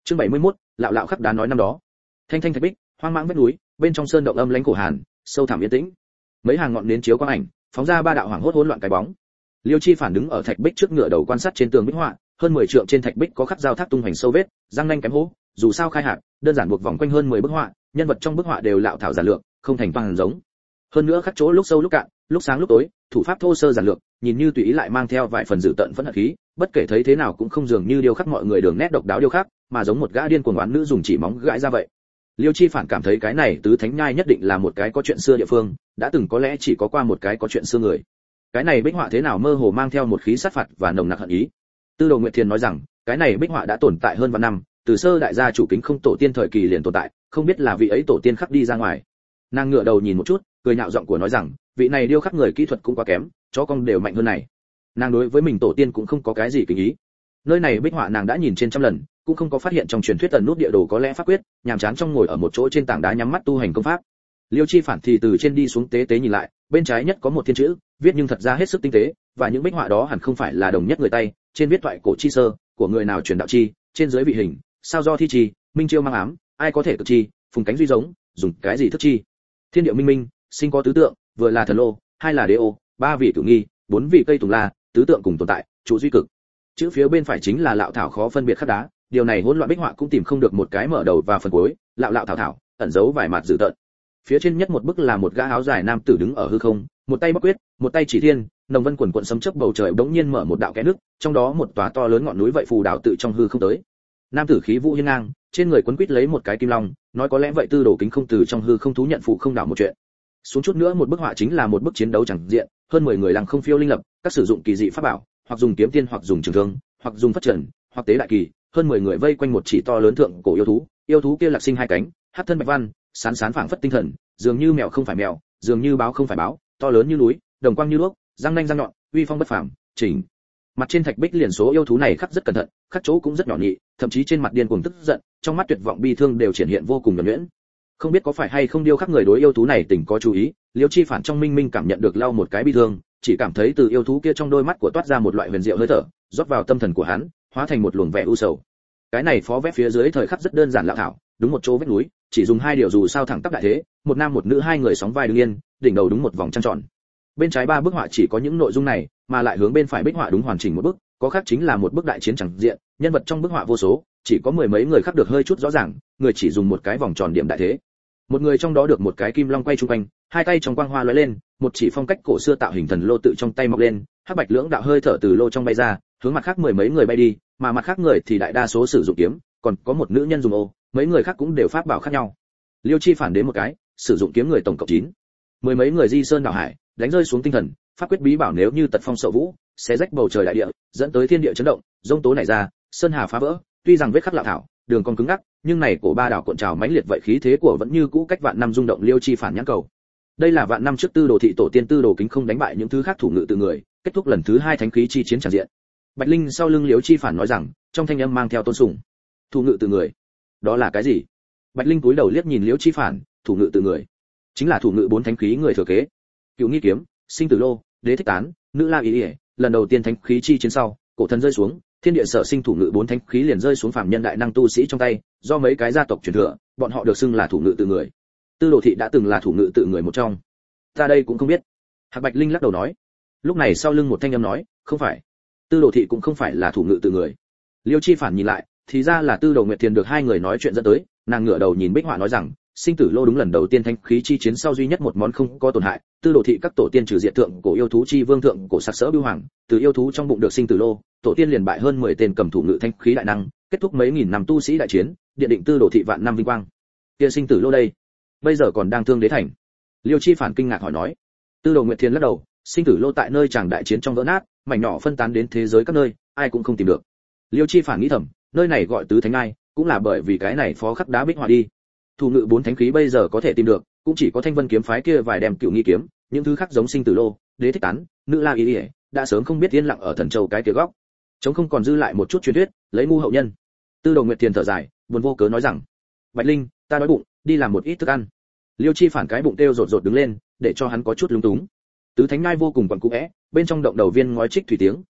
Chương 71, lạo lạo khắc đá nói năm đó. Thanh thanh thạch bích, hoang mãng vách núi, bên trong sơn động âm lãnh cổ hàn, sâu thẳm yên tĩnh. Mấy hàng ngọn nến chiếu quang ảnh, phóng ra ba đạo hoàng hốt hỗn loạn cái bóng. Liêu Chi Phản đứng ở thạch bích trước ngựa đầu quan sát trên tường bích họa, hơn 10 trượng trên thạch bích có khắc giao thác tung hoành sâu vết, răng nanh kém hố, dù sao khai hạc, đơn giản buộc vòng quanh hơn 10 bức họa, nhân vật trong bức họa đều lạo thảo giản lược, không thành toàn giống. Hơn nữa khắc chỗ lúc sâu lúc cạn, lúc sáng lúc tối, thủ pháp thô sơ giản lược, nhìn như tùy ý lại mang theo vài phần dữ tợn phẫn hận khí, bất kể thấy thế nào cũng không dường như điêu khắc mọi người đường nét độc đáo điêu khắc, mà giống một gã điên cuồng oán nữ dùng chỉ móng gãi ra vậy. Liêu Chi Phản cảm thấy cái này tứ thánh nhai nhất định là một cái có chuyện xưa địa phương, đã từng có lẽ chỉ có qua một cái có chuyện xưa người. Cái này bích họa thế nào mơ hồ mang theo một khí sát phạt và nồng nặc hận ý. Tư Đồ Nguyệt Thiền nói rằng, cái này bích họa đã tồn tại hơn vạn năm, từ sơ đại gia chủ Kính Không tổ tiên thời kỳ liền tồn tại, không biết là vị ấy tổ tiên khắc đi ra ngoài. Nàng ngửa đầu nhìn một chút, cười nhạo giọng của nói rằng, vị này điêu khắc người kỹ thuật cũng quá kém, chó con đều mạnh hơn này. Nàng đối với mình tổ tiên cũng không có cái gì kính ý. Nơi này bích họa nàng đã nhìn trên trăm lần, cũng không có phát hiện trong truyền thuyết tần nút địa đồ có lẽ pháp quyết, nhàm chán trong ngồi ở một chỗ trên tảng đá nhắm mắt tu hành công pháp. Liêu Chi Phản thì từ trên đi xuống tế tế nhìn lại, bên trái nhất có một thiên chữ, viết nhưng thật ra hết sức tinh tế, và những bích họa đó hẳn không phải là đồng nhất người tay, trên viết thoại cổ chi sơ, của người nào truyền đạo chi, trên dưới vị hình, sao do thi chi, minh chiêu mang ám, ai có thể cực chi, phùng cánh duy giống, dùng cái gì thức chi. Thiên địa minh minh, sinh có tứ tượng, vừa là thần lô, hai là đế ô, ba vị cửu nghi, bốn vị cây tùng la, tứ tượng cùng tồn tại, trụ duy cực. Chữ phía bên phải chính là lạo thảo khó phân biệt khắc đá, điều này hỗn loạn bích họa cũng tìm không được một cái mở đầu và phần cuối, lạo lạo thảo thảo, ẩn giấu vài mặt dữ tợn. Phía trên nhất một bức là một gã áo dài nam tử đứng ở hư không, một tay bắc quyết, một tay chỉ thiên, nồng vân quần quần sấm chớp bầu trời bỗng nhiên mở một đạo kẽ nước, trong đó một tòa to lớn ngọn núi vậy phù đạo tự trong hư không tới. Nam tử khí vũ hiên ngang, trên người quấn quít lấy một cái kim long, nói có lẽ vậy Tư Đồ Kính Không từ trong hư không thú nhận phụ không đảo một chuyện. Xuống chút nữa một bức họa chính là một bức chiến đấu chẳng diện, hơn 10 người lăng không phiêu linh lập, các sử dụng kỳ dị pháp bảo, hoặc dùng kiếm tiên hoặc dùng trường thương, hoặc dùng phất trần, hoặc tế đại kỳ, hơn 10 người vây quanh một chỉ to lớn thượng cổ yêu thú kia lạc sinh hai cánh, hắc thân bạch văn, sán sán phảng phất tinh thần, dường như mèo không phải mèo, dường như báo không phải báo, to lớn như núi, đồng quang như đuốc, răng nanh răng nhọn, uy phong bất phàm, chỉnh. Mặt trên thạch bích liền số yêu thú này khắc rất cẩn thận, khắc chỗ cũng rất nhỏ nhị, thậm chí trên mặt điên cuồng tức giận, trong mắt tuyệt vọng bi thương đều triển hiện vô cùng nhuần nhuyễn. Không biết có phải hay không điêu khắc người đối yêu thú này tỉnh có chú ý, Liêu Chi Phản trong minh minh cảm nhận được lau một cái bi thương, chỉ cảm thấy từ yêu thú kia trong đôi mắt của toát ra một loại huyền diệu hơi thở, rót vào tâm thần của hắn, hóa thành một luồng vẻ u sầu. Cái này phó vẽ phía dưới thời khắc rất đơn giản lạ thảo, đúng một chỗ vách núi, chỉ dùng hai điều dù sao thẳng tắp đại thế, một nam một nữ hai người sóng vai đứng yên, đỉnh đầu đúng một vòng trăng tròn. Bên trái ba bức họa chỉ có những nội dung này, mà lại hướng bên phải bích họa đúng hoàn chỉnh một bức, có khác chính là một bức đại chiến chẳng diện, nhân vật trong bức họa vô số, chỉ có mười mấy người khác được hơi chút rõ ràng, người chỉ dùng một cái vòng tròn điểm đại thế. Một người trong đó được một cái kim long quay trung quanh, hai tay trong quang hoa lóe lên, một chỉ phong cách cổ xưa tạo hình thần lô tự trong tay mọc lên, hắc bạch lưỡng đạo hơi thở từ lô trong bay ra, hướng mặt khác mười mấy người bay đi, mà mặt khác người thì đại đa số sử dụng kiếm, còn có một nữ nhân dùng ô, mấy người khác cũng đều pháp bảo khác nhau. Liêu Chi Phản đến một cái, sử dụng kiếm người tổng cộng 9. Mười mấy người di sơn đảo hải, đánh rơi xuống tinh thần, pháp quyết bí bảo nếu như tật phong sậu vũ, sẽ rách bầu trời đại địa, dẫn tới thiên địa chấn động, rông tố nảy ra, sơn hà phá vỡ, tuy rằng vết khắc lạ thảo, đường còn cứng ngắc, nhưng này cổ ba đảo cuộn trào mãnh liệt vậy khí thế của vẫn như cũ cách vạn năm rung động Liêu Chi Phản nhãn cầu. Đây là vạn năm trước Tư Đồ thị tổ tiên Tư Đồ Kính Không đánh bại những thứ khác thủ ngự tự người, kết thúc lần thứ 2 thánh khí chi chiến tràn diện. Bạch Linh sau lưng Liêu Chi Phản nói rằng, trong thanh âm mang theo tôn sùng. Thủ ngự tự người, đó là cái gì? Bạch Linh cúi đầu liếc nhìn Liêu Chi Phản, thủ ngự tự người, chính là thủ ngự 4 thánh khí người thừa kế. Cựu nghi kiếm, sinh tử lô, đế thích tán, nữ la ý, lần đầu tiên thánh khí chi chiến sau, cổ thần rơi xuống, thiên địa sở sinh thủ ngự 4 thánh khí liền rơi xuống phàm nhân đại năng tu sĩ trong tay, do mấy cái gia tộc truyền thừa, bọn họ được xưng là thủ ngự tự người. Tư Đồ thị đã từng là thủ ngự tự người một trong. Ta đây cũng không biết. Hạc Bạch Linh lắc đầu nói. Lúc này sau lưng một thanh âm nói, không phải. Tư Đồ thị cũng không phải là thủ ngự tự người. Liêu Chi Phản nhìn lại, thì ra là Tư Đồ Nguyệt Thiền được hai người nói chuyện dẫn tới, nàng ngửa đầu nhìn bích họa nói rằng, sinh tử lô đúng lần đầu tiên thánh khí chi chiến sau duy nhất một món không có tổn hại, Tư Đồ thị các tổ tiên trừ diệt thượng cổ yêu thú chi vương thượng cổ sặc sỡ bưu hoàng, từ yêu thú trong bụng được sinh tử lô, tổ tiên liền bại hơn 10 tên cầm thủ ngự thánh khí đại năng, kết thúc mấy nghìn năm tu sĩ đại chiến, điện định Tư Đồ thị vạn năm vinh quang. Kia sinh tử lô đây, bây giờ còn đang thương đế thành. Liêu Chi Phản kinh ngạc hỏi nói. Tư Đồ Nguyệt Thiền lắc đầu, sinh tử lô tại nơi chàng đại chiến trong vỡ nát, mảnh nhỏ phân tán đến thế giới các nơi, ai cũng không tìm được. Liêu Chi Phản nghĩ thầm, nơi này gọi tứ thánh ngai, cũng là bởi vì cái này phó khắc đá bích họa đi. Thủ ngự 4 thánh khí bây giờ có thể tìm được, cũng chỉ có Thanh Vân kiếm phái kia vài đem cựu nghi kiếm, những thứ khác giống sinh tử lô, đế thích tán, nữ la ý, đã sớm không biết yên lặng ở thần châu cái kia góc. Trống không còn dư lại một chút truyền thuyết, lấy ngu hậu nhân. Tư Đồ Nguyệt Thiền thở dài, buồn vô cớ nói rằng, Bạch Linh, ta đói bụng, đi làm một ít thức ăn. Liêu Chi Phản cái bụng kêu rột rột đứng lên, để cho hắn có chút lúng túng. Tứ thánh ngai vô cùng quặn cũ bên trong động đầu viên ngói trích thủy tiếng,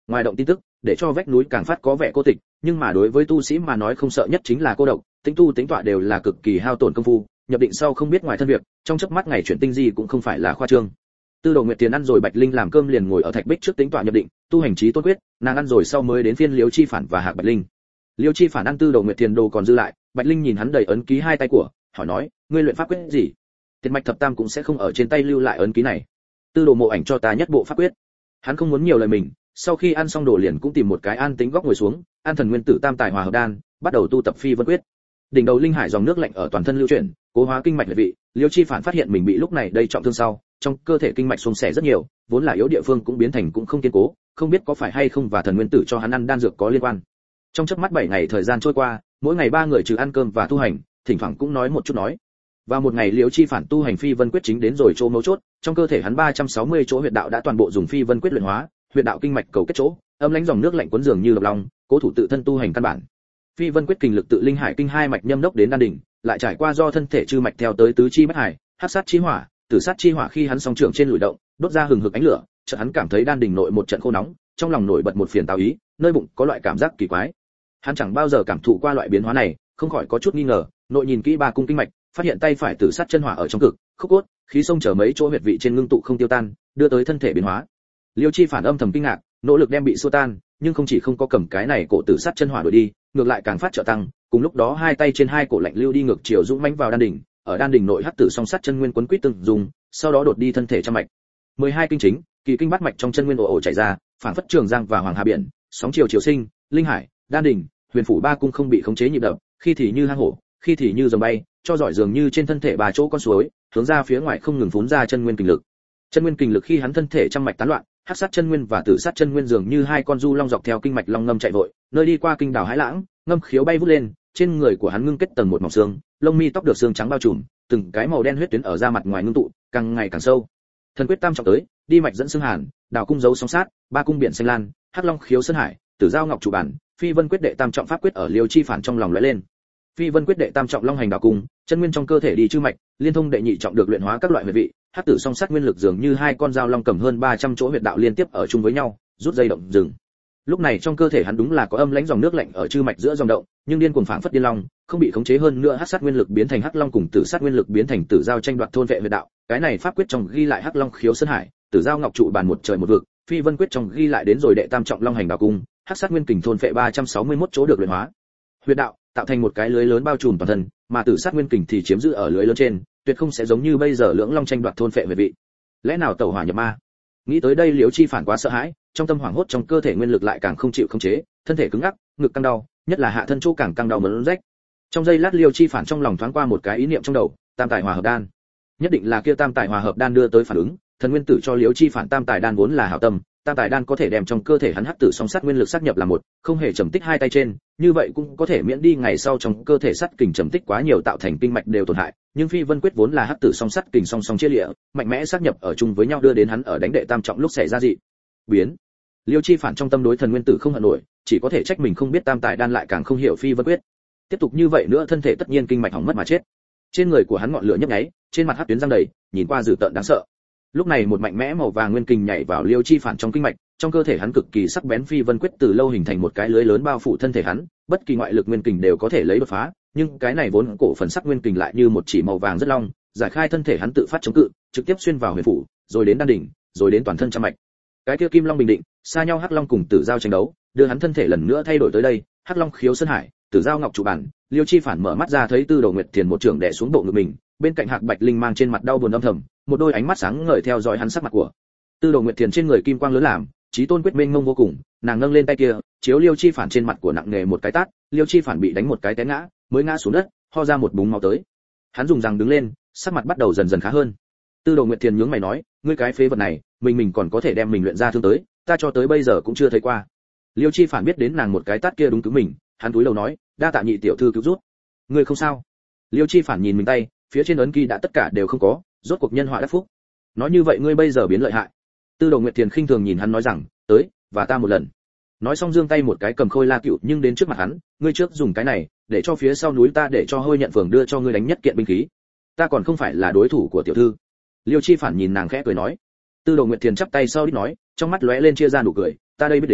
Ngoài động tin tức, để cho vách núi càng phát có vẻ cô tịch, nhưng mà đối với tu sĩ mà nói không sợ nhất chính là cô độc, tính tu tính tọa đều là cực kỳ hao tổn công phu, nhập định sau không biết ngoài thân việc, trong chớp mắt ngày chuyển tinh di cũng không phải là khoa trương. Tư Đồ Nguyệt Tiền ăn rồi Bạch Linh làm cơm liền ngồi ở thạch bích trước tính tọa nhập định, tu hành trí tôn quyết, nàng ăn rồi sau mới đến phiên Liêu Chi Phản và Hạc Bạch Linh. Liêu Chi Phản ăn Tư Đồ Nguyệt Tiền đồ còn dư lại, Bạch Linh nhìn hắn đầy ấn ký hai tay của, hỏi nói, ngươi luyện pháp quyết gì? Tiệt mạch thập tam cũng sẽ không ở trên tay lưu lại ấn ký này. Tư Đồ Mộ Ảnh cho ta nhất bộ pháp quyết. Hắn không muốn nhiều lời mình, sau khi ăn xong đồ liền cũng tìm một cái an tĩnh góc ngồi xuống, an thần nguyên tử tam tài hòa hợp đan, bắt đầu tu tập phi vân quyết. Đỉnh đầu linh hải dòng nước lạnh ở toàn thân lưu chuyển, cố hóa kinh mạch huyệt vị, Liêu Chi Phản phát hiện mình bị lúc này đây trọng thương sau, trong cơ thể kinh mạch xung xẻ rất nhiều, vốn là yếu địa phương cũng biến thành cũng không kiên cố, không biết có phải hay không và thần nguyên tử cho hắn ăn đan dược có liên quan. Trong chớp mắt 7 ngày thời gian trôi qua, mỗi ngày 3 người trừ ăn cơm và tu hành, thỉnh thoảng cũng nói một chút nói. Và một ngày Liêu Chi Phản tu hành phi vân quyết chính đến rồi chỗ mấu chốt, trong cơ thể hắn 360 chỗ huyệt đạo đã toàn bộ dùng phi vân quyết luyện hóa, huyệt đạo kinh mạch cầu kết chỗ, âm lãnh dòng nước lạnh cuốn dường như lộc long, cố thủ tự thân tu hành căn bản. Phi vân quyết kinh lực tự linh hải kinh hai mạch nhâm đốc đến đan đỉnh, lại trải qua do thân thể chư mạch theo tới tứ chi bách hải, hắc sát chi hỏa, tử sát chi hỏa khi hắn song trưởng trên lùi động, đốt ra hừng hực ánh lửa, chợt hắn cảm thấy đan đỉnh nội một trận khô nóng, trong lòng nổi bật một phiền tào ý, nơi bụng có loại cảm giác kỳ quái. Hắn chẳng bao giờ cảm thụ qua loại biến hóa này, không khỏi có chút nghi ngờ, nội nhìn kỹ ba cung kinh mạch, phát hiện tay phải tử sát chân hỏa ở trong cực, khúc cốt, khí sông chở mấy chỗ huyệt vị trên ngưng tụ không tiêu tan, đưa tới thân thể biến hóa. Liêu Chi Phản âm thầm kinh ngạc, nỗ lực đem bị xua tan, nhưng không chỉ không có cầm cái này cổ tử sát chân hỏa đuổi đi, ngược lại càng phát trợ tăng, cùng lúc đó hai tay trên hai cổ lạnh lưu đi ngược chiều dũng mãnh vào đan đỉnh, ở đan đỉnh nội hắc tử song sát chân nguyên quấn quýt từng dùng, sau đó đột đi thân thể trăm mạch. 12 kinh chính, kỳ kinh bát mạch trong chân nguyên ồ ồ chảy ra, phản phất trường giang và hoàng hà biển, sóng chiều chiều sinh, linh hải, đan đỉnh, huyền phủ ba cung không bị khống chế nhịp đập, khi thì như hang hổ, khi thì như rồng bay, cho giỏi dường như trên thân thể ba chỗ con suối, hướng ra phía ngoài không ngừng phún ra chân nguyên kinh lực. Chân nguyên kinh lực khi hắn thân thể trăm mạch tán loạn, hắc sát chân nguyên và tử sát chân nguyên dường như hai con du long dọc theo kinh mạch long ngâm chạy vội, nơi đi qua kinh đảo hải lãng, ngâm khiếu bay vút lên, trên người của hắn ngưng kết tầng một mỏng xương, lông mi tóc được xương trắng bao trùm, từng cái màu đen huyết tuyến ở da mặt ngoài ngưng tụ, càng ngày càng sâu. Thần quyết tam trọng tới, đi mạch dẫn xương hàn, đào cung dấu sóng sát, ba cung biển xanh lan, hắc long khiếu sơn hải, tử giao ngọc chủ bản, phi vân quyết đệ tam trọng pháp quyết ở Liêu Chi Phản trong lòng lóe lên. Phi vân quyết đệ tam trọng long hành đào cung, chân nguyên trong cơ thể đi chư mạch, liên thông đệ nhị trọng được luyện hóa các loại huyệt vị, hắc tử song sát nguyên lực dường như hai con dao long cầm hơn 300 chỗ huyệt đạo liên tiếp ở chung với nhau, rút dây động dừng. Lúc này trong cơ thể hắn đúng là có âm lãnh dòng nước lạnh ở chư mạch giữa dòng động, nhưng điên cuồng phảng phất điên long, không bị khống chế hơn nữa hắc sát nguyên lực biến thành hắc long cùng tử sát nguyên lực biến thành tử giao tranh đoạt thôn vệ huyệt đạo. Cái này pháp quyết trong ghi lại hắc long khiếu sơn hải, tử giao ngọc trụ bàn một trời một vực, phi vân quyết trong ghi lại đến rồi đệ tam trọng long hành đào cung, hắc sát nguyên kình thôn vệ 361 chỗ được luyện hóa. Huyệt đạo tạo thành một cái lưới lớn bao trùm toàn thân, mà tử sát nguyên kình thì chiếm giữ ở lưới lớn trên, tuyệt không sẽ giống như bây giờ lưỡng long tranh đoạt thôn phệ huyệt vị. Lẽ nào tẩu hỏa nhập ma? Nghĩ tới đây Liễu Chi Phản quá sợ hãi, trong tâm hoảng hốt trong cơ thể nguyên lực lại càng không chịu khống chế, thân thể cứng ngắc, ngực căng đau, nhất là hạ thân chỗ càng căng đau muốn rách. Trong giây lát Liễu Chi Phản trong lòng thoáng qua một cái ý niệm trong đầu, tam tài hòa hợp đan. Nhất định là kia tam tài hòa hợp đan đưa tới phản ứng, thần nguyên tử cho Liễu Chi Phản tam tài đan vốn là hảo tâm, tam tài đan có thể đem trong cơ thể hắn hắc tử song sát nguyên lực sát nhập là một, không hề trầm tích hai tay trên, như vậy cũng có thể miễn đi ngày sau trong cơ thể sắt kình trầm tích quá nhiều tạo thành kinh mạch đều tổn hại, nhưng phi vân quyết vốn là hắc tử song sắt kình song song chia lịa, mạnh mẽ sát nhập ở chung với nhau đưa đến hắn ở đánh đệ tam trọng lúc xảy ra dị biến. Liêu Chi Phản trong tâm đối thần nguyên tử không hận nổi, chỉ có thể trách mình không biết tam tài đan lại càng không hiểu phi vân quyết. Tiếp tục như vậy nữa thân thể tất nhiên kinh mạch hỏng mất mà chết. Trên người của hắn ngọn lửa nhấp nháy, trên mặt hắc tuyến răng đầy, nhìn qua dữ tợn đáng sợ. Lúc này một mạnh mẽ màu vàng nguyên kình nhảy vào Liêu Chi Phản trong kinh mạch, trong cơ thể hắn cực kỳ sắc bén phi vân quyết từ lâu hình thành một cái lưới lớn bao phủ thân thể hắn, bất kỳ ngoại lực nguyên kình đều có thể lấy đột phá, nhưng cái này vốn cổ phần sắc nguyên kình lại như một chỉ màu vàng rất long, giải khai thân thể hắn tự phát chống cự, trực tiếp xuyên vào huyền phủ, rồi đến đan đỉnh, rồi đến toàn thân trăm mạch. Cái kia kim long bình định, xa nhau hắc long cùng tử giao tranh đấu, đưa hắn thân thể lần nữa thay đổi tới đây, hắc long khiếu sơn hải, tử giao ngọc chủ bản. Liêu Chi Phản mở mắt ra thấy Tư Đồ Nguyệt Thiền một trường đè xuống bộ ngực mình, bên cạnh Hạc Bạch Linh mang trên mặt đau buồn âm thầm, một đôi ánh mắt sáng ngời theo dõi hắn sắc mặt của. Tư Đồ Nguyệt Thiền trên người kim quang lớn làm, chí tôn quyết mênh mông vô cùng, nàng nâng lên tay kia, chiếu Liêu Chi Phản trên mặt của nặng nề một cái tát, Liêu Chi Phản bị đánh một cái té ngã, mới ngã xuống đất, ho ra một búng máu tới. Hắn dùng răng đứng lên, sắc mặt bắt đầu dần dần khá hơn. Tư Đồ Nguyệt Thiền nhướng mày nói, ngươi cái phế vật này, mình còn có thể đem mình luyện ra thương tới, ta cho tới bây giờ cũng chưa thấy qua. Liêu Chi Phản biết đến nàng một cái tát kia đúng cứu mình, hắn cúi đầu nói, đa tạ nhị tiểu thư cứu giúp. Ngươi không sao? Liêu Chi Phản nhìn mình tay, phía trên ấn ký đã tất cả đều không có, rốt cuộc nhân họa đắc phúc. Nói như vậy ngươi bây giờ biến lợi hại. Tư Đồ Nguyệt Thiền khinh thường nhìn hắn nói rằng, tới, và ta một lần. Nói xong giương tay một cái cầm khôi la cựu nhưng đến trước mặt hắn, ngươi trước dùng cái này, để cho phía sau núi ta để cho hơi nhận phường đưa cho ngươi đánh nhất kiện binh khí. Ta còn không phải là đối thủ của tiểu thư. Liêu Chi Phản nhìn nàng khẽ cười nói. Tư Đồ Nguyệt Thiền chắp tay sau đít nói, trong mắt lóe lên chia ra nụ cười, ta đây biết đến,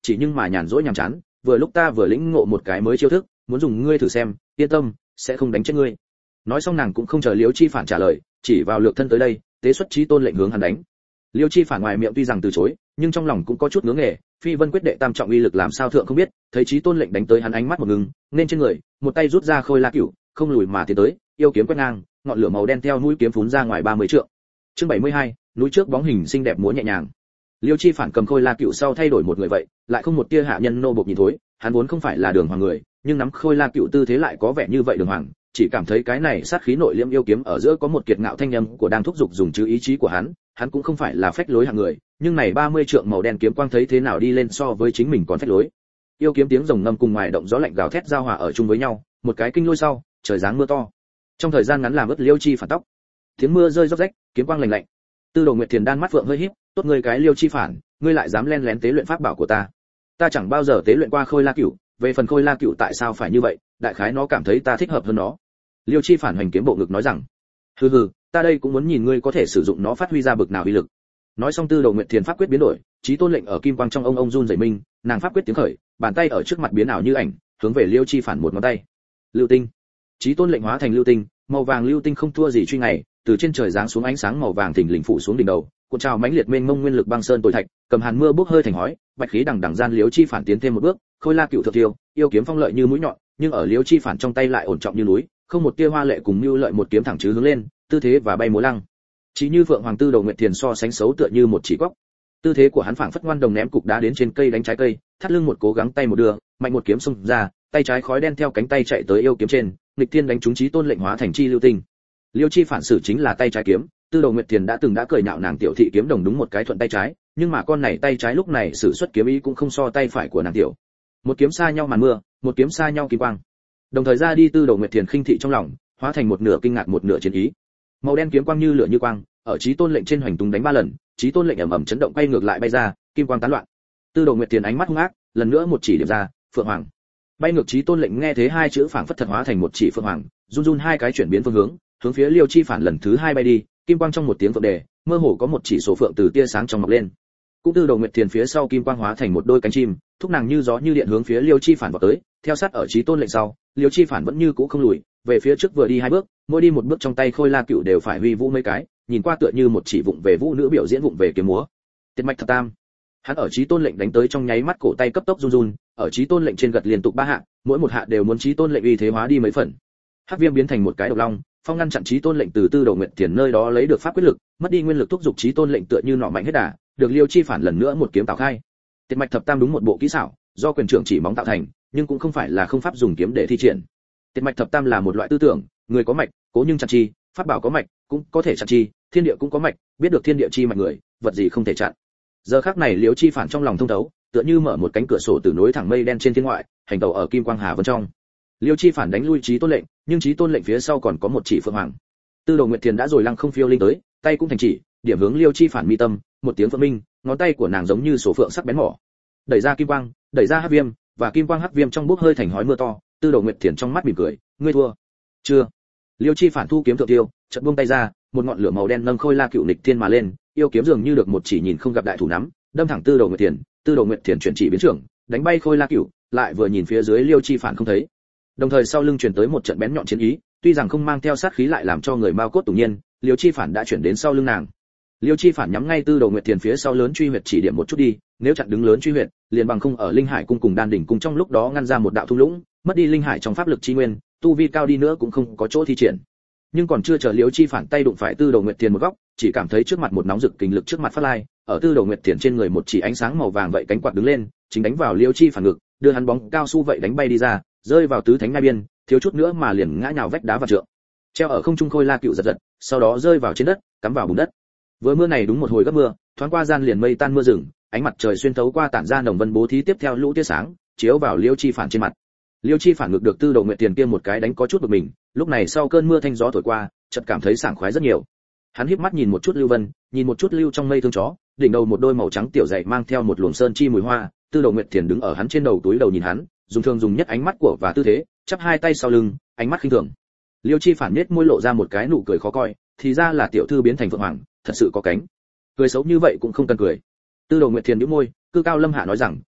chỉ nhưng mà nhàn rỗi nhàm chán, vừa lúc ta vừa lĩnh ngộ một cái mới chiêu thức, muốn dùng ngươi thử xem, yên tâm, sẽ không đánh chết ngươi. Nói xong nàng cũng không chờ Liêu Chi Phản trả lời, chỉ vào lược thân tới đây, tế xuất chí tôn lệnh hướng hắn đánh. Liêu Chi Phản ngoài miệng tuy rằng từ chối, nhưng trong lòng cũng có chút ngưỡng nghề, Phi Vân quyết đệ tam trọng uy lực làm sao thượng không biết, thấy chí tôn lệnh đánh tới hắn ánh mắt một ngừng, nên trên người, một tay rút ra khôi la cửu, không lùi mà tiến tới, yêu kiếm quét ngang, ngọn lửa màu đen theo mũi kiếm phún ra ngoài 30 trượng. Chương 72, núi trước bóng hình xinh đẹp múa nhẹ nhàng. Liêu Chi Phản cầm khôi la cựu sau thay đổi một người vậy, lại không một tia hạ nhân nô bộc nhìn thối, hắn vốn không phải là đường hoàng người, nhưng nắm khôi la cựu tư thế lại có vẻ như vậy đường hoàng, chỉ cảm thấy cái này sát khí nội liễm yêu kiếm ở giữa có một kiệt ngạo thanh âm của đang thúc giục dùng chứ ý chí của hắn cũng không phải là phách lối hạng người, nhưng này 30 trượng màu đen kiếm quang thấy thế nào đi lên so với chính mình còn phách lối. Yêu kiếm tiếng rồng ngâm cùng ngoài động gió lạnh gào thét giao hòa ở chung với nhau, một cái kinh lôi sau, trời giáng mưa to. Trong thời gian ngắn làm ướt Liêu Chi Phản tóc. Tiếng mưa rơi róc rách, kiếm quang lạnh lạnh. Tư Đồ Nguyệt Thiền đan mắt phượng hơi híp, tốt ngươi cái Liêu Chi Phản, ngươi lại dám len lén tế luyện pháp bảo của ta. Ta chẳng bao giờ tế luyện qua khôi la cửu, về phần khôi la cửu tại sao phải như vậy, đại khái nó cảm thấy ta thích hợp hơn nó. Liêu Chi Phản hoành kiếm bộ ngực nói rằng, hừ hừ, ta đây cũng muốn nhìn ngươi có thể sử dụng nó phát huy ra bực nào uy lực. Nói xong Tư Đồ Nguyệt Thiền pháp quyết biến đổi, chí tôn lệnh ở kim quang trong ông run rẩy minh, nàng pháp quyết tiếng khởi, bàn tay ở trước mặt biến ảo như ảnh, hướng về Liêu Chi Phản một ngón tay. Lưu tinh. Chí tôn lệnh hóa thành lưu tinh, màu vàng lưu tinh không thua gì truy ngày, từ trên trời giáng xuống ánh sáng màu vàng thình lình phủ xuống đỉnh đầu, cuộn trào mãnh liệt mênh mông nguyên lực băng sơn tối thạch, cầm hàn mưa bốc hơi thành hói, bạch khí đằng đằng gian Liêu Chi Phản tiến thêm một bước, khôi la cựu thượng tiêu, yêu kiếm phong lợi như mũi nhọn, nhưng ở Liêu Chi Phản trong tay lại ổn trọng như núi, không một tia hoa lệ cùng như lợi một kiếm thẳng chứ hướng lên, tư thế và bay múa lăng. Chỉ như Phượng Hoàng Tư Đồ Nguyệt Thiền so sánh xấu tựa như một chỉ góc. Tư thế của hắn phảng phất ngoan đồng ném cục đá đến trên cây đánh trái cây, thắt lưng một cố gắng tay một đường, mạnh một kiếm xông ra, tay trái khói đen theo cánh tay chạy tới yêu kiếm trên, nghịch thiên đánh trúng chí tôn lệnh hóa thành chi lưu tinh. Liêu Chi Phản sử chính là tay trái kiếm, Tư Đồ Nguyệt Thiền đã từng cười nhạo nàng tiểu thị kiếm đồng đúng một cái thuận tay trái, nhưng mà con này tay trái lúc này sử xuất kiếm ý cũng không so tay phải của nàng tiểu. Một kiếm xa nhau màn mưa, một kiếm xa nhau kim quang. Đồng thời ra đi Tư Đồ Nguyệt Thiền khinh thị trong lòng, hóa thành một nửa kinh ngạc một nửa chiến ý. Màu đen kiếm quang như lửa như quang, ở chí tôn lệnh trên hoành tung đánh 3 lần, chí tôn lệnh ầm ầm chấn động quay ngược lại bay ra, kim quang tán loạn. Tư Đồ Nguyệt Thiền ánh mắt hung ác, lần nữa một chỉ điểm ra, Phượng Hoàng. Bay ngược chí tôn lệnh nghe thế hai chữ phảng phất thật hóa thành một chỉ Phượng Hoàng, run run hai cái chuyển biến phương hướng phía Liêu Chi Phản lần thứ 2 bay đi, kim quang trong một tiếng phượng đề, mơ hồ có một chỉ số phượng từ tia sáng trong mọc lên. Cũng Tư Đồ Nguyệt Thiền phía sau kim quang hóa thành một đôi cánh chim, thúc nàng như gió như điện hướng phía Liêu Chi Phản vọt tới, theo sát ở chí tôn lệnh sau, Liêu Chi Phản vẫn như cũ không lùi, về phía trước vừa đi 2 bước, mỗi đi một bước trong tay khôi la cựu đều phải huy vũ mấy cái, nhìn qua tựa như một chỉ vụng về vũ nữ biểu diễn vụng về kiếm múa. Tiệt mạch thập tam. Hắn ở chí tôn lệnh đánh tới trong nháy mắt cổ tay cấp tốc run run, ở chí tôn lệnh trên gật liên tục 3 hạ, mỗi một hạ đều muốn chí tôn lệnh uy thế hóa đi mấy phần. Hắc viêm biến thành một cái độc long, phong ngăn chặn chí tôn lệnh từ Tư Đồ Nguyệt Thiền nơi đó lấy được pháp quyết lực, mất đi nguyên lực thúc giục chí tôn lệnh tựa như nọ mạnh hết đà, được Liêu Chi Phản lần nữa một kiếm tạo khai. Tiệt mạch thập tam đúng một bộ kỹ xảo, do quyền trưởng chỉ móng tạo thành, nhưng cũng không phải là không pháp dùng kiếm để thi triển. Tiệt mạch thập tam là một loại tư tưởng, người có mạch, cố nhưng chặn chi, pháp bảo có mạch, cũng có thể chặn chi, thiên địa cũng có mạch, biết được thiên địa chi mạch người, vật gì không thể chặn. Giờ khắc này Liêu Chi Phản trong lòng thông thấu, tựa như mở một cánh cửa sổ từ nối thẳng mây đen trên thiên ngoại, hành tàu ở kim quang hà vân trong. Liêu Chi Phản đánh lui chí tôn lệnh, nhưng chí tôn lệnh phía sau còn có một chỉ Phượng Hoàng. Tư Đồ Nguyệt Thiền đã rồi lăng không phiêu linh tới, tay cũng thành chỉ, điểm hướng Liêu Chi Phản mi tâm, một tiếng phượng minh, ngón tay của nàng giống như sổ phượng sắc bén mỏ. Đẩy ra kim quang, đẩy ra hắc viêm, và kim quang hắc viêm trong bốc hơi thành hói mưa to. Tư Đồ Nguyệt Thiền trong mắt mỉm cười, ngươi thua. Chưa. Liêu Chi Phản thu kiếm thượng tiêu, chợt buông tay ra, một ngọn lửa màu đen nâng khôi la cựu nịch thiên mà lên, yêu kiếm dường như được một chỉ nhìn không gặp đại thủ nắm, đâm thẳng Tư Đồ Nguyệt Thiền. Tư Đồ Nguyệt Thiền chuyển chỉ biến trưởng, đánh bay khôi la cựu, lại vừa nhìn phía dưới Liêu Chi Phản không thấy. Đồng thời sau lưng truyền tới một trận bén nhọn chiến ý, tuy rằng không mang theo sát khí lại làm cho người mao cốt tủng nhiên, Liêu Chi Phản đã chuyển đến sau lưng nàng. Liêu Chi Phản nhắm ngay Tư Đồ Nguyệt Thiền phía sau lớn truy huyệt chỉ điểm một chút đi, nếu chặn đứng lớn truy huyệt, liền bằng không ở linh hải cung cùng đan đỉnh cung trong lúc đó ngăn ra một đạo thung lũng, mất đi linh hải trong pháp lực chi nguyên, tu vi cao đi nữa cũng không có chỗ thi triển. Nhưng còn chưa chờ Liêu Chi Phản tay đụng phải Tư Đồ Nguyệt Thiền một góc, chỉ cảm thấy trước mặt một nóng rực kình lực trước mặt phát lai, ở Tư Đồ Nguyệt Thiền trên người một chỉ ánh sáng màu vàng vậy cánh quạt đứng lên, chính đánh vào Liêu Chi Phản ngực, đưa hắn bóng cao su vậy đánh bay đi ra, rơi vào tứ thánh ngai biên, thiếu chút nữa mà liền ngã nhào vách đá vào trượng. Treo ở không trung khôi la cựu giật giật, sau đó rơi vào trên đất, cắm vào bùn đất. Vừa mưa này đúng một hồi gấp mưa, thoáng qua gian liền mây tan mưa rừng, ánh mặt trời xuyên thấu qua tản ra nồng vân bố thí tiếp theo lũ tia sáng, chiếu vào Liêu Chi Phản trên mặt. Liêu Chi Phản ngực được Tư Đồ Nguyệt Thiền kia một cái đánh có chút bực mình, lúc này sau cơn mưa thanh gió thổi qua, chợt cảm thấy sảng khoái rất nhiều. Hắn híp mắt nhìn một chút Lưu Vân, nhìn một chút lưu trong mây thương chó, đỉnh đầu một đôi màu trắng tiểu dày mang theo một luồng sơn chi mùi hoa. Tư Đồ Nguyệt Thiền đứng ở hắn trên đầu túi đầu nhìn hắn, dùng nhất ánh mắt của và tư thế, chắp hai tay sau lưng, ánh mắt khinh thường. Liêu Chi Phản nhếch môi lộ ra một cái nụ cười khó coi, thì ra là tiểu thư biến thành Phượng Hoàng, thật sự có cánh. Cười xấu như vậy cũng không cần cười. Tư Đồ Nguyệt Thiền nhíu môi, cư cao lâm hạ nói rằng,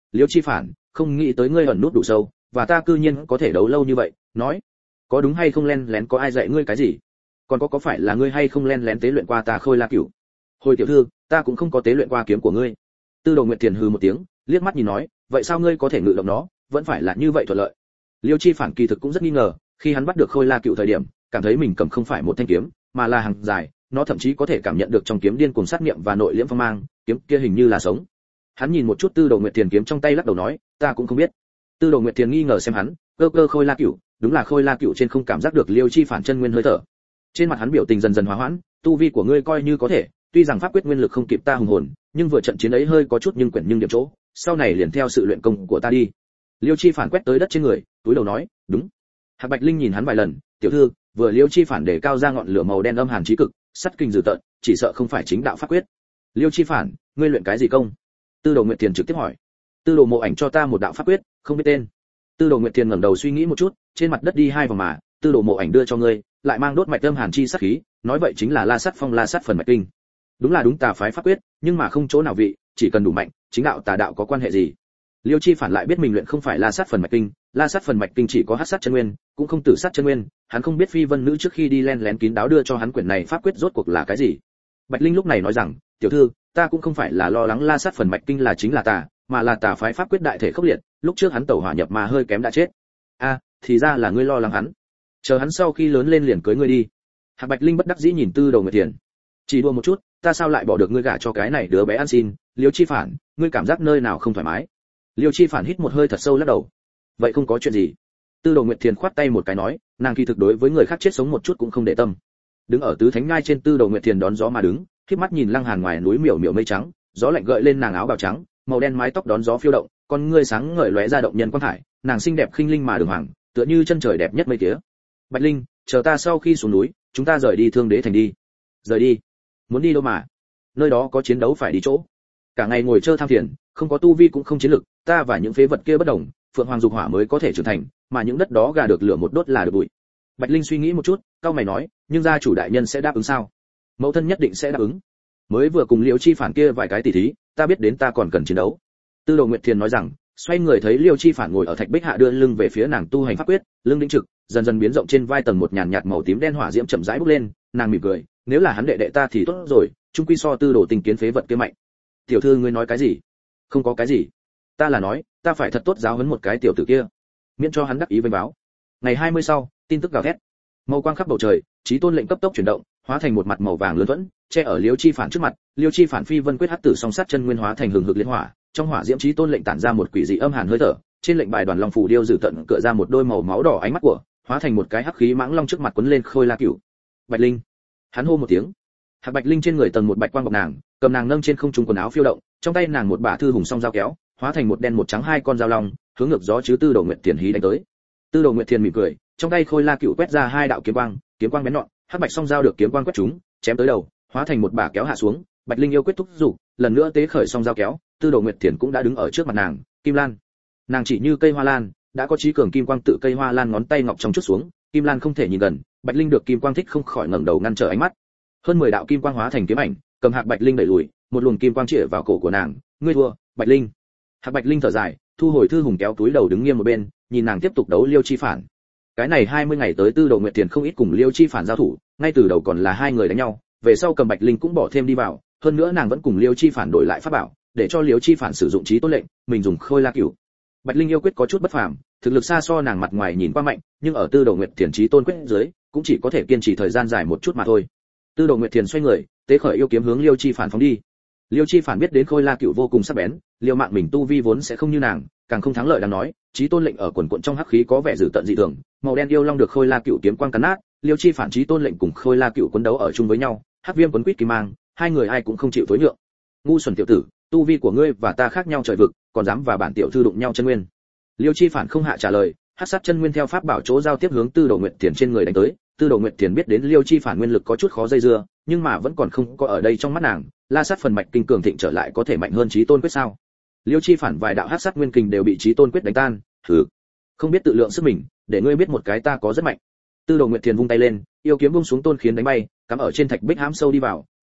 Liêu Chi Phản, không nghĩ tới ngươi ẩn nút đủ sâu, và ta cư nhiên có thể đấu lâu như vậy, nói, có đúng hay không len lén có ai dạy ngươi cái gì? Còn có phải là ngươi hay không len lén tế luyện qua ta Khôi La Cửu? Hồi tiểu thư, ta cũng không có tế luyện qua kiếm của ngươi. Tư Đồ Nguyệt Thiền hừ một tiếng, liếc mắt nhìn nói, vậy sao ngươi có thể ngự động nó, vẫn phải là như vậy thuận lợi? Liêu Chi Phản kỳ thực cũng rất nghi ngờ, khi hắn bắt được Khôi La Cửu thời điểm, cảm thấy mình cầm không phải một thanh kiếm, mà là hàng dài, nó thậm chí có thể cảm nhận được trong kiếm điên cuồng sát niệm và nội liễm phong mang, kiếm kia hình như là sống. Hắn nhìn một chút Tư Đồ Nguyệt Thiền kiếm trong tay lắc đầu nói, ta cũng không biết. Tư Đồ Nguyệt Thiền nghi ngờ xem hắn, cơ Khôi La Cửu, đúng là Khôi La Cửu trên không cảm giác được Liêu Chi Phản chân nguyên hơi thở. Trên mặt hắn biểu tình dần dần hòa hoãn, tu vi của ngươi coi như có thể, tuy rằng pháp quyết nguyên lực không kịp ta hùng hồn, nhưng vừa trận chiến ấy hơi có chút nhưng quyển nhưng điểm chỗ, sau này liền theo sự luyện công của ta đi. Liêu Chi Phản quét tới đất trên người, túi đầu nói, đúng. Hạc Bạch Linh nhìn hắn vài lần, tiểu thư, vừa Liêu Chi Phản để cao ra ngọn lửa màu đen âm hàn chí cực, sắt kinh dữ tợn, chỉ sợ không phải chính đạo pháp quyết. Liêu Chi Phản, ngươi luyện cái gì công? Tư Đồ Nguyệt Thiền trực tiếp hỏi. Tư Đồ Mộ Ảnh cho ta một đạo pháp quyết, không biết tên. Tư Đồ Nguyệt Thiền ngẩng đầu suy nghĩ một chút, trên mặt đất đi hai vòng mà, Tư Đồ Mộ Ảnh đưa cho ngươi, lại mang đốt mạch âm hàn chi sát khí, nói vậy chính là La Sát Phong La Sát phần mạch kinh. Đúng là đúng tà phái pháp quyết, nhưng mà không chỗ nào vị, chỉ cần đủ mạnh, chính đạo tà đạo có quan hệ gì? Liêu Chi Phản lại biết mình luyện không phải La Sát phần mạch kinh, La Sát phần mạch kinh chỉ có hắc sát chân nguyên, cũng không tử sát chân nguyên, hắn không biết Phi Vân nữ trước khi đi len lén kín đáo đưa cho hắn quyển này pháp quyết rốt cuộc là cái gì. Bạch Linh lúc này nói rằng, tiểu thư, ta cũng không phải là lo lắng La Sát phần mạch kinh là chính là tà, mà là tà phái pháp quyết đại thể khốc liệt, lúc trước hắn tẩu hỏa nhập ma hơi kém đã chết. A, thì ra là ngươi lo lắng hắn. Chờ hắn sau khi lớn lên liền cưới ngươi đi. Hạc Bạch Linh bất đắc dĩ nhìn Tư Đồ Nguyệt Thiền. Chỉ đùa một chút, ta sao lại bỏ được ngươi gả cho cái này đứa bé ăn xin, Liêu Chi Phản, ngươi cảm giác nơi nào không thoải mái? Liêu Chi Phản hít một hơi thật sâu lắc đầu. Vậy không có chuyện gì. Tư Đồ Nguyệt Thiền khoát tay một cái nói, nàng kỳ thực đối với người khác chết sống một chút cũng không để tâm. Đứng ở tứ thánh ngai trên, Tư Đồ Nguyệt Thiền đón gió mà đứng, khép mắt nhìn Lăng Hàn ngoài núi miểu miểu mây trắng, gió lạnh gợi lên nàng áo bào trắng, màu đen mái tóc đón gió phiêu động, con ngươi sáng ngời lóe ra động nhân quang thải, nàng xinh đẹp khinh linh mà đường hoàng, tựa như chân trời đẹp nhất mây tía. Bạch Linh, chờ ta sau khi xuống núi, chúng ta rời đi Thương Đế thành đi. Rời đi? Muốn đi đâu mà? Nơi đó có chiến đấu phải đi chỗ. Cả ngày ngồi chơi tham thiền, không có tu vi cũng không chiến lực, ta và những phế vật kia bất đồng, Phượng Hoàng dục hỏa mới có thể trưởng thành, mà những đất đó gà được lửa một đốt là được bụi. Bạch Linh suy nghĩ một chút, cao mày nói, nhưng gia chủ đại nhân sẽ đáp ứng sao? Mẫu thân nhất định sẽ đáp ứng. Mới vừa cùng Liêu Chi Phản kia vài cái tỉ thí, ta biết đến ta còn cần chiến đấu. Tư Đồ Nguyệt Thiền nói rằng, xoay người thấy Liêu Chi Phản ngồi ở thạch bích hạ đưa lưng về phía nàng tu hành pháp quyết, lưng đĩnh trực, dần dần biến rộng, trên vai tầng một nhàn nhạt màu tím đen hỏa diễm chậm rãi bốc lên, nàng mỉm cười, nếu là hắn đệ đệ ta thì tốt rồi, chung quy so Tư Đồ Tình kiến phế vật kia mạnh. Tiểu thư ngươi nói cái gì? Không có cái gì. Ta là nói, ta phải thật tốt giáo huấn một cái tiểu tử kia, miễn cho hắn đắc ý vênh báo. Ngày 20 sau, tin tức gào thét. Màu quang khắp bầu trời, Chí Tôn lệnh cấp tốc chuyển động, hóa thành một mặt màu vàng lớn thuẫn, che ở Liêu Chi Phản trước mặt. Liêu Chi Phản phi vân quyết hắc tử song sát chân nguyên hóa thành hừng hực liên hỏa, trong hỏa diễm Chí Tôn lệnh tản ra một quỷ dị âm hàn hơi thở, trên lệnh bài đoàn long phù điêu dự tận cựa ra một đôi màu máu đỏ ánh mắt của, hóa thành một cái hắc khí mãng long trước mặt quấn lên Khôi La Cửu. Bạch Linh, hắn hô một tiếng. Hạc Bạch Linh trên người tầng một bạch quang bọc nàng, cầm nàng nâng trên không trung quần áo phiêu động, trong tay nàng một bả thư hùng song dao kéo, hóa thành một đen một trắng hai con dao long, hướng ngược gió chứ Tư Đồ Nguyệt Thiền hí đánh tới. Tư Đồ Nguyệt Thiền mỉm cười, trong tay Khôi La Cửu quét ra hai đạo kiếm quang bén nhọn, hắc bạch song dao được kiếm quang quét trúng, chém tới đầu, hóa thành một bả kéo hạ xuống. Bạch Linh yêu quyết thúc dục, lần nữa tế khởi song dao kéo, Tư Đồ Nguyệt Thiền cũng đã đứng ở trước mặt nàng, Kim Lan. Nàng chỉ như cây hoa lan, đã có trí cường kim quang tự cây hoa lan ngón tay ngọc trong chút xuống, Kim Lan không thể nhìn gần, Bạch Linh được kim quang thích không khỏi ngẩng đầu ngăn trở ánh mắt. Hơn 10 đạo kim quang hóa thành kiếm ảnh, cầm Hạc Bạch Linh đẩy lùi, một luồng kim quang chĩa vào cổ của nàng, ngươi thua, Bạch Linh. Hạc Bạch Linh thở dài, thu hồi thư hùng kéo túi đầu đứng nghiêm một bên, nhìn nàng tiếp tục đấu Liêu Chi Phản. Cái này 20 ngày tới Tư Đồ Nguyệt Thiền không ít cùng Liêu Chi Phản giao thủ, ngay từ đầu còn là hai người đánh nhau, về sau cầm Bạch Linh cũng bỏ thêm đi vào, hơn nữa nàng vẫn cùng Liêu Chi Phản đổi lại pháp bảo, để cho Liêu Chi Phản sử dụng Chí Tôn lệnh, mình dùng Khôi La Cửu. Bạch Linh yêu quyết có chút bất phàm, thực lực xa so nàng mặt ngoài nhìn qua mạnh, nhưng ở Tư Đồ Nguyệt Thiền Chí Tôn quyết dưới, cũng chỉ có thể kiên trì thời gian dài một chút mà thôi. Tư Đồ Nguyệt Thiền xoay người, tế khởi yêu kiếm hướng Liêu Chi Phản phóng đi. Liêu Chi Phản biết đến Khôi La Cửu vô cùng sắc bén, liều mạng mình tu vi vốn sẽ không như nàng, càng không thắng lợi đang nói, Chí Tôn lệnh ở quần quần trong hắc khí có vẻ dữ tận dị thường, màu đen yêu long được Khôi La Cửu kiếm quang cắn nát, Liêu Chi Phản Chí Tôn lệnh cùng Khôi La Cửu quấn đấu ở chung với nhau, hắc viêm quấn quýt kim mang, hai người ai cũng không chịu thối nhượng. Ngu xuẩn tiểu tử, tu vi của ngươi và ta khác nhau trời vực, còn dám và bản tiểu thư đụng nhau chân nguyên. Liêu Chi Phản không hạ trả lời, hắc sát chân nguyên theo pháp bảo chỗ giao tiếp hướng Tư Đồ Nguyệt Thiền trên người đánh tới. Tư Đồ Nguyệt Thiền biết đến Liêu Chi Phản nguyên lực có chút khó dây dưa, nhưng mà vẫn còn không có ở đây trong mắt nàng, La Sát phần mạch kinh cường thịnh trở lại có thể mạnh hơn Chí Tôn quyết sao? Liêu Chi Phản vài đạo hắc sát nguyên kình đều bị Chí Tôn quyết đánh tan, thử, không biết tự lượng sức mình, để ngươi biết một cái ta có rất mạnh. Tư Đồ Nguyệt Thiền vung tay lên, yêu kiếm buông xuống tôn khiến đánh bay, cắm ở trên thạch bích hãm sâu đi vào,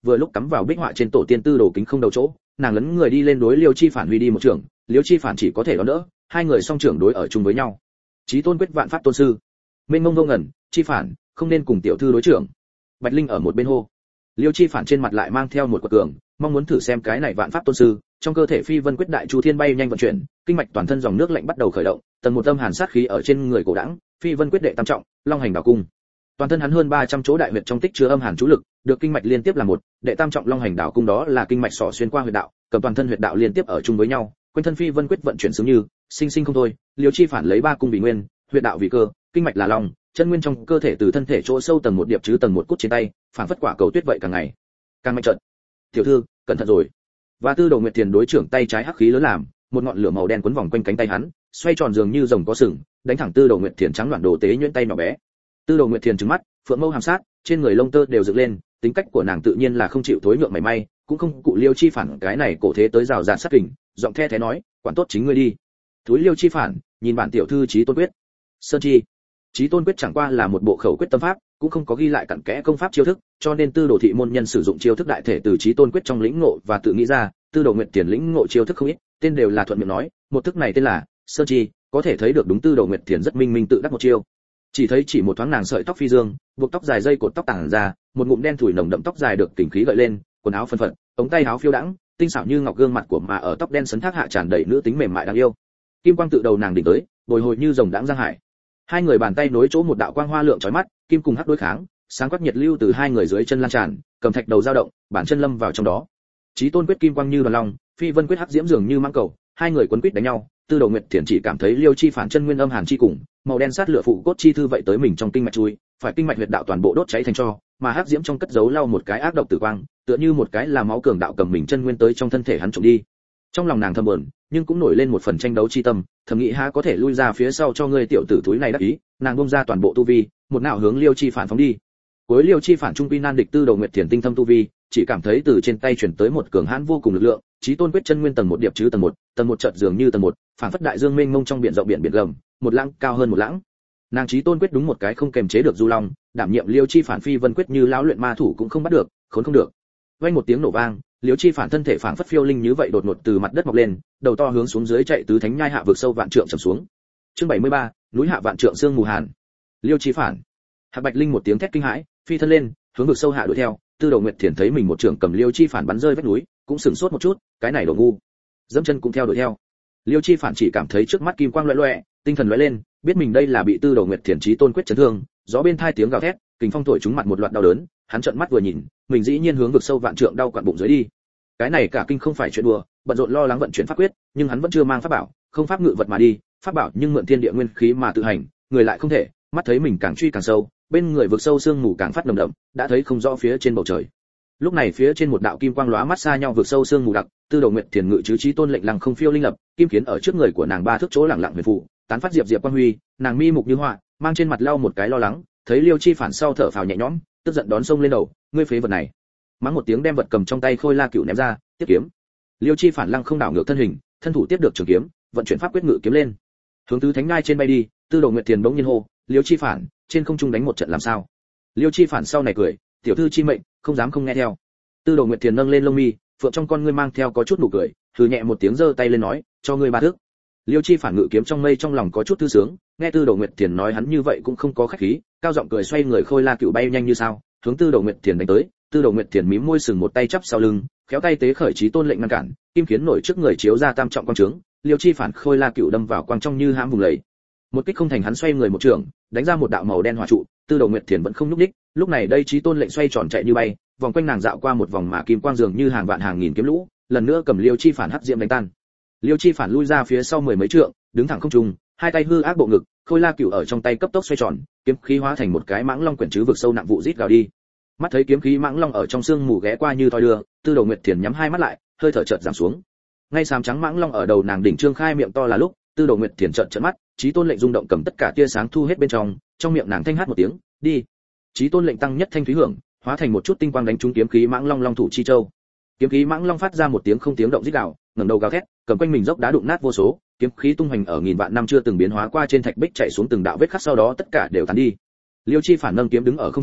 vừa lúc cắm vào bích họa trên tổ tiên tư đồ kính không đầu chỗ, nàng lấn người đi lên đối Liêu Chi Phản huy đi một trường, Liêu Chi Phản chỉ có thể đón đỡ, hai người song trưởng đối ở chung với nhau. Chí tôn quyết vạn pháp tôn sư, mênh mông vô ngần, Chi Phản không nên cùng tiểu thư đối trưởng. Bạch Linh ở một bên hô. Liêu Chi Phản trên mặt lại mang theo một quật cường, mong muốn thử xem cái này vạn pháp tôn sư. Trong cơ thể phi vân quyết đại chu thiên bay nhanh vận chuyển, kinh mạch toàn thân dòng nước lạnh bắt đầu khởi động, tần một âm hàn sát khí ở trên người cổ đãng, phi vân quyết đệ tam trọng, long hành đảo cung. Toàn thân hắn hơn 300 chỗ đại huyệt trong tích chứa âm hàn chú lực, được kinh mạch liên tiếp là một, đệ tam trọng long hành đảo cung đó là kinh mạch sọ xuyên qua huyệt đạo, cầm toàn thân huyệt đạo liên tiếp ở chung với nhau, quanh thân phi vân quyết vận chuyển sướng như, sinh sinh không thôi. Liêu Chi Phản lấy ba cung vì nguyên, huyệt đạo vì cơ, kinh mạch là long, chân nguyên trong cơ thể từ thân thể chỗ sâu tầng một điệp chứ tầng một cút trên tay, phản phất quả cầu tuyết vậy càng ngày càng mạnh trận. Tiểu thư, cẩn thận rồi. Và Tư Đồ Nguyệt Thiền đối trưởng tay trái hắc khí lớn làm, một ngọn lửa màu đen quấn vòng quanh cánh tay hắn, xoay tròn dường như rồng có sừng, đánh thẳng Tư Đồ Nguyệt Thiền trắng loạn đồ tế nhuyễn tay nhỏ bé. Tư Đồ Nguyệt Thiền trừng mắt, phượng mâu hàm sát, trên người lông tơ đều dựng lên, tính cách của nàng tự nhiên là không chịu thối nhượng mảy may, cũng không cụ Liêu Chi Phản cái này cổ thế tới rào rạt sát kình, giọng the thế nói, quản tốt chính ngươi đi. Thúi Liêu Chi Phản, nhìn bản tiểu thư Chí Tôn Quyết. Sơn chi. Chí Tôn Quyết chẳng qua là một bộ khẩu quyết tâm pháp, cũng không có ghi lại cặn kẽ công pháp chiêu thức, cho nên Tư Đồ thị môn nhân sử dụng chiêu thức đại thể từ Chí Tôn Quyết trong lĩnh ngộ và tự nghĩ ra, Tư Đồ Nguyệt Thiền lĩnh ngộ chiêu thức không ít, tên đều là thuận miệng nói, một thức này tên là Sơn chi, có thể thấy được đúng Tư Đồ Nguyệt Thiền rất minh minh tự đắc một chiêu. Chỉ một thoáng nàng sợi tóc phi dương, buộc tóc dài dây cột tóc tản ra, một ngụm đen thủi nồng đậm tóc dài được kình khí gợi lên, quần áo phân phật, ống tay áo phiêu đãng, tinh xảo như ngọc gương mặt của mà ở tóc đen sấn thác hạ tràn đầy nữ tính mềm mại đáng yêu. Kim quang tự đầu nàng đỉnh tới, bồi hồi như rồng đãng giang hải. Hai người bàn tay nối chỗ một đạo quang hoa lượng chói mắt, kim cùng hắc đối kháng, sáng quắc nhiệt lưu từ hai người dưới chân lan tràn, cầm thạch đầu dao động, bản chân lâm vào trong đó. Chí Tôn Quyết kim quang như đoàn long, phi vân quyết hắc diễm dường như mãng cầu, hai người quấn quýt đánh nhau. Tư Đồ Nguyệt Thiền chỉ cảm thấy Liêu Chi Phản chân nguyên âm hàn chi cùng, màu đen sát lửa phụ cốt chi thư vậy tới mình trong kinh mạch chui, phải kinh mạch huyệt đạo toàn bộ đốt cháy thành tro, mà hắc diễm trong cất giấu lau một cái ác độc tử quang, tựa như một cái là máu cường đạo cầm mình chân nguyên tới trong thân thể hắn trộm đi. Trong lòng nàng thầm buồn, nhưng cũng nổi lên một phần tranh đấu chi tâm, thầm nghĩ há có thể lui ra phía sau cho ngươi tiểu tử túi này đắc ý, nàng bung ra toàn bộ tu vi, một não hướng Liêu Chi Phản phóng đi. Cuối Liêu Chi Phản trung quy nan địch Tư Đồ Nguyệt Thiền tinh thâm tu vi, chỉ cảm thấy từ trên tay chuyển tới một cường hãn vô cùng lực lượng, Chí Tôn Quyết chân nguyên tầng một điệp chứ tầng một chợt dường như tầng một, phản phất đại dương mênh mông trong biển rộng biển gầm, một lãng cao hơn một lãng. Nàng Chí Tôn Quyết đúng một cái không kềm chế được du long, đảm nhiệm Liêu Chi Phản phi vân quyết như lão luyện ma thủ cũng không bắt được, khốn không được. Vang một tiếng nổ vang, Liêu Chi Phản thân thể phản phất phiêu linh như vậy đột ngột từ mặt đất mọc lên, đầu to hướng xuống dưới chạy tứ thánh nhai hạ vực sâu vạn trượng trầm xuống. Chương 73, núi hạ vạn trượng sương mù hàn. Liêu Chi Phản. Hạc Bạch Linh một tiếng thét kinh hãi, phi thân lên, hướng vực sâu hạ đuổi theo. Tư Đồ Nguyệt Thiền thấy mình một trường cầm Liêu Chi Phản bắn rơi vách núi, cũng sửng sốt một chút, cái này đồ ngu. Dẫm chân cũng theo đuổi theo. Liêu Chi Phản chỉ cảm thấy trước mắt kim quang lóe lóe, tinh thần lóe lên, biết mình đây là bị Tư Đồ Nguyệt Thiền Chí Tôn Quyết chấn thương, gió bên tai tiếng gào thét, kình phong thổi trúng mặt một loạt đau đớn, hắn trợn mắt vừa nhìn, mình dĩ nhiên hướng vực sâu vạn trượng đau quặn bụng dưới đi. Cái này cả kinh không phải chuyện đùa, bận rộn lo lắng vận chuyển pháp quyết, nhưng hắn vẫn chưa mang pháp bảo, không pháp ngự vật mà đi, pháp bảo nhưng mượn thiên địa nguyên khí mà tự hành, người lại không thể, mắt thấy mình càng truy càng sâu, bên người vực sâu sương mù càng phát nồng đậm, đã thấy không rõ phía trên bầu trời. Lúc này phía trên một đạo kim quang lóa mắt xa nhau vực sâu sương mù đặc, Tư Đồ Nguyệt Thiền ngự chứ Chí Tôn lệnh lăng không phiêu linh lập, kim kiến ở trước người của nàng ba thước chỗ lẳng lặng huyền phụ, tán phát diệp quang huy, nàng mi mục như họa, mang trên mặt lau một cái lo lắng, thấy Liêu Chi Phản sau thở phào nhẹ nhõm, tức giận đón sông lên đầu, ngươi phế vật này. Mắng một tiếng đem vật cầm trong tay Khôi La Cựu ném ra, tiếp kiếm. Liêu Chi Phản lăng không đảo ngược thân hình, thân thủ tiếp được trường kiếm, vận chuyển pháp quyết ngự kiếm lên, hướng tứ thánh ngai trên bay đi. Tư Đồ Nguyệt Thiền bỗng nhiên hô, Liêu Chi Phản, trên không trung đánh một trận làm sao? Liêu Chi Phản sau này cười, tiểu thư chi mệnh, không dám không nghe theo. Tư Đồ Nguyệt Thiền nâng lên lông mi, phượng trong con ngươi mang theo có chút nụ cười, hừ nhẹ một tiếng giơ tay lên nói, cho ngươi ba thước. Liêu Chi Phản ngự kiếm trong mây trong lòng có chút thư sướng, nghe Tư Đồ Nguyệt Thiền nói hắn như vậy cũng không có khách khí, cao giọng cười xoay người Khôi La Cựu bay nhanh như sao, hướng Tư Đồ Nguyệt Thiền đánh tới. Tư Đồ Nguyệt Thiền mím môi sừng một tay chắp sau lưng, khéo tay tế khởi Chí Tôn lệnh ngăn cản, kim kiến nổi trước người chiếu ra tam trọng quang trướng, Liêu Chi Phản Khôi La Cựu đâm vào quang trong như hãm vùng lầy. Một kích không thành hắn xoay người một trường, đánh ra một đạo màu đen hỏa trụ, Tư Đồ Nguyệt Thiền vẫn không nhúc nhích, lúc này đây Chí Tôn lệnh xoay tròn chạy như bay, vòng quanh nàng dạo qua một vòng mà kim quang dường như hàng vạn hàng nghìn kiếm lũ, lần nữa cầm Liêu Chi Phản hắc diệm đánh tan. Liêu Chi Phản lui ra phía sau mười mấy trượng, đứng thẳng không trung, hai tay hư ác bộ ngực, Khôi La Cựu ở trong tay cấp tốc xoay tròn, kiếm khí hóa thành một cái mãng long quyển chứ vực sâu nặng vụ rít gào đi. Mắt thấy kiếm khí mãng long ở trong sương mù ghé qua như thoi đưa, Tư Đồ Nguyệt Thiền nhắm hai mắt lại, hơi thở chợt giảm xuống. Ngay sám trắng mãng long ở đầu nàng đỉnh trương khai miệng to là lúc, Tư Đồ Nguyệt Thiền trợn trợn mắt, Chí Tôn lệnh rung động cầm tất cả tia sáng thu hết bên trong miệng nàng thanh hát một tiếng, đi. Chí Tôn lệnh tăng nhất thanh thúy hưởng, hóa thành một chút tinh quang đánh trúng kiếm khí mãng long long thủ chi châu. Kiếm khí mãng long phát ra một tiếng không tiếng động rít gào, ngẩng đầu gào thét, cầm quanh mình dốc đá đụng nát vô số, kiếm khí tung hoành ở nghìn vạn năm chưa từng biến hóa qua trên thạch bích chạy xuống từng đạo vết khắc sau đó tất cả đều tán đi. Liêu Chi Phản nâng kiếm đứng ở không trung,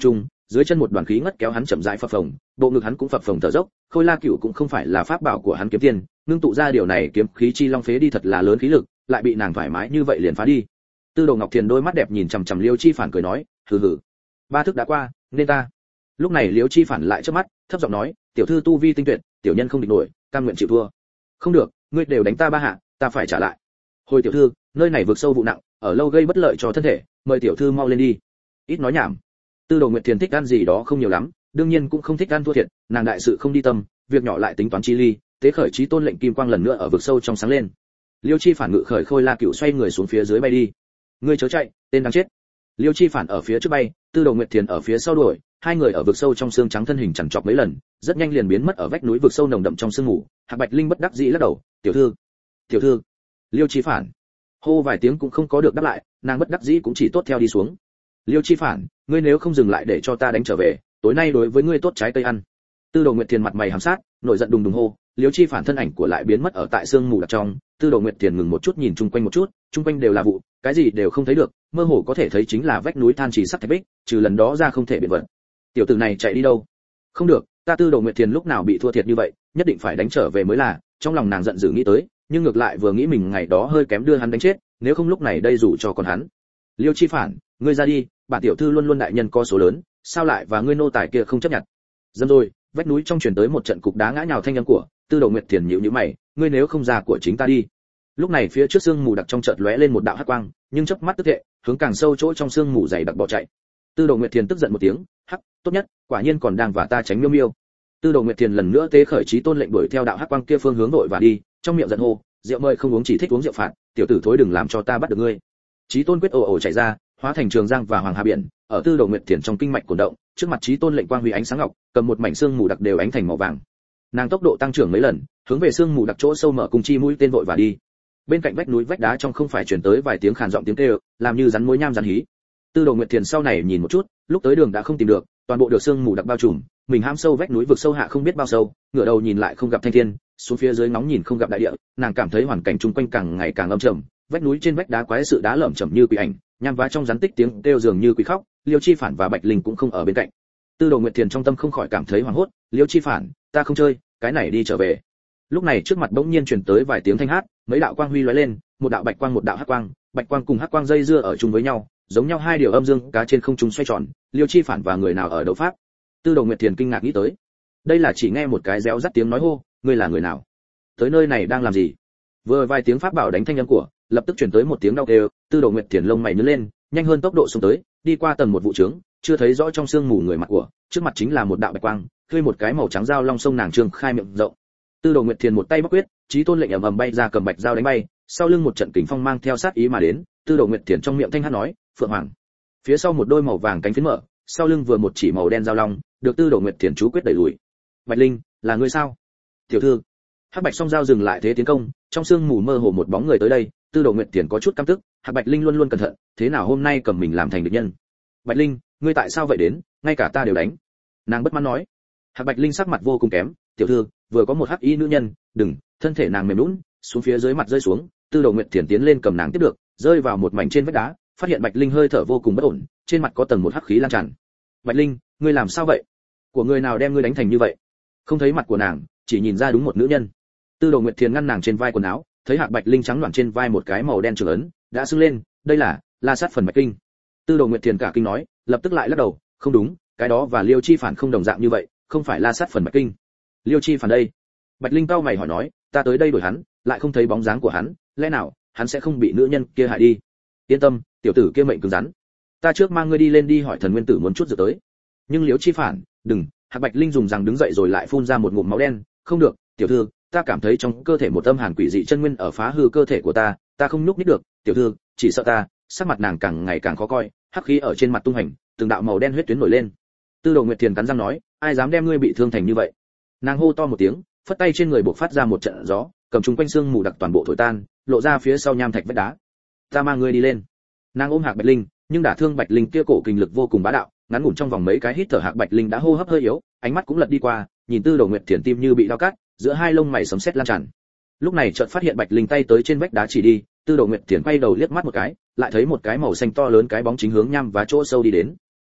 dưới chân một đoàn khí ngất kéo hắn chậm rãi phập phồng, bộ ngực hắn cũng phập phồng thở dốc, Khôi La Cửu cũng không phải là pháp bảo của hắn kiếm tiên, ngưng tụ ra điều này kiếm khí chi long phế đi thật là lớn khí lực, lại bị nàng thoải mái như vậy liền phá đi. Tư Đồ Ngọc Thiền đôi mắt đẹp nhìn chằm chằm Liêu Chi Phản cười nói, hừ hừ, ba thức đã qua, nên ta. Lúc này Liêu Chi Phản lại chớp mắt, thấp giọng nói, tiểu thư tu vi tinh tuyệt, tiểu nhân không địch nổi, cam nguyện chịu thua. Không được, ngươi đều đánh ta ba hạ, ta phải trả lại. Hồi tiểu thư, nơi này vực sâu vụ nặng, ở lâu gây bất lợi cho thân thể, mời tiểu thư mau lên đi. Ít nói nhảm. Tư Đồ Nguyệt Thiền thích ăn gì đó không nhiều lắm, đương nhiên cũng không thích ăn thua thiệt, nàng đại sự không đi tâm, việc nhỏ lại tính toán chi ly, tế khởi chí tôn lệnh kim quang lần nữa ở vực sâu trong sáng lên. Liêu Chi Phản ngự khởi Khôi La Cửu xoay người xuống phía dưới bay đi. Ngươi chớ chạy, tên đáng chết. Liêu Chi Phản ở phía trước bay, Tư Đồ Nguyệt Thiền ở phía sau đuổi, hai người ở vực sâu trong xương trắng thân hình chằn chọc mấy lần, rất nhanh liền biến mất ở vách núi vực sâu nồng đậm trong sương mù. Hạc Bạch Linh bất đắc dĩ lắc đầu, tiểu thư, tiểu thư. Liêu Chi Phản hô vài tiếng cũng không có được đáp lại, nàng bất đắc dĩ cũng chỉ tốt theo đi xuống. Liêu Chi Phản, ngươi nếu không dừng lại để cho ta đánh trở về, tối nay đối với ngươi tốt trái cây ăn. Tư Đồ Nguyệt Thiền mặt mày hàm sát, nổi giận đùng đùng hô. Liêu Chi Phản thân ảnh của lại biến mất ở tại sương mù đặc trong. Tư Đồ Nguyệt Thiền ngừng một chút nhìn chung quanh một chút, chung quanh đều là vụ, cái gì đều không thấy được, mơ hồ có thể thấy chính là vách núi than trì sắt thạch bích, trừ lần đó ra không thể biện vật. Tiểu tử này chạy đi đâu? Không được, ta Tư Đồ Nguyệt Thiền lúc nào bị thua thiệt như vậy, nhất định phải đánh trở về mới là. Trong lòng nàng giận dữ nghĩ tới, nhưng ngược lại vừa nghĩ mình ngày đó hơi kém đưa hắn đánh chết, nếu không lúc này đây rủ cho con hắn. Liêu Chi Phản, ngươi ra đi, bản tiểu thư luôn luôn đại nhân có số lớn, sao lại và ngươi nô tài kia không chấp nhận? Dâm rồi, vách núi trong truyền tới một trận cục đá ngã nhào thanh âm của. Tư Đồ Nguyệt Thiền nhíu nhíu mày, ngươi nếu không ra của chính ta đi. Lúc này phía trước sương mù đặc trong chợt lóe lên một đạo hắc quang, nhưng chớp mắt tức thệ, hướng càng sâu chỗ trong sương mù dày đặc bỏ chạy. Tư Đồ Nguyệt Thiền tức giận một tiếng, hắc, tốt nhất, quả nhiên còn đang và ta tránh miêu miêu. Tư Đồ Nguyệt Thiền lần nữa tế khởi chí tôn lệnh đuổi theo đạo hắc quang kia phương hướng đội và đi, trong miệng giận hô, rượu mời không uống chỉ thích uống rượu phạt, tiểu tử thối đừng làm cho ta bắt được ngươi. Chí tôn quyết ồ ồ chạy ra, hóa thành trường giang và hoàng hà biển, ở Tư Đồ Nguyệt Thiền trong kinh mạch cuồn động, trước mặt chí tôn lệnh quang huy ánh sáng ngọc, cầm một mảnh xương mù đặc đều ánh thành màu vàng. Nàng tốc độ tăng trưởng mấy lần, hướng về xương mù đặc chỗ sâu mở cùng chi mũi tên vội và đi. Bên cạnh vách núi vách đá trong không phải truyền tới vài tiếng khàn giọng tiếng kêu, làm như rắn mối nham rắn hí. Tư Đồ Nguyệt Thiền sau này nhìn một chút, lúc tới đường đã không tìm được, toàn bộ được xương mù đặc bao trùm, mình hãm sâu vách núi vực sâu hạ không biết bao sâu, ngửa đầu nhìn lại không gặp thanh thiên, xuống phía dưới ngóng nhìn không gặp đại địa, nàng cảm thấy hoàn cảnh chung quanh càng ngày càng âm trầm, vách núi trên vách đá quái sự đá lởm chởm như quỷ ảnh, nham vá trong rắn tích tiếng kêu dường như quỷ khóc. Liêu Chi Phản và Bạch Linh cũng không ở bên cạnh. Tư Đồ Nguyệt Thiền trong tâm không khỏi cảm thấy hoảng hốt, Liêu Chi Phản, ta không chơi, cái này đi trở về. Lúc này trước mặt bỗng nhiên truyền tới vài tiếng thanh hát, mấy đạo quang huy lóe lên, một đạo bạch quang một đạo hắc quang, bạch quang cùng hắc quang dây dưa ở chung với nhau, giống nhau hai điều âm dương cá trên không trung xoay tròn. Liêu Chi Phản và người nào ở đấu pháp? Tư Đồ Nguyệt Thiền kinh ngạc nghĩ tới, đây là chỉ nghe một cái réo rắt tiếng nói hô, ngươi là người nào? Tới nơi này đang làm gì? Vừa vài tiếng pháp bảo đánh thanh âm của, lập tức truyền tới một tiếng đau kêu. Tư Đồ Nguyệt Thiền lông mày nhướng lên, nhanh hơn tốc độ xông tới, đi qua tầng một vụ trướng, chưa thấy rõ trong sương mù người mặt của, trước mặt chính là một đạo bạch quang, khơi một cái màu trắng dao long sông nàng trương khai miệng rộng. Tư Đồ Nguyệt Thiền một tay bóc quyết, chí tôn lệnh ầm ầm bay ra cầm bạch dao đánh bay, sau lưng một trận kình phong mang theo sát ý mà đến. Tư Đồ Nguyệt Thiền trong miệng thanh hát nói, phượng hoàng. Phía sau một đôi màu vàng cánh phiến mở, sau lưng vừa một chỉ màu đen dao long, được Tư Đồ Nguyệt Thiền chú quyết đẩy lùi. Bạch Linh, là ngươi sao? Tiểu thư. Hắc Bạch song dao dừng lại thế tiến công, trong sương mù mơ hồ một bóng người tới đây. Tư Đồ Nguyệt Thiền có chút căm tức, Hạc Bạch Linh luôn luôn cẩn thận, thế nào hôm nay cầm mình làm thành địch nhân? Bạch Linh, ngươi tại sao vậy đến, ngay cả ta đều đánh. Nàng bất mãn nói. Hạc Bạch Linh sắc mặt vô cùng kém, tiểu thư, vừa có một hắc y nữ nhân, đừng, thân thể nàng mềm nhũn, xuống phía dưới mặt rơi xuống. Tư Đồ Nguyệt Thiền tiến lên cầm nàng tiếp được, rơi vào một mảnh trên vách đá, phát hiện Bạch Linh hơi thở vô cùng bất ổn, trên mặt có tầng một hắc khí lan tràn. Bạch Linh, ngươi làm sao vậy? Của người nào đem ngươi đánh thành như vậy? Không thấy mặt của nàng, chỉ nhìn ra đúng một nữ nhân. Tư Đồ Nguyệt Thiền ngăn nàng trên vai quần áo, thấy Hạc Bạch Linh trắng loảng trên vai một cái màu đen trường ấn, đã sưng lên, đây là La Sát phần Bạch Kinh. Tư Đồ Nguyệt Thiền cả kinh nói, lập tức lại lắc đầu, không đúng, cái đó và Liêu Chi Phản không đồng dạng như vậy, không phải La Sát phần Bạch Kinh. Liêu Chi Phản đây? Bạch Linh cau mày hỏi nói, ta tới đây đuổi hắn, lại không thấy bóng dáng của hắn, lẽ nào hắn sẽ không bị nữ nhân kia hại đi? Yên tâm, tiểu tử kia mệnh cứng rắn. Ta trước mang ngươi đi lên đi hỏi Thần Nguyên Tử muốn chút dược tới. Nhưng Liêu Chi Phản, đừng. Hạc Bạch Linh dùng rằng đứng dậy rồi lại phun ra một ngụm máu đen, không được, tiểu thư, ta cảm thấy trong cơ thể một âm hàn quỷ dị chân nguyên ở phá hư cơ thể của ta không nhúc nhích được, tiểu thư, chỉ sợ ta. Sắc mặt nàng càng ngày càng khó coi, hắc khí ở trên mặt tung hành, từng đạo màu đen huyết tuyến nổi lên. Tư Đồ Nguyệt Thiền cắn răng nói, ai dám đem ngươi bị thương thành như vậy? Nàng hô to một tiếng, phất tay trên người bộc phát ra một trận gió, cầm chúng quanh xương mù đặc toàn bộ thổi tan, lộ ra phía sau nham thạch vách đá. Ta mang ngươi đi lên. Nàng ôm Hạc Bạch Linh, nhưng đả thương Bạch Linh kia cổ kinh lực vô cùng bá đạo, ngắn ngủn trong vòng mấy cái hít thở Hạc Bạch Linh đã hô hấp hơi yếu, ánh mắt cũng lật đi qua, nhìn Tư Đồ Nguyệt Thiền tim như bị dao cắt, giữa hai lông mày sấm sét lan tràn. Lúc này chợt phát hiện Bạch Linh tay tới trên vách đá chỉ đi, Tư Đồ Nguyệt Thiền quay đầu liếc mắt một cái, lại thấy một cái màu xanh to lớn cái bóng chính hướng nham và chỗ sâu đi đến.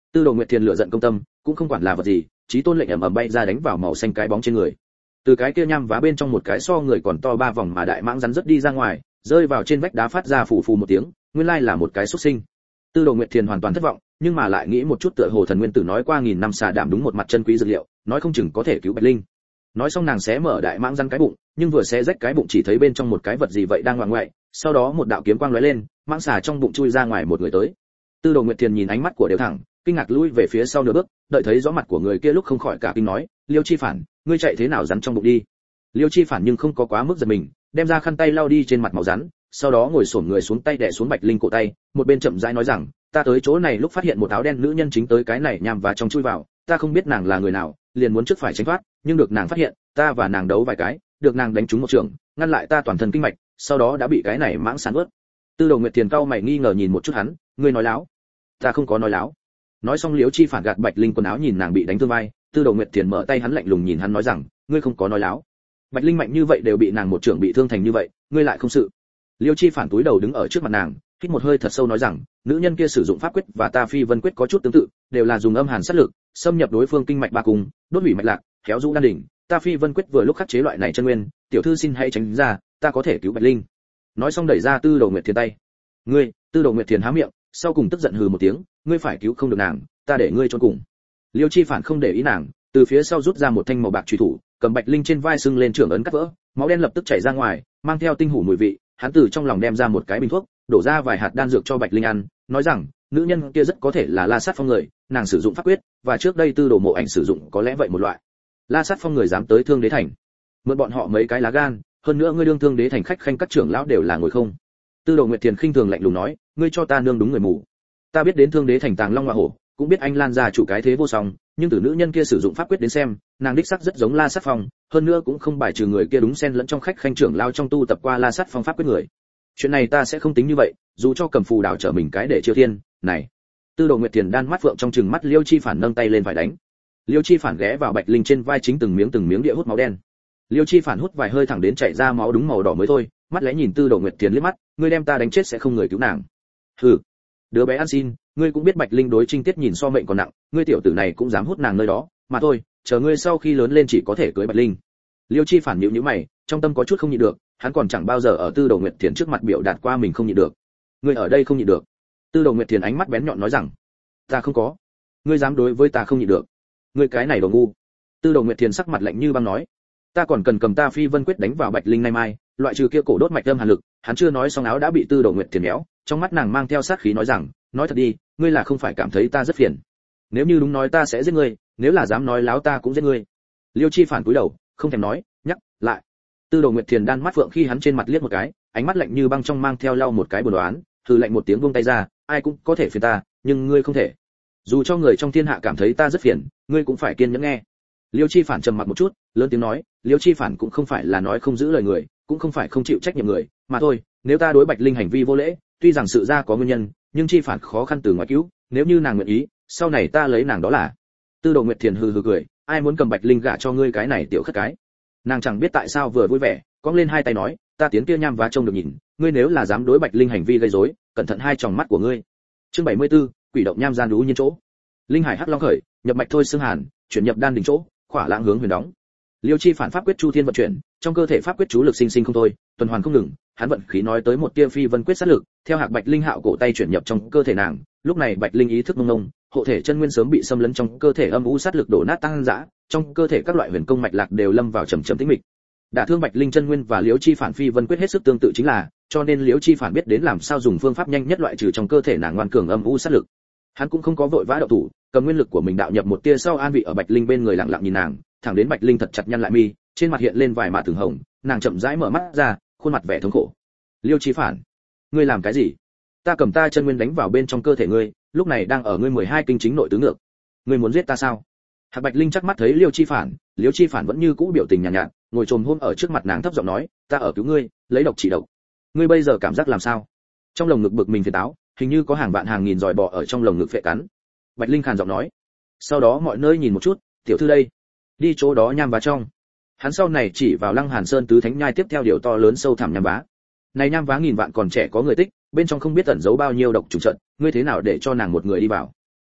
Tư Đồ Nguyệt Thiền lửa giận công tâm, cũng không quản là vật gì, chí tôn lệnh ầm ầm bay ra đánh vào màu xanh cái bóng trên người. Từ cái kia nham vá bên trong một cái so người còn to 3 vòng mà đại mãng rắn rất đi ra ngoài, rơi vào trên vách đá phát ra phù phù một tiếng, nguyên lai là một cái xúc sinh. Tư Đồ Nguyệt Thiền hoàn toàn thất vọng, nhưng mà lại nghĩ một chút tựa hồ thần nguyên tử nói qua nghìn năm xà đảm đúng một mặt chân quý dược liệu, nói không chừng có thể cứu Bạch Linh. Nói xong nàng xé mở đại mãng rắn cái bụng, nhưng vừa xé rách cái bụng chỉ thấy bên trong một cái vật gì vậy đang ngoạng ngoại, sau đó một đạo kiếm quang lóe lên, mãng xà trong bụng chui ra ngoài một người tới. Tư Đồ Nguyệt Thiền nhìn ánh mắt của Đều Thẳng, kinh ngạc lui về phía sau nửa bước, đợi thấy rõ mặt của người kia lúc không khỏi cả kinh nói, Liêu Chi Phản, ngươi chạy thế nào rắn trong bụng đi? Liêu Chi Phản nhưng không có quá mức giật mình, đem ra khăn tay lau đi trên mặt máu rắn, sau đó ngồi xổm người xuống tay đè xuống Bạch Linh cổ tay, một bên chậm rãi nói rằng, ta tới chỗ này lúc phát hiện một áo đen nữ nhân chính tới cái này nhằm và trong chui vào, ta không biết nàng là người nào, liền muốn trước phải tránh thoát, nhưng được nàng phát hiện, ta và nàng đấu vài cái, được nàng đánh trúng một trường, ngăn lại ta toàn thân kinh mạch, sau đó đã bị cái này mãng sán nuốt. Tư Đồ Nguyệt Thiền cau mày nghi ngờ nhìn một chút hắn, ngươi nói láo? Ta không có nói láo. Nói xong Liễu Chi Phản gạt Bạch Linh quần áo nhìn nàng bị đánh thương vai, Tư Đồ Nguyệt Thiền mở tay hắn lạnh lùng nhìn hắn nói rằng, ngươi không có nói láo. Bạch Linh mạnh như vậy đều bị nàng một trưởng bị thương thành như vậy, ngươi lại không sự. Liễu Chi Phản túi đầu đứng ở trước mặt nàng, hít một hơi thật sâu nói rằng, nữ nhân kia sử dụng pháp quyết và ta phi vân quyết có chút tương tự, đều là dùng âm hàn sát lực, xâm nhập đối phương kinh mạch ba cung, đốt hủy mạch lạc, khéo rũ đan đỉnh, ta phi vân quyết vừa lúc khắc chế loại này chân nguyên, tiểu thư xin hãy tránh ra, ta có thể cứu Bạch Linh. Nói xong đẩy ra Tư Đồ Nguyệt Thiền tay. Ngươi, Tư Đồ Nguyệt Thiền há miệng, sau cùng tức giận hừ một tiếng, ngươi phải cứu không được nàng, ta để ngươi chôn cùng. Liêu Chi Phản không để ý nàng, từ phía sau rút ra một thanh màu bạc chùy thủ, cầm Bạch Linh trên vai sưng lên trưởng ấn cắt vỡ, máu đen lập tức chảy ra ngoài, mang theo tinh hủ mùi vị, hắn từ trong lòng đem ra một cái bình thuốc, đổ ra vài hạt đan dược cho Bạch Linh ăn, nói rằng, nữ nhân kia rất có thể là La Sát Phong người, nàng sử dụng pháp quyết, và trước đây Tư Đồ Mộ Ảnh sử dụng có lẽ vậy một loại. La Sát Phong người dám tới Thương Đế thành, mượn bọn họ mấy cái lá gan, hơn nữa ngươi đương Thương Đế thành khách khanh các trưởng lão đều là ngồi không. Tư Đồ Nguyệt Thiền khinh thường lạnh lùng nói, ngươi cho ta nương đúng người mù. Ta biết đến Thương Đế thành Tàng Long Ngọa Hổ, cũng biết anh Lan gia chủ cái thế vô song, nhưng từ nữ nhân kia sử dụng pháp quyết đến xem, nàng đích xác rất giống La Sát Phong, hơn nữa cũng không bài trừ người kia đúng xen lẫn trong khách khanh trưởng lao trong tu tập qua La Sát Phong pháp quyết người. Chuyện này ta sẽ không tính như vậy, dù cho Cầm Phù đảo trở mình cái để chiêu thiên, này. Tư Đồ Nguyệt Thiền đan mắt vượng trong trừng mắt Liêu Chi Phản nâng tay lên phải đánh. Liêu Chi Phản ghé vào Bạch Linh trên vai chính từng miếng địa hút máu đen. Liêu Chi Phản hút vài hơi thẳng đến chảy ra máu đúng màu đỏ mới thôi, mắt lẽ nhìn Tư Đồ Nguyệt Thiền liếc mắt, ngươi đem ta đánh chết sẽ không người cứu nàng. Hừ, đứa bé ăn xin, ngươi cũng biết Bạch Linh đối Trinh Tiết nhìn so mệnh còn nặng, ngươi tiểu tử này cũng dám hút nàng nơi đó, mà thôi, chờ ngươi sau khi lớn lên chỉ có thể cưới Bạch Linh. Liêu Chi Phản nhíu mày, trong tâm có chút không nhịn được, hắn còn chẳng bao giờ ở Tư Đồ Nguyệt Thiền trước mặt biểu đạt qua mình không nhịn được. Ngươi ở đây không nhịn được? Tư Đồ Nguyệt Thiền ánh mắt bén nhọn nói rằng, ta không có. Ngươi dám đối với ta không nhịn được? Ngươi cái này đồ ngu. Tư Đồ Nguyệt Thiền sắc mặt lạnh như băng nói, ta còn cần cầm ta phi vân quyết đánh vào Bạch Linh nay mai, loại trừ kia cổ đốt mạch âm hàn lực. Hắn chưa nói xong áo đã bị Tư Đồ Nguyệt Thiền méo, trong mắt nàng mang theo sát khí nói rằng, nói thật đi, ngươi là không phải cảm thấy ta rất phiền? Nếu như đúng nói ta sẽ giết ngươi, nếu là dám nói láo ta cũng giết ngươi. Liêu Chi Phản cúi đầu, không thèm nói, nhắc lại. Tư Đồ Nguyệt Thiền đan mắt vượng khi hắn trên mặt liếc một cái, ánh mắt lạnh như băng trong mang theo lau một cái buồn đoán, hừ lạnh một tiếng buông tay ra, ai cũng có thể phiền ta, nhưng ngươi không thể. Dù cho người trong thiên hạ cảm thấy ta rất phiền, ngươi cũng phải kiên nhẫn nghe. Liêu Chi Phản trầm mặc một chút, lớn tiếng nói, Liêu Chi Phản cũng không phải là nói không giữ lời người, cũng không phải không chịu trách nhiệm người, mà thôi, nếu ta đối Bạch Linh hành vi vô lễ, tuy rằng sự ra có nguyên nhân, nhưng Chi Phản khó khăn từ ngoài cứu, nếu như nàng nguyện ý, sau này ta lấy nàng đó là. Tư Đồ Nguyệt Thiền hừ hừ cười, ai muốn cầm Bạch Linh gả cho ngươi cái này tiểu khất cái. Nàng chẳng biết tại sao vừa vui vẻ, cong lên hai tay nói, ta tiến kia nham vá trông được nhìn, ngươi nếu là dám đối Bạch Linh hành vi gây rối, cẩn thận hai tròng mắt của ngươi. Chương 74, quỷ động nham gian đú nhiên chỗ. Linh hải hắc long khởi, nhập mạch thôi xương hàn, chuyển nhập đan đỉnh chỗ, khỏa lãng hướng huyền đóng. Liêu Chi Phản pháp quyết chu thiên vận chuyển, trong cơ thể pháp quyết chú lực sinh sinh không thôi, tuần hoàn không ngừng, hắn vận khí nói tới một tia phi vân quyết sát lực, theo hạc Bạch Linh hạo cổ tay chuyển nhập trong cơ thể nàng, lúc này Bạch Linh ý thức mông mông, hộ thể chân nguyên sớm bị xâm lấn trong cơ thể âm u sát lực đổ nát tăng dã, trong cơ thể các loại huyền công mạch lạc đều lâm vào trầm trầm tĩnh mịch. Đả thương Bạch Linh chân nguyên và Liễu Chi Phản phi vân quyết hết sức tương tự chính là, cho nên Liễu Chi Phản biết đến làm sao dùng phương pháp nhanh nhất loại trừ trong cơ thể nàng ngoan cường âm u sát lực. Hắn cũng không có vội vã động thủ, cầm nguyên lực của mình đạo nhập một tia sau an vị ở Bạch Linh bên người lặng lặng nhìn nàng, thẳng đến Bạch Linh thật chặt nhăn lại mi, trên mặt hiện lên vài mạt thường hồng, nàng chậm rãi mở mắt ra, khuôn mặt vẻ thống khổ. Liêu Chi Phản, ngươi làm cái gì? Ta cầm ta chân nguyên đánh vào bên trong cơ thể ngươi, lúc này đang ở ngươi 12 kinh chính nội tứ ngược. Ngươi muốn giết ta sao? Hạc Bạch Linh chắc mắt thấy Liêu Chi Phản vẫn như cũ biểu tình nhàn nhạt, ngồi trồm hôm ở trước mặt nàng thấp giọng nói, ta ở cứu ngươi, lấy độc trị độc. Ngươi bây giờ cảm giác làm sao? Trong lồng ngực bực mình phiền táo, hình như có hàng vạn hàng nghìn giòi bọ ở trong lồng ngực phệ cắn. Bạch Linh khàn giọng nói, sau đó mọi nơi nhìn một chút, tiểu thư đây, đi chỗ đó nham vá trong. Hắn sau này chỉ vào Lăng Hàn Sơn tứ thánh nhai tiếp theo điều to lớn sâu thẳm nham vá. Này nham vá nghìn vạn còn trẻ có người tích, bên trong không biết ẩn giấu bao nhiêu độc trùng trận, ngươi thế nào để cho nàng một người đi vào?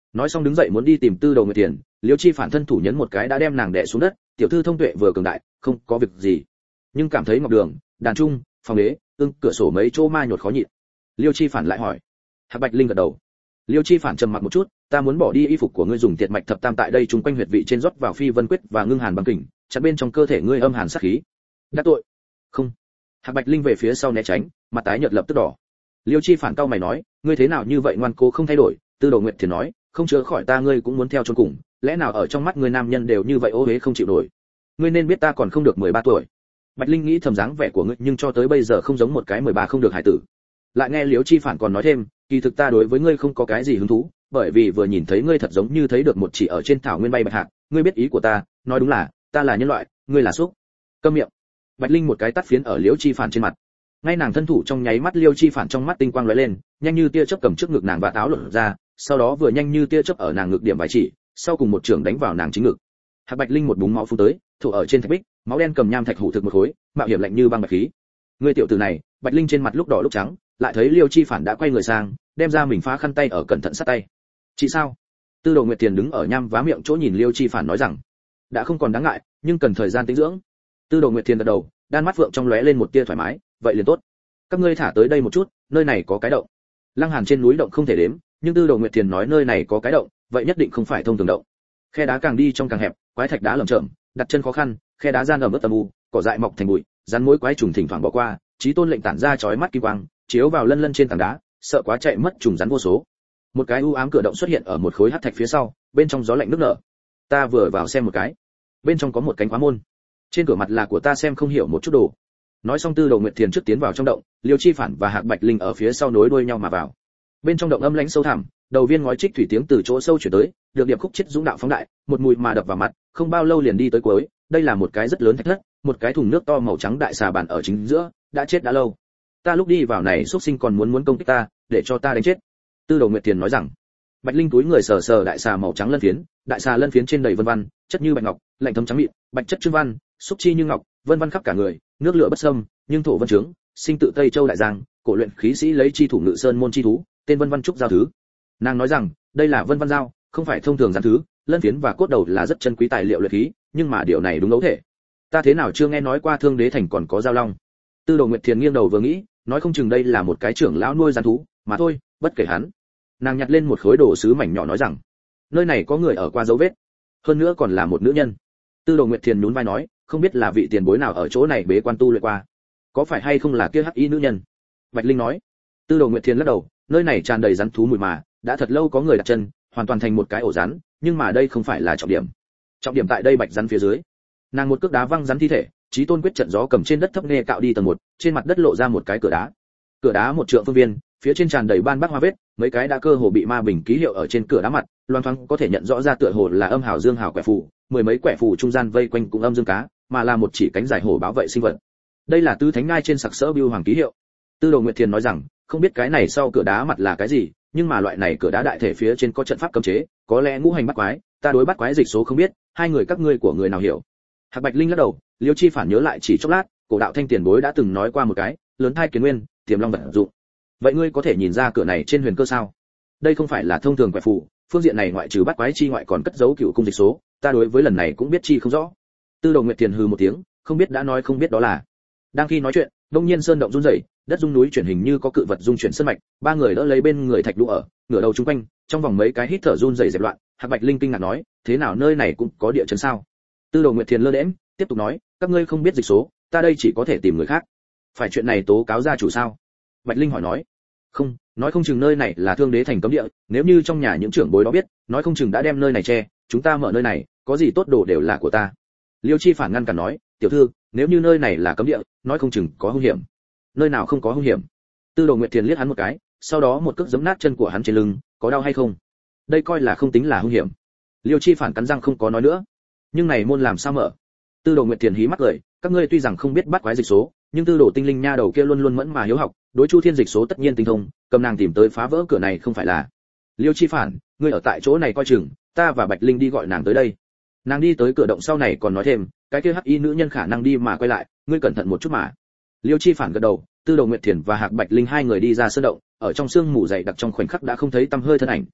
nói xong đứng dậy muốn đi tìm Tư Đồ Nguyệt Tiền, Liêu Chi Phản thân thủ nhấn một cái đã đem nàng đè xuống đất. Tiểu thư thông tuệ vừa cường đại, không có việc gì, nhưng cảm thấy ngọc đường, đàn trung, phòng đế, cửa sổ mấy chỗ ma nhột khó nhịn. Liêu Chi Phản lại hỏi. Hạc Bạch Linh gật đầu. Liêu Chi Phản trầm mặc một chút, ta muốn bỏ đi y phục của ngươi, dùng tiệt mạch thập tam tại đây chung quanh huyệt vị trên rót vào phi vân quyết và ngưng hàn băng kình, chặn bên trong cơ thể ngươi âm hàn sát khí. Đắc tội. Không. Hạc Bạch Linh về phía sau né tránh, mặt tái nhợt lập tức đỏ. Liêu Chi Phản cau mày nói, ngươi thế nào như vậy ngoan cố không thay đổi. Tư Đồ Nguyệt Thiền nói, không chữa khỏi ta ngươi cũng muốn theo chôn cùng, lẽ nào ở trong mắt ngươi nam nhân đều như vậy ô uế không chịu nổi. Ngươi nên biết ta còn không được 13 tuổi. Bạch Linh nghĩ thầm dáng vẻ của ngươi nhưng cho tới bây giờ không giống một cái 13 không được hải tử. Lại nghe Liêu Chi Phản còn nói thêm, kỳ thực ta đối với ngươi không có cái gì hứng thú, bởi vì vừa nhìn thấy ngươi thật giống như thấy được một chỉ ở trên thảo nguyên bay bạch hạc, ngươi biết ý của ta, nói đúng là, ta là nhân loại, ngươi là súc. Câm miệng. Bạch Linh một cái tát phiến ở Liêu Chi Phản trên mặt. Ngay nàng thân thủ trong nháy mắt, Liêu Chi Phản trong mắt tinh quang lóe lên, nhanh như tia chớp cầm trước ngực nàng và áo lột ra, sau đó vừa nhanh như tia chớp ở nàng ngực điểm vài chỉ, sau cùng một trường đánh vào nàng chính ngực. Hạc Bạch Linh một búng máu phun tới, thủ ở trên thạch bích, máu đen cầm nham thạch hủ thực một khối, mạo hiểm lạnh như băng bạch khí. Ngươi tiểu tử này, Bạch Linh trên mặt lúc đỏ lúc trắng, lại thấy Liêu Chi Phản đã quay người sang, đem ra mình phá khăn tay ở cẩn thận sát tay. Chị sao? Tư Đồ Nguyệt Tiền đứng ở nham vá miệng chỗ nhìn Liêu Chi Phản nói rằng, đã không còn đáng ngại, nhưng cần thời gian tĩnh dưỡng. Tư Đồ Nguyệt Tiền gật đầu, đan mắt vượng trong lóe lên một tia thoải mái, vậy liền tốt. Các ngươi thả tới đây một chút, nơi này có cái động. Lăng Hàn trên núi động không thể đếm, nhưng Tư Đồ Nguyệt Tiền nói nơi này có cái động, vậy nhất định không phải thông thường động. Khe đá càng đi trong càng hẹp, quái thạch đá lởm chởm, đặt chân khó khăn, khe đá gian ẩm ướt âm u, cỏ dại mọc thành bụi, rắn mối quái trùng thỉnh thoảng bỏ qua, Chí Tôn lệnh tản ra chói mắt kim quang, chiếu vào lân lân trên tảng đá, sợ quá chạy mất trùng rắn vô số. Một cái u ám cửa động xuất hiện ở một khối hắc thạch phía sau, bên trong gió lạnh nức nở. Ta vừa vào xem một cái, bên trong có một cánh khóa môn. Trên cửa mặt là của ta xem không hiểu một chút đồ. Nói xong Tư Đồ Nguyệt Thiền trước tiến vào trong động, Liêu Chi Phản và Hạc Bạch Linh ở phía sau nối đuôi nhau mà vào. Bên trong động âm lãnh sâu thẳm, đầu viên ngói trích thủy tiếng từ chỗ sâu chuyển tới, được điệp khúc chết dũng đạo phóng đại, một mùi mà đập vào mặt, không bao lâu liền đi tới cuối. Đây là một cái rất lớn thạch thất, một cái thùng nước to màu trắng đại xà bàn ở chính giữa, đã chết đã lâu. Ta lúc đi vào này xuất sinh còn muốn công kích ta, để cho ta đánh chết. Tư Đồ Nguyệt Thiền nói rằng. Bạch Linh túi người sờ sờ đại xà màu trắng lân phiến, đại xà lân phiến trên đầy vân văn, chất như bạch ngọc, lạnh thấm trắng mịn, bạch chất trương văn, xúc chi như ngọc, vân văn khắp cả người, nước lửa bất xâm, nhưng thổ vân trướng, sinh tự Tây Châu đại giang, cổ luyện khí sĩ lấy chi thủ ngự sơn môn chi thú, tên vân văn trúc giao thứ. Nàng nói rằng, đây là vân văn giao, không phải thông thường gián thứ, lân phiến và cốt đầu là rất chân quý tài liệu luyện khí, nhưng mà điều này đúng ấu thể. Ta thế nào chưa nghe nói qua Thương Đế thành còn có giao long. Tư Đồ Nguyệt Thiền nghiêng đầu vừa nghĩ, nói không chừng đây là một cái trưởng lão nuôi gián thú, mà thôi, bất kể hắn. Nàng nhặt lên một khối đồ sứ mảnh nhỏ nói rằng, nơi này có người ở qua dấu vết, hơn nữa còn là một nữ nhân. Tư Đồ Nguyệt Thiền nhún vai nói, không biết là vị tiền bối nào ở chỗ này bế quan tu luyện qua, có phải hay không là kia hắc y nữ nhân. Bạch Linh nói. Tư Đồ Nguyệt Thiền lắc đầu, nơi này tràn đầy rắn thú mùi mà, đã thật lâu có người đặt chân, hoàn toàn thành một cái ổ rắn, nhưng mà đây không phải là trọng điểm. Trọng điểm tại đây bạch rắn phía dưới. Nàng một cước đá văng rắn thi thể, Chí Tôn quyết trận gió cầm trên đất thấp nghe cạo đi tầng 1, trên mặt đất lộ ra một cái cửa đá. Cửa đá một trượng phương viên, phía trên tràn đầy ban bác hoa vết, mấy cái đã cơ hồ bị ma bình ký hiệu ở trên cửa đá mặt, loang thoáng có thể nhận rõ ra tựa hồ là âm hào dương hào quẻ phù, mười mấy quẻ phù trung gian vây quanh cũng âm dương cá, mà là một chỉ cánh dài hổ báo vậy sinh vật. Đây là tứ thánh ngai trên sặc sỡ bưu hoàng ký hiệu. Tư Đồ Nguyệt Thiền nói rằng, không biết cái này sau cửa đá mặt là cái gì, nhưng mà loại này cửa đá đại thể phía trên có trận pháp cấm chế, có lẽ ngũ hành bắt quái, ta đối bắt quái dịch số không biết, hai người các ngươi của người nào hiểu. Hạc Bạch Linh lắc đầu, Liêu Chi Phản nhớ lại chỉ chốc lát, cổ đạo thanh tiền bối đã từng nói qua một cái, lớn thai kiến nguyên, tiềm long vật dụng. Vậy ngươi có thể nhìn ra cửa này trên huyền cơ sao? Đây không phải là thông thường quẻ phù, phương diện này ngoại trừ bắt quái chi ngoại còn cất giấu cựu cung dịch số, ta đối với lần này cũng biết chi không rõ. Tư Đồ Nguyệt Thiền hừ một tiếng, không biết đã nói không biết đó là. Đang khi nói chuyện, đông nhiên sơn động rung rẩy, đất rung núi chuyển hình như có cự vật rung chuyển sơn mạch, ba người đỡ lấy bên người thạch đũ ở, ngửa đầu chung quanh, trong vòng mấy cái hít thở run rẩy dẹp loạn. Hạc Bạch Linh kinh ngạc nói, thế nào nơi này cũng có địa chấn sao? Tư Đồ Nguyệt Thiền lơ đễnh, tiếp tục nói, các ngươi không biết dịch số, ta đây chỉ có thể tìm người khác. Phải chuyện này tố cáo gia chủ sao? Bạch Linh hỏi nói. Không, nói không chừng nơi này là Thương Đế thành cấm địa, nếu như trong nhà những trưởng bối đó biết, nói không chừng đã đem nơi này che, chúng ta mở nơi này, có gì tốt đồ đều là của ta. Liêu Chi Phản ngăn cản nói, tiểu thư, nếu như nơi này là cấm địa, nói không chừng có hung hiểm. Nơi nào không có hung hiểm? Tư Đồ Nguyệt Thiền liếc hắn một cái, sau đó một cước giẫm nát chân của hắn trên lưng, có đau hay không? Đây coi là không tính là hung hiểm. Liêu Chi Phản cắn răng không có nói nữa. Nhưng này môn làm sao mở? Tư Đồ Nguyệt Thiền hí mắt cười, các ngươi tuy rằng không biết bắt quái dịch số, nhưng Tư Đồ tinh linh nha đầu kia luôn luôn mẫn mà hiếu học, đối Chu Thiên dịch số tất nhiên tinh thông, cầm nàng tìm tới phá vỡ cửa này không phải là. Liêu Chi Phản, ngươi ở tại chỗ này coi chừng, ta và Bạch Linh đi gọi nàng tới đây. Nàng đi tới cửa động sau này còn nói thêm, cái kia hắc y nữ nhân khả năng đi mà quay lại, ngươi cẩn thận một chút mà. Liêu Chi Phản gật đầu, Tư Đồ Nguyệt Thiền và Hạc Bạch Linh hai người đi ra sơn động, ở trong sương mù dày đặc trong khoảnh khắc đã không thấy tăm hơi thân ảnh.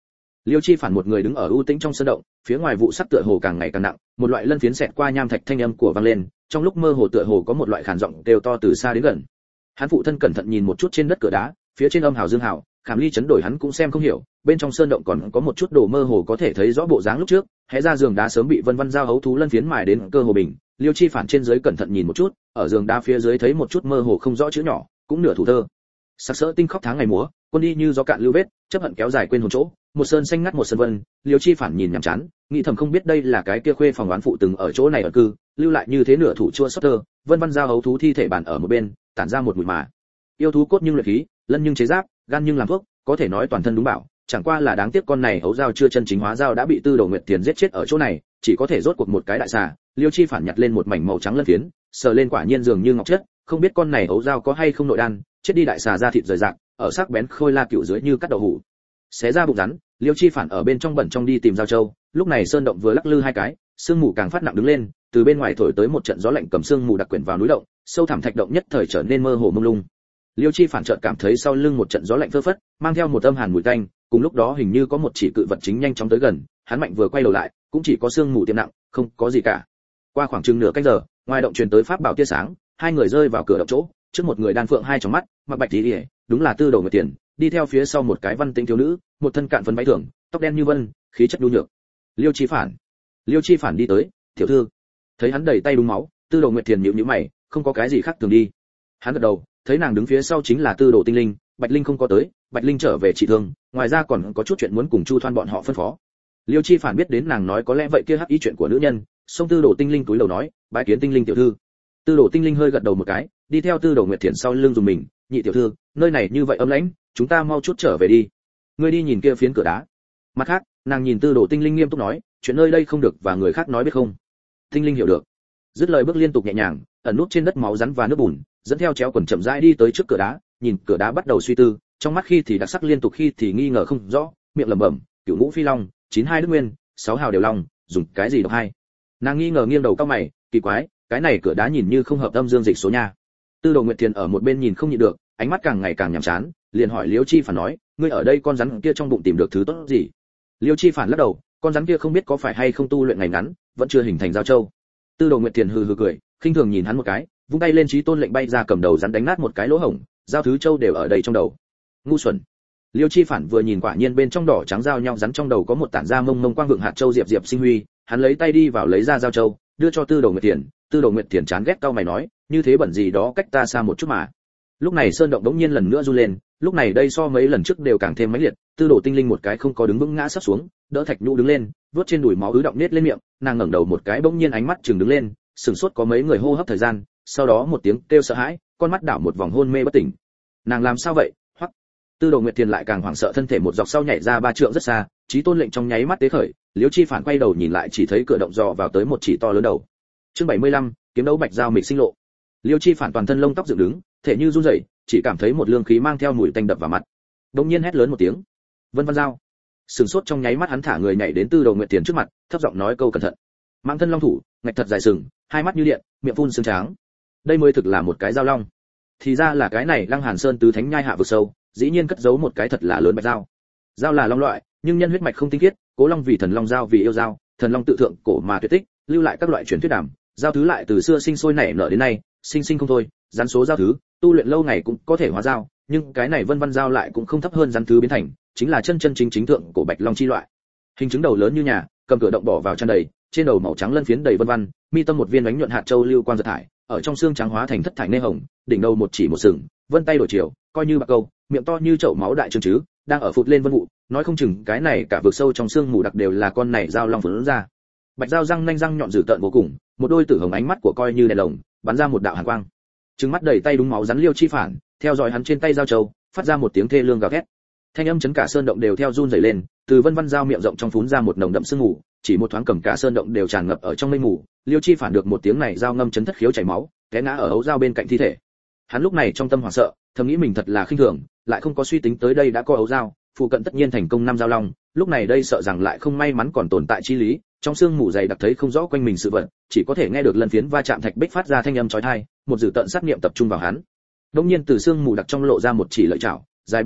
Liêu Chi Phản một người đứng ở u tĩnh trong sơn động, phía ngoài vụ sắc tựa hồ càng ngày càng nặng, một loại lân phiến xẹt qua nham thạch thanh âm của vang lên, trong lúc mơ hồ tựa hồ có một loại khàn giọng đều to từ xa đến gần. Hắn phụ thân cẩn thận nhìn một chút trên đất cửa đá, phía trên âm hào dương hào, khảm ly chấn đổi hắn cũng xem không hiểu, bên trong sơn động còn có một chút đồ mơ hồ có thể thấy rõ bộ dáng lúc trước, hé ra giường đá sớm bị vân vân dao hấu thú lân phiến mài đến cơ hồ bình. Liêu Chi Phản trên dưới cẩn thận nhìn một chút, ở giường đá phía dưới thấy một chút mơ hồ không rõ chữ nhỏ, cũng nửa thủ thơ. Sắc sỡ tinh khóc tháng ngày múa, quân đi như gió cạn lưu vết, chấp hận kéo dài quên hồn chỗ, một sơn xanh ngắt một sơn vân. Liêu Chi Phản nhìn nhằm chán, nghĩ thầm không biết đây là cái kia khuê phòng oán phụ từng ở chỗ này ở cư, lưu lại như thế nửa thủ chua xót thơ. Vân vân dao hấu thú thi thể bản ở một bên, tản ra một mùi mà. Yêu thú cốt nhưng luyện khí, lân nhưng chế giáp, gan nhưng làm thuốc, có thể nói toàn thân đúng bảo, chẳng qua là đáng tiếc con này hấu dao chưa chân chính hóa dao đã bị Tư Đồ Nguyệt Tiền giết chết ở chỗ này, chỉ có thể rốt cuộc một cái đại xà. Liêu Chi Phản nhặt lên một mảnh màu trắng lân phiến, sờ lên quả nhiên dường như ngọc chất, không biết con này hấu dao có hay không nội đan, chết đi đại xà da thịt rời rạc, ở sắc bén khôi la cựu dưới như cắt đậu hũ. Xé ra bụng rắn, Liêu Chi Phản ở bên trong bẩn trong đi tìm dao châu, lúc này sơn động vừa lắc lư hai cái, sương mù càng phát nặng đứng lên, từ bên ngoài thổi tới một trận gió lạnh cầm sương mù đặc quyển vào núi động, sâu thẳm thạch động nhất thời trở nên mơ hồ mông lung. Liêu Chi Phản chợt cảm thấy sau lưng một trận gió lạnh phơ phất, mang theo một âm hàn mùi tanh, cùng lúc đó hình như có một chỉ cự vật chính nhanh chóng tới gần, hắn mạnh vừa quay đầu lại, cũng chỉ có sương mù tiêm nặng, không có gì cả. Qua khoảng chừng nửa canh giờ, ngoài động truyền tới pháp bảo tia sáng, hai người rơi vào cửa động chỗ, trước một người đan phượng hai tròng mắt, mặc bạch tí, đúng là Tư Đồ Nguyệt Tiền, đi theo phía sau một cái văn tĩnh thiếu nữ, một thân cạn phấn váy thường, tóc đen như vân, khí chất nhu nhược. Liêu Chi Phản đi tới, "Tiểu thư." Thấy hắn đầy tay đúng máu, Tư Đồ Nguyệt Tiền nhíu nhíu mày, không có cái gì khác thường đi. Hắn gật đầu, thấy nàng đứng phía sau chính là Tư Đồ Tinh Linh, Bạch Linh không có tới, Bạch Linh trở về trị thương, ngoài ra còn có chút chuyện muốn cùng Chu Thoan bọn họ phân phó. Liêu Chi Phản biết đến nàng nói có lẽ vậy kia hắc ý chuyện của nữ nhân, xông Tư Đồ Tinh Linh túi lầu nói, "Bái kiến Tinh Linh tiểu thư." Tư Đồ Tinh Linh hơi gật đầu một cái, đi theo Tư Đồ Nguyệt Thiện sau lưng dùng mình, "Nhị tiểu thư, nơi này như vậy âm lãnh, chúng ta mau chút trở về đi. Ngươi đi nhìn kia phiến cửa đá." Mặt khác, nàng nhìn Tư Đồ Tinh Linh nghiêm túc nói, "Chuyện nơi đây không được và người khác nói biết không?" Tinh Linh hiểu được. Dứt lời bước liên tục nhẹ nhàng, ẩn nút trên đất máu rắn và nước bùn, dẫn theo chéo quần chậm rãi đi tới trước cửa đá, nhìn cửa đá bắt đầu suy tư, trong mắt khi thì đặc sắc liên tục khi thì nghi ngờ không rõ, miệng lẩm bẩm, "Cửu ngũ phi long, 92 đức nguyên, 6 hào đều long, dùng cái gì độc hay?" Nàng nghi ngờ nghiêng đầu cau mày, kỳ quái, cái này cửa đá nhìn như không hợp âm dương dịch số nha. Tư Đồ Nguyệt Thiền ở một bên nhìn không nhịn được, ánh mắt càng ngày càng nhàm chán, liền hỏi Liêu Chi Phản nói, "Ngươi ở đây con rắn kia trong bụng tìm được thứ tốt gì?" Liêu Chi Phản lắc đầu, con rắn kia không biết có phải hay không tu luyện ngày ngắn, vẫn chưa hình thành giao châu. Tư Đồ Nguyệt Thiền hừ hừ cười, khinh thường nhìn hắn một cái, vung tay lên chí tôn lệnh bay ra cầm đầu rắn đánh nát một cái lỗ hổng, giao thứ châu đều ở đây trong đầu. Ngu xuẩn. Liêu Chi Phản vừa nhìn quả nhiên bên trong đỏ trắng giao nhau rắn trong đầu có một tản ra mông mông quang vượng hạt châu diệp diệp sinh huy, hắn lấy tay đi vào lấy ra giao châu, đưa cho Tư Đồ Nguyệt Thiền. Tư Đồ Nguyệt Thiền chán ghét cau mày nói, "Như thế bẩn gì đó cách ta xa một chút mà." Lúc này sơn động đống nhiên lần nữa run lên, lúc này đây so mấy lần trước đều càng thêm mãnh liệt, Tư Đồ Tinh Linh một cái không có đứng vững ngã sắp xuống, đỡ Thạch Nhũ đứng lên, vuốt trên đùi máu ứ động nết lên miệng, nàng ngẩng đầu một cái bỗng nhiên ánh mắt trừng đứng lên, sừng sốt có mấy người hô hấp thời gian, sau đó một tiếng kêu sợ hãi, con mắt đảo một vòng hôn mê bất tỉnh. Nàng làm sao vậy? Hoắc. Tư Đồ Nguyệt Thiền lại càng hoảng sợ, thân thể một dọc sau nhảy ra 3 trượng rất xa, chí tôn lệnh trong nháy mắt tế khởi, Liêu Chi Phản quay đầu nhìn lại chỉ thấy cửa động dò vào tới một chỉ to lớn đầu. Chương 75, kiếm đấu bạch giao mịch sinh lộ. Liêu Chi Phản toàn thân lông tóc dựng đứng, thể như run rẩy, chỉ cảm thấy một lương khí mang theo mùi tanh đập vào mặt. Đột nhiên hét lớn một tiếng, "Vân Vân Giao!" Sừng sốt trong nháy mắt hắn thả người nhảy đến Tư Đồ Nguyệt Thiền trước mặt, thấp giọng nói câu cẩn thận. Mang thân long thủ, ngạch thật dài sừng, hai mắt như điện, miệng phun sương trắng. Đây mới thực là một cái giao long. Thì ra là cái này Lăng Hàn Sơn tứ thánh nhai hạ vực sâu, dĩ nhiên cất giấu một cái thật là lớn bạch giao. Giao là long loại, nhưng nhân huyết mạch không tinh khiết, Cố Long vì thần long giao vì yêu giao, thần long tự thượng cổ mà tuyệt tích, lưu lại các loại truyền thuyết đàm, giao thứ lại từ xưa sinh sôi nảy nở đến nay, sinh sinh không thôi, rắn số giao thứ, tu luyện lâu ngày cũng có thể hóa giao, nhưng cái này Vân Vân Giao lại cũng không thấp hơn rắn thứ biến thành, chính là chân chân chính chính thượng cổ bạch long chi loại. Hình chứng đầu lớn như nhà, cầm cửa động bỏ vào tràn đầy, trên đầu màu trắng lân phiến đầy vân vân, mi tâm một viên ánh nhuận hạt châu lưu quang giật thải, ở trong xương trắng hóa thành thất thải nê hồng, đỉnh đầu một chỉ một sừng, vân tay đổi chiều, coi như bạc câu, miệng to như chậu máu đại trương chứ, đang ở phụt lên vân vụ, nói không chừng cái này cả vực sâu trong xương mù đặc đều là con này giao long phun ra. Bạch giao răng nanh răng nhọn dữ tợn vô cùng, một đôi tử hồng ánh mắt của coi như đèn lồng, bắn ra một đạo hàn quang. Trừng mắt đầy tay đúng máu rắn Liêu Chi Phản, theo dõi hắn trên tay giao châu, phát ra một tiếng thê lương gào thét. Thanh âm chấn cả sơn động đều theo run rẩy lên, từ Vân Vân Giao miệng rộng trong phún ra một nồng đậm sương mù, chỉ một thoáng cầm cả sơn động đều tràn ngập ở trong mây mù. Liêu Chi Phản được một tiếng này giao ngâm chấn thất khiếu chảy máu, té ngã ở ấu dao bên cạnh thi thể. Hắn lúc này trong tâm hoảng sợ, thầm nghĩ mình thật là khinh thường, lại không có suy tính tới đây đã có ấu dao, phụ cận tất nhiên thành công 5 giao long, lúc này đây sợ rằng lại không may mắn còn tồn tại chi lý. Trong sương mù dày đặc thấy không rõ quanh mình sự vật, chỉ có thể nghe được lần phiến va chạm thạch bích phát ra thanh âm chói tai, một dữ tợn sát niệm tập trung vào hắn. Đột nhiên từ sương mù đặc trong lộ ra một chỉ lợi chảo, dài 3 chỉ,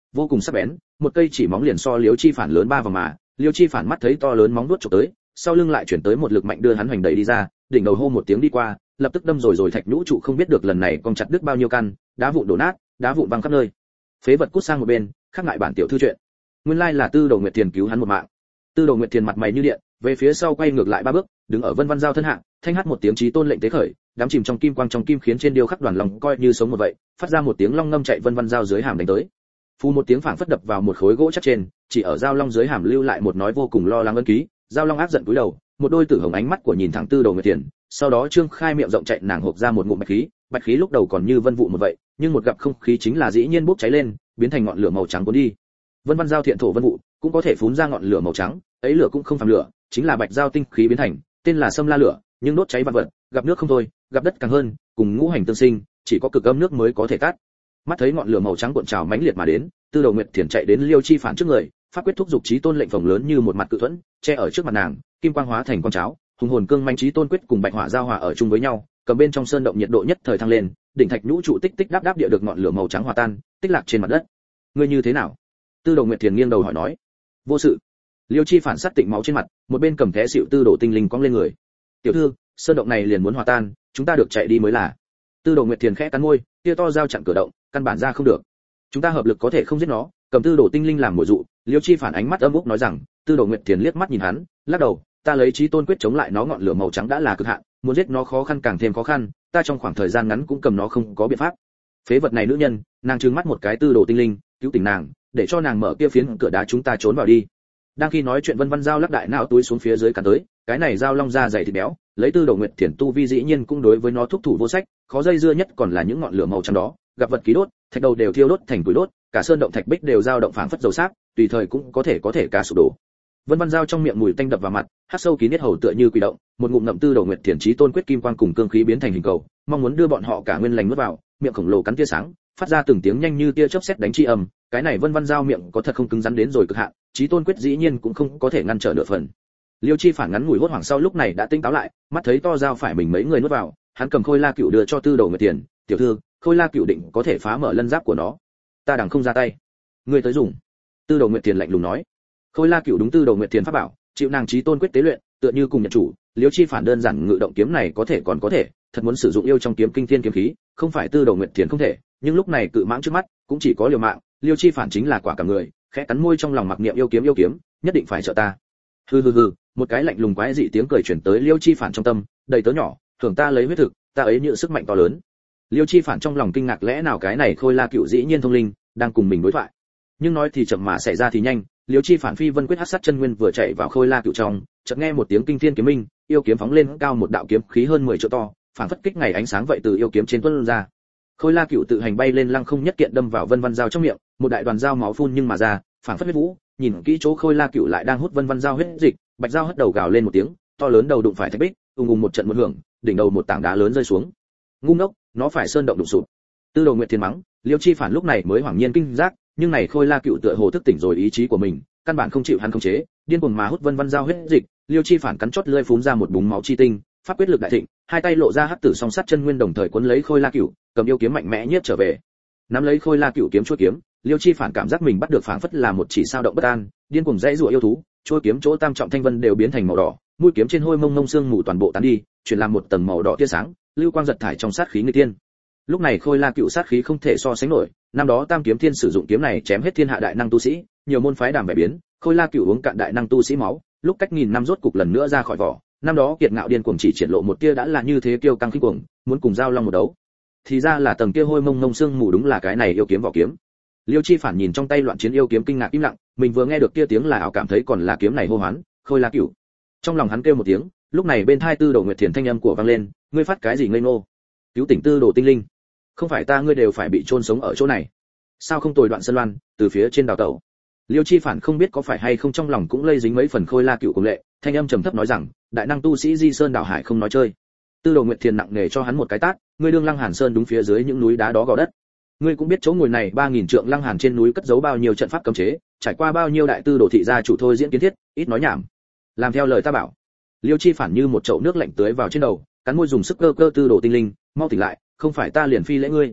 vô cùng sắc bén, một cây chỉ móng liền so Liêu Chi Phản lớn 3 vòng mà, Liêu Chi Phản mắt thấy to lớn móng vuốt chụp tới, sau lưng lại chuyển tới một lực mạnh đưa hắn hoành đẩy đi ra, đỉnh đầu hô một tiếng đi qua, lập tức đâm rồi thạch nhũ trụ không biết được lần này cong chặt đứt bao nhiêu căn, đá vụn đổ nát, đá vụn văng khắp nơi. Phế vật cút sang một bên, khác ngại bản tiểu thư chuyện. Nguyên lai là Tư Đồ Nguyệt Thiền cứu hắn một mạng. Tư Đồ Nguyệt Thiền mặt mày như điện, về phía sau quay ngược lại 3 bước, đứng ở Vân Văn Giao thân hạ, thanh hát một tiếng chí tôn lệnh tế khởi, đám chìm trong kim quang trong kim khiến trên điêu khắc đoàn lòng coi như sống một vậy, phát ra một tiếng long ngâm chạy Vân Văn Giao dưới hàm đánh tới. Phu một tiếng phảng phất đập vào một khối gỗ chắc trên, chỉ ở Giao Long dưới hàm lưu lại một nói vô cùng lo lắng ân ký. Giao Long ác giận cúi đầu, một đôi tử hồng ánh mắt của nhìn thẳng Tư Đồ Nguyệt Thiền, sau đó trương khai miệng rộng chạy nàng hộc ra một ngụm bạch khí lúc đầu còn như vân vụ một vậy, nhưng một gặp không khí chính là dĩ nhiên bốc cháy lên, biến thành ngọn lửa màu trắng cuốn đi. Vân Văn Giao thiện thổ vân vụ, cũng có thể phún ra ngọn lửa màu trắng, ấy lửa cũng không phàm lửa, chính là bạch giao tinh khí biến thành, tên là sâm la lửa, nhưng đốt cháy vạn vật, gặp nước không thôi, gặp đất càng hơn, cùng ngũ hành tương sinh, chỉ có cực âm nước mới có thể tắt. Mắt thấy ngọn lửa màu trắng cuộn trào mãnh liệt mà đến, Tư Đồ Nguyệt Thiền chạy đến Liêu Chi Phản trước người, pháp quyết thúc dục chí tôn lệnh phồng lớn như một mặt cự thuẫn, che ở trước mặt nàng, kim quang hóa thành con cháo, hùng hồn cương manh chí tôn quyết cùng bạch hỏa giao hòa ở chung với nhau, cầm bên trong sơn động nhiệt độ nhất thời thăng lên, đỉnh thạch nhũ trụ tích tích đáp đáp địa được ngọn lửa màu trắng hòa tan, tích lạc trên mặt đất. Ngươi như thế nào? Tư Đồ Nguyệt Thiền nghiêng đầu hỏi nói. Vô sự. Liêu Chi Phản sát tịnh máu trên mặt, một bên cầm té xịu Tư Đồ tinh linh cong lên người. Tiểu thư, sơn động này liền muốn hòa tan, chúng ta được chạy đi mới là. Tư Đồ Nguyệt Thiền khẽ cắn môi, kia to dao chặn cửa động, căn bản ra không được. Chúng ta hợp lực có thể không giết nó, cầm Tư Đồ tinh linh làm mồi dụ. Liêu Chi Phản ánh mắt âm úc nói rằng. Tư Đồ Nguyệt Thiền liếc mắt nhìn hắn, lắc đầu, ta lấy chí tôn quyết chống lại nó ngọn lửa màu trắng đã là cực hạn, muốn giết nó khó khăn càng thêm khó khăn, ta trong khoảng thời gian ngắn cũng cầm nó không có biện pháp. Phế vật này nữ nhân, nàng trừng mắt một cái Tư Đồ tinh linh, cứu tỉnh nàng, để cho nàng mở kia phiến cửa đá chúng ta trốn vào đi. Đang khi nói chuyện Vân Văn Giao lắc đại não túi xuống phía dưới cắn tới, cái này Giao Long da dày thịt béo, lấy Tư Đồ Nguyệt Thiền tu vi dĩ nhiên cũng đối với nó thúc thủ vô sách, khó dây dưa nhất còn là những ngọn lửa màu trắng đó, gặp vật ký đốt, thạch đầu đều thiêu đốt thành củi đốt, cả sơn động thạch bích đều dao động phảng phất dầu sáp, tùy thời cũng có thể cả sụp đổ. Vân Văn Giao trong miệng mùi tanh đập vào mặt, hắt sâu kín hết hầu tựa như quỷ động, một ngụm ngậm Tư Đồ Nguyệt Thiền chí tôn quyết kim quang cùng cương khí biến thành hình cầu, mong muốn đưa bọn họ cả nguyên lành nuốt vào, miệng khổng lồ cắn tia sáng, phát ra từng tiếng nhanh như tia chớp sét đánh chi âm, cái này Vân Văn Giao miệng có thật không cứng rắn đến rồi cực hạn, chí tôn quyết dĩ nhiên cũng không có thể ngăn trở nửa phần. Liêu Chi Phản ngắn ngủi hốt hoảng sau lúc này đã tỉnh táo lại, mắt thấy to dao phải mình mấy người nuốt vào, hắn cầm Khôi La Cựu đưa cho Tư Đồ Nguyệt Thiền, tiểu thư, Khôi La Cựu định có thể phá mở lân giáp của nó, ta đằng không ra tay, ngươi tới dùng. Tư Đồ Nguyệt Thiền lạnh lùng nói. Khôi La Cựu đúng Tư Đồ Nguyệt Thiền pháp bảo, chịu nàng chí tôn quyết tế luyện, tựa như cùng nhận chủ. Liêu Chi Phản đơn giản ngự động kiếm này có thể còn có thể, thật muốn sử dụng yêu trong kiếm kinh thiên kiếm khí, không phải Tư Đồ Nguyệt Thiền không thể, nhưng lúc này cự mãng trước mắt, cũng chỉ có liều mạng. Liêu Chi Phản chính là quả cả người, khẽ cắn môi trong lòng mặc niệm yêu kiếm, nhất định phải trợ ta. Hừ, một cái lạnh lùng quái dị tiếng cười truyền tới Liêu Chi Phản trong tâm, đầy tớ nhỏ, thường ta lấy huyết thực, ta ấy như sức mạnh to lớn. Liêu Chi Phản trong lòng kinh ngạc lẽ nào cái này Khôi La Cựu dĩ nhiên thông linh, đang cùng mình đối thoại. Nhưng nói thì chậm mà xảy ra thì nhanh, Liêu Chi Phản phi vân quyết hắc sát chân nguyên vừa chạy vào Khôi La Cựu trong, chợt nghe một tiếng kinh thiên kiếm minh, yêu kiếm phóng lên cao một đạo kiếm khí hơn 10 trượng to, phản phất kích ngày ánh sáng vậy từ yêu kiếm trên tuôn ra. Khôi La Cựu tự hành bay lên lăng không nhất kiện đâm vào Vân Văn Giao trong miệng, một đại đoàn dao máu phun nhưng mà ra, phản phất huyết vũ, nhìn kỹ chỗ Khôi La Cựu lại đang hút Vân Văn Giao huyết dịch, bạch dao hất đầu gào lên một tiếng, to lớn đầu đụng phải thạch bích, ùng một trận một hưởng, đỉnh đầu một tảng đá lớn rơi xuống. Ngu ngốc, nó phải sơn động đụng sụp. Tư Đồ Nguyệt Thiền mắng, Liêu Chi Phản lúc này mới hoảng nhiên kinh giác, nhưng này Khôi La Cựu tựa hồ thức tỉnh rồi ý chí của mình, căn bản không chịu hắn khống chế, điên cuồng mà hút Vân Văn Giao huyết dịch. Liêu Chi Phản cắn chót lưỡi phun ra một búng máu chi tinh, pháp quyết lực đại thịnh, hai tay lộ ra hắc tử song sắt chân nguyên đồng thời cuốn lấy Khôi La Cựu, cầm yêu kiếm mạnh mẽ nhiếp trở về. Nắm lấy Khôi La Cựu kiếm chuôi kiếm, Liêu Chi Phản cảm giác mình bắt được phảng phất là một chỉ sao động bất an, điên cuồng dãy rủa yêu thú, chuôi kiếm chỗ tam trọng thanh vân đều biến thành màu đỏ, mũi kiếm trên hôi mông mông xương mù toàn bộ tán đi, chuyển làm một tầng màu đỏ tia sáng, lưu quang giật thải trong sát khí người tiên. Lúc này Khôi La Cựu sát khí không thể so sánh nổi, năm đó Tam Kiếm Thiên sử dụng kiếm này chém hết thiên hạ đại năng tu sĩ, nhiều môn phái đàm bẻ biến, Khôi La Cựu uống cạn đại năng tu sĩ máu, lúc cách nghìn năm rốt cục lần nữa ra khỏi vỏ, năm đó kiệt ngạo điên cuồng chỉ triển lộ một tia đã là như thế kiêu căng khinh cuồng, muốn cùng Giao Long một đấu. Thì ra là tầng kia hôi mông mông xương mù đúng là cái này yêu kiếm vỏ kiếm. Liêu Chi Phản nhìn trong tay loạn chiến yêu kiếm kinh ngạc im lặng, mình vừa nghe được kia tiếng là ảo cảm thấy còn là kiếm này hô hoán, Khôi La Cựu. Trong lòng hắn kêu một tiếng, lúc này bên tai Tư Đồ Nguyệt Thiền thanh âm của vang lên, ngươi phát cái gì ngây ngô? Cứu tỉnh Tư Đồ tinh linh. Không phải ta ngươi đều phải bị chôn sống ở chỗ này. Sao không tồi đoạn sân loan, từ phía trên đào tẩu. Liêu Chi Phản không biết có phải hay không trong lòng cũng lây dính mấy phần Khôi La Cựu cùng lệ, thanh âm trầm thấp nói rằng, đại năng tu sĩ Di Sơn đảo hải không nói chơi. Tư Đồ Nguyệt Thiền nặng nề cho hắn một cái tát, ngươi đương Lăng Hàn Sơn đúng phía dưới những núi đá đó gò đất. Ngươi cũng biết chỗ ngồi này 3000 trượng Lăng Hàn trên núi cất giấu bao nhiêu trận pháp cấm chế, trải qua bao nhiêu đại tư đồ thị gia chủ thôi diễn kiến thiết, ít nói nhảm. Làm theo lời ta bảo. Liêu Chi Phản như một chậu nước lạnh tưới vào trên đầu, cắn môi dùng sức cơ Tư Đồ tinh linh, mau tỉnh lại, không phải ta liền phi lễ ngươi.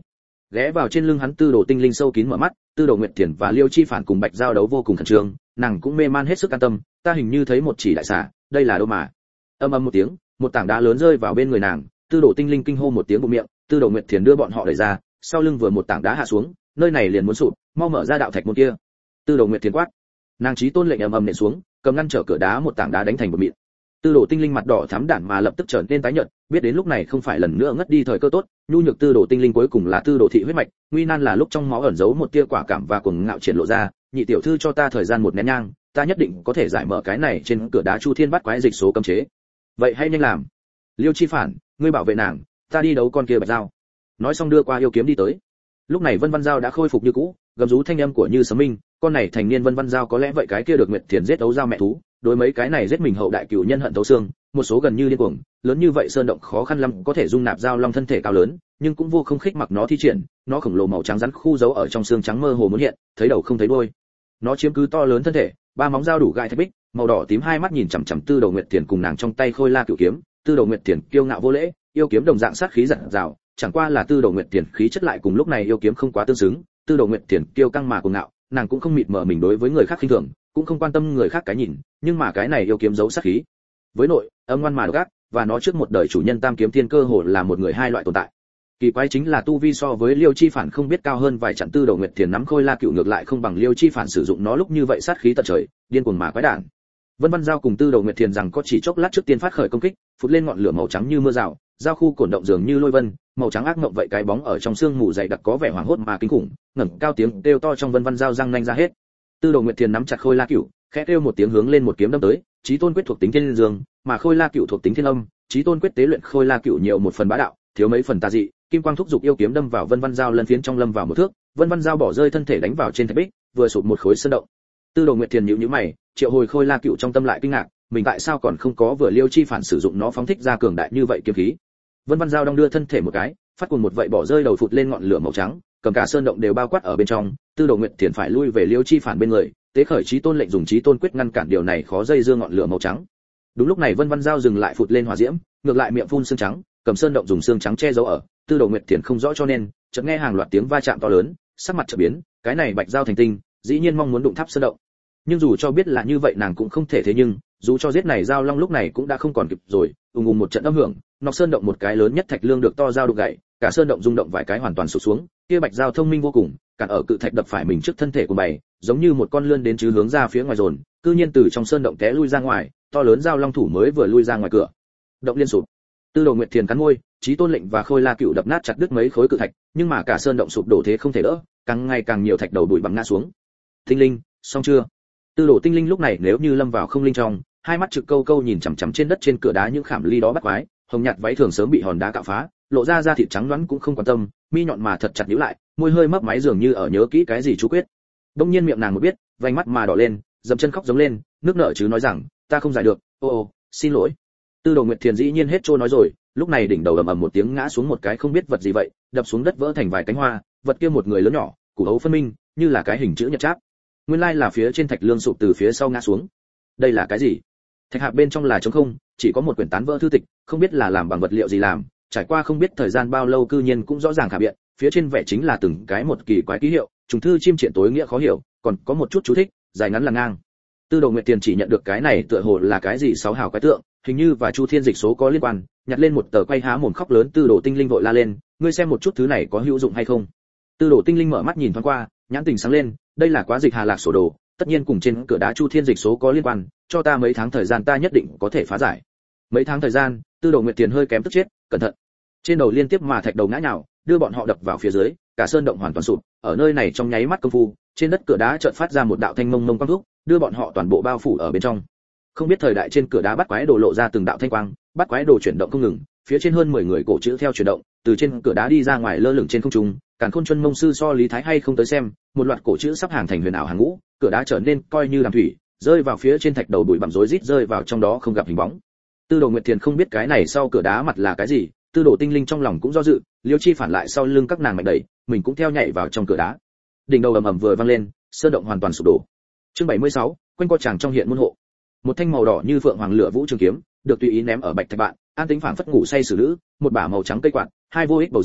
Ghé vào trên lưng hắn, Tư Đồ Tinh Linh sâu kín mở mắt, Tư Đồ Nguyệt Thiền và Liêu Chi Phản cùng Bạch Giao đấu vô cùng khẩn trương, nàng cũng mê man hết sức an tâm, ta hình như thấy một chỉ đại xà, đây là đâu mà? Âm ầm một tiếng, một tảng đá lớn rơi vào bên người nàng, Tư Đồ Tinh Linh kinh hô một tiếng bụm miệng, Tư Đồ Nguyệt Thiền đưa bọn họ đẩy ra, sau lưng vừa một tảng đá hạ xuống, nơi này liền muốn sụp, mau mở ra đạo thạch môn kia. Tư Đồ Nguyệt Thiền quát. Nàng chí tôn lệnh ầm ầm nện xuống, cầm ngăn trở cửa đá, một tảng đá đánh thành bột mịn. Tư Đồ Tinh Linh mặt đỏ thắm đản mà lập tức trở nên tái nhợt, biết đến lúc này không phải lần nữa ngất đi thời cơ tốt, nhu nhược Tư Đồ Tinh Linh cuối cùng là Tư Đồ thị huyết mạch, nguy nan là lúc trong máu ẩn giấu một tia quả cảm và cuồng ngạo triển lộ ra, nhị tiểu thư cho ta thời gian một nén nhang, ta nhất định có thể giải mở cái này trên cửa đá Chu Thiên Bát Quái dịch số cấm chế. Vậy hay nhanh làm. Liêu Chi Phản, ngươi bảo vệ nàng, ta đi đấu con kia Bạch Giao. Nói xong đưa qua yêu kiếm đi tới. Lúc này Vân Văn Giao đã khôi phục như cũ, gầm rú thanh âm của Như Sấm Minh, con này thành niên Vân Văn Giao có lẽ vậy cái kia được Nguyệt Thiền giết đấu giao mẹ thú, đối mấy cái này giết mình hậu đại cửu nhân hận thấu xương, một số gần như điên cuồng, lớn như vậy sơn động khó khăn lắm có thể dung nạp giao long thân thể cao lớn, nhưng cũng vô không khích mặc nó thi triển, nó khổng lồ màu trắng rắn khu giấu ở trong xương trắng mơ hồ muốn hiện, thấy đầu không thấy đuôi. Nó chiếm cứ to lớn thân thể, ba móng dao đủ gai thạch bích, màu đỏ tím hai mắt nhìn chằm chằm Tư Đồ Nguyệt Thiền cùng nàng trong tay Khôi La Cửu kiếm, Tư Đồ Nguyệt Thiền kiêu ngạo vô lễ, yêu kiếm đồng dạng sát khí dặn dào, chẳng qua là Tư Đồ Nguyệt Thiền khí chất lại cùng lúc này yêu kiếm không quá tương xứng, Tư Đồ Nguyệt Thiền kiêu căng mà cuồng ngạo, nàng cũng không mịt mờ mình đối với người khác khinh thường, cũng không quan tâm người khác cái nhìn, nhưng mà cái này yêu kiếm giấu sát khí. Với nội, âm ngoan mà độc ác, và nó trước một đời chủ nhân Tam Kiếm Thiên cơ hồ là một người hai loại tồn tại. Kỳ quái chính là tu vi so với Liêu Chi Phản không biết cao hơn vài trận, Tư Đồ Nguyệt Thiền nắm Khôi La Cửu ngược lại không bằng Liêu Chi Phản sử dụng nó lúc như vậy sát khí tận trời, điên cuồng mà quái đản. Vân Văn Giao cùng Tư Đồ Nguyệt Thiền rằng có chỉ chốc lát trước tiên phát khởi công kích, phụt lên ngọn lửa màu trắng như mưa rào, giao khu cổn động dường như lôi vân, màu trắng ác mộng vậy cái bóng ở trong sương mù dày đặc có vẻ hoảng hốt mà kinh khủng, ngẩng cao tiếng kêu to trong Vân Văn Giao răng nanh ra hết. Tư Đồ Nguyệt Thiền nắm chặt Khôi La Cửu, khẽ kêu một tiếng hướng lên một kiếm đâm tới, Chí Tôn quyết thuộc tính thiên dương, mà Khôi La Cửu thuộc tính thiên âm, Chí Tôn quyết tế luyện Khôi La Cửu nhiều một phần bá đạo, thiếu mấy phần tà dị, kim quang thúc dục yêu kiếm đâm vào Vân Văn Giao lân phiến trong lâm vào một thước, Vân Văn Giao bỏ rơi thân thể đánh vào trên thạch bích, vừa sụp một khối sơn động. Tư Đồ Nguyệt Thiền nhíu nhíu mày, triệu hồi Khôi La Cửu trong tâm lại kinh ngạc, mình tại sao còn không có vừa Liêu Chi Phản sử dụng nó phóng thích ra cường đại như vậy kiếm khí. Vân Văn Giao đong đưa thân thể một cái, phát cuồng một vậy bỏ rơi đầu phụt lên ngọn lửa màu trắng, cầm cả sơn động đều bao quát ở bên trong, Tư Đồ Nguyệt Thiền phải lui về Liêu Chi Phản bên người, tế khởi Chí Tôn lệnh dùng Chí Tôn quyết ngăn cản điều này khó dây dưa ngọn lửa màu trắng. Đúng lúc này Vân Văn Giao dừng lại phụt lên hỏa diễm, ngược lại miệng phun xương trắng, cầm sơn động dùng xương trắng che giấu ở, Tư Đồ Nguyệt Thiền không rõ cho nên, chợt nghe hàng loạt tiếng va chạm to lớn, sắc mặt chợt biến, cái này Bạch Giao thành tinh, dĩ nhiên mong muốn đụng tháp sơn động. Nhưng dù cho biết là như vậy nàng cũng không thể thế nhưng, dù cho giết này giao long lúc này cũng đã không còn kịp rồi, ùng một trận âm hưởng, nóc sơn động một cái lớn nhất thạch lương được to dao đục gãy, cả sơn động rung động vài cái hoàn toàn sụp xuống, kia Bạch Giao thông minh vô cùng, cản ở cự thạch đập phải mình trước thân thể của bầy, giống như một con lươn đến chứ hướng ra phía ngoài dồn, cư nhiên từ trong sơn động té lui ra ngoài, to lớn giao long thủ mới vừa lui ra ngoài cửa. Động liên sụp. Tư Đồ Nguyệt Thiền cắn môi, Chí Tôn lệnh và Khôi La Cửu đập nát chặt đứt mấy khối cự thạch, nhưng mà cả sơn động sụp đổ thế không thể đỡ, càng ngày càng nhiều thạch đầu bụi bặm ngã xuống. Tinh Linh, xong chưa? Tư Đồ Tinh Linh lúc này nếu như lâm vào không linh trong, hai mắt trực câu câu nhìn chằm chằm trên đất trên cửa đá những khảm ly đó bắt quái, hồng nhạt váy thường sớm bị hòn đá cạo phá, lộ ra da thịt trắng nõn cũng không quan tâm, mi nhọn mà thật chặt nhíu lại, môi hơi mấp máy dường như ở nhớ kỹ cái gì chú quyết. Đông nhiên miệng nàng một biết, vành mắt mà đỏ lên, dậm chân khóc giống lên, nước nở chứ nói rằng, ta không giải được, ô, xin lỗi. Tư Đồ Nguyệt Thiền dĩ nhiên hết trôi nói rồi, lúc này đỉnh đầu ầm ầm một tiếng ngã xuống một cái không biết vật gì vậy, đập xuống đất vỡ thành vài cánh hoa, vật kia một người lớn nhỏ, củ hấu phân minh, như là cái hình chữ nhật cháp. Nguyên lai là phía trên thạch lương sụp từ phía sau ngã xuống. Đây là cái gì? Thạch hạp bên trong là trống không, chỉ có một quyển tán vỡ thư tịch, không biết là làm bằng vật liệu gì làm, trải qua không biết thời gian bao lâu cư nhiên cũng rõ ràng khả biện, phía trên vẽ chính là từng cái một kỳ quái ký hiệu, trùng thư chim triển tối nghĩa khó hiểu, còn có một chút chú thích, dài ngắn là ngang. Tư Đồ Nguyệt Thiền chỉ nhận được cái này tựa hồ là cái gì sáu hào quái tượng, hình như và Chu Thiên dịch số có liên quan, nhặt lên một tờ quay há mồm khóc lớn. Tư Đồ Tinh Linh vội la lên, ngươi xem một chút thứ này có hữu dụng hay không? Tư Đồ Tinh Linh mở mắt nhìn thoáng qua, nhãn tình sáng lên, đây là quá dịch Hà Lạc sổ đồ, tất nhiên cùng trên cửa đá Chu Thiên dịch số có liên quan, cho ta mấy tháng thời gian ta nhất định có thể phá giải. Mấy tháng thời gian, Tư Đồ Nguyệt Thiền hơi kém tức chết, cẩn thận. Trên đầu liên tiếp mà thạch đầu ngã nhào, đưa bọn họ đập vào phía dưới, cả sơn động hoàn toàn sụp, ở nơi này trong nháy mắt công phu, trên đất cửa đá chợt phát ra một đạo thanh mông mông quang thúc, đưa bọn họ toàn bộ bao phủ ở bên trong. Không biết thời đại trên cửa đá bắt quái đồ lộ ra từng đạo thanh quang, bắt quái đồ chuyển động không ngừng, phía trên hơn 10 người cổ chữ theo chuyển động, từ trên cửa đá đi ra ngoài lơ lửng trên không trung, Càn Khôn Chân Mông sư so Lý Thái hay không tới xem, một loạt cổ chữ sắp hàng thành huyền ảo hàng ngũ, cửa đá trở nên coi như đàm thủy, rơi vào phía trên thạch đầu bụi bặm rối rít rơi vào trong đó không gặp hình bóng. Tư Đồ Nguyệt Thiền không biết cái này sau cửa đá mặt là cái gì, Tư Đồ Tinh Linh trong lòng cũng do dự, Liêu Chi Phản lại sau lưng các nàng mạnh đẩy, mình cũng theo nhảy vào trong cửa đá. Đỉnh đầu ầm ầm vừa vang lên, sơn động hoàn toàn sụp đổ. Chương 76, quanh co chàng trong hiện môn hộ. Một thanh màu đỏ như phượng hoàng lửa vũ trường kiếm, được tùy ý ném ở bạch thạch bạn, an tính phảng phất ngủ say xử nữ, một bả màu trắng cây quạt, hai vô ích bầu rượu,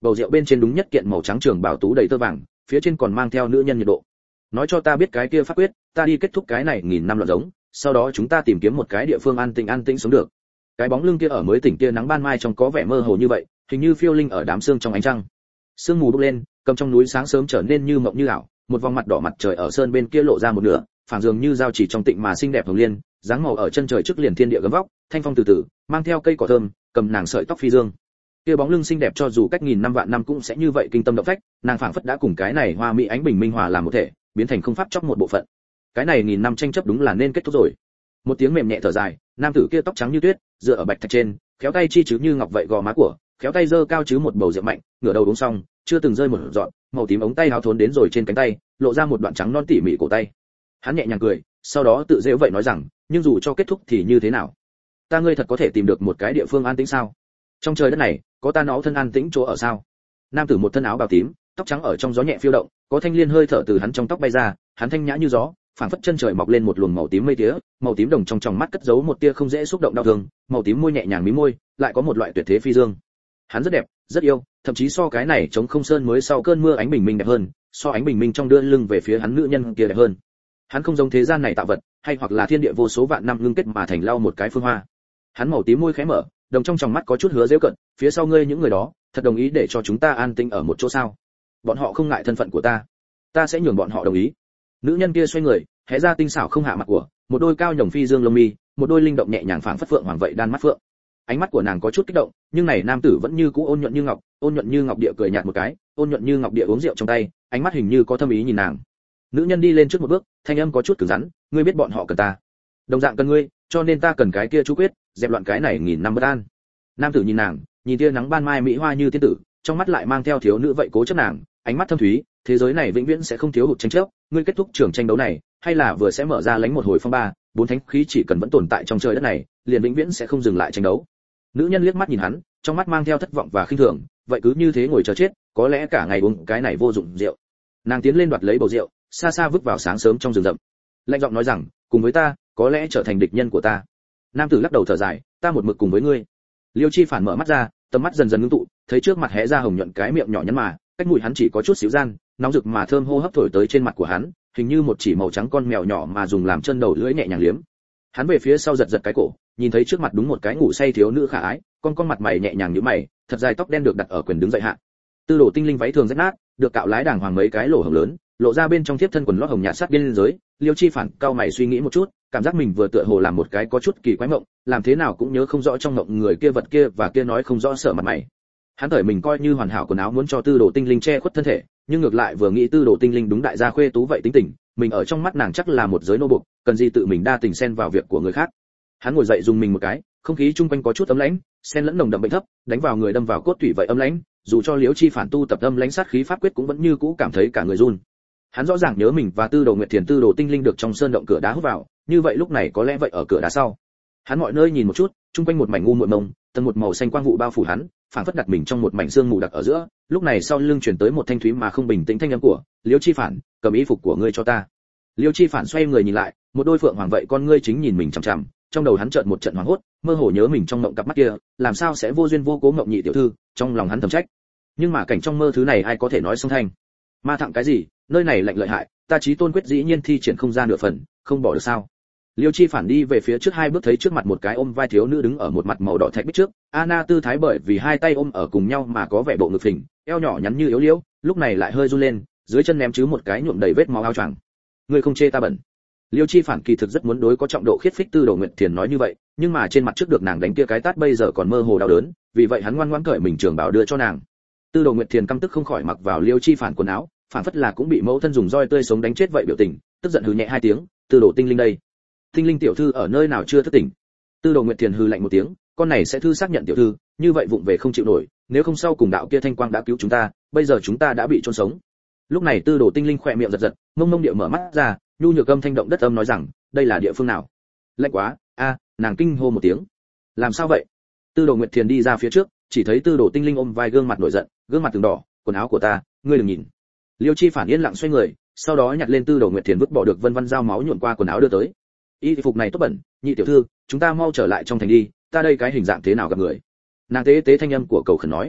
bầu rượu bên trên đúng nhất kiện màu trắng trường bảo tú đầy tơ vàng, phía trên còn mang theo nữ nhân nhiệt độ. Nói cho ta biết cái kia pháp quyết, ta đi kết thúc cái này 1000 năm loạn giống, sau đó chúng ta tìm kiếm một cái địa phương an tĩnh sống được. Cái bóng lưng kia ở mới tỉnh kia nắng ban mai trong có vẻ mơ hồ như vậy, hình như phiêu linh ở đám sương trong ánh trăng. Sương mù bốc lên, cầm trong núi sáng sớm trở nên như mộng như ảo, một vòng mặt đỏ mặt trời ở sơn bên kia lộ ra một nửa, phảng dường như giao chỉ trong tịnh mà xinh đẹp hồng liên, dáng màu ở chân trời trước liền thiên địa gấm vóc, thanh phong từ từ, mang theo cây cỏ thơm, cầm nàng sợi tóc phi dương. Kia bóng lưng xinh đẹp cho dù cách 1000 năm vạn năm cũng sẽ như vậy kinh tâm động phách, nàng phảng phất đã cùng cái này hoa mỹ ánh bình minh hòa làm một thể, biến thành không pháp chóc một bộ phận. Cái này 1000 năm tranh chấp đúng là nên kết thúc rồi. Một tiếng mềm nhẹ thở dài, nam tử kia tóc trắng như tuyết, dựa ở bạch thạch trên, khéo tay chi chứ như ngọc vậy gò má của, khéo tay giơ cao chứ một bầu rượu mạnh, ngửa đầu uống xong, chưa từng rơi một giọt, màu tím ống tay áo thốn đến rồi trên cánh tay, lộ ra một đoạn trắng non tỉ mỉ cổ tay. Hắn nhẹ nhàng cười, sau đó tự giễu vậy nói rằng, nhưng dù cho kết thúc thì như thế nào? Ta ngươi thật có thể tìm được một cái địa phương an tĩnh sao? Trong trời đất này, có ta nó thân an tĩnh chỗ ở sao? Nam tử một thân áo bào tím, tóc trắng ở trong gió nhẹ phiêu động, có thanh liên hơi thở từ hắn trong tóc bay ra, hắn thanh nhã như gió, phảng phất chân trời mọc lên một luồng màu tím mây tía, màu tím đồng trong tròng mắt cất giấu một tia không dễ xúc động đau thương, màu tím môi nhẹ nhàng mí môi, lại có một loại tuyệt thế phi dương. Hắn rất đẹp, rất yêu, thậm chí so cái này chống không sơn mới sau cơn mưa ánh bình minh đẹp hơn, so ánh bình minh trong đưa lưng về phía hắn nữ nhân kia đẹp hơn. Hắn không giống thế gian này tạo vật, hay hoặc là thiên địa vô số vạn năm ngưng kết mà thành lau một cái phương hoa. Hắn màu tím môi khẽ mở, đồng trong tròng mắt có chút hứa giễu cận, phía sau ngươi những người đó, thật đồng ý để cho chúng ta an tĩnh ở một chỗ sao? Bọn họ không ngại thân phận của ta sẽ nhường bọn họ đồng ý. Nữ nhân kia xoay người, hé ra tinh xảo không hạ mặt của, một đôi cao nhồng phi dương lông mi, một đôi linh động nhẹ nhàng phảng phất phượng hoàng vậy đan mắt phượng. Ánh mắt của nàng có chút kích động, nhưng này nam tử vẫn như cũ ôn nhuận như ngọc địa cười nhạt một cái, ôn nhuận như ngọc địa uống rượu trong tay, ánh mắt hình như có thâm ý nhìn nàng. Nữ nhân đi lên trước một bước, thanh âm có chút cứng rắn, ngươi biết bọn họ cần ta, đồng dạng cần ngươi, cho nên ta cần cái kia chú quyết, dẹp loạn cái này 1000 năm bất an. Nam tử nhìn nàng, nhìn tia nắng ban mai mỹ hoa như tiên tử, trong mắt lại mang theo thiếu nữ vậy cố chấp nàng, ánh mắt thâm thúy, thế giới này vĩnh viễn sẽ không thiếu hụt tranh chấp, ngươi kết thúc trường tranh đấu này, hay là vừa sẽ mở ra lánh một hồi phong ba, bốn thánh khí chỉ cần vẫn tồn tại trong trời đất này, liền vĩnh viễn sẽ không dừng lại tranh đấu. Nữ nhân liếc mắt nhìn hắn, trong mắt mang theo thất vọng và khinh thường, vậy cứ như thế ngồi chờ chết, có lẽ cả ngày uống cái này vô dụng rượu. Nàng tiến lên đoạt lấy bầu rượu, xa xa vứt vào sáng sớm trong rừng rậm. Lạnh giọng nói rằng, cùng với ta, có lẽ trở thành địch nhân của ta. Nam tử lắc đầu thở dài, ta một mực cùng với ngươi. Liêu Chi Phản mở mắt ra, tầm mắt dần dần ngưng tụ, thấy trước mặt hé ra hồng nhuận cái miệng nhỏ nhắn mà, cách mũi hắn chỉ có chút xíu gian, nóng rực mà thơm hô hấp thổi tới trên mặt của hắn, hình như một chỉ màu trắng con mèo nhỏ mà dùng làm chân đầu lưỡi nhẹ nhàng liếm. Hắn về phía sau giật giật cái cổ, nhìn thấy trước mặt đúng một cái ngủ say thiếu nữ khả ái, con mặt mày nhẹ nhàng như mày, thật dài tóc đen được đặt ở quyền đứng dậy hạ. Tư đồ tinh linh váy thường rách nát, được cạo lái đàng hoàng mấy cái lỗ hổng lớn, lộ ra bên trong tiếp thân quần lót hồng nhạt sát biên giới. Liêu Chi Phản cau mày suy nghĩ một chút, cảm giác mình vừa tựa hồ làm một cái có chút kỳ quái mộng, làm thế nào cũng nhớ không rõ trong mộng người kia vật kia và kia nói không rõ sợ mặt mày. Hắn thời mình coi như hoàn hảo quần áo muốn cho Tư đồ tinh linh che khuất thân thể, nhưng ngược lại vừa nghĩ Tư đồ tinh linh đúng đại gia khuê tú vậy tính tình, mình ở trong mắt nàng chắc là một giới nô buộc, cần gì tự mình đa tình xen vào việc của người khác. Hắn ngồi dậy dùng mình một cái, không khí chung quanh có chút ấm lãnh, xen lẫn nồng đậm bệnh thấp, đánh vào người đâm vào cốt tủy vậy ấm lãnh, dù cho Liễu Chi Phản tu tập âm lãnh sát khí pháp quyết cũng vẫn như cũ cảm thấy cả người run. Hắn rõ ràng nhớ mình và Tư đồ Nguyệt Thiền Tư đồ tinh linh được trong sơn động cửa đá hút vào, như vậy lúc này có lẽ vậy ở cửa đá sau. Hắn mọi nơi nhìn một chút, chung quanh một mảnh ngu muội mông, tầng một màu xanh quang vụ bao phủ hắn, phảng phất đặt mình trong một mảnh sương mù đặc ở giữa. Lúc này sau lưng truyền tới một thanh thúy mà không bình tĩnh thanh âm của Liễu Chi Phản, cầm y phục của ngươi cho ta. Liễu Chi Phản xoay người nhìn lại, một đôi phượng hoàng vậy con ngươi chính nhìn mình chằm chằm, trong đầu hắn chợt một trận hoảng hốt, mơ hồ nhớ mình trong mộng cặp mắt kia, làm sao sẽ vô duyên vô cố mộng nhị tiểu thư, trong lòng hắn thầm trách. Nhưng mà cảnh trong mơ thứ này ai có thể nói song thanh. Ma thẳng cái gì, nơi này lạnh lợi hại, ta chí tôn quyết dĩ nhiên thi triển không ra nửa phần, không bỏ được sao? Liêu Chi Phản đi về phía trước hai bước thấy trước mặt một cái ôm vai thiếu nữ đứng ở một mặt màu đỏ thạch bích trước, Anna tư thái bởi vì hai tay ôm ở cùng nhau mà có vẻ bộ ngực phình, eo nhỏ nhắn như yếu liễu, lúc này lại hơi run lên, dưới chân ném chứ một cái nhuộm đầy vết máu áo choàng. Ngươi không chê ta bẩn? Liêu Chi Phản kỳ thực rất muốn đối có trọng độ khiết phích Tư đồ Nguyệt Thiền nói như vậy, nhưng mà trên mặt trước được nàng đánh kia cái tát bây giờ còn mơ hồ đau đớn, vì vậy hắn ngoan ngoãn cởi mình trường bảo đưa cho nàng. Tư đồ Nguyệt Thiền căm tức không khỏi mặc vào Liêu Chi Phản quần áo, phản phất là cũng bị mẫu thân dùng roi tươi sống đánh chết vậy biểu tình, tức giận hừ nhẹ hai tiếng, Tư đồ tinh linh đây. Tinh linh tiểu thư ở nơi nào chưa thức tỉnh? Tư đồ Nguyệt Thiền hừ lạnh một tiếng, con này sẽ thư xác nhận tiểu thư, như vậy vụng về không chịu nổi, nếu không sau cùng đạo kia thanh quang đã cứu chúng ta, bây giờ chúng ta đã bị chôn sống. Lúc này Tư đồ tinh linh khỏe miệng giật giật, mông mông địa mở mắt ra, nhu nhược âm thanh động đất âm nói rằng, đây là địa phương nào? Lạnh quá, nàng kinh hô một tiếng. Làm sao vậy? Tư đồ Nguyệt Thiền đi ra phía trước, chỉ thấy Tư đồ tinh linh ôm vai gương mặt nổi giận, gương mặt từng đỏ, quần áo của ta, ngươi đừng nhìn. Liêu Chi Phản yên lặng xoay người, sau đó nhặt lên Tư đồ Nguyệt Thiền vứt bỏ được vân vân dao máu nhuộm qua quần áo đưa tới. Y phục này tốt bẩn, nhị tiểu thư, chúng ta mau trở lại trong thành đi, ta đây cái hình dạng thế nào gặp người. Nàng tế tế thanh âm của cầu khẩn nói.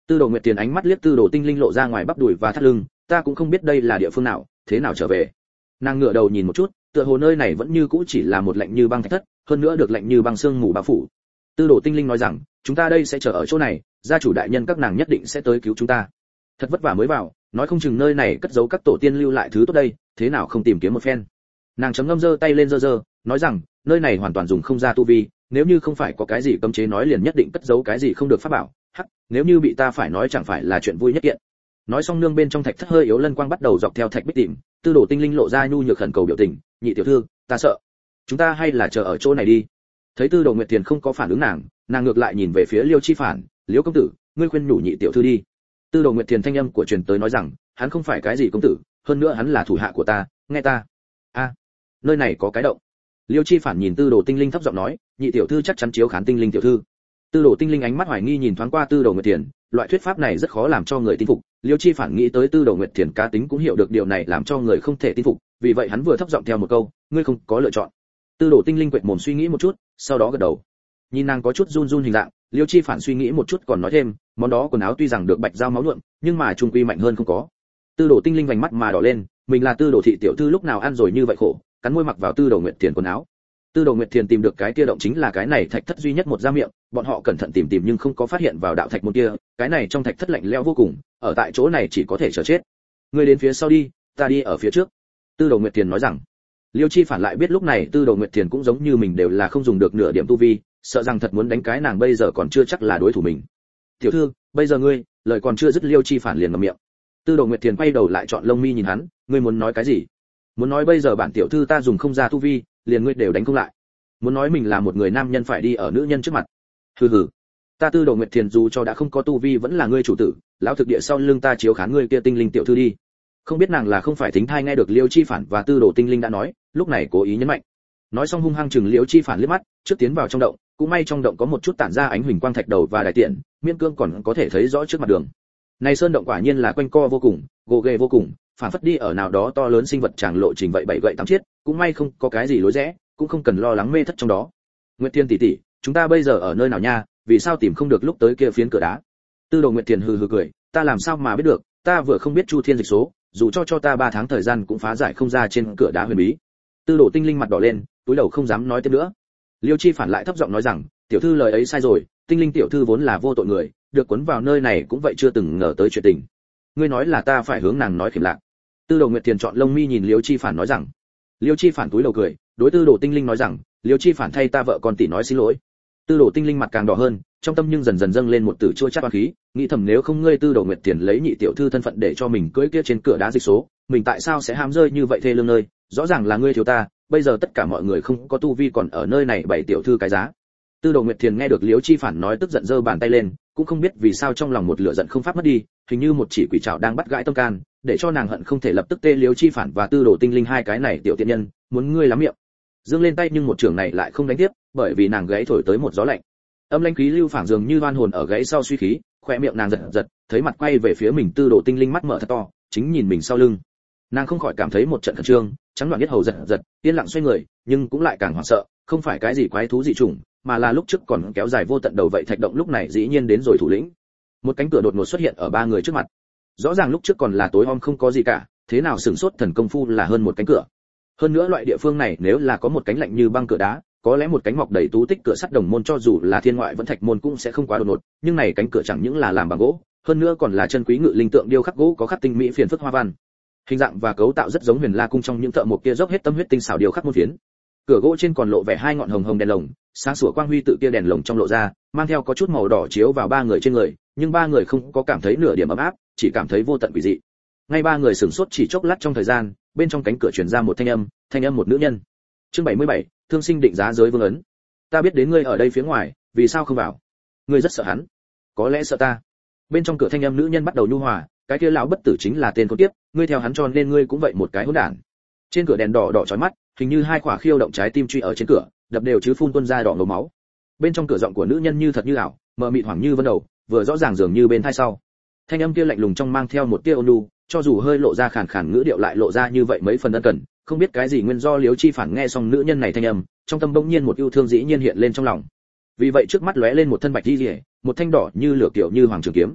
Tư Đồ Nguyệt Tiền ánh mắt liếc Tư Đồ Tinh Linh lộ ra ngoài bắp đùi và thắt lưng, ta cũng không biết đây là địa phương nào, thế nào trở về. Nàng ngửa đầu nhìn một chút, tựa hồ nơi này vẫn như cũ chỉ là một lạnh như băng thạch thất, hơn nữa được lạnh như băng sương mù bao phủ. Tư Đồ Tinh Linh nói rằng, chúng ta đây sẽ chờ ở chỗ này, gia chủ đại nhân các nàng nhất định sẽ tới cứu chúng ta. Thật vất vả mới vào, nói không chừng nơi này cất giấu các tổ tiên lưu lại thứ tốt đây, thế nào không tìm kiếm một phen. Nàng chấm ngâm giơ tay lên giơ, nói rằng, nơi này hoàn toàn dùng không ra tu vi, nếu như không phải có cái gì cấm chế nói liền nhất định cất giấu cái gì không được pháp bảo. Hắc, nếu như bị ta phải nói chẳng phải là chuyện vui nhất kiện. Nói xong nương bên trong thạch thất hơi yếu lân quang bắt đầu dọc theo thạch bích tìm, Tư Đồ Tinh Linh lộ ra nhu nhược khẩn cầu biểu tình, nhị tiểu thư, ta sợ, chúng ta hay là chờ ở chỗ này đi. Thấy Tư Đồ Nguyệt Tiền không có phản ứng nàng ngược lại nhìn về phía Liêu Chi Phản, Liêu công tử, ngươi khuyên nhủ nhị tiểu thư đi. Tư Đồ Nguyệt Tiền thanh âm của truyền tới nói rằng, hắn không phải cái gì công tử, hơn nữa hắn là thủ hạ của ta, nghe ta. A, nơi này có cái động. Liêu Chi Phản nhìn Tư Đồ Tinh Linh thấp giọng nói, nhị tiểu thư chắc chắn chiếu khán Tinh Linh tiểu thư. Tư Đồ Tinh Linh ánh mắt hoài nghi nhìn thoáng qua Tư Đồ Nguyệt Tiền, loại thuyết pháp này rất khó làm cho người tin phục. Liêu Chi Phản nghĩ tới Tư Đồ Nguyệt Tiền cá tính cũng hiểu được điều này làm cho người không thể tin phục, vì vậy hắn vừa thấp giọng theo một câu, ngươi không có lựa chọn. Tư Đồ Tinh Linh quệt mồm suy nghĩ một chút, sau đó gật đầu. Nhìn nàng có chút run run hình dạng, Liêu Chi Phản suy nghĩ một chút còn nói thêm, món đó quần áo tuy rằng được bạch dao máu nhuộm, nhưng mà trung quy mạnh hơn không có. Tư Đồ Tinh Linh vành mắt mà đỏ lên, mình là Tư Đồ thị tiểu thư lúc nào ăn rồi như vậy khổ, cắn môi mặc vào Tư Đồ Nguyệt Tiền quần áo. Tư Đồ Nguyệt Tiền tìm được cái kia động chính là cái này thạch thất duy nhất một ra miệng, bọn họ cẩn thận tìm nhưng không có phát hiện vào đạo thạch môn kia, cái này trong thạch thất lạnh lẽo vô cùng, ở tại chỗ này chỉ có thể chờ chết. Ngươi đến phía sau đi, ta đi ở phía trước. Tư Đồ Nguyệt Tiền nói rằng. Liêu Chi Phản lại biết lúc này Tư Đồ Nguyệt Tiền cũng giống như mình đều là không dùng được nửa điểm tu vi, sợ rằng thật muốn đánh cái nàng bây giờ còn chưa chắc là đối thủ mình. Tiểu thư, bây giờ ngươi, lời còn chưa dứt Liêu Chi Phản liền ngậm miệng. Tư Đồ Nguyệt Tiền quay đầu lại chọn lông mi nhìn hắn, ngươi muốn nói cái gì? Muốn nói bây giờ bản tiểu thư ta dùng không ra tu vi, liền ngươi đều đánh không lại. Muốn nói mình là một người nam nhân phải đi ở nữ nhân trước mặt. Hừ hừ. Ta Tư Đồ Nguyệt Tiền dù cho đã không có tu vi vẫn là ngươi chủ tử, lão thực địa sau lưng ta chiếu khán ngươi kia Tinh Linh tiểu thư đi. Không biết nàng là không phải thính thai nghe được Liêu Chi Phản và Tư Đồ Tinh Linh đã nói, lúc này cố ý nhấn mạnh. Nói xong hung hăng chừng Liêu Chi Phản liếc mắt, trước tiến vào trong động, cũng may trong động có một chút tản ra ánh huỳnh quang thạch đầu và đại tiện, miễn cương còn có thể thấy rõ trước mặt đường. Này sơn động quả nhiên là quanh co vô cùng, gồ ghề vô cùng, phản phất đi ở nào đó to lớn sinh vật tràng lộ trình vậy bảy gậy tám chiết, cũng may không có cái gì lối rẽ, cũng không cần lo lắng mê thất trong đó. Nguyệt Thiên tỷ tỷ, chúng ta bây giờ ở nơi nào nha, vì sao tìm không được lúc tới kia phiến cửa đá? Tư Đồ Nguyệt Tiền hừ hừ cười, ta làm sao mà biết được, ta vừa không biết Chu Thiên dịch số, dù cho ta 3 tháng thời gian cũng phá giải không ra trên cửa đá huyền bí. Tư Đồ Tinh Linh mặt đỏ lên, túi đầu không dám nói tiếp nữa. Liêu Chi Phản lại thấp giọng nói rằng, tiểu thư lời ấy sai rồi, Tinh Linh tiểu thư vốn là vô tội người, được cuốn vào nơi này cũng vậy chưa từng ngờ tới chuyện tình. Ngươi nói là ta phải hướng nàng nói khiểm lạc. Tư Đồ Nguyệt Tiền chọn lông mi nhìn Liêu Chi Phản nói rằng. Liêu Chi Phản túi đầu cười, đối Tư Đồ Tinh Linh nói rằng, Liêu Chi Phản thay ta vợ con tỷ nói xin lỗi. Tư Đồ Tinh Linh mặt càng đỏ hơn, trong tâm nhưng dần dần dâng lên một tử chua chát oán khí, nghĩ thầm nếu không ngươi Tư Đồ Nguyệt Tiền lấy nhị tiểu thư thân phận để cho mình cưỡi kia trên cửa đá dịch số, mình tại sao sẽ ham rơi như vậy thê lương nơi, rõ ràng là ngươi thiếu ta, bây giờ tất cả mọi người không có tu vi còn ở nơi này bày tiểu thư cái giá. Tư Đồ Nguyệt Tiền nghe được Liêu Chi Phản nói tức giận giơ bàn tay lên, cũng không biết vì sao trong lòng một lửa giận không pháp mất đi, hình như một chỉ quỷ trảo đang bắt gãi tâm can, để cho nàng hận không thể lập tức tê Liêu Chi Phản và Tư Đồ Tinh Linh hai cái này tiểu tiện nhân, muốn ngươi lắm miệng. Dương lên tay nhưng một trường này lại không đánh tiếp, bởi vì nàng gáy thổi tới một gió lạnh. Âm lãnh khí lưu phảng dường như oan hồn ở gáy sau suy khí, khóe miệng nàng giật giật, thấy mặt quay về phía mình Tư Đồ Tinh Linh mắt mở thật to, chính nhìn mình sau lưng. Nàng không khỏi cảm thấy một trận khẩn trương, trắng loạn nhất hầu giật giật, yên lặng xoay người, nhưng cũng lại càng hoảng sợ, không phải cái gì quái thú dị chủng, mà là lúc trước còn kéo dài vô tận đầu vậy thạch động lúc này dĩ nhiên đến rồi thủ lĩnh. Một cánh cửa đột ngột xuất hiện ở ba người trước mặt. Rõ ràng lúc trước còn là tối om không có gì cả, thế nào sửng sốt thần công phu là hơn một cánh cửa. Hơn nữa loại địa phương này nếu là có một cánh lạnh như băng cửa đá, có lẽ một cánh mọc đầy tú tích cửa sắt đồng môn cho dù là thiên ngoại vẫn thạch môn cũng sẽ không quá đột ngột, nhưng này cánh cửa chẳng những là làm bằng gỗ, hơn nữa còn là chân quý ngự linh tượng điêu khắc gỗ có khắc tinh mỹ phiền phức hoa văn. Hình dạng và cấu tạo rất giống Huyền La cung trong những thợ mộc kia dốc hết tâm huyết tinh xảo điêu khắc môn phiến. Cửa gỗ trên còn lộ vẻ hai ngọn hồng hồng đèn lồng, sáng sủa quang huy tự kia đèn lồng trong lộ ra, mang theo có chút màu đỏ chiếu vào ba người trên người, nhưng ba người không có cảm thấy nửa điểm ấm áp, chỉ cảm thấy vô tận quỷ dị. Ngay ba người sửng sốt chỉ chốc lát trong thời gian, bên trong cánh cửa truyền ra một thanh âm một nữ nhân. Chương 77, thương sinh định giá giới vương ấn. Ta biết đến ngươi ở đây phía ngoài, vì sao không vào? Ngươi rất sợ hắn. Có lẽ sợ ta. Bên trong cửa thanh âm nữ nhân bắt đầu nhu hòa, cái kia lão bất tử chính là tên con tiếp, ngươi theo hắn cho nên ngươi cũng vậy một cái hỗn đản. Trên cửa đèn đỏ đỏ chói mắt, hình như hai quả khiêu động trái tim truy ở trên cửa, đập đều chứ phun tuôn ra đỏ ngầu máu. Bên trong cửa giọng của nữ nhân như thật như ảo, mờ mịt hoảng như vân đầu, vừa rõ ràng dường như bên tai sau. Thanh âm kia lạnh lùng trong mang theo một tia ôn nhu, cho dù hơi lộ ra khàn khàn ngữ điệu lại lộ ra như vậy mấy phần ân cần, không biết cái gì nguyên do Liếu Chi Phản nghe xong nữ nhân này thanh âm, trong tâm bỗng nhiên một yêu thương dĩ nhiên hiện lên trong lòng. Vì vậy trước mắt lóe lên một thân bạch y liễu, một thanh đỏ như lửa kiểu như hoàng trường kiếm.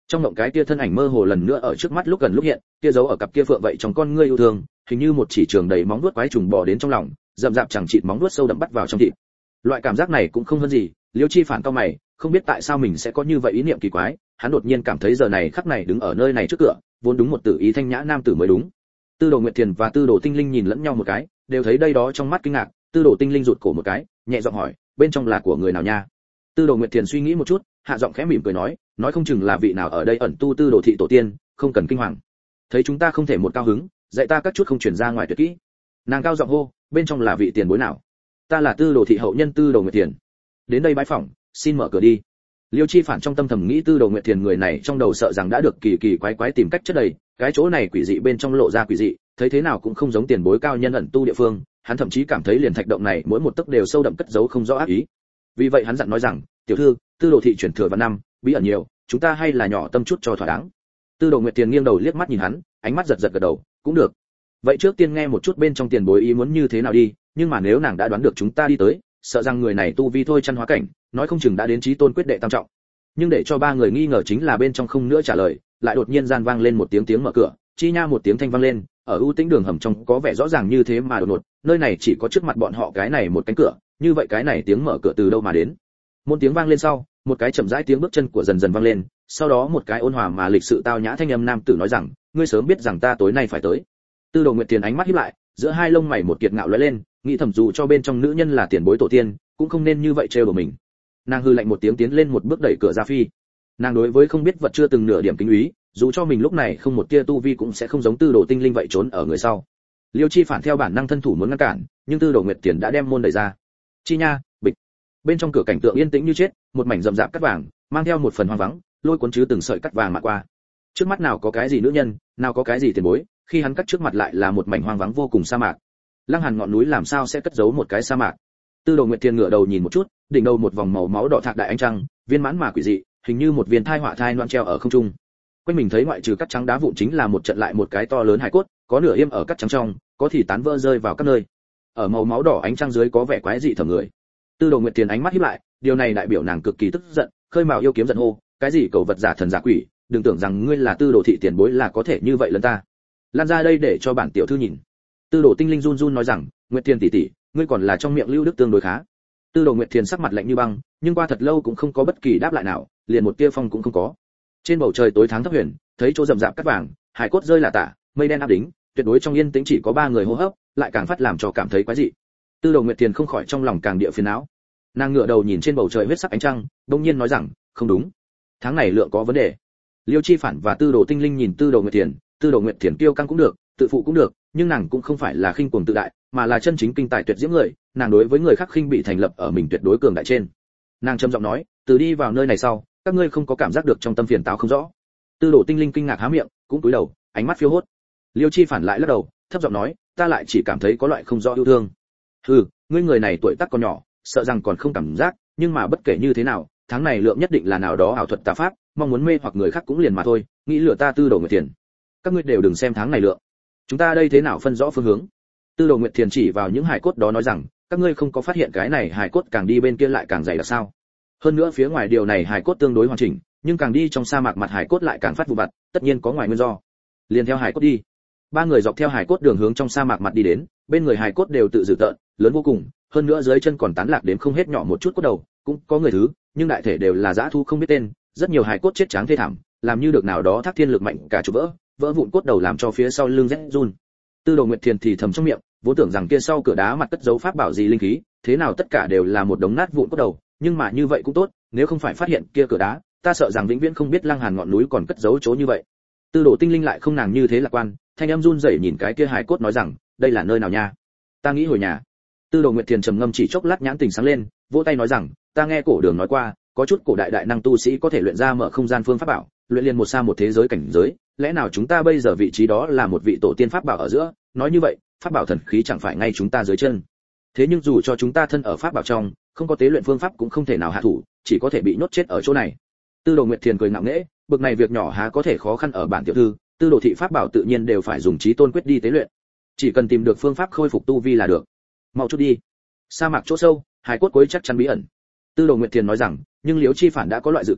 Trong mộng cái kia thân ảnh mơ hồ lần nữa ở trước mắt lúc gần lúc hiện, kia giấu ở cặp kia phượng vậy trong con ngươi yêu thương, hình như một chỉ trường đầy móng vuốt quái trùng bò đến trong lòng, rậm rạp chẳng chịt móng vuốt sâu đậm bắt vào trong thịt. Loại cảm giác này cũng không hơn gì, Liêu Chi Phản cau mày, không biết tại sao mình sẽ có như vậy ý niệm kỳ quái, hắn đột nhiên cảm thấy giờ này khắc này đứng ở nơi này trước cửa, vốn đúng một tử ý thanh nhã nam tử mới đúng. Tư Đồ Nguyệt Thiền và Tư Đồ Tinh Linh nhìn lẫn nhau một cái, đều thấy đây đó trong mắt kinh ngạc, Tư Đồ Tinh Linh rụt cổ một cái, nhẹ giọng hỏi, bên trong là của người nào nha? Tư Đồ Nguyệt Thiền suy nghĩ một chút, hạ giọng khẽ mỉm cười nói không chừng là vị nào ở đây ẩn tu Tư Đồ thị tổ tiên, không cần kinh hoàng. Thấy chúng ta không thể một cao hứng, dạy ta các chút không truyền ra ngoài tuyệt kỹ. Nàng cao giọng hô, bên trong là vị tiền bối nào? Ta là Tư Đồ thị hậu nhân Tư Đồ Nguyệt Thiền. Đến đây bái phỏng, xin mở cửa đi. Liêu Chi Phản trong tâm thầm nghĩ Tư Đồ Nguyệt Thiền người này trong đầu sợ rằng đã được kỳ kỳ quái quái tìm cách chất đầy, cái chỗ này quỷ dị bên trong lộ ra quỷ dị, thấy thế nào cũng không giống tiền bối cao nhân ẩn tu địa phương, hắn thậm chí cảm thấy liền thạch động này mỗi một tấc đều sâu đậm cất giấu không rõ ác ý. Vì vậy hắn dặn nói rằng, tiểu thư, Tư Đồ thị chuyển thừa vào năm, bí ẩn nhiều, chúng ta hay là nhỏ tâm chút cho thỏa đáng. Tư Đồ Nguyệt Thiền nghiêng đầu liếc mắt nhìn hắn, ánh mắt giật giật gật đầu, cũng được. Vậy trước tiên nghe một chút bên trong tiền bối ý muốn như thế nào đi, nhưng mà nếu nàng đã đoán được chúng ta đi tới, sợ rằng người này tu vi thôi chăn hóa cảnh, nói không chừng đã đến chí tôn quyết đệ tam trọng. Nhưng để cho ba người nghi ngờ chính là bên trong không nữa trả lời, lại đột nhiên gian vang lên một tiếng mở cửa, chi nha một tiếng thanh vang lên, ở ưu tĩnh đường hầm trong có vẻ rõ ràng như thế mà đột ngột, nơi này chỉ có trước mặt bọn họ cái này một cánh cửa, như vậy cái này tiếng mở cửa từ đâu mà đến? Một tiếng vang lên sau, một cái chậm rãi tiếng bước chân của dần dần vang lên, sau đó một cái ôn hòa mà lịch sự tao nhã thanh âm nam tử nói rằng, ngươi sớm biết rằng ta tối nay phải tới. Tư Đồ Nguyệt Thiền ánh mắt híp lại, giữa hai lông mày một kiệt ngạo lóe lên, nghĩ thầm dù cho bên trong nữ nhân là tiền bối tổ tiên, cũng không nên như vậy trêu đùa mình. Nàng hư lạnh một tiếng tiến lên một bước đẩy cửa ra phi. Nàng đối với không biết vật chưa từng nửa điểm kính úy, dù cho mình lúc này không một tia tu vi cũng sẽ không giống Tư Đồ Tinh Linh vậy trốn ở người sau. Liêu Chi Phản theo bản năng thân thủ muốn ngăn cản, nhưng Tư Đồ Nguyệt Thiền đã đem môn đẩy ra. Chi nha, bịch. Bên trong cửa cảnh tượng yên tĩnh như chết, một mảnh rậm rạp cắt vàng, mang theo một phần hoang vắng, lôi cuốn chứ từng sợi cắt vàng mà qua. Trước mắt nào có cái gì nữ nhân, nào có cái gì tiền bối, khi hắn cắt trước mặt lại là một mảnh hoang vắng vô cùng sa mạc. Lăng Hàn ngọn núi làm sao sẽ cất giấu một cái sa mạc? Tư Đồ Nguyệt Thiền ngửa đầu nhìn một chút, đỉnh đầu một vòng màu máu đỏ thạc đại ánh trăng, viên mãn mà quỷ dị, hình như một viên thai họa thai loan treo ở không trung. Quanh mình thấy ngoại trừ cắt trắng đá vụn chính là một trận lại một cái to lớn hải cốt, có nửa yêm ở cắt trắng trong, có thì tán vỡ rơi vào các nơi. Ở màu máu đỏ ánh trăng dưới có vẻ quái dị thầm người. Tư Đồ Nguyệt Thiền ánh mắt híp lại, điều này đại biểu nàng cực kỳ tức giận, khơi mào yêu kiếm giận hô, cái gì cầu vật giả thần giả quỷ, đừng tưởng rằng ngươi là Tư Đồ thị tiền bối là có thể như vậy lấn ta. Lan ra đây để cho bản tiểu thư nhìn. Tư Đồ Tinh Linh run run nói rằng, Nguyệt Thiền tỷ tỷ, ngươi còn là trong miệng lưu đức tương đối khá. Tư Đồ Nguyệt Thiền sắc mặt lạnh như băng, nhưng qua thật lâu cũng không có bất kỳ đáp lại nào, liền một tia phong cũng không có. Trên bầu trời tối tháng thấp huyền, thấy chỗ rậm rạp cắt vàng, hải cốt rơi là tả, mây đen áp đính, tuyệt đối trong yên tĩnh chỉ có ba người hô hấp, lại càng phát làm cho cảm thấy quái dị. Tư Đồ Nguyệt Thiền không khỏi trong lòng càng địa phiền não. Nàng ngửa đầu nhìn trên bầu trời huyết sắc ánh trăng, đột nhiên nói rằng, không đúng, tháng này lượng có vấn đề. Liêu Chi Phản và Tư Đồ Tinh Linh nhìn Tư Đồ Nguyệt Thiền, Tư Đồ Nguyệt Thiền kiêu căng cũng được, tự phụ cũng được, nhưng nàng cũng không phải là khinh cuồng tự đại, mà là chân chính kinh tài tuyệt diễm người, nàng đối với người khác khinh bị thành lập ở mình tuyệt đối cường đại trên. Nàng trầm giọng nói, từ đi vào nơi này sau, các ngươi không có cảm giác được trong tâm phiền táo không rõ? Tư Đồ Tinh Linh kinh ngạc há miệng, cũng cúi đầu, ánh mắt phiêu hốt. Liêu Chi Phản lại lắc đầu, thấp giọng nói, ta lại chỉ cảm thấy có loại không rõ yêu thương. Hừ, ngươi người này tuổi tác còn nhỏ, sợ rằng còn không cảm giác, nhưng mà bất kể như thế nào, tháng này lượng nhất định là nào đó ảo thuật tà pháp, mong muốn mê hoặc người khác cũng liền mà thôi, nghĩ lừa ta Tư Đồ Nguyệt Thiền. Các ngươi đều đừng xem tháng này lượng, chúng ta đây thế nào phân rõ phương hướng? Tư Đồ Nguyệt Thiền chỉ vào những hài cốt đó nói rằng, các ngươi không có phát hiện cái này hài cốt càng đi bên kia lại càng dày là sao? Hơn nữa phía ngoài điều này hài cốt tương đối hoàn chỉnh, nhưng càng đi trong sa mạc mặt hài cốt lại càng phát vụ vặt, tất nhiên có ngoài nguyên do. Liền theo hài cốt đi. Ba người dọc theo hài cốt đường hướng trong sa mạc mặt đi đến, bên người hài cốt đều tự dữ tợn, lớn vô cùng, hơn nữa dưới chân còn tán lạc đến không hết nhỏ một chút cốt đầu, cũng có người thứ, nhưng đại thể đều là dã thu không biết tên, rất nhiều hài cốt chết tráng thê thảm, làm như được nào đó thác thiên lực mạnh cả chụp vỡ vụn cốt đầu làm cho phía sau lưng rét run. Tư Đồ Nguyệt Thiền thì thầm trong miệng, vốn tưởng rằng kia sau cửa đá mặt cất giấu pháp bảo gì linh khí, thế nào tất cả đều là một đống nát vụn cốt đầu, nhưng mà như vậy cũng tốt, nếu không phải phát hiện kia cửa đá, ta sợ rằng vĩnh viễn không biết Lăng Hàn ngọn núi còn cất giấu chỗ như vậy. Tư Đồ Tinh Linh lại không nàng như thế lạc quan, thanh âm run rẩy nhìn cái kia hài cốt nói rằng, đây là nơi nào nha? Ta nghĩ hồi nhà. Tư Đồ Nguyệt Thiền trầm ngâm chỉ chốc lát nhãn tình sáng lên, vỗ tay nói rằng, ta nghe cổ đường nói qua, có chút cổ đại đại năng tu sĩ có thể luyện ra mở không gian phương pháp bảo, luyện liền một xa một thế giới cảnh giới, lẽ nào chúng ta bây giờ vị trí đó là một vị tổ tiên pháp bảo ở giữa, nói như vậy, pháp bảo thần khí chẳng phải ngay chúng ta dưới chân. Thế nhưng dù cho chúng ta thân ở pháp bảo trong, không có tế luyện phương pháp cũng không thể nào hạ thủ, chỉ có thể bị nhốt chết ở chỗ này. Tư Đồ Nguyệt Thiền cười ngạo nghễ, bực này việc nhỏ há có thể khó khăn ở bản tiểu thư, Tư Đồ thị pháp bảo tự nhiên đều phải dùng chí tôn quyết đi tế luyện. Chỉ cần tìm được phương pháp khôi phục tu vi là được. Mau chút đi. Sa mạc chỗ sâu, hài cốt cuối chắc chắn bí ẩn. Tư Đồ Nguyệt Thiền nói rằng, nhưng Liễu Chi Phản đã có loại dự cảm,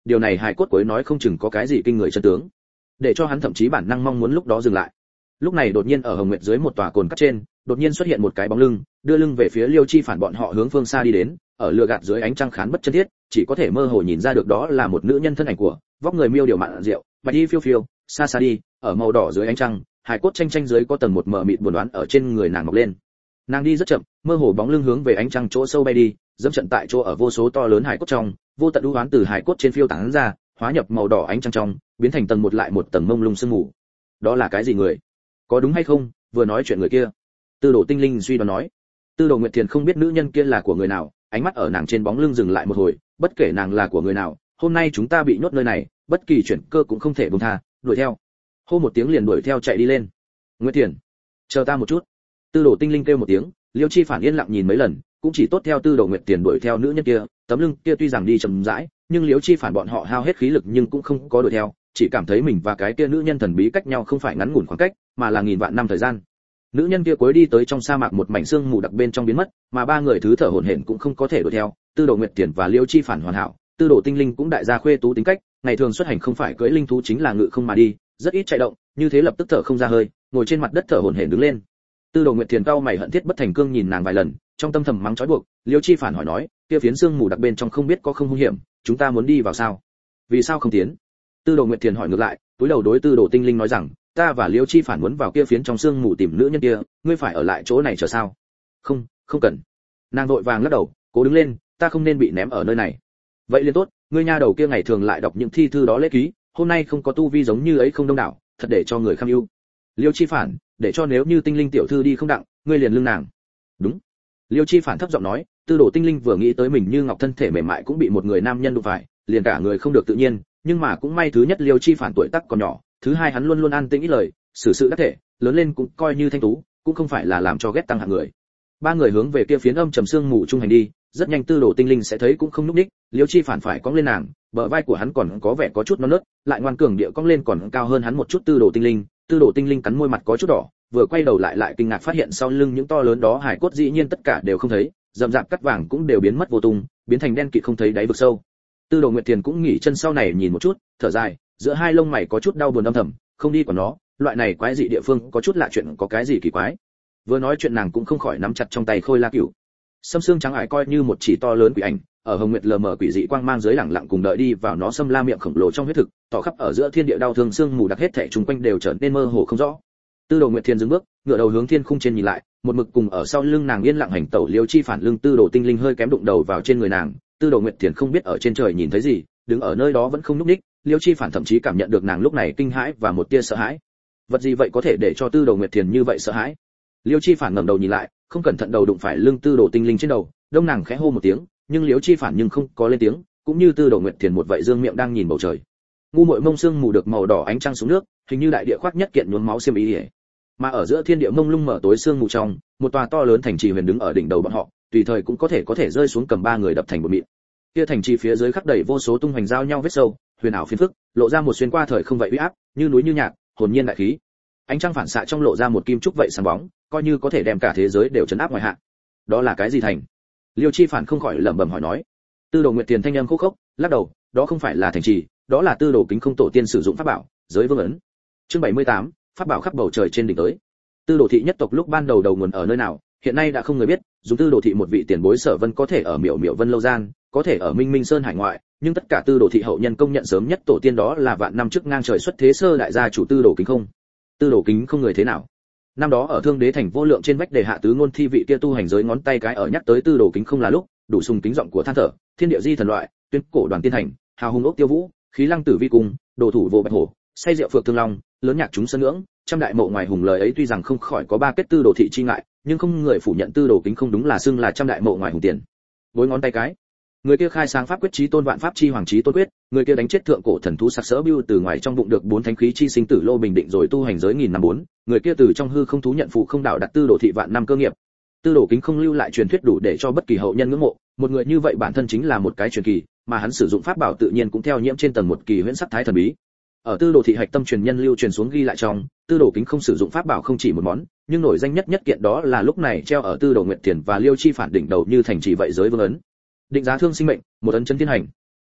điều này hài cốt cuối nói không chừng có cái gì kinh người chân tướng, để cho hắn thậm chí bản năng mong muốn lúc đó dừng lại. Lúc này đột nhiên ở Hồng Nguyệt dưới một tòa cồn cắt trên, đột nhiên xuất hiện một cái bóng lưng, đưa lưng về phía Liêu Chi Phản bọn họ hướng phương xa đi đến, ở lửa gạt dưới ánh trăng khán bất chân thiết, chỉ có thể mơ hồ nhìn ra được đó là một nữ nhân thân ảnh của, vóc người miêu điều mạn rượu, bạch y phiêu phiêu, xa xa đi, ở màu đỏ dưới ánh trăng, hài cốt tranh tranh dưới có tầng một mờ mịt buồn đoán ở trên người nàng mọc lên. Nàng đi rất chậm, mơ hồ bóng lưng hướng về ánh trăng chỗ sâu bay đi, dẫm trận tại chỗ ở vô số to lớn hài cốt trong, vô tận u hoán từ hài cốt trên phiêu tán ra, hóa nhập màu đỏ ánh trăng trong, biến thành tầng một lại một tầng mông lung sương mù. Đó là cái gì người? Có đúng hay không? Vừa nói chuyện người kia. Tư Đồ Tinh Linh suy đoán nói. Tư Đồ Nguyệt Thiền không biết nữ nhân kia là của người nào, ánh mắt ở nàng trên bóng lưng dừng lại một hồi, bất kể nàng là của người nào, hôm nay chúng ta bị nhốt nơi này, bất kỳ chuyển cơ cũng không thể buông tha, đuổi theo. Hô một tiếng liền đuổi theo chạy đi lên. Nguyệt Thiền, chờ ta một chút. Tư Đồ Tinh Linh kêu một tiếng, Liêu Chi Phản yên lặng nhìn mấy lần, cũng chỉ tốt theo Tư Đồ Nguyệt Thiền đuổi theo nữ nhân kia, tấm lưng kia tuy rằng đi chậm rãi, nhưng Liêu Chi Phản bọn họ hao hết khí lực nhưng cũng không có đuổi theo, chỉ cảm thấy mình và cái kia nữ nhân thần bí cách nhau không phải ngắn ngủn khoảng cách, mà là nghìn vạn năm thời gian. Nữ nhân kia cuối đi tới trong sa mạc một mảnh sương mù đặc bên trong biến mất, mà ba người thứ thở hổn hển cũng không có thể đuổi theo. Tư Đồ Nguyệt Thiền và Liêu Chi Phản hoàn hảo, Tư Đồ Tinh Linh cũng đại gia khuê tú tính cách, ngày thường xuất hành không phải cưỡi linh thú chính là ngự không mà đi, rất ít chạy động, như thế lập tức thở không ra hơi, ngồi trên mặt đất thở hổn hển đứng lên. Tư Đồ Nguyệt Thiền cau mày hận thiết bất thành cương nhìn nàng vài lần, trong tâm thầm mắng trói buộc. Liêu Chi Phản hỏi nói, kia phiến sương mù đặc bên trong không biết có không hung hiểm, chúng ta muốn đi vào sao? Vì sao không tiến? Tư Đồ Nguyệt Thiền hỏi ngược lại, túi đầu đối Tư Đồ Tinh Linh nói rằng, ta và Liêu Chi Phản muốn vào kia phiến trong sương mù tìm nữ nhân kia, ngươi phải ở lại chỗ này chờ sao? Không, không cần. Nàng vội vàng lắc đầu, cố đứng lên, ta không nên bị ném ở nơi này. Vậy liền tốt, ngươi nha đầu kia ngày thường lại đọc những thi thư đó lễ ký, hôm nay không có tu vi giống như ấy không đông đảo, thật để cho người kham ưu. Liêu Chi Phản, để cho nếu như Tinh Linh tiểu thư đi không đặng, ngươi liền lưng nàng. Đúng. Liêu Chi Phản thấp giọng nói, Tư Đồ Tinh Linh vừa nghĩ tới mình như ngọc thân thể mềm mại cũng bị một người nam nhân đụng phải, liền cả người không được tự nhiên, nhưng mà cũng may thứ nhất Liêu Chi Phản tuổi tác còn nhỏ, thứ hai hắn luôn luôn an tĩnh ít lời, xử sự đắc thể, lớn lên cũng coi như thanh tú, cũng không phải là làm cho ghét tăng hạng người. Ba người hướng về kia phiến âm trầm sương mù trung hành đi, rất nhanh Tư Đồ Tinh Linh sẽ thấy cũng không núp đích, Liêu Chi Phản phải cong lên nàng, bờ vai của hắn còn có vẻ có chút non nớt, lại ngoan cường địa cong lên còn cao hơn hắn một chút. Tư Đồ Tinh Linh cắn môi mặt có chút đỏ, vừa quay đầu lại kinh ngạc phát hiện sau lưng những to lớn đó hải cốt dĩ nhiên tất cả đều không thấy, rậm rạp cắt vàng cũng đều biến mất vô tung, biến thành đen kịt không thấy đáy vực sâu. Tư Đồ Nguyệt Thiền cũng nghỉ chân sau này nhìn một chút, thở dài, giữa hai lông mày có chút đau buồn âm thầm, không đi của nó, loại này quái dị địa phương có chút lạ chuyện có cái gì kỳ quái. Vừa nói chuyện nàng cũng không khỏi nắm chặt trong tay Khôi La Cửu. Sâm xương trắng ải coi như một chỉ to lớn quỷ ảnh, ở Hồng Nguyệt lờ mờ quỷ dị quang mang dưới lẳng lặng cùng đợi đi vào nó xâm la miệng khổng lồ trong huyết thực, tỏ khắp ở giữa thiên địa đau thương sương mù đặc hết thảy xung quanh đều trở nên mơ hồ không rõ. Tư Đồ Nguyệt Thiền dừng bước, ngửa đầu hướng thiên khung trên nhìn lại, một mực cùng ở sau lưng nàng yên lặng hành tẩu Liêu Chi Phản lưng Tư Đồ Tinh Linh hơi kém đụng đầu vào trên người nàng. Tư Đồ Nguyệt Thiền không biết ở trên trời nhìn thấy gì, đứng ở nơi đó vẫn không nhúc nhích. Liêu Chi Phản thậm chí cảm nhận được nàng lúc này kinh hãi và một tia sợ hãi. Vật gì vậy có thể để cho Tư Đồ Nguyệt Thiền như vậy sợ hãi? Liêu Chi Phản ngẩng đầu nhìn lại, không cẩn thận đầu đụng phải lưng Tư Đồ Tinh Linh trên đầu, đông nàng khẽ hô một tiếng, nhưng Liêu Chi Phản nhưng không có lên tiếng, cũng như Tư Đồ Nguyệt Thiền một vậy dương miệng đang nhìn bầu trời. Ngu muội mông xương mù được màu đỏ ánh trăng xuống nước, hình như đại địa khoác nhất kiện nhuốm máu xiêm y. Mà ở giữa thiên địa mông lung mở tối sương mù trong, một tòa to lớn thành trì huyền đứng ở đỉnh đầu bọn họ, tùy thời cũng có thể rơi xuống cầm ba người đập thành một mịn. Kia thành trì phía dưới khắc đầy vô số tung hoành giao nhau vết sâu, huyền ảo phiền phức, lộ ra một xuyên qua thời không vậy uy áp, như núi như nhạc, hồn nhiên đại khí. Ánh trăng phản xạ trong lộ ra một kim trúc vậy sáng bóng, coi như có thể đem cả thế giới đều trấn áp ngoài hạ. Đó là cái gì thành? Liêu Chi Phản không khỏi lẩm bẩm hỏi nói. Tư Đồ Nguyệt Thiền thanh âm khô khốc, lắc đầu, đó không phải là thành trì, đó là Tư Đồ Kính Không tổ tiên sử dụng pháp bảo, giới vương ấn. Chương 78, pháp bảo khắp bầu trời trên đỉnh tới. Tư Đồ thị nhất tộc lúc ban đầu đầu nguồn ở nơi nào, hiện nay đã không người biết, dùng Tư Đồ thị một vị tiền bối Sở Vân có thể ở Miểu Miểu Vân lâu gian, có thể ở Minh Minh Sơn hải ngoại, nhưng tất cả Tư Đồ thị hậu nhân công nhận sớm nhất tổ tiên đó là vạn năm trước ngang trời xuất thế sơ đại gia chủ Tư Đồ Kính Không. Tư Đồ Kính Không người thế nào? Năm đó ở Thương Đế thành Vô Lượng trên vách đề hạ tứ ngôn thi vị kia tu hành giới ngón tay cái ở nhắc tới Tư Đồ Kính Không là lúc, đủ sùng kính giọng của than thở, thiên địa di thần loại, tuyên cổ đoàn tiên hành, hào hùng ốc tiêu vũ, khí lăng tử vi cung, đồ thủ vô bạch hổ, say rượu phượng thương long, lớn nhạc chúng sơn ngưỡng, trăm đại mộ ngoài hùng lời ấy tuy rằng không khỏi có ba kết Tư Đồ thị chi ngại, nhưng không người phủ nhận Tư Đồ Kính Không đúng là xưng là trăm đại mộ ngoài hùng tiền. Bối ngón tay cái, người kia khai sáng pháp quyết chí tôn vạn pháp chi hoàng chí tôn quyết, người kia đánh chết thượng cổ thần thú sặc sỡ bưu từ ngoài trong bụng được bốn thánh khí chi sinh tử lô bình định rồi tu hành giới nghìn năm bốn, người kia từ trong hư không thú nhận phụ không đạo đặt Tư Đồ thị vạn năm cơ nghiệp. Tư Đồ Kính Không lưu lại truyền thuyết đủ để cho bất kỳ hậu nhân ngưỡng mộ, một người như vậy bản thân chính là một cái truyền kỳ, mà hắn sử dụng pháp bảo tự nhiên cũng theo nhiễm trên tầng một kỳ huyễn sắc thái thần bí. Ở Tư Đồ thị hạch tâm truyền nhân lưu truyền xuống ghi lại trong, Tư Đồ Kính Không sử dụng pháp bảo không chỉ một món, nhưng nổi danh nhất kiện đó là lúc này treo ở Tư Đồ Nguyệt Thiền và Liêu Chi Phản đỉnh đầu như thành trì vậy giới vương ấn. Định giá thương sinh mệnh, một ấn chấn thiên hành.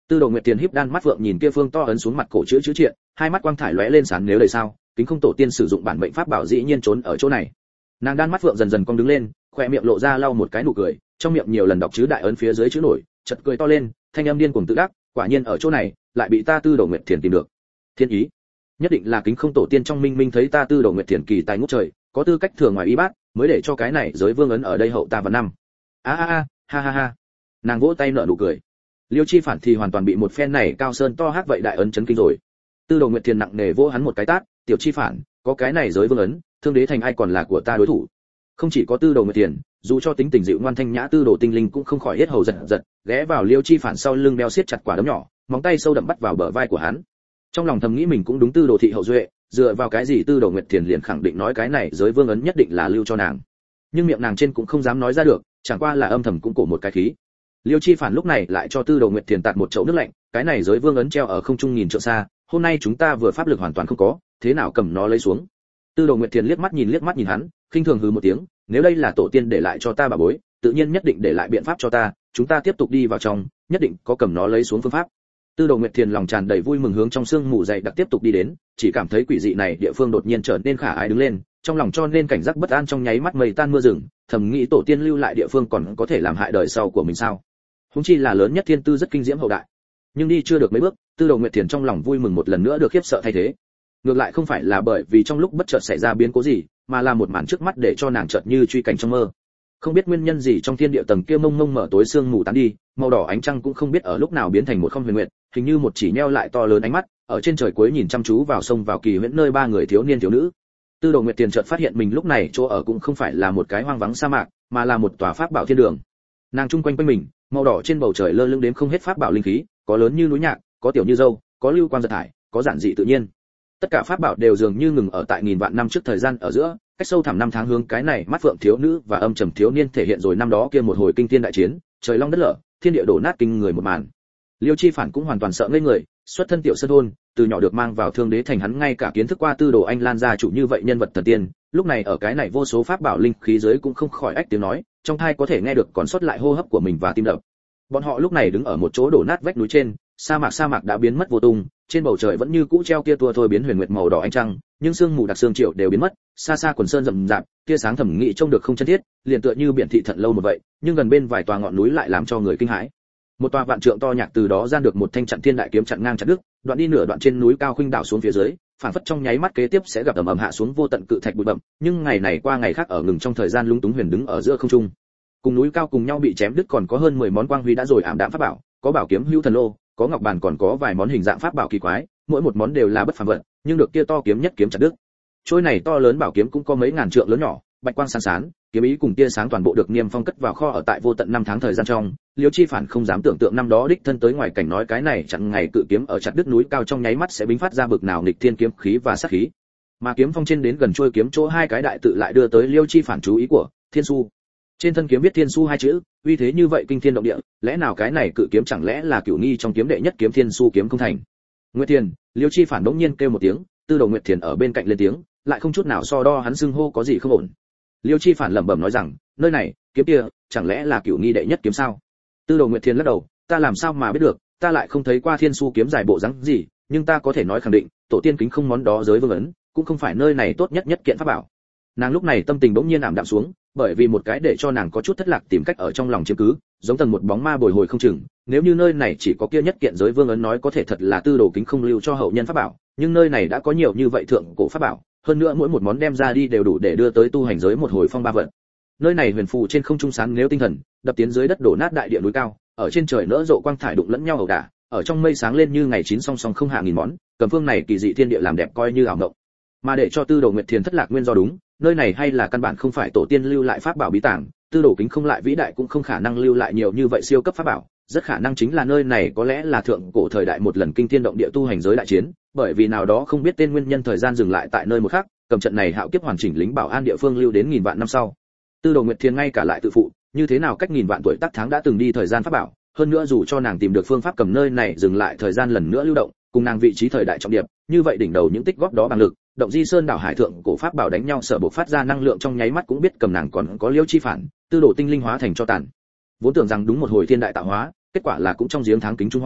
Tư Đồ Nguyệt Tiền híp đan mắt vượng nhìn kia phương to ấn xuống mặt cổ chữ triện, hai mắt quang thải lóe lên sáng nếu đời sao, kính không tổ tiên sử dụng bản mệnh pháp bảo dĩ nhiên trốn ở chỗ này. Nàng đan mắt vượng dần dần cong đứng lên, khóe miệng lộ ra lau một cái nụ cười, trong miệng nhiều lần đọc chữ đại ấn phía dưới chữ nổi, chợt cười to lên, thanh âm điên cuồng tự đắc, quả nhiên ở chỗ này, lại bị ta Tư Đồ Nguyệt Tiền tìm được. Thiên ý, nhất định là kính không tổ tiên trong minh minh thấy ta Tư Đồ Nguyệt Tiền kỳ tài ngút trời, có tư cách thường ngoài y bát, mới để cho cái này giới vương ấn ở đây hậu ta vào năm. Ha ha. Nàng vỗ tay nở nụ cười. Liêu Chi Phản thì hoàn toàn bị một phen này cao sơn to hắc vậy đại ấn chấn kinh rồi. Tư Đồ Nguyệt Tiền nặng nề vỗ hắn một cái tát, "Tiểu Chi Phản, có cái này giới vương ấn, thương đế thành ai còn là của ta đối thủ." Không chỉ có Tư Đồ Nguyệt Tiền, dù cho tính tình dịu ngoan thanh nhã Tư Đồ Tinh Linh cũng không khỏi hết hầu giật giật, ghé vào Liêu Chi Phản sau lưng đeo siết chặt quả đấm nhỏ, móng tay sâu đậm bắt vào bờ vai của hắn. Trong lòng thầm nghĩ mình cũng đúng Tư Đồ thị hậu duệ, dựa vào cái gì Tư Đồ Nguyệt Tiền liền khẳng định nói cái này giới vương ấn nhất định là lưu cho nàng. Nhưng miệng nàng trên cũng không dám nói ra được, chẳng qua là âm thầm cũng cổ một cái khí. Liêu Chi Phản lúc này lại cho Tư Đồ Nguyệt Tiền tạt một chậu nước lạnh, cái này giới vương ấn treo ở không trung nghìn trượng xa, hôm nay chúng ta vừa pháp lực hoàn toàn không có, thế nào cầm nó lấy xuống. Tư Đồ Nguyệt Tiền liếc mắt nhìn hắn, khinh thường hừ một tiếng, nếu đây là tổ tiên để lại cho ta bà bối, tự nhiên nhất định để lại biện pháp cho ta, chúng ta tiếp tục đi vào trong, nhất định có cầm nó lấy xuống phương pháp. Tư Đồ Nguyệt Tiền lòng tràn đầy vui mừng hướng trong sương mù dày đặc tiếp tục đi đến, chỉ cảm thấy quỷ dị này địa phương đột nhiên trở nên khả ái đứng lên, trong lòng cho nên cảnh giác bất an trong nháy mắt mây tan mưa rừng, thầm nghĩ tổ tiên lưu lại địa phương còn có thể làm hại đời sau của mình sao? Huống chi là lớn nhất thiên tư rất kinh diễm hậu đại. Nhưng đi chưa được mấy bước, Tư Đồ Nguyệt Tiền trong lòng vui mừng một lần nữa được khiếp sợ thay thế. Ngược lại không phải là bởi vì trong lúc bất chợt xảy ra biến cố gì, mà là một màn trước mắt để cho nàng chợt như truy cảnh trong mơ. Không biết nguyên nhân gì trong thiên địa tầng kia mông mông mở tối sương mù tán đi, màu đỏ ánh trăng cũng không biết ở lúc nào biến thành một không huyền nguyệt, hình như một chỉ nheo lại to lớn ánh mắt, ở trên trời cuối nhìn chăm chú vào sông vào kỳ huyễn nơi ba người thiếu niên thiếu nữ. Tư Đồ Nguyệt Tiền chợt phát hiện mình lúc này chỗ ở cũng không phải là một cái hoang vắng sa mạc, mà là một tòa pháp bảo thiên đường. Nàng chung quanh mình, màu đỏ trên bầu trời lơ lửng đếm không hết pháp bảo linh khí, có lớn như núi nhạc, có tiểu như dâu, có lưu quang giật thải, có giản dị tự nhiên. Tất cả pháp bảo đều dường như ngừng ở tại nghìn vạn năm trước thời gian ở giữa, cách sâu thẳm năm tháng hướng cái này mắt phượng thiếu nữ và âm trầm thiếu niên thể hiện rồi năm đó kia một hồi kinh thiên đại chiến, trời long đất lở, thiên địa đổ nát kinh người một màn. Liêu Chi Phản cũng hoàn toàn sợ ngây người, xuất thân tiểu sơn thôn, từ nhỏ được mang vào thương đế thành, hắn ngay cả kiến thức qua Tư Đồ Anh Lan gia chủ như vậy nhân vật thần tiên, lúc này ở cái này vô số pháp bảo linh khí dưới cũng không khỏi ách tiếng nói, trong tai có thể nghe được còn sót lại hô hấp của mình và tim đập. Bọn họ lúc này đứng ở một chỗ đổ nát vách núi trên, sa mạc đã biến mất vô tung, trên bầu trời vẫn như cũ treo kia tua thôi biến huyền nguyệt màu đỏ ánh trăng, nhưng sương mù đặc sương triệu đều biến mất, xa xa quần sơn rậm rạp, tia sáng thẩm nghị trông được không chân thiết, liền tựa như biển thị thận lâu một vậy, nhưng gần bên vài tòa ngọn núi lại làm cho người kinh hãi. Một tòa vạn trượng to nhạc từ đó gian được một thanh chặn thiên đại kiếm chặn ngang chặt đứt, đoạn đi nửa đoạn trên núi cao khuynh đảo xuống phía dưới, phản phất trong nháy mắt kế tiếp sẽ gặp ầm ầm hạ xuống vô tận cự thạch bụi bặm, nhưng ngày này qua ngày khác ở ngừng trong thời gian lúng túng huyền đứng ở giữa không trung. Cùng núi cao cùng nhau bị chém đứt còn có hơn 10 món quang huy đã rồi ảm đạm pháp bảo, có bảo kiếm hữu thần lô, có ngọc bàn, còn có vài món hình dạng pháp bảo kỳ quái, mỗi một món đều là bất phàm vật, nhưng được kia to kiếm nhất kiếm chặt đứt. Trôi này to lớn bảo kiếm cũng có mấy ngàn trượng lớn nhỏ, bạch quang sáng sán, kiếm ý cùng tia sáng toàn bộ được Niêm Phong cất vào kho ở tại vô tận năm tháng thời gian trong. Liêu Chi Phản không dám tưởng tượng năm đó đích thân tới ngoài cảnh nói cái này chặn ngày cự kiếm ở chặt đứt núi cao trong nháy mắt sẽ bính phát ra bực nào nghịch thiên kiếm khí và sát khí. Mà kiếm phong trên đến gần trôi kiếm chỗ hai cái đại tự lại đưa tới Liêu Chi Phản chú ý của Thiên Su. Trên thân kiếm viết Thiên Su hai chữ, uy thế như vậy kinh thiên động địa, lẽ nào cái này cự kiếm chẳng lẽ là cửu nghi trong kiếm đệ nhất kiếm Thiên Su kiếm không thành? Nguyệt Thiền, Liêu Chi Phản bỗng nhiên kêu một tiếng, Tư Đồ Nguyệt Thiền ở bên cạnh lên tiếng, lại không chút nào so đo hắn xưng hô có gì không ổn. Liêu Chi Phản lẩm bẩm nói rằng, nơi này, kiếm kia, chẳng lẽ là cửu nghi đệ nhất kiếm sao? Tư Đồ Nguyệt Thiền lắc đầu, ta làm sao mà biết được, ta lại không thấy qua Thiên Su kiếm dài bộ dáng gì, nhưng ta có thể nói khẳng định, tổ tiên kính không món đó giới vương ấn, cũng không phải nơi này tốt nhất nhất kiện pháp bảo. Nàng lúc này tâm tình bỗng nhiên ảm đạm xuống, bởi vì một cái để cho nàng có chút thất lạc tìm cách ở trong lòng chiếm cứ, giống tầng một bóng ma bồi hồi không chừng. Nếu như nơi này chỉ có kia nhất kiện giới vương ấn nói có thể thật là Tư Đồ kính không lưu cho hậu nhân pháp bảo, nhưng nơi này đã có nhiều như vậy thượng cổ pháp bảo, hơn nữa mỗi một món đem ra đi đều đủ để đưa tới tu hành giới một hồi phong ba vận. Nơi này huyền phù trên không trung sáng nếu tinh thần, đập tiến dưới đất đổ nát đại địa núi cao, ở trên trời nỡ rộ quang thải đụng lẫn nhau ẩu đả, ở trong mây sáng lên như ngày chín song song không hạ nghìn món, cầm phương này kỳ dị thiên địa làm đẹp coi như ảo mộng. Mà để cho Tư Đồ Nguyệt Thiền thất lạc nguyên do đúng, nơi này hay là căn bản không phải tổ tiên lưu lại pháp bảo bí tàng, Tư Đồ kính không lại vĩ đại cũng không khả năng lưu lại nhiều như vậy siêu cấp pháp bảo, rất khả năng chính là nơi này có lẽ là thượng cổ thời đại một lần kinh thiên động địa tu hành giới đại chiến, bởi vì nào đó không biết tên nguyên nhân thời gian dừng lại tại nơi một khắc, cầm trận này hạo kiếp hoàn chỉnh lính bảo an địa phương lưu đến nghìn vạn năm sau. Tư Đồ Nguyệt Thiền ngay cả lại tự phụ, như thế nào cách nghìn vạn tuổi tác tháng đã từng đi thời gian pháp bảo, hơn nữa dù cho nàng tìm được phương pháp cầm nơi này dừng lại thời gian lần nữa lưu động, cùng nàng vị trí thời đại trọng điểm, như vậy đỉnh đầu những tích góp đó bằng lực, động di sơn đảo hải thượng cổ pháp bảo đánh nhau sở bộc phát ra năng lượng trong nháy mắt cũng biết cầm nàng còn có Liêu Chi Phản, Tư Đồ tinh linh hóa thành cho tàn. Vốn tưởng rằng đúng một hồi thiên đại tạo hóa, kết quả là cũng trong giếng tháng kính Trung Hoa,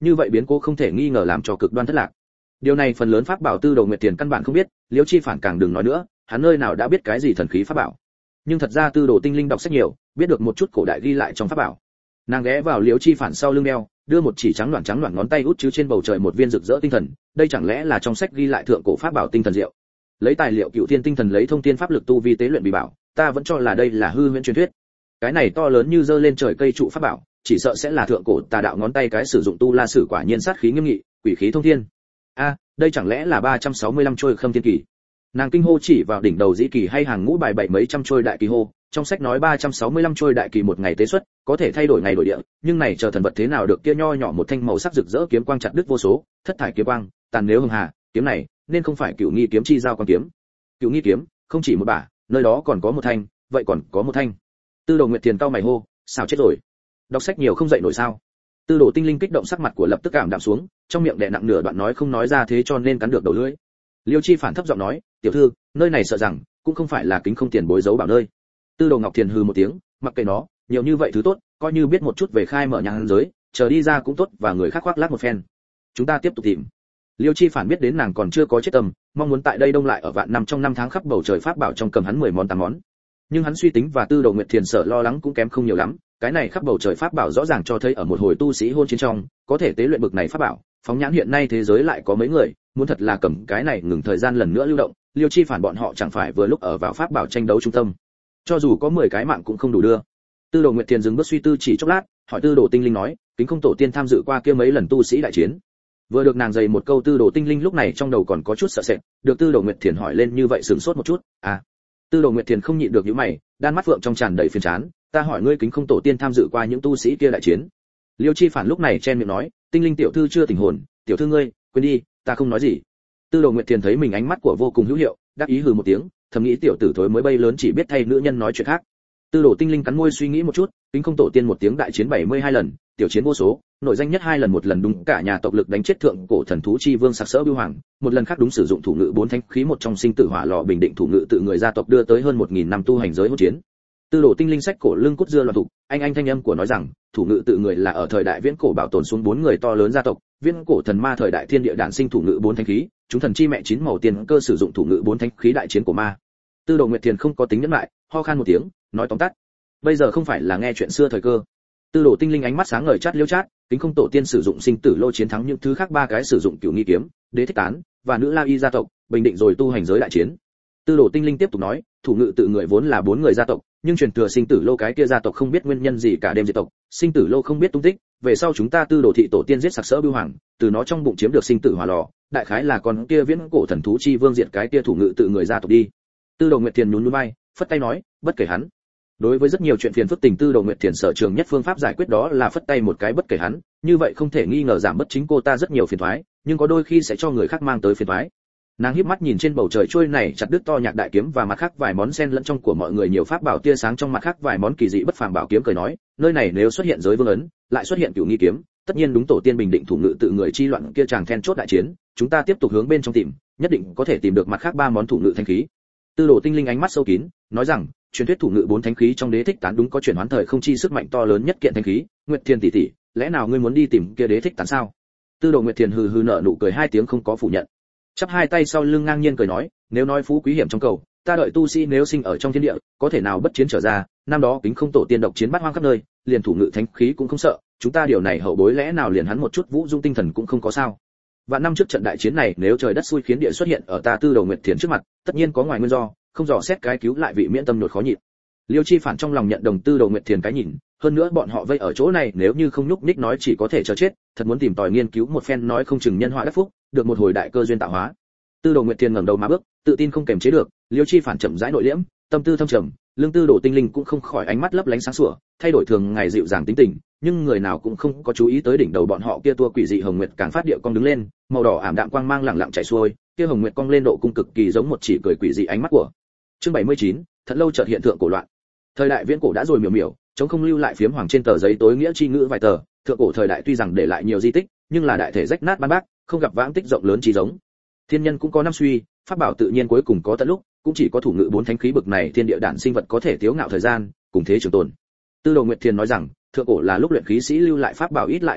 như vậy biến cố không thể nghi ngờ làm cho cực đoan thất lạc. Điều này phần lớn pháp bảo Tư Đồ Nguyệt Tiền căn bản không biết, Liêu Chi Phản càng đừng nói nữa, hắn nơi nào đã biết cái gì thần khí pháp bảo. Nhưng thật ra Tư Đồ Tinh Linh đọc sách nhiều, biết được một chút cổ đại ghi lại trong pháp bảo. Nàng ghé vào Liêu Chi Phản sau lưng đeo, đưa một chỉ trắng loảng ngón tay út chứ trên bầu trời một viên rực rỡ tinh thần, đây chẳng lẽ là trong sách ghi lại thượng cổ pháp bảo tinh thần diệu. Lấy tài liệu Cựu Thiên tinh thần lấy thông thiên pháp lực tu vi tế luyện bí bảo, ta vẫn cho là đây là hư huyễn truyền thuyết. Cái này to lớn như giơ lên trời cây trụ pháp bảo, chỉ sợ sẽ là thượng cổ tà đạo ngón tay cái sử dụng tu la sử, quả nhiên sát khí nghiêm nghị, quỷ khí thông thiên. Đây chẳng lẽ là 365 trôi Khâm Thiên Kỳ? Nàng kinh hô chỉ vào đỉnh đầu dĩ kỳ hay hàng ngũ bài bảy mấy trăm trôi đại kỳ hô, trong sách nói 365 trôi đại kỳ một ngày tế xuất, có thể thay đổi ngày đổi địa, nhưng này chờ thần vật thế nào được kia nho nhỏ một thanh màu sắc rực rỡ kiếm quang chặt đứt vô số, thất thải kiếm quang, tàn nếu hưng hà, kiếm này nên không phải Cửu Nghi kiếm chi giao quang kiếm. Cửu Nghi kiếm, không chỉ một bả, nơi đó còn có một thanh, vậy còn có một thanh. Tư Đồ Nguyệt Tiền cau mày hô, sao chết rồi? Đọc sách nhiều không dậy nổi sao? Tư Đồ Tinh Linh kích động sắc mặt của lập tức cảm đạm xuống, trong miệng đè nặng nửa đoạn nói không nói ra thế cho nên cắn được đầu lưỡi. Liêu Chi Phản thấp giọng nói, tiểu thư, nơi này sợ rằng cũng không phải là Kính Không tiền bối giấu bảo nơi. Tư Đồ Ngọc Thiền hừ một tiếng, mặc kệ nó, nhiều như vậy thứ tốt, coi như biết một chút về khai mở nhãn giới, chờ đi ra cũng tốt và người khác khoác lác một phen. Chúng ta tiếp tục tìm. Liêu Chi Phản biết đến nàng còn chưa có chết tâm, mong muốn tại đây đông lại ở vạn năm trong năm tháng khắp bầu trời pháp bảo trong cầm hắn 10 món 8 món. Nhưng hắn suy tính và Tư Đồ Nguyệt Thiền sợ lo lắng cũng kém không nhiều lắm, cái này khắp bầu trời pháp bảo rõ ràng cho thấy ở một hồi tu sĩ hôn chiến trong, có thể tế luyện bực này pháp bảo, phóng nhãn hiện nay thế giới lại có mấy người, muốn thật là cầm cái này ngừng thời gian lần nữa lưu động, Liêu Chi Phản bọn họ chẳng phải vừa lúc ở vào pháp bảo tranh đấu trung tâm. Cho dù có 10 cái mạng cũng không đủ đưa. Tư Đồ Nguyệt Thiền dừng bước suy tư chỉ chốc lát, hỏi Tư Đồ Tinh Linh nói, Kính Không tổ tiên tham dự qua kia mấy lần tu sĩ đại chiến. Vừa được nàng dày một câu, Tư Đồ Tinh Linh lúc này trong đầu còn có chút sợ sệt, được Tư Đồ Nguyệt Thiền hỏi lên như vậy sửng sốt một chút. Tư Đồ Nguyệt Thiền không nhịn được nhíu mày, đan mắt vượng trong tràn đầy phiền chán, ta hỏi ngươi Kính Không tổ tiên tham dự qua những tu sĩ kia đại chiến. Liêu Chi Phản lúc này chen miệng nói, Tinh Linh tiểu thư chưa tỉnh hồn, tiểu thư ngươi, quên đi, ta không nói gì. Tư Đồ Nguyệt Thiền thấy mình ánh mắt của vô cùng hữu hiệu, đáp ý hừ một tiếng, thầm nghĩ tiểu tử thối mới bay lớn chỉ biết thay nữ nhân nói chuyện khác. Tư Đồ Tinh Linh cắn môi suy nghĩ một chút, Kính Không tổ tiên một tiếng đại chiến 72 lần, tiểu chiến vô số, nội danh nhất 2 lần, một lần đúng cả nhà tộc lực đánh chết thượng cổ thần thú chi vương sặc sỡ bưu hoàng, một lần khác đúng sử dụng thủ ngữ 4 thánh khí một trong sinh tử hỏa lò bình định thủ ngữ tự người gia tộc đưa tới hơn 1000 năm tu hành giới hỗn chiến. Tư Đồ Tinh Linh sách cổ lưng cút dưa loạn thủ, anh thanh âm của nói rằng, thủ ngữ tự người là ở thời đại viễn cổ bảo tồn xuống 4 người to lớn gia tộc, viễn cổ thần ma thời đại thiên địa đản sinh thủ ngữ 4 thánh khí, chúng thần chi mẹ 9 màu tiền cơ sử dụng thủ ngữ 4 thánh khí đại chiến của ma. Tư Đồ Nguyệt Thiền không có tính nhẫn lại, ho khan một tiếng, nói tóm tắt. Bây giờ không phải là nghe chuyện xưa thời cơ. Tư Đồ Tinh Linh ánh mắt sáng ngời chát liêu chát, Kính Không tổ tiên sử dụng sinh tử lô chiến thắng những thứ khác 3 cái sử dụng Cửu Nghi kiếm, Đế Thích Tán và Nữ La Y gia tộc, bình định rồi tu hành giới đại chiến. Tư Đồ Tinh Linh tiếp tục nói, thủ ngữ tự người vốn là 4 người gia tộc, nhưng truyền thừa sinh tử lô cái kia gia tộc không biết nguyên nhân gì cả đêm diệt tộc, sinh tử lô không biết tung tích, về sau chúng ta Tư Đồ thị tổ tiên giết sặc sỡ bưu hoàng, từ nó trong bụng chiếm được sinh tử hỏa lò, đại khái là con kia viễn cổ thần thú chi vương diệt cái kia thủ ngữ tự người gia tộc đi. Tư Đồ Nguyệt Thiền nhún nhún vai, phất tay nói, bất kể hắn. Đối với rất nhiều chuyện phiền phức tình Tư Đồ Nguyệt Thiền sở trường nhất phương pháp giải quyết đó là phất tay một cái bất kể hắn, như vậy không thể nghi ngờ giảm bớt chính cô ta rất nhiều phiền toái, nhưng có đôi khi sẽ cho người khác mang tới phiền toái. Nàng híp mắt nhìn trên bầu trời trôi này chặt đứt to nhạc đại kiếm và mặt khác vài món sen lẫn trong của mọi người nhiều pháp bảo tia sáng trong mặt khác vài món kỳ dị bất phàm bảo kiếm, cười nói, nơi này nếu xuất hiện giới vương ấn, lại xuất hiện Cửu Nghi kiếm, tất nhiên đúng tổ tiên bình định thủ ngữ tự người chi loạn kia chàng then chốt đại chiến, chúng ta tiếp tục hướng bên trong tìm, nhất định có thể tìm được mặt khác 3 món thủ ngữ thanh khí. Tư Đồ Tinh Linh ánh mắt sâu kín, nói rằng, truyền thuyết thủ ngữ 4 thánh khí trong Đế Thích Tán đúng có chuyển hoán thời không chi sức mạnh to lớn nhất kiện thánh khí. Nguyệt Thiền tỷ tỷ, lẽ nào ngươi muốn đi tìm kia Đế Thích Tán sao? Tư Đồ Nguyệt Thiền hừ hừ nở nụ cười 2 tiếng không có phủ nhận, chắp 2 tay sau lưng ngang nhiên cười nói, nếu nói phú quý hiểm trong cầu, ta đợi tu sĩ nếu sinh ở trong thiên địa, có thể nào bất chiến trở ra, năm đó Kính Không tổ tiên độc chiến bát hoang khắp nơi, liền thủ ngữ thánh khí cũng không sợ, chúng ta điều này hậu bối lẽ nào liền hắn một chút vũ dung tinh thần cũng không có sao? Vạn năm trước trận đại chiến này, nếu trời đất xui khiến địa xuất hiện ở ta Tư Đồ Nguyệt Thiền trước mặt, tất nhiên có ngoài nguyên do, không dò xét cái cứu lại vị miễn tâm nhột khó nhịn. Liêu Chi Phản trong lòng nhận đồng Tư Đồ Nguyệt Thiền cái nhìn, hơn nữa bọn họ vây ở chỗ này nếu như không nhúc nhích nói chỉ có thể chờ chết, thật muốn tìm tòi nghiên cứu một phen nói không chừng nhân họa đắc phúc, được một hồi đại cơ duyên tạo hóa. Tư Đồ Nguyệt Thiền ngẩng đầu mà bước, tự tin không kềm chế được, Liêu Chi Phản chậm rãi nội liễm, tâm tư thâm trầm, lương Tư Đồ Tinh Linh cũng không khỏi ánh mắt lấp lánh sáng sủa, thay đổi thường ngày dịu dàng tính tình, nhưng người nào cũng không có chú ý tới đỉnh đầu bọn họ kia tua quỷ dị hồng nguyệt càng phát địa cong đứng lên, màu đỏ ảm đạm quang mang lẳng lặng chảy xuôi, kia hồng nguyệt cong lên độ cung cực kỳ giống một chỉ cười quỷ dị ánh mắt của. Chương 79, thật lâu chợt hiện tượng cổ loạn. Thời đại viễn cổ đã rồi miểu miểu, chống không lưu lại phiếm hoàng trên tờ giấy tối nghĩa chi ngữ vài tờ, thượng cổ thời đại tuy rằng để lại nhiều di tích, nhưng là đại thể rách nát ban bác, không gặp vãng tích rộng lớn chi giống. Thiên nhân cũng có năm suy, pháp bảo tự nhiên cuối cùng có tận lúc, cũng chỉ có thủ ngữ 4 thánh khí bực này thiên địa đản sinh vật có thể tiếu ngạo thời gian, cùng thế trường tồn. Tư Đồ Nguyệt Thiền nói rằng, thượng cổ là lúc luyện khí sĩ lưu lại pháp bảo ít lại càng ít,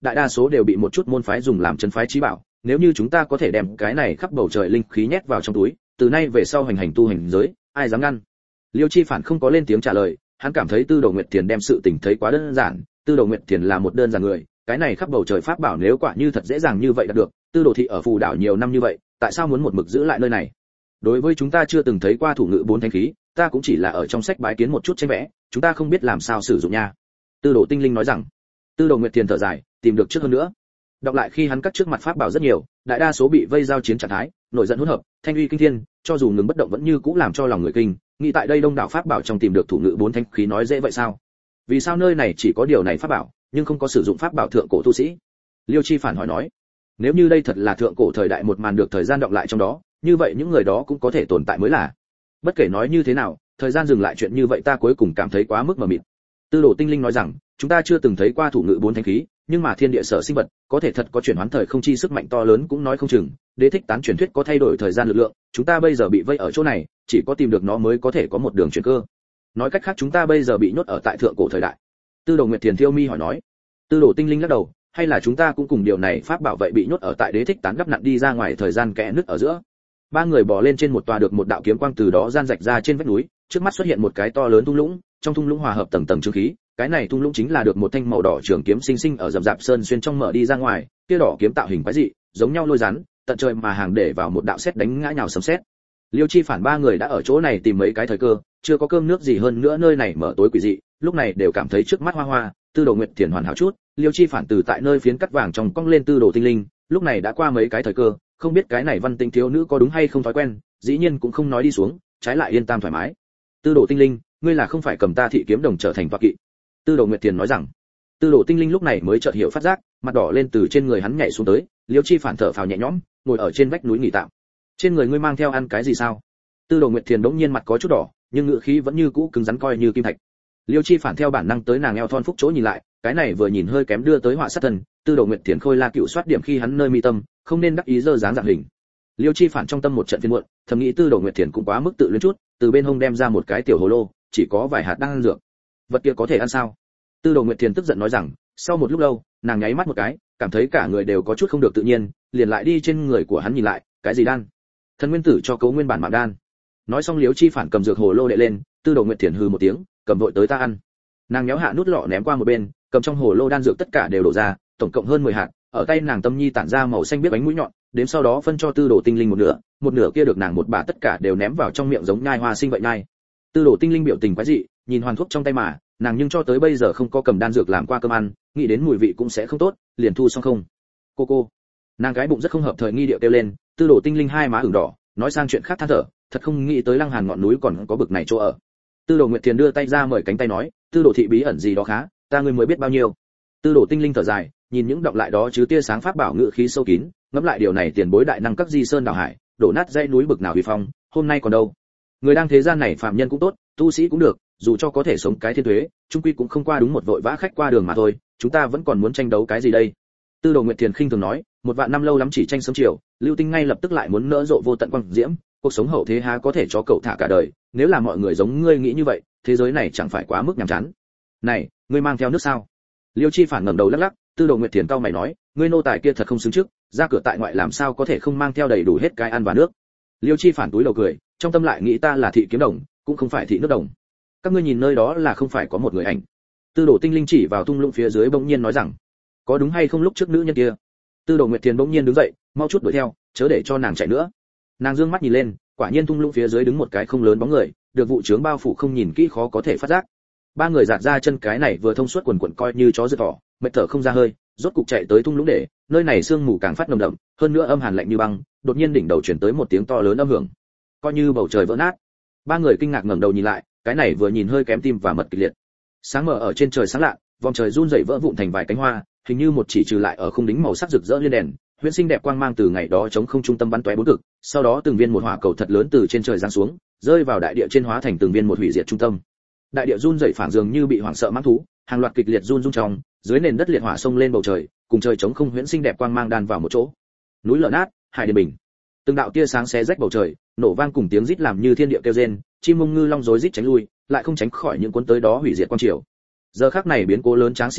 đại đa số đều bị một chút môn phái dùng làm chân phái chí bảo, nếu như chúng ta có thể đem cái này khắp bầu trời linh khí nhét vào trong túi, từ nay về sau hành hành tu hành giới, ai dám ngăn? Liêu Chi Phản không có lên tiếng trả lời, hắn cảm thấy Tư Đồ Nguyệt Thiền đem sự tình thấy quá đơn giản, Tư Đồ Nguyệt Thiền là một đơn giản người, cái này khắp bầu trời pháp bảo nếu quả như thật dễ dàng như vậy đạt được, Tư Đồ thị ở phù đảo nhiều năm như vậy, tại sao muốn một mực giữ lại nơi này? Đối với chúng ta chưa từng thấy qua thủ ngữ 4 thánh khí, ta cũng chỉ là ở trong sách bái kiến một chút tranh vẽ, chúng ta không biết làm sao sử dụng nha. Tư Đồ Tinh Linh nói rằng. Tư Đồ Nguyệt Thiền thở dài, tìm được trước hơn nữa. Đọc lại khi hắn cắt trước mặt pháp bảo rất nhiều, đại đa số bị vây giao chiến trạng thái, nổi giận hỗn hợp, thanh uy kinh thiên, cho dù ngừng bất động vẫn như cũ làm cho lòng người kinh, nghĩ tại đây đông đảo pháp bảo trong tìm được thủ ngữ 4 thánh khí nói dễ vậy sao? Vì sao nơi này chỉ có điều này pháp bảo, nhưng không có sử dụng pháp bảo thượng cổ tu sĩ? Liêu Chi Phản hỏi nói. Nếu như đây thật là thượng cổ thời đại một màn được thời gian đọng lại trong đó, như vậy những người đó cũng có thể tồn tại mới là. Bất kể nói như thế nào, thời gian dừng lại chuyện như vậy ta cuối cùng cảm thấy quá mức mờ mịt. Tư Đồ Tinh Linh nói rằng, chúng ta chưa từng thấy qua thủ ngữ 4 thánh khí, nhưng mà thiên địa sở sinh vật, có thể thật có chuyển hoán thời không chi sức mạnh to lớn cũng nói không chừng, đế thích tán truyền thuyết có thay đổi thời gian lực lượng, chúng ta bây giờ bị vây ở chỗ này, chỉ có tìm được nó mới có thể có một đường chuyển cơ. Nói cách khác chúng ta bây giờ bị nhốt ở tại thượng cổ thời đại. Tư Đồ Nguyệt Thiền thiêu mi hỏi nói. Tư Đồ Tinh Linh lắc đầu, hay là chúng ta cũng cùng điều này pháp bảo vệ bị nhốt ở tại đế thích tán gấp nặn đi ra ngoài thời gian kẽ nứt ở giữa. Ba người bò lên trên một tòa được một đạo kiếm quang từ đó gian rạch ra trên vách núi, trước mắt xuất hiện một cái to lớn thung lũng, trong thung lũng hòa hợp tầng tầng chương khí, cái này thung lũng chính là được một thanh màu đỏ trường kiếm sinh sinh ở rậm rạp sơn xuyên trong mở đi ra ngoài, kia đỏ kiếm tạo hình quái dị, giống nhau lôi rắn, tận trời mà hàng để vào một đạo sét đánh ngã nhào sấm sét. Liêu Chi Phản ba người đã ở chỗ này tìm mấy cái thời cơ, chưa có cơm nước gì hơn nữa nơi này mở tối quỷ dị, lúc này đều cảm thấy trước mắt hoa hoa, Tư Đồ Nguyệt Thiền hoàn hảo chút, Liêu Chi Phản từ tại nơi phiến cắt vàng trong cong lên Tư Đồ Tinh Linh, lúc này đã qua mấy cái thời cơ, không biết cái này văn tinh thiếu nữ có đúng hay không thói quen, dĩ nhiên cũng không nói đi xuống, trái lại yên tam thoải mái. Tư Đồ Tinh Linh, ngươi là không phải cầm ta thị kiếm đồng trở thành tọa kỵ? Tư Đồ Nguyệt Thiền nói rằng. Tư Đồ Tinh Linh lúc này mới chợt hiểu phát giác, mặt đỏ lên từ trên người hắn nhảy xuống tới, Liêu Chi Phản thở phào nhẹ nhõm, ngồi ở trên vách núi nghỉ tạm. Trên người ngươi mang theo ăn cái gì sao? Tư Đồ Nguyệt Thiền bỗng nhiên mặt có chút đỏ, nhưng ngữ khí vẫn như cũ cứng rắn coi như kim thạch. Liêu Chi Phản theo bản năng tới nàng eo thon phúc chỗ nhìn lại, cái này vừa nhìn hơi kém đưa tới họa sát thân, Tư Đồ Nguyệt Thiền khôi la cựu soát điểm khi hắn nơi mi tâm, không nên đắc ý dơ dáng dạng hình. Liêu Chi Phản trong tâm một trận phiền muộn, thầm nghĩ Tư Đồ Nguyệt Thiền cũng quá mức tự luyến chút, từ bên hông đem ra một cái tiểu hồ lô, chỉ có vài hạt đang ăn dược. Vật kia có thể ăn sao? Tư Đồ Nguyệt Thiền tức giận nói rằng, sau một lúc lâu, nàng nháy mắt một cái, cảm thấy cả người đều có chút không được tự nhiên, liền lại đi trên người của hắn nhìn lại, cái gì đan? Thần nguyên tử cho cấu nguyên bản mạng đan. Nói xong Liêu Chi Phản cầm dược hồ lô đệ lên, Tư Đồ Nguyệt Thiền hừ một tiếng, cầm vội tới ta ăn. Nàng nhéo hạ nút lọ ném qua một bên, cầm trong hồ lô đan dược tất cả đều đổ ra, tổng cộng hơn 10 hạt, ở tay nàng tâm nhi tản ra màu xanh biếc bánh mũi nhọn, đến sau đó phân cho Tư Đồ Tinh Linh một nửa kia được nàng một bả tất cả đều ném vào trong miệng giống nhai hoa sinh vậy nhai. Tư Đồ Tinh Linh biểu tình quái dị, nhìn hoàn thuốc trong tay mà, nàng nhưng cho tới bây giờ không có cầm đan dược làm qua cơm ăn, nghĩ đến mùi vị cũng sẽ không tốt, liền thu xong không. Cô, nàng gái bụng rất không hợp thời nghi điệu kêu lên, Tư Đồ Tinh Linh hai má ửng đỏ, nói sang chuyện khác than thở, thật không nghĩ tới Lăng Hàn ngọn núi còn có bực này chỗ ở. Tư Đồ Nguyệt Thiền đưa tay ra mời cánh tay nói, Tư Đồ thị bí ẩn gì đó khá, ta ngươi mới biết bao nhiêu. Tư Đồ Tinh Linh thở dài, nhìn những động lại đó chứ tia sáng pháp bảo ngự khí sâu kín, ngẫm lại điều này tiền bối đại năng các di sơn đảo hải, đổ nát dãy núi bực nào uy phong, hôm nay còn đâu. Người đang thế gian này phàm nhân cũng tốt, tu sĩ cũng được, dù cho có thể sống cái thiên thuế, chung quy cũng không qua đúng một vội vã khách qua đường mà thôi, chúng ta vẫn còn muốn tranh đấu cái gì đây? Tư Đồ Nguyệt Thiền khinh thường nói, một vạn năm lâu lắm chỉ tranh sớm chiều, lưu tinh ngay lập tức lại muốn nỡ rộ vô tận quang diễm, cuộc sống hậu thế há có thể cho cậu thả cả đời, nếu là mọi người giống ngươi nghĩ như vậy, thế giới này chẳng phải quá mức nhàm chán. Này, ngươi mang theo nước sao? Liêu Chi Phản ngẩng đầu lắc lắc, Tư Đồ Nguyệt Thiền cau mày nói, ngươi nô tài kia thật không xứng trước, ra cửa tại ngoại làm sao có thể không mang theo đầy đủ hết cái ăn và nước. Liêu Chi Phản túi đầu cười, trong tâm lại nghĩ ta là thị kiếm đồng, cũng không phải thị nước đồng. Các ngươi nhìn nơi đó là không phải có một người ảnh? Tư Đồ Tinh Linh chỉ vào thung lũng phía dưới bỗng nhiên nói rằng, có đúng hay không lúc trước nữ nhân kia? Tư Đồ Nguyệt Thiền bỗng nhiên đứng dậy, mau chút đuổi theo, chớ để cho nàng chạy nữa. Nàng dương mắt nhìn lên, quả nhiên thung lũng phía dưới đứng một cái không lớn bóng người, được vụ trướng bao phủ không nhìn kỹ khó có thể phát giác. Ba người giạt ra chân cái này vừa thông suốt quần quần coi như chó giật thỏ, mệt thở không ra hơi, rốt cục chạy tới thung lũng để, nơi này sương mù càng phát nồng đậm, hơn nữa âm hàn lạnh như băng, đột nhiên đỉnh đầu truyền tới một tiếng to lớn âm hưởng, coi như bầu trời vỡ nát. Ba người kinh ngạc ngẩng đầu nhìn lại, cái này vừa nhìn hơi kém tim và mật kịch liệt. Sáng mở ở trên trời sáng lạ, vòng trời run rẩy vỡ vụn thành vài cánh hoa, hình như một chỉ trừ lại ở khung đính màu sắc rực rỡ liên đèn, huyễn xinh đẹp quang mang từ ngày đó chống không trung tâm bắn tóe bốn cực, sau đó từng viên một hỏa cầu thật lớn từ trên trời giáng xuống, rơi vào đại địa trên hóa thành từng viên một hủy diệt trung tâm. Đại địa run rẩy phảng dường như bị hoảng sợ mãng thú, hàng loạt kịch liệt run rung trong, dưới nền đất liệt hỏa xông lên bầu trời, cùng trời chống không huyễn xinh đẹp quang mang đan vào một chỗ. Núi lở nát, hải điền bình. Từng đạo tia sáng xé rách bầu trời, nổ vang cùng tiếng rít làm như thiên địa kêu rên, chim mông ngư long rối rít tránh lui, lại không tránh khỏi những cuốn tới đó hủy diệt quang triều. Giờ khắc này biến cố lớn tráng sĩ chết,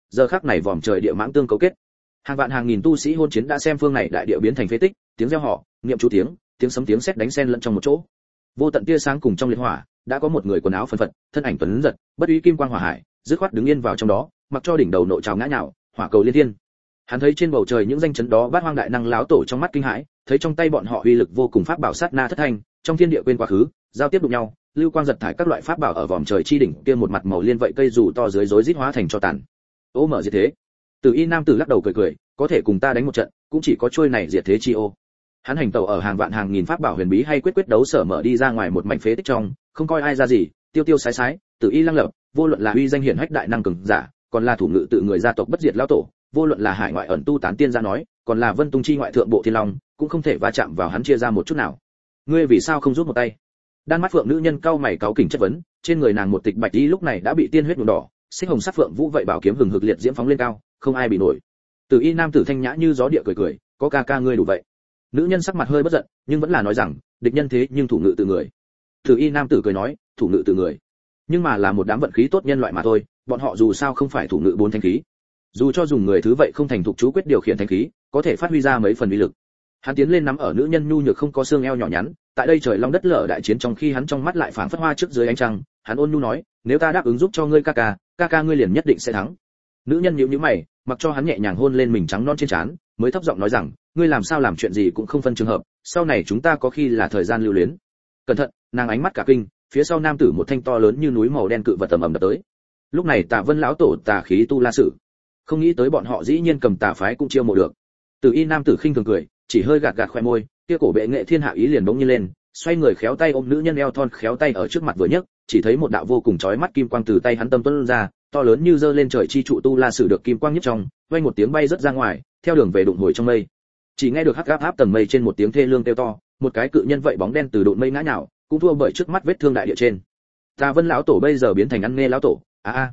giờ khắc này vòm trời địa mãng tương cấu kết. Hàng vạn hàng nghìn tu sĩ hôn chiến đã xem phương này đại địa biến thành phế tích, tiếng reo hò, niệm chú tiếng sấm tiếng sét đánh xen lẫn trong một chỗ. Vô tận tia sáng cùng trong liệt hỏa, đã có một người quần áo phân phật, thân ảnh tuấn giật, bất uy kim quang hỏa hải, dứt khoát đứng yên vào trong đó, mặc cho đỉnh đầu nội trào ngã nhào, hỏa cầu liên thiên. Hắn thấy trên bầu trời những danh chấn đó bát hoang đại năng láo tổ trong mắt kinh hãi, thấy trong tay bọn họ uy lực vô cùng pháp bảo sát na thất thanh, trong thiên địa quên quá khứ, giao tiếp đụng nhau, lưu quang giật thải các loại pháp bảo ở vòm trời chi đỉnh kia một mặt màu liên vậy cây dù to dưới rối rít hóa thành cho tàn. Ô mở diệt thế. Từ Y nam tử lắc đầu cười, có thể cùng ta đánh một trận, cũng chỉ có trôi này diệt thế chi ô. Hắn hành tẩu ở hàng vạn hàng nghìn pháp bảo huyền bí hay quyết đấu sở mở đi ra ngoài một mảnh phế tích trong, không coi ai ra gì, tiêu sái sái, Từ Y lăng lập, vô luận là uy danh hiển hách đại năng cường giả, còn là thủ ngự tự người gia tộc bất diệt lão tổ, vô luận là hải ngoại ẩn tu tán tiên gia nói, còn là Vân Tung chi ngoại thượng bộ thiên long, cũng không thể va chạm vào hắn chia ra một chút nào. Ngươi vì sao không rút một tay? Đan mắt phượng nữ nhân cau mày cáu kỉnh chất vấn, trên người nàng một tịch bạch y lúc này đã bị tiên huyết nhuộm đỏ, xích hồng sắc phượng vũ vậy bảo kiếm hừng hực liệt diễm phóng lên cao, không ai bị nổi. Từ Y nam tử thanh nhã như gió địa cười, có ca ngươi đủ vậy. Nữ nhân sắc mặt hơi bất giận, nhưng vẫn là nói rằng, địch nhân thế nhưng thủ ngự tự người. Từ Y nam tử cười nói, thủ ngự tự người, nhưng mà là một đám vận khí tốt nhân loại mà thôi, bọn họ dù sao không phải thủ ngự bốn thanh khí. Dù cho dùng người thứ vậy không thành thục chú quyết điều khiển thanh khí, có thể phát huy ra mấy phần uy lực. Hắn tiến lên nắm ở nữ nhân nhu nhược không có xương eo nhỏ nhắn, tại đây trời long đất lở đại chiến trong khi hắn trong mắt lại phảng phất hoa trước dưới ánh trăng, hắn ôn nhu nói, nếu ta đáp ứng giúp cho ngươi ca ngươi liền nhất định sẽ thắng. Nữ nhân nhíu nhíu mày, mặc cho hắn nhẹ nhàng hôn lên mình trắng non trên trán, mới thấp giọng nói rằng, ngươi làm sao làm chuyện gì cũng không phân trường hợp, sau này chúng ta có khi là thời gian lưu luyến. Cẩn thận, nàng ánh mắt cả kinh, phía sau nam tử một thanh to lớn như núi màu đen cự vật ầm đập tới. Lúc này Tà Vân lão tổ tà khí tu la sử, không nghĩ tới bọn họ dĩ nhiên cầm tà phái cũng chiêu mộ được. Từ Y nam tử khinh thường cười, chỉ hơi gạt khoe môi, kia cổ bệ nghệ thiên hạ ý liền bỗng nhiên lên, xoay người khéo tay ôm nữ nhân eo thon khéo tay ở trước mặt vừa nhấc, chỉ thấy một đạo vô cùng chói mắt kim quang từ tay hắn tâm tuôn ra, to lớn như giơ lên trời chi trụ tu la sử được kim quang nhất trong, vang một tiếng bay rất ra ngoài, theo đường về đụng hồi trong mây. Chỉ nghe được hắc áp tầng mây trên một tiếng thê lương kêu to, một cái cự nhân vậy bóng đen từ đụng mây ngã nhào, cũng thua bởi trước mắt vết thương đại địa trên. Tà Vân lão tổ bây giờ biến thành ăn nghe lão tổ.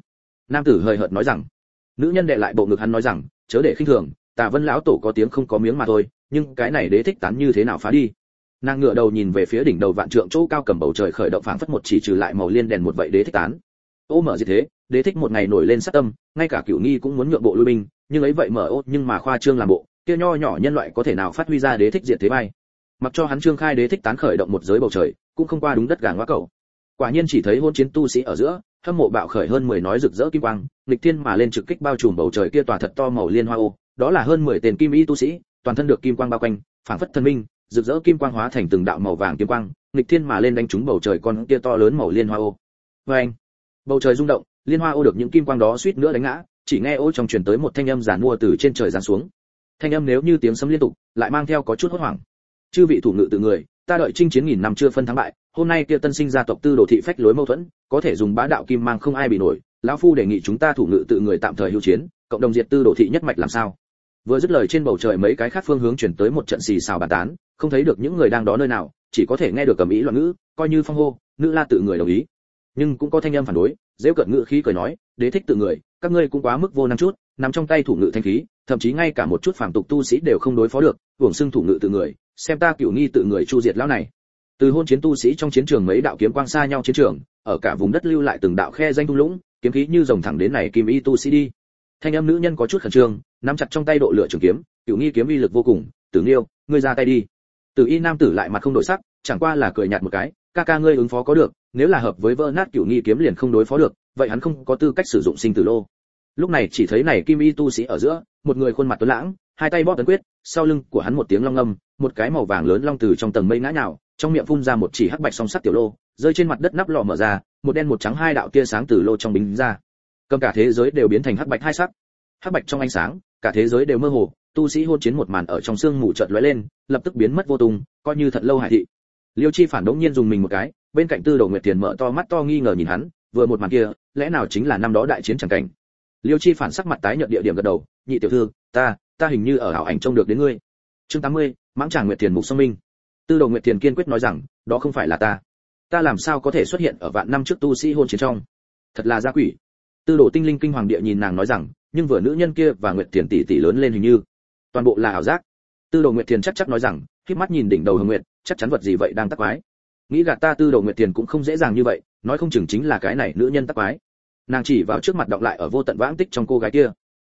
Nam tử hơi hợt nói rằng. Nữ nhân đệ lại bộ ngực hắn nói rằng, chớ để khinh thường, Tà Vân lão tổ có tiếng không có miếng mà thôi, nhưng cái này đế thích tán như thế nào phá đi. Nàng ngửa đầu nhìn về phía đỉnh đầu vạn trượng chỗ cao cầm bầu trời khởi động phảng phất một chỉ trừ lại màu liên đèn một vậy đế thích tán. Ô mở gì thế, đế thích một ngày nổi lên sát tâm, ngay cả Cửu Nghi cũng muốn nhượng bộ lui binh, nhưng ấy vậy mở ô nhưng mà khoa trương làm bộ, kia nho nhỏ nhân loại có thể nào phát huy ra đế thích diệt thế bay. Mặc cho hắn trương khai đế thích tán khởi động một giới bầu trời, cũng không qua đúng đất gà ngoá cầu. Quả nhiên chỉ thấy hôn chiến tu sĩ ở giữa, hâm mộ bạo khởi hơn 10 nói rực rỡ kim quang, nghịch thiên mà lên trực kích bao trùm bầu trời kia tòa thật to màu liên hoa ô, đó là hơn 10 tên kim y tu sĩ, toàn thân được kim quang bao quanh, phảng phất thần minh, rực rỡ kim quang hóa thành từng đạo màu vàng kim quang, nghịch thiên mà lên đánh trúng bầu trời con kia to lớn màu liên hoa ô. Oeng! Bầu trời rung động, liên hoa ô được những kim quang đó suýt nữa đánh ngã, chỉ nghe ô trong truyền tới một thanh âm giản mua từ trên trời giáng xuống. Thanh âm nếu như tiếng sấm liên tục, lại mang theo có chút hốt hoảng. Chư vị thủ ngự tự người, ta đợi chinh chiến nghìn năm chưa phân thắng bại, hôm nay kia tân sinh gia tộc Tư Đồ thị phách lối mâu thuẫn, có thể dùng bá đạo kim mang không ai bị nổi, lão phu đề nghị chúng ta thủ ngự tự người tạm thời hưu chiến, cộng đồng diệt Tư Đồ thị nhất mạch làm sao? Vừa dứt lời trên bầu trời mấy cái khác phương hướng chuyển tới một trận xì xào bàn tán, không thấy được những người đang đó nơi nào, chỉ có thể nghe được cầm ý loạn ngữ, coi như phong hô, nữ la tự người đồng ý. Nhưng cũng có thanh âm phản đối, giễu cợt ngữ khí cười nói, đế thích tự người, các ngươi cũng quá mức vô năng chút, nằm trong tay thủ ngự thanh khí, thậm chí ngay cả một chút phàm tục tu sĩ đều không đối phó được, hưởng xưng thủ ngự tự người, xem ta Cửu Nghi tự người chu diệt lão này. Từ hôn chiến tu sĩ trong chiến trường mấy đạo kiếm quang xa nhau chiến trường, ở cả vùng đất lưu lại từng đạo khe danh thung lũng, kiếm khí như rồng thẳng đến này kim y tu sĩ đi. Thanh âm nữ nhân có chút khẩn trương, nắm chặt trong tay độ lửa trường kiếm, Cửu Nghi kiếm uy lực vô cùng, Tử Nghiêu, ngươi ra tay đi. Từ Y nam tử lại mặt không đổi sắc, chẳng qua là cười nhạt một cái, ca ngươi ứng phó có được, nếu là hợp với vỡ nát Cửu Nghi kiếm liền không đối phó được, vậy hắn không có tư cách sử dụng sinh tử lô. Lúc này chỉ thấy này kim y tu sĩ ở giữa, một người khuôn mặt tuấn lãng, hai tay bóp ấn quyết, sau lưng của hắn một tiếng long ngâm, một cái màu vàng lớn long từ trong tầng mây ngã nhào, trong miệng phun ra một chỉ hắc bạch song sắc tiểu lô, rơi trên mặt đất nắp lò mở ra, một đen một trắng hai đạo tia sáng từ lô trong bính ra. Cầm cả thế giới đều biến thành hắc bạch hai sắc. Hắc bạch trong ánh sáng, cả thế giới đều mơ hồ, tu sĩ hôn chiến một màn ở trong sương mù chợt lóe lên, lập tức biến mất vô tung, coi như thật lâu hải thị. Liêu Chi Phản đống nhiên dùng mình một cái, bên cạnh Tư Đồ Nguyệt Tiền mở to mắt to nghi ngờ nhìn hắn, vừa một màn kia, lẽ nào chính là năm đó đại chiến chẳng cảnh. Liêu Chi Phản sắc mặt tái nhợt địa điểm gật đầu, nhị tiểu thư, ta hình như ở ảo ảnh trông được đến ngươi. Chương 80, Mãng Tràng Nguyệt Tiền mục sông minh. Tư Đồ Nguyệt Tiền kiên quyết nói rằng, đó không phải là ta làm sao có thể xuất hiện ở vạn năm trước tu sĩ hôn chiến trong, thật là gia quỷ. Tư Đồ Tinh Linh kinh hoàng địa nhìn nàng nói rằng, nhưng vừa nữ nhân kia và Nguyệt Tiền tỷ tỷ lớn lên hình như toàn bộ là ảo giác. Tư Đồ Nguyệt Tiền chắc nói rằng, khép mắt nhìn đỉnh đầu Hồng Nguyệt, chắc chắn vật gì vậy đang tắc quái. Nghĩ gạt ta Tư Đồ Nguyệt Tiền cũng không dễ dàng như vậy, nói không chừng chính là cái này nữ nhân tắc quái. Nàng chỉ vào trước mặt đọc lại ở vô tận vãng tích trong cô gái kia,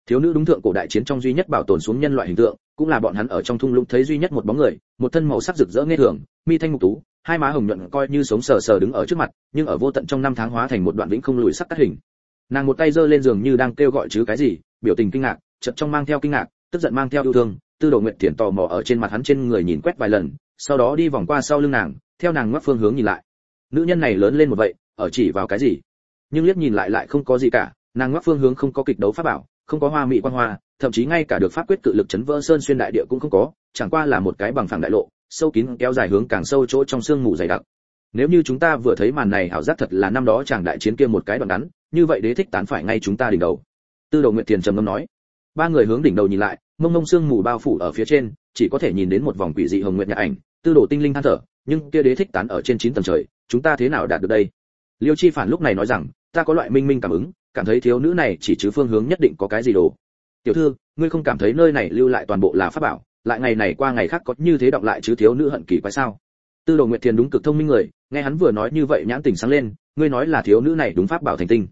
Thiếu nữ đúng thượng cổ đại chiến trong duy nhất bảo tồn xuống nhân loại hình tượng, cũng là bọn hắn ở trong thung lũng thấy duy nhất một bóng người, một thân màu sắc rực rỡ nghe thường, mi thanh mục tú, hai má hồng nhuận coi như sống sờ sờ đứng ở trước mặt, nhưng ở vô tận trong năm tháng hóa thành một đoạn vĩnh không lùi sắc cắt hình. Nàng một tay giơ lên giường như đang kêu gọi chứ cái gì, biểu tình kinh ngạc, chợt trong mang theo kinh ngạc, tức giận mang theo yêu thương. Tư Đồ Nguyệt Thiền tò mò ở trên mặt hắn trên người nhìn quét vài lần, sau đó đi vòng qua sau lưng nàng, theo nàng ngoắc phương hướng nhìn lại. Nữ nhân này lớn lên một vậy, ở chỉ vào cái gì? Nhưng liếc nhìn lại không có gì cả, nàng ngoắc phương hướng không có kịch đấu pháp bảo, không có hoa mỹ quan hoa, thậm chí ngay cả được pháp quyết cự lực chấn vỡ sơn xuyên đại địa cũng không có, chẳng qua là một cái bằng phẳng đại lộ, sâu kín kéo dài hướng càng sâu chỗ trong sương mù dày đặc. Nếu như chúng ta vừa thấy màn này ảo giác thật là năm đó chàng đại chiến kia một cái đoạn ngắn, như vậy đế thích tán phải ngay chúng ta đỉnh đầu. Tư Đồ Nguyệt Thiền trầm ngâm nói. Ba người hướng đỉnh đầu nhìn lại, mông mông sương mù bao phủ ở phía trên, chỉ có thể nhìn đến một vòng quỷ dị hồng nguyệt nhạc ảnh. Tư Đồ Tinh Linh than thở, nhưng kia đế thích tán ở trên 9 tầng trời, chúng ta thế nào đạt được đây? Liêu Chi Phản lúc này nói rằng, ta có loại minh minh cảm ứng, cảm thấy thiếu nữ này chỉ chứ phương hướng nhất định có cái gì đồ. Tiểu thư, ngươi không cảm thấy nơi này lưu lại toàn bộ là pháp bảo, lại ngày này qua ngày khác có như thế đọc lại chứ thiếu nữ hận kỳ quái sao? Tư Đồ Nguyệt Thiền đúng cực thông minh người, nghe hắn vừa nói như vậy nhãn tình sáng lên, ngươi nói là thiếu nữ này đúng pháp bảo thành tinh.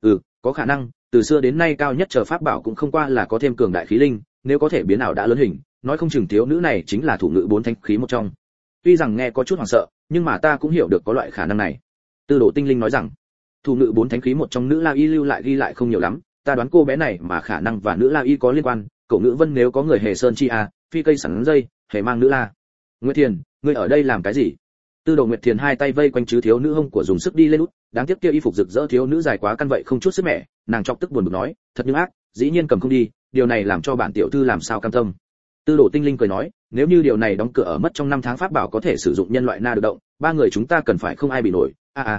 Có khả năng, từ xưa đến nay cao nhất chờ pháp bảo cũng không qua là có thêm cường đại khí linh, nếu có thể biến ảo đã lớn hình, nói không chừng thiếu nữ này chính là thủ ngự 4 thánh khí một trong. Tuy rằng nghe có chút hoảng sợ, nhưng mà ta cũng hiểu được có loại khả năng này. Tư Đồ Tinh Linh nói rằng, thủ ngự 4 thánh khí một trong nữ La Y lưu lại ghi lại không nhiều lắm, ta đoán cô bé này mà khả năng và nữ La Y có liên quan, Cổ Ngữ Vân nếu có người hề sơn chi a, phi cây sắn dây, hề mang nữ la. Nguyệt Thiền, ngươi ở đây làm cái gì? Tư Đồ Nguyệt Thiền hai tay vây quanh chứ thiếu nữ hông của dùng sức đi lên út, đáng tiếc kia y phục rực rỡ thiếu nữ dài quá căn vậy không chút sức mẻ, nàng chọc tức buồn bực nói, thật nhưng ác, dĩ nhiên cầm không đi, điều này làm cho bản tiểu thư làm sao cam tâm. Tư Đồ Tinh Linh cười nói, nếu như điều này đóng cửa ở mất trong 5 tháng pháp bảo có thể sử dụng nhân loại na được động, ba người chúng ta cần phải không ai bị nổi.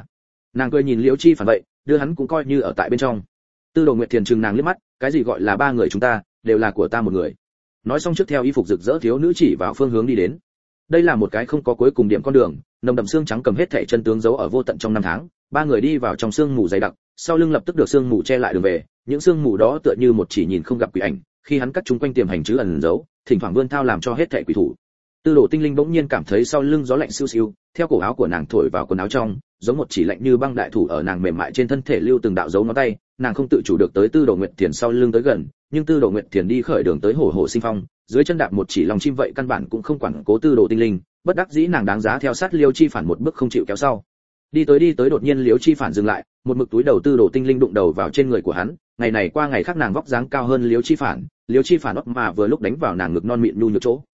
Nàng cười nhìn Liễu Chi Phản vậy, đưa hắn cũng coi như ở tại bên trong. Tư Đồ Nguyệt Thiền trừng nàng liếc mắt, cái gì gọi là ba người chúng ta, đều là của ta một người. Nói xong trước theo y phục rực rỡ thiếu nữ chỉ vào phương hướng đi đến. Đây là một cái không có cuối cùng điểm con đường, nồng đậm xương trắng cầm hết thảy chân tướng giấu ở vô tận trong 5 tháng, ba người đi vào trong sương mù dày đặc, sau lưng lập tức được sương mù che lại đường về, những sương mù đó tựa như một chỉ nhìn không gặp quỷ ảnh, khi hắn cắt chúng quanh tiềm hành chứ ẩn giấu, thỉnh thoảng vươn thao làm cho hết thảy quỷ thủ. Tư Đồ Tinh Linh bỗng nhiên cảm thấy sau lưng gió lạnh siêu siêu, theo cổ áo của nàng thổi vào quần áo trong, giống một chỉ lạnh như băng đại thủ ở nàng mềm mại trên thân thể lưu từng đạo dấu ngón tay, nàng không tự chủ được tới Tư Đồ Nguyệt Thiền sau lưng tới gần, nhưng Tư Đồ Nguyệt Thiền đi khởi đường tới hổ hổ sinh phong, dưới chân đạp một chỉ lòng chim vậy căn bản cũng không quản cố Tư Đồ Tinh Linh, bất đắc dĩ nàng đáng giá theo sát Liêu Chi Phản một bước không chịu kéo sau. Đi tới đột nhiên Liêu Chi Phản dừng lại, một mực túi đầu Tư Đồ Tinh Linh đụng đầu vào trên người của hắn, ngày này qua ngày khác nàng vóc dáng cao hơn Liêu Chi Phản óc mà vừa lúc đánh vào nàng ngực non mịn nhu nhược chỗ.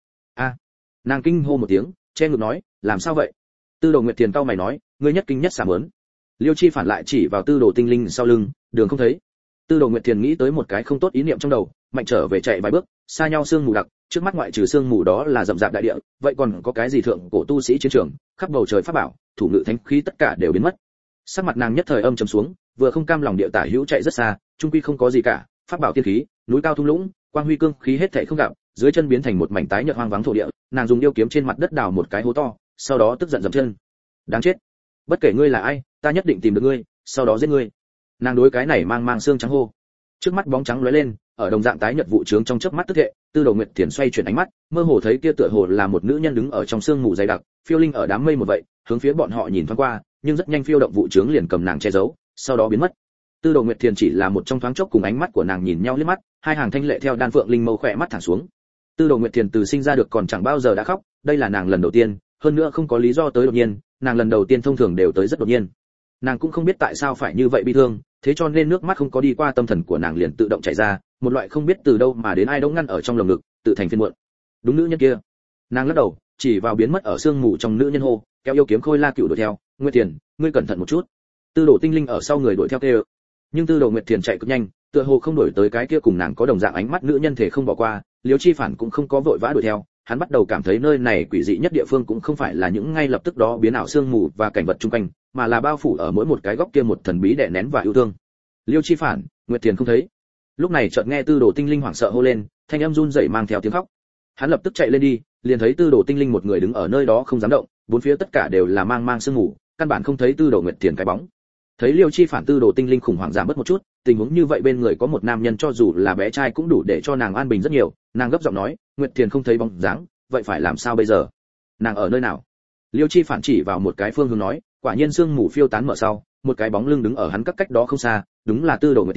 Nàng kinh hô một tiếng, che ngực nói, làm sao vậy? Tư Đồ Nguyệt Thiền cau mày nói, ngươi nhất kinh nhất xả mớn. Liêu Chi Phản lại chỉ vào Tư Đồ Tinh Linh sau lưng, đường không thấy. Tư Đồ Nguyệt Thiền nghĩ tới một cái không tốt ý niệm trong đầu, mạnh trở về chạy vài bước, xa nhau sương mù đặc, trước mắt ngoại trừ sương mù đó là rậm rạp đại địa, vậy còn có cái gì thượng cổ tu sĩ chiến trường, khắp bầu trời pháp bảo, thủ ngự thánh khí tất cả đều biến mất. Sắc mặt nàng nhất thời âm trầm xuống, vừa không cam lòng địa tả hữu chạy rất xa, trung quy không có gì cả, pháp bảo tiên khí, núi cao thung lũng, quang huy cương khí hết thảy không gặp, dưới chân biến thành một mảnh tái nhợt hoang vắng thổ địa, nàng dùng yêu kiếm trên mặt đất đào một cái hố to, sau đó tức giận dậm chân. Đáng chết, bất kể ngươi là ai, ta nhất định tìm được ngươi, sau đó giết ngươi. Nàng đối cái này mang xương trắng hô. Trước mắt bóng trắng lóe lên, ở đồng dạng tái nhợt vụ trướng trong chớp mắt tức thệ, Tư Đồ Nguyệt Thiền xoay chuyển ánh mắt, mơ hồ thấy kia tựa hồ là một nữ nhân đứng ở trong sương mù dày đặc, phiêu linh ở đám mây một vậy, hướng phía bọn họ nhìn thoáng qua, nhưng rất nhanh phiêu động vụ trướng liền cầm nàng che giấu, sau đó biến mất. Tư Đồ Nguyệt Thiền chỉ là một trong thoáng chốc cùng ánh mắt của nàng nhìn nhau liếc mắt, hai hàng thanh lệ theo đan phượng linh mâu khỏe mắt thẳng xuống. Tư Đồ Nguyệt Thiền từ sinh ra được còn chẳng bao giờ đã khóc, đây là nàng lần đầu tiên, hơn nữa không có lý do tới đột nhiên, nàng lần đầu tiên thông thường đều tới rất đột nhiên. Nàng cũng không biết tại sao phải như vậy bi thương, thế cho nên nước mắt không có đi qua tâm thần của nàng liền tự động chảy ra, một loại không biết từ đâu mà đến ai đống ngăn ở trong lồng ngực, tự thành phiền muộn. Đúng nữ nhân kia. Nàng lắc đầu, chỉ vào biến mất ở sương mù trong nữ nhân hô, kéo yêu kiếm Khôi La Cửu đuổi theo, Nguyệt Thiền, ngươi cẩn thận một chút. Tư Đồ Tinh Linh ở sau người đuổi theo kêu. Nhưng Tư Đồ Nguyệt Thiền chạy cực nhanh, tựa hồ không đuổi tới cái kia cùng nàng có đồng dạng ánh mắt nữ nhân thể không bỏ qua, Liêu Chi Phản cũng không có vội vã đuổi theo, hắn bắt đầu cảm thấy nơi này quỷ dị nhất địa phương cũng không phải là những ngay lập tức đó biến ảo sương mù và cảnh vật chung quanh, mà là bao phủ ở mỗi một cái góc kia một thần bí đè nén và yêu thương. Liêu Chi Phản, Nguyệt Thiền không thấy. Lúc này chợt nghe Tư Đồ Tinh Linh hoảng sợ hô lên, thanh âm run rẩy mang theo tiếng khóc. Hắn lập tức chạy lên đi, liền thấy Tư Đồ Tinh Linh một người đứng ở nơi đó không dám động, bốn phía tất cả đều là mang sương mù, căn bản không thấy Tư Đồ Nguyệt Thiền cái bóng. Thấy Liêu Chi Phản, Tư Đồ Tinh Linh khủng hoảng giảm bớt một chút, tình huống như vậy bên người có một nam nhân cho dù là bé trai cũng đủ để cho nàng an bình rất nhiều, nàng gấp giọng nói, Nguyệt Thiền không thấy bóng dáng, vậy phải làm sao bây giờ? Nàng ở nơi nào? Liêu Chi Phản chỉ vào một cái phương hướng nói, quả nhiên sương mù phiêu tán mở sau, một cái bóng lưng đứng ở hắn cách đó không xa, đúng là Tư Đồ Nguyệt Thiền,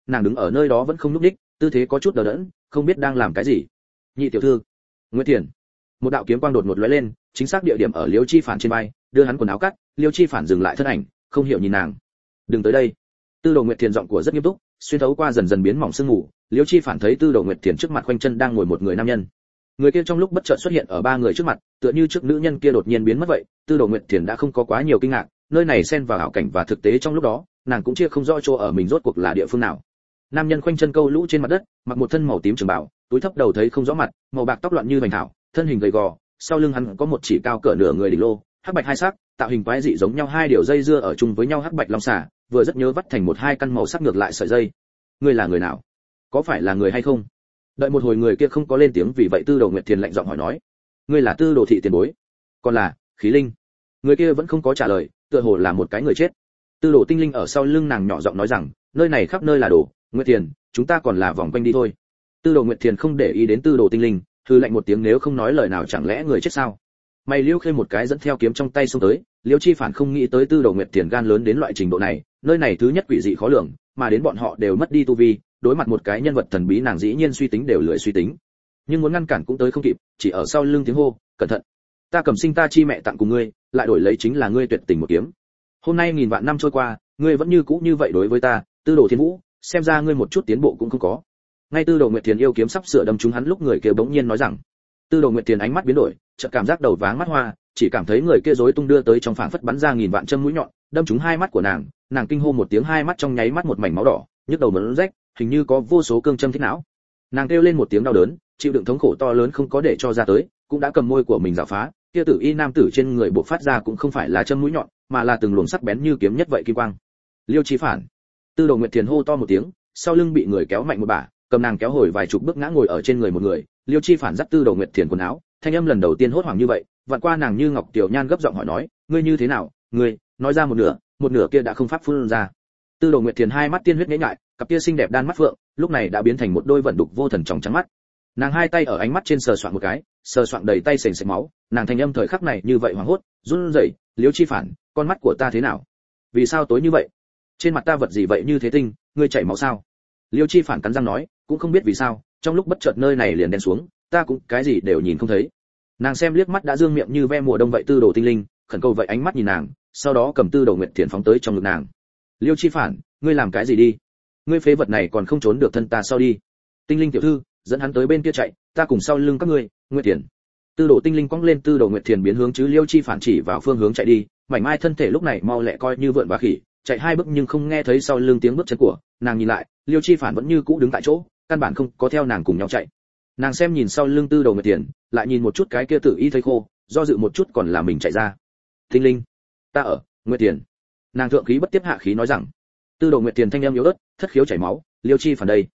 nàng đứng ở nơi đó vẫn không nhúc nhích, tư thế có chút đờ đẫn, không biết đang làm cái gì. Nhị tiểu thư, Nguyệt Thiền. Một đạo kiếm quang đột ngột lóe lên, chính xác địa điểm ở Liêu Chi Phản trên vai, đưa hắn quần áo cắt. Liêu Chi Phản dừng lại thân ảnh, không hiểu nhìn nàng. Đừng tới đây. Tư Đồ Nguyệt Thiền giọng của rất nghiêm túc, xuyên thấu qua dần dần biến mỏng sương mù. Liêu Chi Phản thấy Tư Đồ Nguyệt Thiền trước mặt khoanh chân đang ngồi một người nam nhân. Người kia trong lúc bất chợt xuất hiện ở ba người trước mặt, tựa như trước nữ nhân kia đột nhiên biến mất vậy. Tư Đồ Nguyệt Thiền đã không có quá nhiều kinh ngạc, nơi này xen vào ảo cảnh và thực tế trong lúc đó, nàng cũng chia không rõ chỗ ở mình rốt cuộc là địa phương nào. Nam nhân khoanh chân câu lũ trên mặt đất, mặc một thân màu tím trường bào, túi thấp đầu thấy không rõ mặt, màu bạc tóc loạn như bành thảo, thân hình gầy gò, sau lưng hắn có một chỉ cao cỡ nửa người đỉnh lô, hắc bạch hai sắc, tạo hình quái dị giống nhau hai điều dây dưa ở chung với nhau hắc bạch long xà, vừa rất nhớ vắt thành một hai căn màu sắc ngược lại sợi dây. Ngươi là người nào? Có phải là người hay không? Đợi một hồi người kia không có lên tiếng, vì vậy Tư Đồ Nguyệt Thiền lạnh giọng hỏi nói, ngươi là Tư Đồ thị tiền bối? Còn là Khí Linh? Người kia vẫn không có trả lời, tựa hồ là một cái người chết. Tư Đồ Tinh Linh ở sau lưng nàng nhỏ giọng nói rằng, nơi này khắp nơi là đồ, Nguyệt Thiền, chúng ta còn là vòng quanh đi thôi. Tư Đồ Nguyệt Thiền không để ý đến Tư Đồ Tinh Linh, hừ lạnh một tiếng, nếu không nói lời nào chẳng lẽ người chết sao? Mày Liêu Khê một cái dẫn theo kiếm trong tay xông tới, Liêu Chi Phản không nghĩ tới Tư Đồ Nguyệt Thiền gan lớn đến loại trình độ này, nơi này thứ nhất quỷ dị khó lường, mà đến bọn họ đều mất đi tu vi, đối mặt một cái nhân vật thần bí nàng dĩ nhiên suy tính đều lười suy tính. Nhưng muốn ngăn cản cũng tới không kịp, chỉ ở sau lưng tiếng hô, cẩn thận. Ta cầm sinh ta chi mẹ tặng cùng ngươi, lại đổi lấy chính là ngươi tuyệt tình một kiếm. Hôm nay nghìn vạn năm trôi qua, ngươi vẫn như cũ như vậy đối với ta, Tư Đồ Thiên Vũ, xem ra ngươi một chút tiến bộ cũng không có. Ngay Tư Đồ Nguyệt Thiền yêu kiếm sắp sửa đâm trúng hắn lúc, người kia bỗng nhiên nói rằng. Tư Đồ Nguyệt Thiền ánh mắt biến đổi, chợt cảm giác đầu váng mắt hoa, chỉ cảm thấy người kia rối tung đưa tới trong phảng phất bắn ra nghìn vạn châm mũi nhọn, đâm trúng hai mắt của nàng, nàng kinh hô một tiếng, hai mắt trong nháy mắt một mảnh máu đỏ, nhức đầu muốn rách, hình như có vô số cương châm thiết não. Nàng kêu lên một tiếng đau đớn, chịu đựng thống khổ to lớn không có để cho ra tới, cũng đã cầm môi của mình rào phá, kia tử y nam tử trên người bộc phát ra cũng không phải là châm mũi nhọn, mà là từng luồng sắc bén như kiếm nhất vậy kim quang. Liêu Chi Phản. Tư Đồ Nguyệt Thiền hô to một tiếng, sau lưng bị người kéo mạnh một bả, cầm nàng kéo hồi vài chục bước ngã ngồi ở trên người một người. Liêu Chi Phản dắt Tư Đồ Nguyệt Thiền quần áo, thanh âm lần đầu tiên hốt hoảng như vậy, vặn qua nàng như ngọc tiểu nhan, gấp giọng hỏi nói, ngươi như thế nào? Ngươi nói ra một nửa kia đã không pháp phun ra. Tư Đồ Nguyệt Thiền hai mắt tiên huyết nhễ nhại, cặp kia xinh đẹp đan mắt phượng, lúc này đã biến thành một đôi vận đục vô thần tròng trắng mắt. Nàng hai tay ở ánh mắt trên sờ soạn một cái, sờ soạn đầy tay sền sệt máu, nàng thanh âm thời khắc này như vậy hoảng hốt, run rẩy, Liêu Chi Phản, con mắt của ta thế nào? Vì sao tối như vậy? Trên mặt ta vật gì vậy như thế tinh, ngươi chảy máu sao? Liêu Chi Phản cắn răng nói, cũng không biết vì sao, trong lúc bất chợt nơi này liền đen xuống, ta cũng cái gì đều nhìn không thấy. Nàng xem liếc mắt đã dương miệng như ve mùa đông vậy Tư Đồ Tinh Linh, khẩn cầu vậy ánh mắt nhìn nàng, sau đó cầm Tư Đồ Nguyệt Thiền phóng tới trong ngực nàng. Liêu Chi Phản, ngươi làm cái gì đi? Ngươi phế vật này còn không trốn được thân ta sao đi? Tinh Linh tiểu thư, dẫn hắn tới bên kia chạy, ta cùng sau lưng các ngươi. Nguyệt Thiền. Tư Đồ Tinh Linh quăng lên Tư Đồ Nguyệt Thiền biến hướng chứ Liêu Chi Phản chỉ vào phương hướng chạy đi, mảnh mai thân thể lúc này mau lẹ coi như vượn và khỉ, chạy hai bước nhưng không nghe thấy sau lưng tiếng bước chân của nàng, nhìn lại, Liêu Chi Phản vẫn như cũ đứng tại chỗ, căn bản không có theo nàng cùng nhau chạy. Nàng xem nhìn sau lưng Tư Đồ Nguyệt Thiền, lại nhìn một chút cái kia tử y thấy khô, do dự một chút còn là mình chạy ra. Tinh Linh, ta ở. Nguyệt Thiền. Nàng thượng khí bất tiếp hạ khí nói rằng. Tư Đồ Nguyệt Thiền thanh âm yếu ớt, thất khiếu chảy máu, Liêu Chi Phản đây.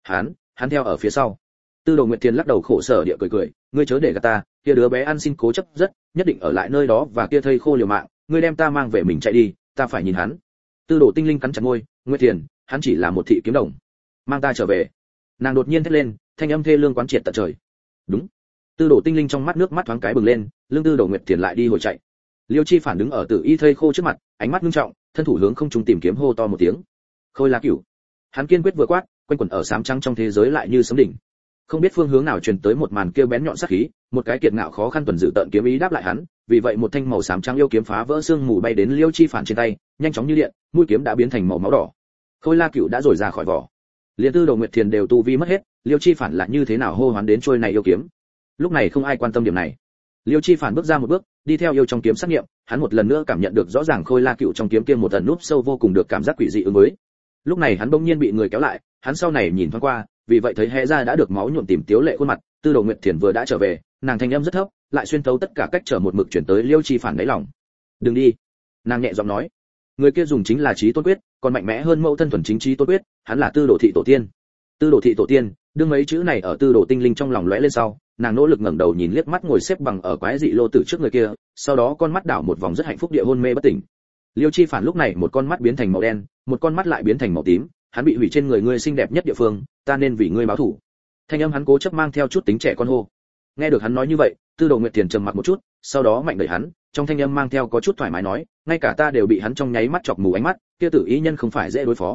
Hắn theo ở phía sau. Tư Đồ Nguyệt Thiền lắc đầu khổ sở địa cười, ngươi chớ để gạt ta, kia đứa bé ăn xin cố chấp rất, nhất định ở lại nơi đó, và kia thây khô liều mạng, ngươi đem ta mang về mình chạy đi, ta phải nhìn hắn. Tư Đồ Tinh Linh cắn chặt môi, Nguyệt Thiền, hắn chỉ là một thị kiếm đồng, mang ta trở về. Nàng đột nhiên thét lên, thanh âm thê lương quán triệt tận trời. Đúng. Tư Đồ Tinh Linh trong mắt nước mắt thoáng cái bừng lên, lưng Tư Đồ Nguyệt Thiền lại đi hồi chạy. Liêu Chi Phản đứng ở tử y thây khô trước mặt, ánh mắt nghiêm trọng, thân thủ hướng không trung tìm kiếm, hô to một tiếng. Khôi La Cửu. Hắn kiên quyết vừa quát, quanh quẩn ở xám trắng trong thế giới lại như sấm đỉnh. Không biết phương hướng nào truyền tới một màn kêu bén nhọn sắc khí, một cái kiệt ngạo khó khăn tuần dự tận kiếm ý đáp lại hắn, vì vậy một thanh màu xám trắng yêu kiếm phá vỡ xương mù bay đến Liêu Chi Phản trên tay, nhanh chóng như điện, mũi kiếm đã biến thành màu máu đỏ. Khôi La Cửu đã rồi ra khỏi vỏ. Liên Tư Đồ Nguyệt Thiền đều tu vi mất hết, Liêu Chi Phản lại như thế nào hô hoán đến trôi này yêu kiếm? Lúc này không ai quan tâm điểm này. Liêu Chi Phản bước ra một bước, đi theo yêu trong kiếm sát nghiệm, hắn một lần nữa cảm nhận được rõ ràng Khôi La Cửu trong kiếm kia một tầng núp sâu vô cùng được cảm giác quỷ dị ứng với. Lúc này hắn bỗng nhiên bị người kéo lại, hắn sau này nhìn thoáng qua, vì vậy thấy hé ra đã được máu nhuộm tìm tiếu lệ khuôn mặt, Tư Đồ Nguyệt Thiền vừa đã trở về, nàng thanh âm rất thấp, lại xuyên thấu tất cả cách trở một mực chuyển tới Liêu Chi Phản đáy lòng. "Đừng đi." Nàng nhẹ giọng nói. Người kia dùng chính là Chí Tôn Quyết, còn mạnh mẽ hơn mẫu thân thuần chính Chí Tôn Quyết, hắn là Tư Đồ thị tổ tiên. Tư Đồ thị tổ tiên, đương mấy chữ này ở Tư Đồ Tinh Linh trong lòng lóe lên sau, nàng nỗ lực ngẩng đầu nhìn liếc mắt ngồi xếp bằng ở quái dị lô tử trước người kia, sau đó con mắt đảo một vòng rất hạnh phúc địa hôn mê bất tỉnh. Liêu Chi Phản lúc này một con mắt biến thành màu đen, một con mắt lại biến thành màu tím, hắn bị hủy trên người ngươi xinh đẹp nhất địa phương, ta nên vì ngươi báo thù. Thanh âm hắn cố chấp mang theo chút tính trẻ con hô. Nghe được hắn nói như vậy, Tư Đồ Nguyệt Thiền trầm mặc một chút, sau đó mạnh đẩy hắn, trong thanh âm mang theo có chút thoải mái nói, ngay cả ta đều bị hắn trong nháy mắt chọc mù ánh mắt, kia tử ý nhân không phải dễ đối phó.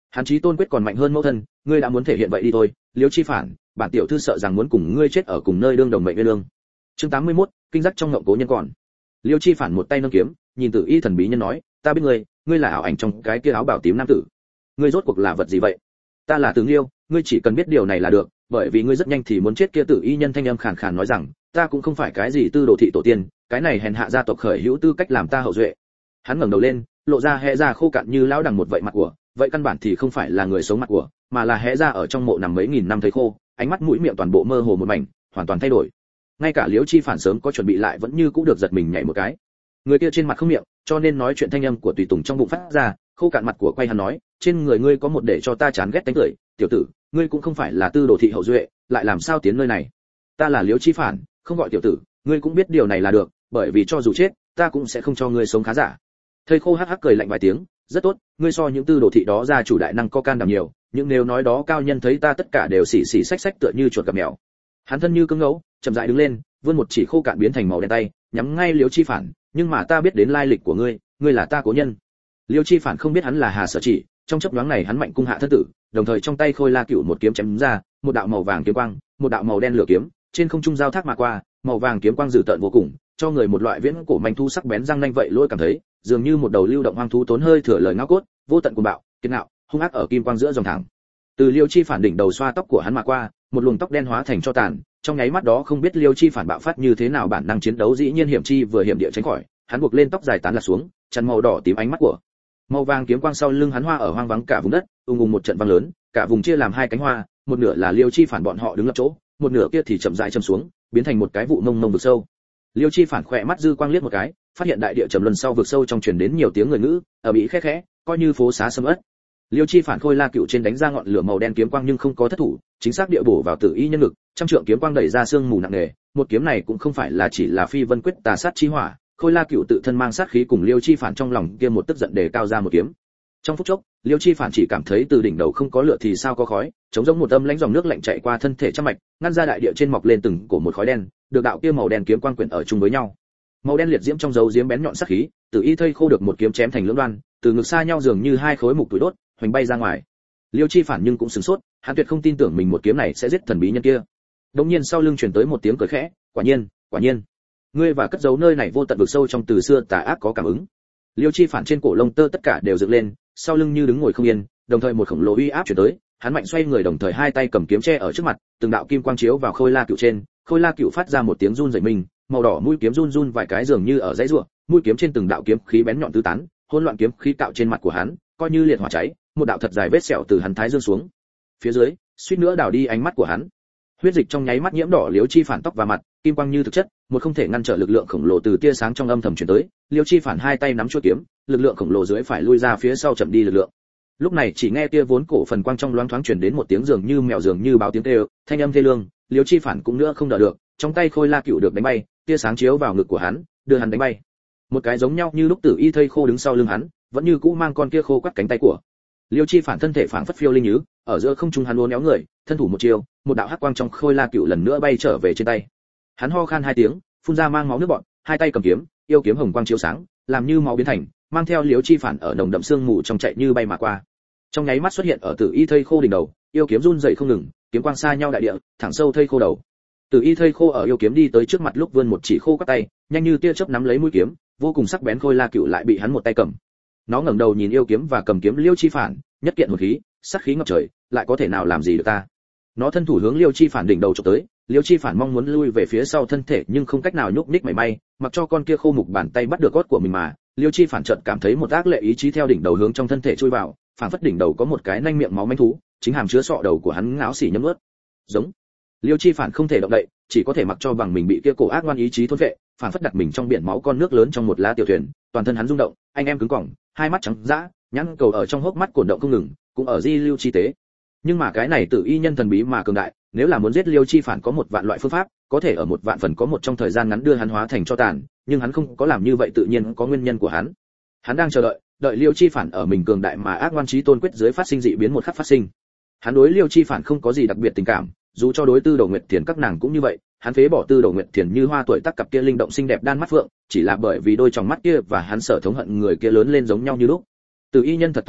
Hắn chí tôn quyết còn mạnh hơn mẫu thân, ngươi đã muốn thể hiện vậy đi thôi, Liêu Chi Phản, bản tiểu thư sợ rằng muốn cùng ngươi chết ở cùng nơi đương đồng mệnh nguyên lương. Chương 81, kinh giác trong ngộng cố nhân còn. Liêu Chi Phản một tay nâng kiếm, nhìn Tử Y thần bí nhân nói, ta biết ngươi là ảo ảnh trong cái kia áo bào tím nam tử. Ngươi rốt cuộc là vật gì vậy? Ta là Từ Liêu, ngươi chỉ cần biết điều này là được, bởi vì ngươi rất nhanh thì muốn chết kia. Tử Y nhân thanh âm khàn khàn nói rằng, ta cũng không phải cái gì tư đồ thị tổ tiên, cái này hèn hạ gia tộc khởi hữu tư cách làm ta hậu duệ. Hắn ngẩng đầu lên, lộ ra hé ra khô cạn như lão đằng một vậy mặt của, vậy căn bản thì không phải là người sống mặt của, mà là hé ra ở trong mộ nằm mấy nghìn năm thấy khô, ánh mắt mũi miệng toàn bộ mơ hồ một mảnh, hoàn toàn thay đổi. Ngay cả Liễu Chi Phản sớm có chuẩn bị lại vẫn như cũ được giật mình nhảy một cái. Người kia trên mặt không miệng, cho nên nói chuyện thanh âm của tùy tùng trong bụng phát ra, khô cạn mặt của quay hắn nói, trên người ngươi có một để cho ta chán ghét tánh cười, tiểu tử, ngươi cũng không phải là tư đồ thị hậu duệ, lại làm sao tiến nơi này? Ta là Liễu Chi Phản, không gọi tiểu tử, ngươi cũng biết điều này là được, bởi vì cho dù chết, ta cũng sẽ không cho ngươi sống khá giả. Thầy khô hắc hắc cười lạnh vài tiếng, rất tốt, ngươi so những tư đồ thị đó ra chủ đại năng có can đảm nhiều, nhưng nếu nói đó cao nhân thấy ta tất cả đều xỉ xỉ xách xách tựa như chuột gặp mèo. Hắn thân như cứng ngấu, chậm rãi đứng lên, vươn một chỉ khô cạn biến thành màu đen tay, nhắm ngay Liễu Chi Phản, nhưng mà ta biết đến lai lịch của ngươi, ngươi là ta cố nhân. Liễu Chi Phản không biết hắn là Hà Sở Chỉ, trong chớp nhoáng này hắn mạnh cung hạ thân tử, đồng thời trong tay Khôi La Cựu một kiếm chém ra, một đạo màu vàng kiếm quang, một đạo màu đen lửa kiếm, trên không trung giao thác mà qua, màu vàng kiếm quang dữ tợn vô cùng, cho người một loại viễn cổ manh thu sắc bén răng nanh vậy lôi cảm thấy, dường như một đầu lưu động hoang thú tốn hơi thừa lời ngao cốt, vô tận cuồng bạo, kiên ngạo, hung ác ở kim quang giữa dòng thẳng. Từ Liêu Chi Phản đỉnh đầu xoa tóc của hắn mà qua, một luồng tóc đen hóa thành cho tàn, trong nháy mắt đó không biết Liêu Chi Phản bạo phát như thế nào bản năng chiến đấu dĩ nhiên hiểm chi vừa hiểm địa tránh khỏi, hắn buộc lên tóc dài tán lạc xuống, chắn màu đỏ tím ánh mắt của. Màu vàng kiếm quang sau lưng hắn hoa ở hoang vắng cả vùng đất, ùng ùng một trận vang lớn, cả vùng chia làm hai cánh hoa, một nửa là Liêu Chi Phản bọn họ đứng lập chỗ, một nửa kia thì chậm rãi châm xuống, biến thành một cái vụ mông mông vực sâu. Liêu Chi Phản khỏe mắt dư quang liếc một cái, phát hiện đại địa trầm luân sau vực sâu trong truyền đến nhiều tiếng người ngữ, ở bị khẽ khẽ, coi như phố xá sầm uất. Liêu Chi Phản Khôi La Cựu trên đánh ra ngọn lửa màu đen kiếm quang nhưng không có thất thủ, chính xác địa bổ vào Tử Y nhân lực, trăm trượng kiếm quang đẩy ra sương mù nặng nề, một kiếm này cũng không phải là chỉ là phi vân quyết tà sát chi hỏa, Khôi La Cựu tự thân mang sát khí cùng Liêu Chi Phản trong lòng kia một tức giận đề cao ra một kiếm. Trong phút chốc, Liêu Chi Phản chỉ cảm thấy từ đỉnh đầu không có lửa thì sao có khói, chống giống một âm lãnh dòng nước lạnh chạy qua thân thể trăm mạch, ngăn ra đại địa trên mọc lên từng cổ một khói đen, được đạo kia màu đen kiếm quang quyện ở chung với nhau. Màu đen liệt diễm trong dấu diễm bén nhọn sắc khí, Tử Y thây khô được một kiếm chém thành lưỡng đoan, từ ngực xa nhau dường như hai khối mục tuổi đốt, hoành bay ra ngoài. Liêu Chi Phản nhưng cũng sửng sốt, hắn tuyệt không tin tưởng mình một kiếm này sẽ giết thần bí nhân kia. Đống nhiên sau lưng truyền tới một tiếng cười khẽ, quả nhiên, ngươi và cất giấu nơi này vô tận vực sâu trong từ xưa tà ác có cảm ứng. Liêu Chi Phản trên cổ lông tơ tất cả đều dựng lên, sau lưng như đứng ngồi không yên, đồng thời một khổng lồ uy áp truyền tới, hắn mạnh xoay người đồng thời hai tay cầm kiếm che ở trước mặt, từng đạo kim quang chiếu vào Khôi La Cựu trên, Khôi La Cựu phát ra một tiếng run rẩy mình, màu đỏ mũi kiếm run run vài cái dường như ở dãy rủa, mũi kiếm trên từng đạo kiếm khí bén nhọn tứ tán, hỗn loạn kiếm khí cạo trên mặt của hắn, coi như liệt hỏa cháy, một đạo thật dài vết sẹo từ hắn thái dương xuống. Phía dưới, suýt nữa đảo đi ánh mắt của hắn. Huyết dịch trong nháy mắt nhiễm đỏ Liêu Chi Phản tóc và mặt, kim quang như thực chất, một không thể ngăn trở lực lượng khổng lồ từ tia sáng trong âm thầm truyền tới, Liêu Chi Phản hai tay nắm chuôi kiếm, lực lượng khổng lồ dưới phải lui ra phía sau chậm đi lực lượng. Lúc này chỉ nghe tia vốn cổ phần quang trong loáng thoáng truyền đến một tiếng dường như mèo dường như báo tiếng kêu, thanh âm thê lương, Liêu Chi Phản cũng nữa không đỡ được, trong tay Khôi La Cựu được đánh bay, tia sáng chiếu vào ngực của hắn, đưa hắn đánh bay. Một cái giống nhau như lúc Tử Y thây khô đứng sau lưng hắn, vẫn như cũ mang con kia khô quắt cánh tay của. Liêu Chi Phản thân thể phảng phất phiêu linh nhứ, ở giữa không trung hắn uốn éo người, thân thủ một chiêu, một đạo hắc quang trong Khôi La Cựu lần nữa bay trở về trên tay. Hắn ho khan hai tiếng, phun ra mang máu nước bọt, hai tay cầm kiếm, yêu kiếm hồng quang chiếu sáng, làm như máu biến thành, mang theo Liêu Chi Phản ở nồng đậm sương mù trong chạy như bay mà qua. Trong nháy mắt xuất hiện ở Tử Y thây khô đỉnh đầu, yêu kiếm run rẩy không ngừng, kiếm quang xa nhau đại địa, thẳng sâu thây khô đầu. Tử Y thây khô ở yêu kiếm đi tới trước mặt lúc vươn một chỉ khô quắt tay, nhanh như tia chớp nắm lấy mũi kiếm, vô cùng sắc bén Khôi La Cựu lại bị hắn một tay cầm. Nó ngẩng đầu nhìn yêu kiếm và cầm kiếm Liêu Chi Phản, nhất kiện hồn khí, sát khí ngập trời, lại có thể nào làm gì được ta? Nó thân thủ hướng Liêu Chi Phản đỉnh đầu chụp tới, Liêu Chi Phản mong muốn lui về phía sau thân thể nhưng không cách nào nhúc nhích mảy may, mặc cho con kia khô mục bàn tay bắt được gót của mình mà, Liêu Chi Phản chợt cảm thấy một ác lệ ý chí theo đỉnh đầu hướng trong thân thể chui vào, phảng phất đỉnh đầu có một cái nanh miệng máu manh thú, chính hàm chứa sọ đầu của hắn ngáo xỉ nhấm nuốt. Giống. Liêu Chi Phản không thể động đậy, chỉ có thể mặc cho bằng mình bị kia cổ ác ngoan ý chí thôn vệ, phảng phất đặt mình trong biển máu con nước lớn trong một lá tiểu thuyền, toàn thân hắn rung động, anh em cứng cỏng, hai mắt trắng dã, nhãn cầu ở trong hốc mắt cuộn động không ngừng, cũng ở di lưu chi tế. Nhưng mà cái này Tử Y nhân thần bí mà cường đại, nếu là muốn giết Liêu Chi Phản có một vạn loại phương pháp, có thể ở một vạn phần có một trong thời gian ngắn đưa hắn hóa thành tro tàn, nhưng hắn không có làm như vậy tự nhiên có nguyên nhân của hắn. Hắn đang chờ đợi Liêu Chi Phản ở mình cường đại mà ác ngoan chí tôn quyết dưới phát sinh dị biến một khắc phát sinh. Hắn đối Liêu Chi Phản không có gì đặc biệt tình cảm, dù cho đối Tư Đồ Nguyệt Thiền các nàng cũng như vậy, hắn phế bỏ Tư Đồ Nguyệt Thiền như hoa tuổi tác cặp kia linh động xinh đẹp đan mắt phượng, chỉ là bởi vì đôi tròng mắt kia và hắn sở thống hận người kia lớn lên giống nhau như lúc. Tử Y nhân thật tò mò,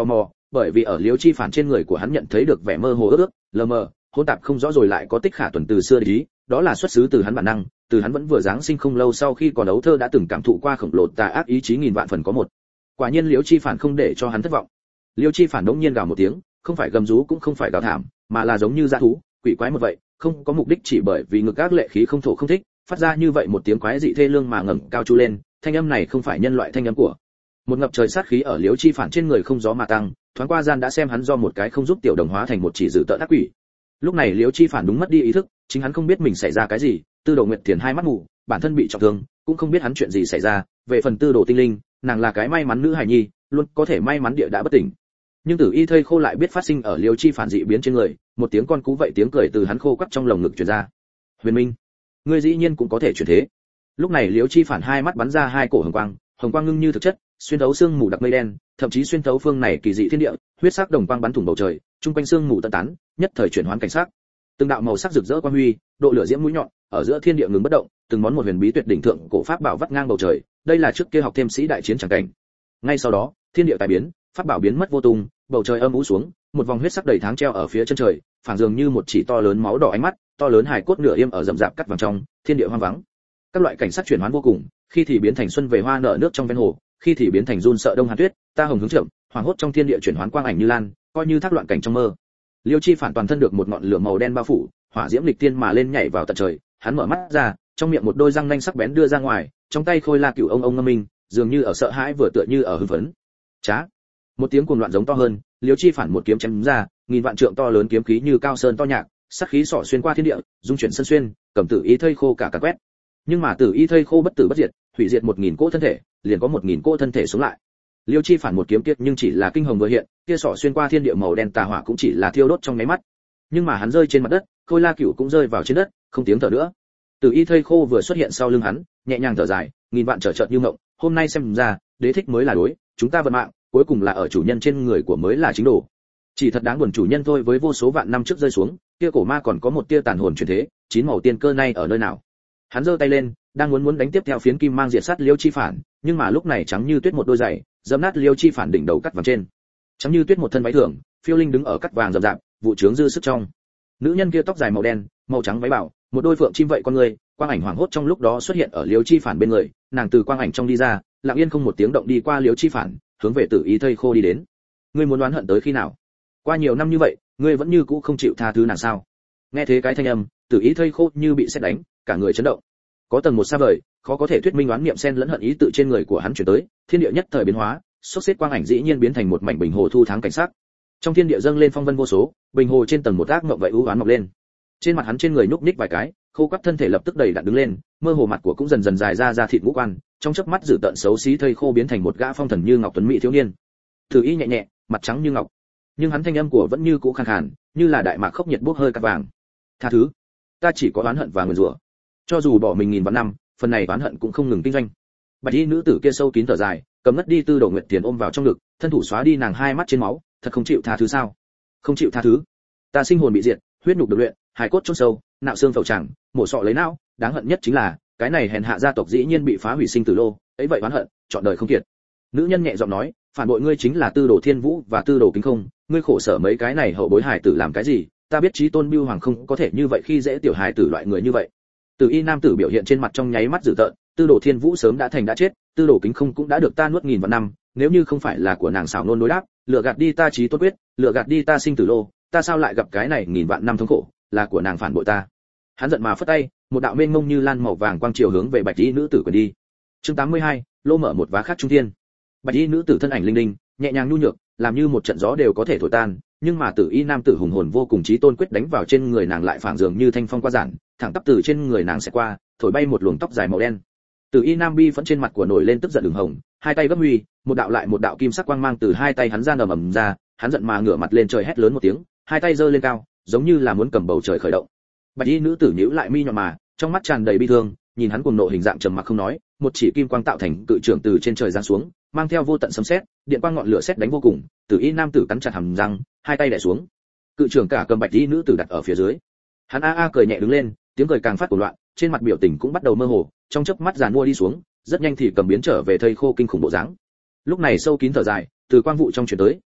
bởi vì ở Liễu Chi Phản trên người của hắn nhận thấy được vẻ mơ hồ ước lờ mờ, hỗn tạp không rõ rồi lại có tích khả tuần từ xưa ý, đó là xuất xứ từ hắn bản năng, từ hắn vẫn vừa giáng sinh không lâu sau khi còn ấu thơ đã từng cảm thụ qua khổng lồ tà ác ý chí nghìn vạn phần có một. Quả nhiên Liễu Chi Phản không để cho hắn thất vọng. Liễu Chi Phản đống nhiên gào một tiếng, không phải gầm rú cũng không phải gào thảm, mà là giống như dã thú, quỷ quái một vậy, không có mục đích, chỉ bởi vì ngực ác lệ khí không thổ không thích, phát ra như vậy một tiếng quái dị thê lương mà ngẩng cao chu lên, thanh âm này không phải nhân loại thanh âm của. Một ngập trời sát khí ở Liễu Chi Phản trên người không gió mà tăng, thoáng qua gian đã xem hắn do một cái không giúp tiểu đồng hóa thành một chỉ dữ tợn ác quỷ. Lúc này Liễu Chi Phản đúng mất đi ý thức, chính hắn không biết mình xảy ra cái gì, Tư Đồ Nguyệt Thiền hai mắt mù, bản thân bị trọng thương, cũng không biết hắn chuyện gì xảy ra, về phần Tư Đồ Tinh Linh, nàng là cái may mắn nữ hài nhi, luôn có thể may mắn địa đã bất tỉnh. Nhưng Tử Y Thây Khô lại biết phát sinh ở Liễu Chi Phản dị biến trên người, một tiếng con cú vậy tiếng cười từ hắn khô quắt trong lồng ngực truyền ra. Huyền Minh, ngươi dĩ nhiên cũng có thể chuyển thế. Lúc này Liễu Chi Phản hai mắt bắn ra hai cổ hồng quang ngưng như thực chất, xuyên thấu sương mù đặc mây đen, thậm chí xuyên thấu phương này kỳ dị thiên địa, huyết sắc đồng quang bắn thủng bầu trời, trung quanh sương mù tận tán, nhất thời chuyển hoán cảnh sắc. Từng đạo màu sắc rực rỡ quang huy, độ lửa diễm mũi nhọn, ở giữa thiên địa ngừng bất động, từng món một huyền bí tuyệt đỉnh thượng cổ pháp bảo vắt ngang bầu trời, đây là trước kia học thêm sĩ đại chiến chẳng cảnh. Ngay sau đó, thiên địa tài biến, pháp bảo biến mất vô tung, bầu trời âm u xuống, một vòng huyết sắc đầy tháng treo ở phía chân trời, phảng dường như một chỉ to lớn máu đỏ ánh mắt, to lớn hài cốt nửa im ở rậm rạp cắt vàng trong, thiên địa hoang vắng. Các loại cảnh sắc chuyển hoán vô cùng, khi thì biến thành xuân về hoa nở nước trong ven hồ, khi thì biến thành run sợ đông hàn tuyết, ta hồng hướng chậm, hoàng hốt trong thiên địa chuyển hoán quang ảnh như lan, coi như thác loạn cảnh trong mơ. Liêu Chi Phản toàn thân được một ngọn lửa màu đen bao phủ, hỏa diễm lịch tiên mà lên nhảy vào tận trời, hắn mở mắt ra, trong miệng một đôi răng nanh sắc bén đưa ra ngoài, trong tay khôi la cửu ông ngâm minh, dường như ở sợ hãi vừa tựa như ở hưng phấn. Chá! Một tiếng cuồng loạn giống to hơn, Liêu Chi Phản một kiếm chém ra, nghìn vạn trượng to lớn kiếm khí như cao sơn to nhạc, sắc khí xỏ xuyên qua thiên địa, dung chuyển sân xuyên, cầm Tử Y Thây Khô cả quét. Nhưng mà Tử Y Thây Khô bất tử bất diệt, hủy diệt 1000 cỗ thân thể, liền có 1000 cỗ thân thể sống lại. Liêu Chi Phản một kiếm kiệt nhưng chỉ là kinh hồng vừa hiện, kia xỏ xuyên qua thiên địa màu đen tà hỏa cũng chỉ là thiêu đốt trong mấy mắt. Nhưng mà hắn rơi trên mặt đất, khôi la cửu cũng rơi vào trên đất, không tiếng thở nữa. Tử Y Thây Khô vừa xuất hiện sau lưng hắn, nhẹ nhàng thở dài, nghìn vạn trở chợt như mộng, hôm nay xem ra, đế thích mới là đối, chúng ta vận mạng, cuối cùng là ở chủ nhân trên người của mới là chính đồ. Chỉ thật đáng buồn chủ nhân thôi, với vô số vạn năm trước rơi xuống, kia cổ ma còn có một tia tàn hồn chuyển thế, chín màu tiên cơ nay ở nơi nào? Hắn giơ tay lên, đang muốn đánh tiếp theo phiến kim mang diệt sát Liêu Chi Phản, nhưng mà lúc này trắng như tuyết một đôi giày, dẫm nát Liêu Chi Phản đỉnh đầu cắt vàng trên. Trắng như tuyết một thân váy thường, phiêu linh đứng ở cắt vàng rậm rạp, vụ trướng dư sức trong. Nữ nhân kia tóc dài màu đen, màu trắng váy bảo, một đôi phượng chim vậy con người, quang ảnh hoàng hốt trong lúc đó xuất hiện ở Liêu Chi Phản bên người, nàng từ quang ảnh trong đi ra, lặng yên không một tiếng động đi qua Liêu Chi Phản, hướng về Tử Y Thây Khô đi đến. Ngươi muốn oán hận tới khi nào? Qua nhiều năm như vậy, ngươi vẫn như cũ không chịu tha thứ nàng sao? Nghe thế cái thanh âm, Tử Y Thây Khô như bị sét đánh, cả người chấn động. Có tầng một xa vời, khó có thể thuyết minh oán niệm xen lẫn hận ý tự trên người của hắn chuyển tới, thiên địa nhất thời biến hóa, sốc xếp quang ảnh dĩ nhiên biến thành một mảnh bình hồ thu tháng cảnh sắc. Trong thiên địa dâng lên phong vân vô số, bình hồ trên tầng một ác mộng vậy u oán mọc lên. Trên mặt hắn trên người nhúc nhích vài cái, khô quắt thân thể lập tức đầy đặn đứng lên, mơ hồ mặt của cũng dần dần dài ra thịt ngũ quan, trong chớp mắt dữ tợn xấu xí Thây Khô biến thành một gã phong thần như ngọc tuấn mỹ thiếu niên. Tử Y nhẹ nhẹ, mặt trắng như ngọc, nhưng hắn thanh âm của vẫn như cũ khàn khàn, như là đại mạc khốc nhiệt bốc hơi cát vàng. Tha thứ, ta chỉ có oán hận và nguyền rủa. Cho dù bỏ mình nghìn vạn năm, phần này oán hận cũng không ngừng kinh doanh. Bạch y nữ tử kia sâu kín thở dài, cầm ngất đi Tư Đồ Nguyệt Tiền ôm vào trong ngực, thân thủ xóa đi nàng hai mắt trên máu, thật không chịu tha thứ sao? Không chịu tha thứ. Ta sinh hồn bị diệt, huyết nhục được luyện, hài cốt chôn sâu, nạo xương phẩu chẳng, mổ sọ lấy não, đáng hận nhất chính là, cái này hèn hạ gia tộc dĩ nhiên bị phá hủy sinh tử lô, ấy vậy oán hận, chọn đời không kiệt. Nữ nhân nhẹ giọng nói, phản bội ngươi chính là Tư Đồ Thiên Vũ và Tư Đồ Kính Không, ngươi khổ sở mấy cái này hậu bối hài tử làm cái gì? Ta biết chí tôn Bưu Hoàng không có thể như vậy khi dễ tiểu hài tử loại người như vậy. Tử Y nam tử biểu hiện trên mặt trong nháy mắt dữ tợn, Tư Đồ Thiên Vũ sớm đã thành đã chết, Tư Đồ Kính Không cũng đã được ta nuốt nghìn vạn năm, nếu như không phải là của nàng xảo nôn đối đáp, lừa gạt đi ta chí tốt quyết, lừa gạt đi ta sinh tử lô, ta sao lại gặp cái này nghìn vạn năm thống khổ, là của nàng phản bội ta. Hắn giận mà phất tay, một đạo mênh mông như lan màu vàng quang chiều hướng về Bạch Y nữ tử quyền đi. Chương 82, lô mở một vá khác trung thiên. Bạch Y nữ tử thân ảnh linh linh, nhẹ nhàng nhu nhược, làm như một trận gió đều có thể thổi tan, nhưng mà Tử Y nam tử hùng hồn vô cùng chí tôn quyết đánh vào trên người nàng lại phảng dường như thanh phong qua giản, thẳng tắp từ trên người nàng sẽ qua, thổi bay một luồng tóc dài màu đen. Tử Y nam bi vẫn trên mặt của nổi lên tức giận đường hồng, hai tay gấp huy, một đạo lại một đạo kim sắc quang mang từ hai tay hắn ra ầm ầm ra, hắn giận mà ngửa mặt lên trời hét lớn một tiếng, hai tay giơ lên cao, giống như là muốn cầm bầu trời khởi động. Bạch Y nữ tử nhíu lại mi nhọn mà, trong mắt tràn đầy bi thương, nhìn hắn cuồng nộ hình dạng trầm mặc không nói, một chỉ kim quang tạo thành cự trưởng từ trên trời giáng xuống, mang theo vô tận sấm sét, điện quang ngọn lửa sét đánh vô cùng, Tử Y nam tử cắn chặt hàm răng, hai tay đè xuống. Cự trưởng cả cầm Bạch Y nữ tử đặt ở phía dưới. Hắn a a cười nhẹ đứng lên, tiếng cười càng phát cuồng loạn, trên mặt biểu tình cũng bắt đầu mơ hồ, trong chớp mắt giàn mua đi xuống, rất nhanh thì cầm biến trở về Thây Khô kinh khủng bộ dáng. Lúc này sâu kín thở dài, từ quang vụ trong truyền tới,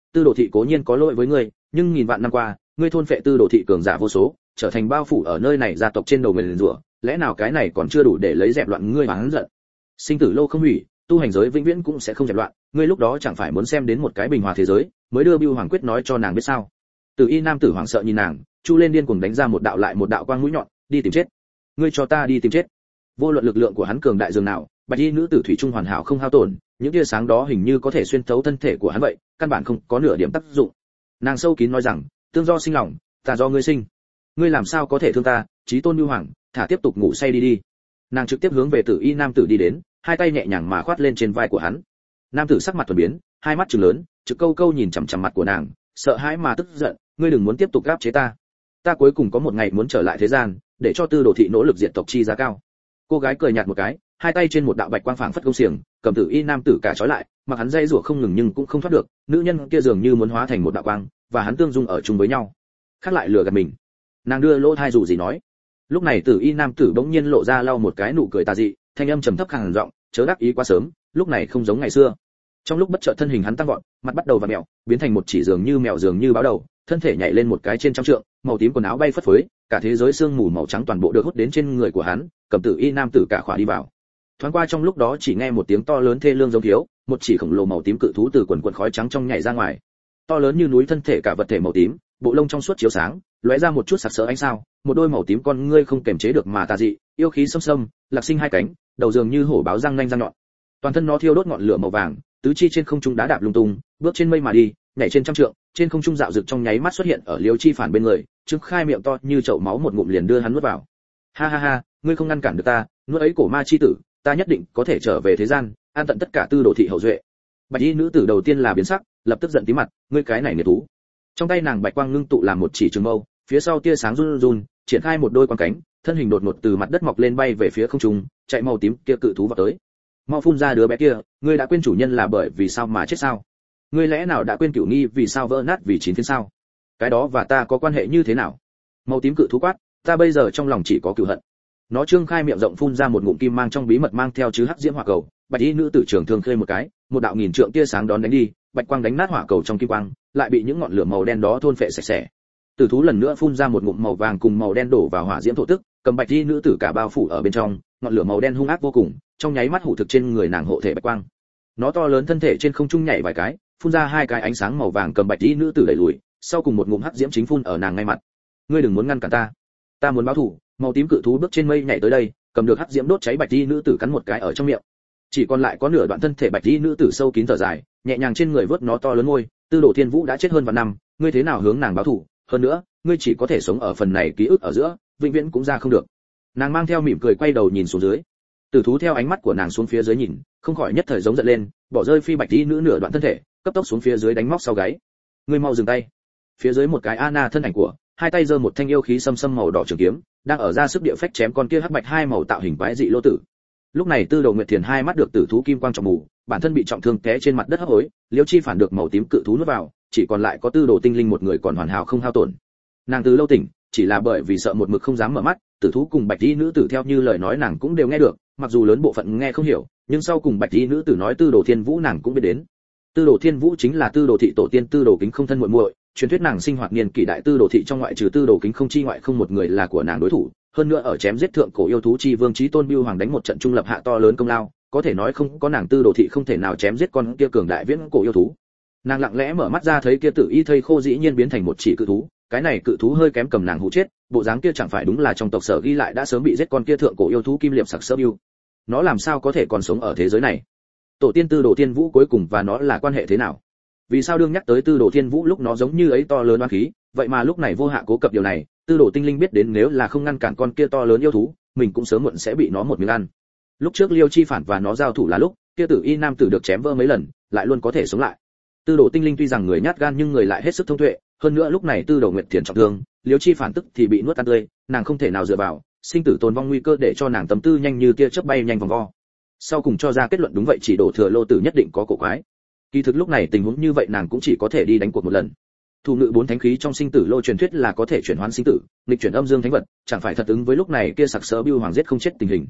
tư đồ thị cố nhiên có lỗi với ngươi, nhưng nghìn vạn năm qua ngươi thôn phệ tư đồ thị cường giả vô số, trở thành bao phủ ở nơi này gia tộc trên đầu người liền rủa, lẽ nào cái này còn chưa đủ để lấy dẹp loạn ngươi oán giận? Sinh tử lâu không hủy, tu hành giới vĩnh viễn cũng sẽ không dẹp loạn, ngươi lúc đó chẳng phải muốn xem đến một cái bình hòa thế giới, mới đưa Bưu Hoàng quyết nói cho nàng biết sao? Từ Y nam tử hoảng sợ nhìn nàng, chu lên điên cuồng đánh ra một đạo lại một đạo quang mũi nhọn, đi tìm chết. Ngươi cho ta đi tìm chết. Vô luận lực lượng của hắn cường đại dường nào, bạch y nữ tử thủy trung hoàn hảo không hao tổn, những tia sáng đó hình như có thể xuyên thấu thân thể của hắn vậy, căn bản không có nửa điểm tác dụng. Nàng sâu kín nói rằng, tương do sinh lòng, ta do ngươi sinh. Ngươi làm sao có thể thương ta, chí tôn Bưu Hoàng, thả tiếp tục ngủ say đi đi. Nàng trực tiếp hướng về Tử Y nam tử đi đến, hai tay nhẹ nhàng mà khoát lên trên vai của hắn. Nam tử sắc mặt thuần biến, hai mắt trừng lớn, trực câu câu nhìn chằm chằm mặt của nàng, sợ hãi mà tức giận, ngươi đừng muốn tiếp tục áp chế ta. Ta cuối cùng có một ngày muốn trở lại thế gian, để cho Tư Đồ thị nỗ lực diệt tộc chi giá cao. Cô gái cười nhạt một cái, hai tay trên một đạo bạch quang phảng phất công xiềng, cầm Tử Y nam tử cả trói lại, mặc hắn dây rủa không ngừng nhưng cũng không thoát được, nữ nhân kia dường như muốn hóa thành một đạo quang, và hắn tương dung ở chung với nhau. Khác lại lừa gạt mình. Nàng đưa lỗ thai dù gì nói. Lúc này Tử Y nam tử bỗng nhiên lộ ra lau một cái nụ cười tà dị, thanh âm trầm thấp khàn giọng, chớ đắc ý quá sớm, lúc này không giống ngày xưa. Trong lúc bất chợt thân hình hắn tăng vọt, mặt bắt đầu vặn mèo, biến thành một chỉ dường như mèo dường như báo đầu, thân thể nhảy lên một cái trên trăm trượng, màu tím quần áo bay phất phới, cả thế giới sương mù màu trắng toàn bộ được hút đến trên người của hắn, cầm Tử Y nam tử cả khỏa đi vào. Thoáng qua trong lúc đó chỉ nghe một tiếng to lớn thê lương giống thiếu, một chỉ khổng lồ màu tím cự thú từ quần quần khói trắng trong nhảy ra ngoài. To lớn như núi thân thể cả vật thể màu tím, bộ lông trong suốt chiếu sáng, lóe ra một chút sặc sỡ ánh sao, một đôi màu tím con ngươi không kềm chế được mà tà dị, yêu khí xâm xâm, lạc sinh hai cánh, đầu dường như hổ báo răng nanh răng nhọn. Toàn thân nó thiêu đốt ngọn lửa màu vàng, tứ chi trên không trung đá đạp lung tung, bước trên mây mà đi, nhảy trên trăm trượng, trên không trung dạo dực trong nháy mắt xuất hiện ở Liêu Chi Phản bên người, trương khai miệng to như chậu máu một ngụm liền đưa hắn nuốt vào. Ha ha ha, ngươi không ngăn cản được ta, nuốt ấy cổ ma chi tử, ta nhất định có thể trở về thế gian, an tận tất cả Tư Đồ thị hậu duệ. Bạch y nữ tử đầu tiên là biến sắc, lập tức giận tím mặt, ngươi cái này nghiệt thú. Trong tay nàng bạch quang ngưng tụ làm một chỉ trường mâu, phía sau tia sáng run run, triển khai một đôi quang cánh, thân hình đột ngột từ mặt đất mọc lên bay về phía không trung, chạy màu tím kia cự thú vào tới. Mau phun ra đứa bé kia, ngươi đã quên chủ nhân là bởi vì sao mà chết sao? Ngươi lẽ nào đã quên Cửu Nghi vì sao vỡ nát vì chín phiến sao? Cái đó và ta có quan hệ như thế nào? Màu tím cự thú quát, ta bây giờ trong lòng chỉ có cừu hận. Nó trương khai miệng rộng phun ra một ngụm kim mang trong bí mật mang theo chứ hắc diễm hỏa cầu, bạch y nữ tử trưởng thương khơi một cái, một đạo nghìn trượng tia sáng đón đánh đi, bạch quang đánh nát hỏa cầu trong kim quang, lại bị những ngọn lửa màu đen đó thôn phệ sạch sẽ. Tử thú lần nữa phun ra một ngụm màu vàng cùng màu đen đổ vào hỏa diễm thổ tức, cầm bạch y nữ tử cả bao phủ ở bên trong, ngọn lửa màu đen hung ác vô cùng, trong nháy mắt hủ thực trên người nàng hộ thể bạch quang. Nó to lớn thân thể trên không trung nhảy vài cái, phun ra hai cái ánh sáng màu vàng cầm bạch y nữ tử đẩy lùi, sau cùng một ngụm hắc diễm chính phun ở nàng ngay mặt. Ngươi đừng muốn ngăn cản ta, ta muốn báo thù. Màu tím cự thú bước trên mây nhảy tới đây, cầm được hắc diễm đốt cháy bạch y nữ tử cắn một cái ở trong miệng. Chỉ còn lại có nửa đoạn thân thể bạch y nữ tử sâu kín thở dài, nhẹ nhàng trên người vớt nó to lớn môi, Tư Đồ Thiên Vũ đã chết hơn vạn năm, ngươi thế nào hướng nàng báo thù? Hơn nữa, ngươi chỉ có thể sống ở phần này ký ức ở giữa, vĩnh viễn cũng ra không được. Nàng mang theo mỉm cười quay đầu nhìn xuống dưới. Tử thú theo ánh mắt của nàng xuống phía dưới nhìn, không khỏi nhất thời giống giận lên, bỏ rơi phi bạch y nữ nửa đoạn thân thể, cấp tốc xuống phía dưới đánh móc sau gáy. Ngươi mau dừng tay. Phía dưới một cái Anna thân ảnh của, hai tay giơ một thanh yêu khí xâm xâm màu đỏ trường kiếm, đang ở ra sức địa phách chém con kia hắc bạch hai màu tạo hình quái dị lô tử. Lúc này Tư Đồ Nguyệt Thiền hai mắt được tử thú kim quang trọng mù, bản thân bị trọng thương té trên mặt đất hấp hối, Liêu Chi Phản được màu tím cự thú nuốt vào, chỉ còn lại có Tư Đồ Tinh Linh một người còn hoàn hảo không hao tổn. Nàng từ lâu tỉnh, chỉ là bởi vì sợ một mực không dám mở mắt, tử thú cùng bạch y nữ tử theo như lời nói nàng cũng đều nghe được, mặc dù lớn bộ phận nghe không hiểu, nhưng sau cùng bạch y nữ tử nói Tư Đồ Thiên Vũ nàng cũng biết đến. Tư Đồ Thiên Vũ chính là Tư Đồ thị tổ tiên Tư Đồ Kính không thân muội muội, truyền thuyết nàng sinh hoạt niên kỷ đại Tư Đồ thị trong ngoại trừ Tư Đồ Kính không chi ngoại không một người là của nàng đối thủ, hơn nữa ở chém giết thượng cổ yêu thú chi vương chí tôn Bưu Hoàng đánh một trận trung lập hạ to lớn công lao, có thể nói không có nàng Tư Đồ thị không thể nào chém giết con kia cường đại viễn cổ yêu thú. Nàng lặng lẽ mở mắt ra thấy kia Tử Y thây khô dĩ nhiên biến thành một chỉ cự thú, cái này cự thú hơi kém cầm nàng hụ chết, bộ dáng kia chẳng phải đúng là trong tộc Sở ghi lại đã sớm bị giết con kia thượng cổ yêu thú kim liệm sặc sỡ bưu. Nó làm sao có thể còn sống ở thế giới này? Tổ tiên Tư Đồ Thiên Vũ cuối cùng và nó là quan hệ thế nào? Vì sao đương nhắc tới Tư Đồ Thiên Vũ lúc nó giống như ấy to lớn oan khí, vậy mà lúc này vô hạ cố cập điều này, Tư Đồ Tinh Linh biết đến nếu là không ngăn cản con kia to lớn yêu thú, mình cũng sớm muộn sẽ bị nó một miếng ăn. Lúc trước Liêu Chi Phản và nó giao thủ là lúc, kia Tử Y nam tử được chém vỡ mấy lần, lại luôn có thể sống lại. Tư Đồ Tinh Linh tuy rằng người nhát gan nhưng người lại hết sức thông tuệ, hơn nữa lúc này Tư Đồ Nguyệt Thiền trọng thương, Liêu Chi Phản tức thì bị nuốt tan tươi, nàng không thể nào dựa vào, sinh tử tồn vong nguy cơ để cho nàng tâm tư nhanh như tia chớp bay nhanh vòng vo. Sau cùng cho ra kết luận đúng vậy chỉ đổ thừa lô tử nhất định có cổ quái. Kỳ thực lúc này tình huống như vậy nàng cũng chỉ có thể đi đánh cuộc một lần. Thủ ngự bốn thánh khí trong sinh tử lô truyền thuyết là có thể chuyển hóa sinh tử, nghịch chuyển âm dương thánh vật, chẳng phải thật ứng với lúc này kia sặc sỡ Bưu Hoàng giết không chết tình hình.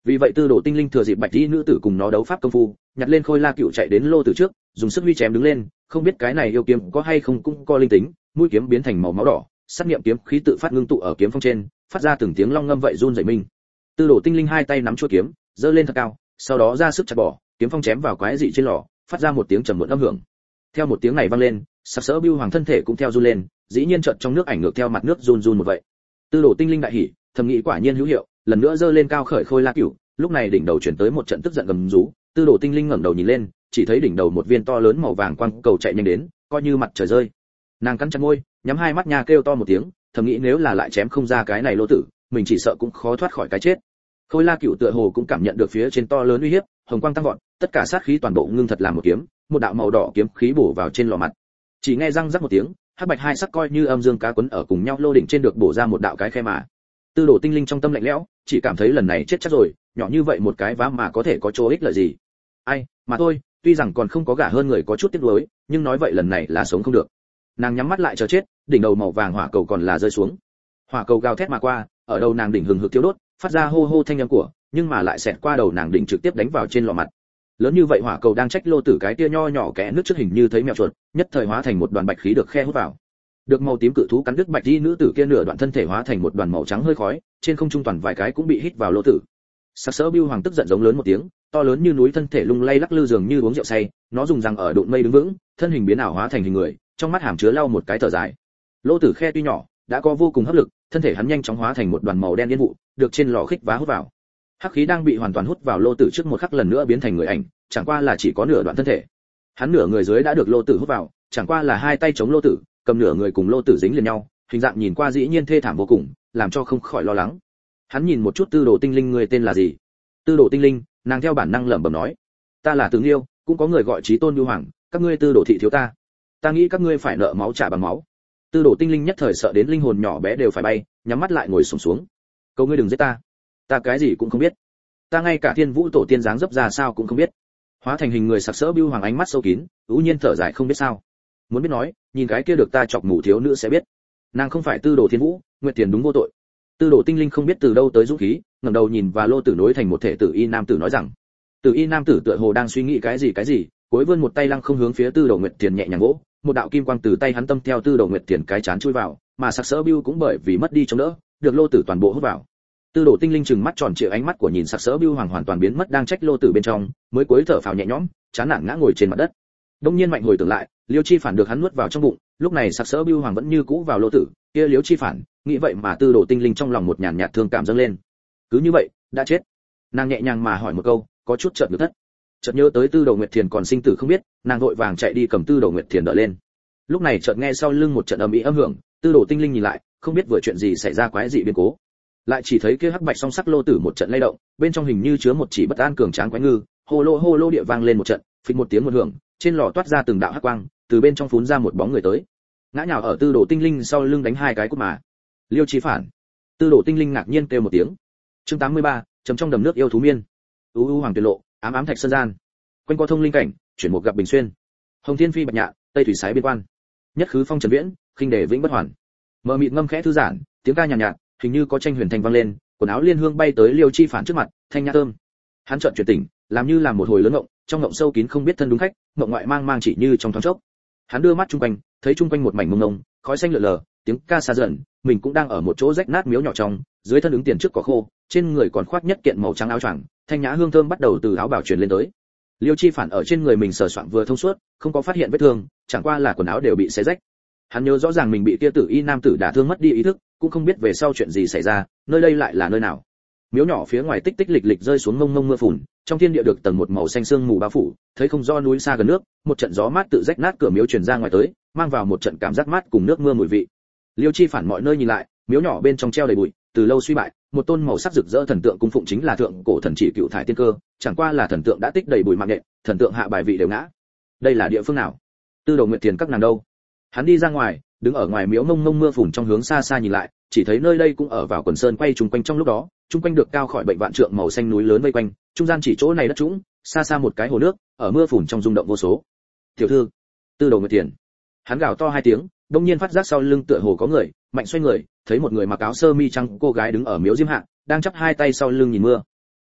Vì vậy Tư Đồ Tinh Linh thừa dịp bạch y nữ tử cùng nó đấu pháp công phu, nhặt lên Khôi La Cựu chạy đến lô tử trước, dùng sức huy chém đứng lên, không biết cái này yêu kiếm có hay không cũng có linh tính, mũi kiếm biến thành màu máu đỏ, sát niệm kiếm khí tự phát ngưng tụ ở kiếm phong trên, phát ra từng tiếng long ngâm vậy run rẩy mình. Tư Đồ Tinh Linh hai tay nắm chuôi kiếm, giơ lên thật cao, sau đó ra sức chặt bỏ, kiếm phong chém vào quái dị trên lò, phát ra một tiếng trầm muộn âm hưởng. Theo một tiếng này vang lên, sặc sỡ bưu hoàng thân thể cũng theo run lên, dĩ nhiên chợt trong nước ảnh ngược theo mặt nước run run một vậy. Tư Đồ Tinh Linh đại hỉ, thầm nghĩ quả nhiên hữu hiệu, lần nữa giơ lên cao khởi Khôi La Cửu, lúc này đỉnh đầu chuyển tới một trận tức giận gầm rú. Tư Đồ Tinh Linh ngẩng đầu nhìn lên, chỉ thấy đỉnh đầu một viên to lớn màu vàng quang cầu chạy nhanh đến, coi như mặt trời rơi. Nàng cắn chặt môi, nhắm hai mắt nha kêu to một tiếng, thầm nghĩ nếu là lại chém không ra cái này lô tử, mình chỉ sợ cũng khó thoát khỏi cái chết. Khôi La Cửu tựa hồ cũng cảm nhận được phía trên to lớn uy hiếp, hồng quang tăng vọt, tất cả sát khí toàn bộ ngưng thật làm một kiếm, một đạo màu đỏ kiếm khí bổ vào trên lò mặt. Chỉ nghe răng rắc một tiếng, hắc bạch hai sắc coi như âm dương cá quấn ở cùng nhau lô đỉnh trên được bổ ra một đạo cái khe mà. Tư Đồ Tinh Linh trong tâm lạnh lẽo, chỉ cảm thấy lần này chết chắc rồi, nhỏ như vậy một cái vá mà có thể có chỗ ích lợi gì? Ai, mà thôi, tuy rằng còn không có gả hơn người có chút tiếc nuối, nhưng nói vậy lần này là sống không được. Nàng nhắm mắt lại chờ chết, đỉnh đầu màu vàng hỏa cầu còn là rơi xuống. Hỏa cầu gào thét mà qua, ở đầu nàng đỉnh hừng hực thiêu đốt, phát ra hô hô thanh âm của, nhưng mà lại xẹt qua đầu nàng đỉnh trực tiếp đánh vào trên lò mặt. Lớn như vậy hỏa cầu đang trách lô tử cái tia nho nhỏ kẽ nước trước hình như thấy mèo chuột, nhất thời hóa thành một đoàn bạch khí được khe hút vào. Được màu tím cự thú cắn đứt bạch y nữ tử kia nửa đoạn thân thể hóa thành một đoàn màu trắng hơi khói, trên không trung toàn vài cái cũng bị hít vào lô tử. Sặc sỡ bưu hoàng tức giận giống lớn một tiếng, to lớn như núi thân thể lung lay lắc lư dường như uống rượu say, nó dùng răng ở đụng mây đứng vững, thân hình biến ảo hóa thành hình người, trong mắt hàm chứa lau một cái thở dài. Lô tử khe tuy nhỏ, đã có vô cùng hấp lực, thân thể hắn nhanh chóng hóa thành một đoàn màu đen yên vụ, được trên lò khích vá hút vào. Hắc khí đang bị hoàn toàn hút vào lô tử trước một khắc lần nữa biến thành người ảnh, chẳng qua là chỉ có nửa đoạn thân thể. Hắn nửa người dưới đã được lô tử hút vào, chẳng qua là hai tay chống lô tử, cầm nửa người cùng lô tử dính liền nhau, hình dạng nhìn qua dĩ nhiên thê thảm vô cùng, làm cho không khỏi lo lắng. Hắn nhìn một chút Tư Đồ Tinh Linh, người tên là gì? Tư Đồ Tinh Linh, nàng theo bản năng lẩm bẩm nói, ta là Tướng Liêu, cũng có người gọi Chí Tôn Bưu Hoàng, các ngươi Tư Đồ thị thiếu ta nghĩ các ngươi phải nợ máu trả bằng máu. Tư Đồ Tinh Linh nhất thời sợ đến linh hồn nhỏ bé đều phải bay, nhắm mắt lại ngồi xổm xuống. Cầu ngươi đừng giết ta cái gì cũng không biết, ta ngay cả Thiên Vũ tổ tiên dáng dấp ra sao cũng không biết. Hóa thành hình người sặc sỡ Bưu Hoàng ánh mắt sâu kín, ưu nhiên thở dài không biết sao. Muốn biết nói, nhìn cái kia được ta chọc mù thiếu nữ sẽ biết. Nàng không phải Tư Đồ Thiên Vũ, Nguyệt Tiền đúng vô tội. Tư Đồ Tinh Linh không biết từ đâu tới dũng khí, ngẩng đầu nhìn và lô tử nối thành một thể tử y nam tử nói rằng, tử y nam tử tựa hồ đang suy nghĩ cái gì, cuối vươn một tay lăng không hướng phía Tư Đồ Nguyệt Tiền nhẹ nhàng vỗ, một đạo kim quang từ tay hắn tâm theo Tư Đồ Nguyệt Tiền cái chán chui vào, mà sặc sỡ Bưu cũng bởi vì mất đi chống đỡ, được lô tử toàn bộ hút vào. Tư Đồ Tinh Linh trừng mắt tròn trịa ánh mắt của nhìn sặc sỡ Bưu Hoàng hoàn toàn biến mất đang trách lô tử bên trong, mới cuối thở phào nhẹ nhõm, chán nản ngã ngồi trên mặt đất. Đông nhiên mạnh hồi tưởng lại, Liêu Chi Phản được hắn nuốt vào trong bụng, lúc này sặc sỡ Bưu Hoàng vẫn như cũ vào lô tử, kia Liêu Chi Phản, nghĩ vậy mà Tư Đồ Tinh Linh trong lòng một nhàn nhạt thương cảm dâng lên. Cứ như vậy, đã chết. Nàng nhẹ nhàng mà hỏi một câu, có chút chợt nhớ thất. Chợt nhớ tới Tư Đồ Nguyệt Thiền còn sinh tử không biết, nàng vội vàng chạy đi cầm Tư Đồ Nguyệt Thiền đỡ lên. Lúc này chợt nghe sau lưng một trận ầm ĩ âm hưởng, Tư Đồ Tinh Linh nhìn lại, không biết vừa chuyện gì xảy ra quái dị biến cố. Lại chỉ thấy kia hắc bạch song sắc lô tử một trận lay động, bên trong hình như chứa một chỉ bất an cường tráng quái ngư, hô lô địa vang lên một trận, phịch một tiếng một hưởng, trên lò toát ra từng đạo hắc quang, từ bên trong phún ra một bóng người tới, ngã nhào ở Tư Đồ Tinh Linh sau lưng đánh hai cái cút mà. Liêu Chí Phản. Tư Đồ Tinh Linh ngạc nhiên kêu một tiếng. Chương 83, trầm trong đầm nước yêu thú miên. Hoàng tuyệt lộ, ám ám thạch sơn gian. Quanh co thông linh cảnh, chuyển một gặp bình xuyên. Hồng Thiên Phi bạch nhạ, tây thủy sái biên quan. Nhất khứ phong trần viễn, khinh đề vĩnh bất hoàn. Mờ mịt ngâm khẽ thư giãn, tiếng ca nhàn nhạt, hình như có tranh huyền thanh vang lên, quần áo liên hương bay tới Liêu Chi Phản trước mặt, thanh nhã thơm. Hắn chợt chuyển tỉnh, làm như làm một hồi lớn ngộng, trong ngộng sâu kín không biết thân đúng khách, ngộng ngoại mang chỉ như trong thoáng chốc. Hắn đưa mắt chung quanh, thấy chung quanh một mảnh mông mông, khói xanh lượn lờ, tiếng ca xa dần, mình cũng đang ở một chỗ rách nát miếu nhỏ trong, dưới thân ứng tiền trước cỏ khô, trên người còn khoác nhất kiện màu trắng áo choàng, thanh nhã hương thơm bắt đầu từ áo bào truyền lên tới. Liêu Chi Phản ở trên người mình sờ soạng vừa thông suốt, không có phát hiện vết thương, chẳng qua là quần áo đều bị xé rách. Hắn nhớ rõ ràng mình bị kia tử y nam tử đả thương mất đi ý thức, cũng không biết về sau chuyện gì xảy ra, nơi đây lại là nơi nào. Miếu nhỏ phía ngoài tích tích lịch lịch rơi xuống mông mông mưa phùn, trong thiên địa được tầng một màu xanh sương mù bao phủ, thấy không rõ núi xa gần nước, một trận gió mát tự rách nát cửa miếu truyền ra ngoài tới, mang vào một trận cảm giác mát cùng nước mưa mùi vị. Liêu Chi Phản mọi nơi nhìn lại, miếu nhỏ bên trong treo đầy bụi, từ lâu suy bại, một tôn màu sắc rực rỡ thần tượng cung phụng chính là thượng cổ thần chỉ Cựu Thải Tiên Cơ, chẳng qua là thần tượng đã tích đầy bụi mạng nhện, thần tượng hạ bài vị đều ngã. Đây là địa phương nào? Tư Đồ Nguyệt Thiền các nàng đâu? Hắn đi ra ngoài, đứng ở ngoài miếu mông mông mưa phùn trong hướng xa xa nhìn lại, chỉ thấy nơi đây cũng ở vào quần sơn quay trùng quanh trong lúc đó, trung quanh được cao khỏi bệnh vạn trượng màu xanh núi lớn vây quanh, trung gian chỉ chỗ này đất trũng, xa xa một cái hồ nước, ở mưa phùn trong rung động vô số. Tiểu thư, Tư Đồ Nguyệt Thiền. Hắn gào to hai tiếng, đông nhiên phát giác sau lưng tựa hồ có người, mạnh xoay người, thấy một người mặc áo sơ mi trắng cô gái đứng ở miếu diêm hạ, đang chắp hai tay sau lưng nhìn mưa.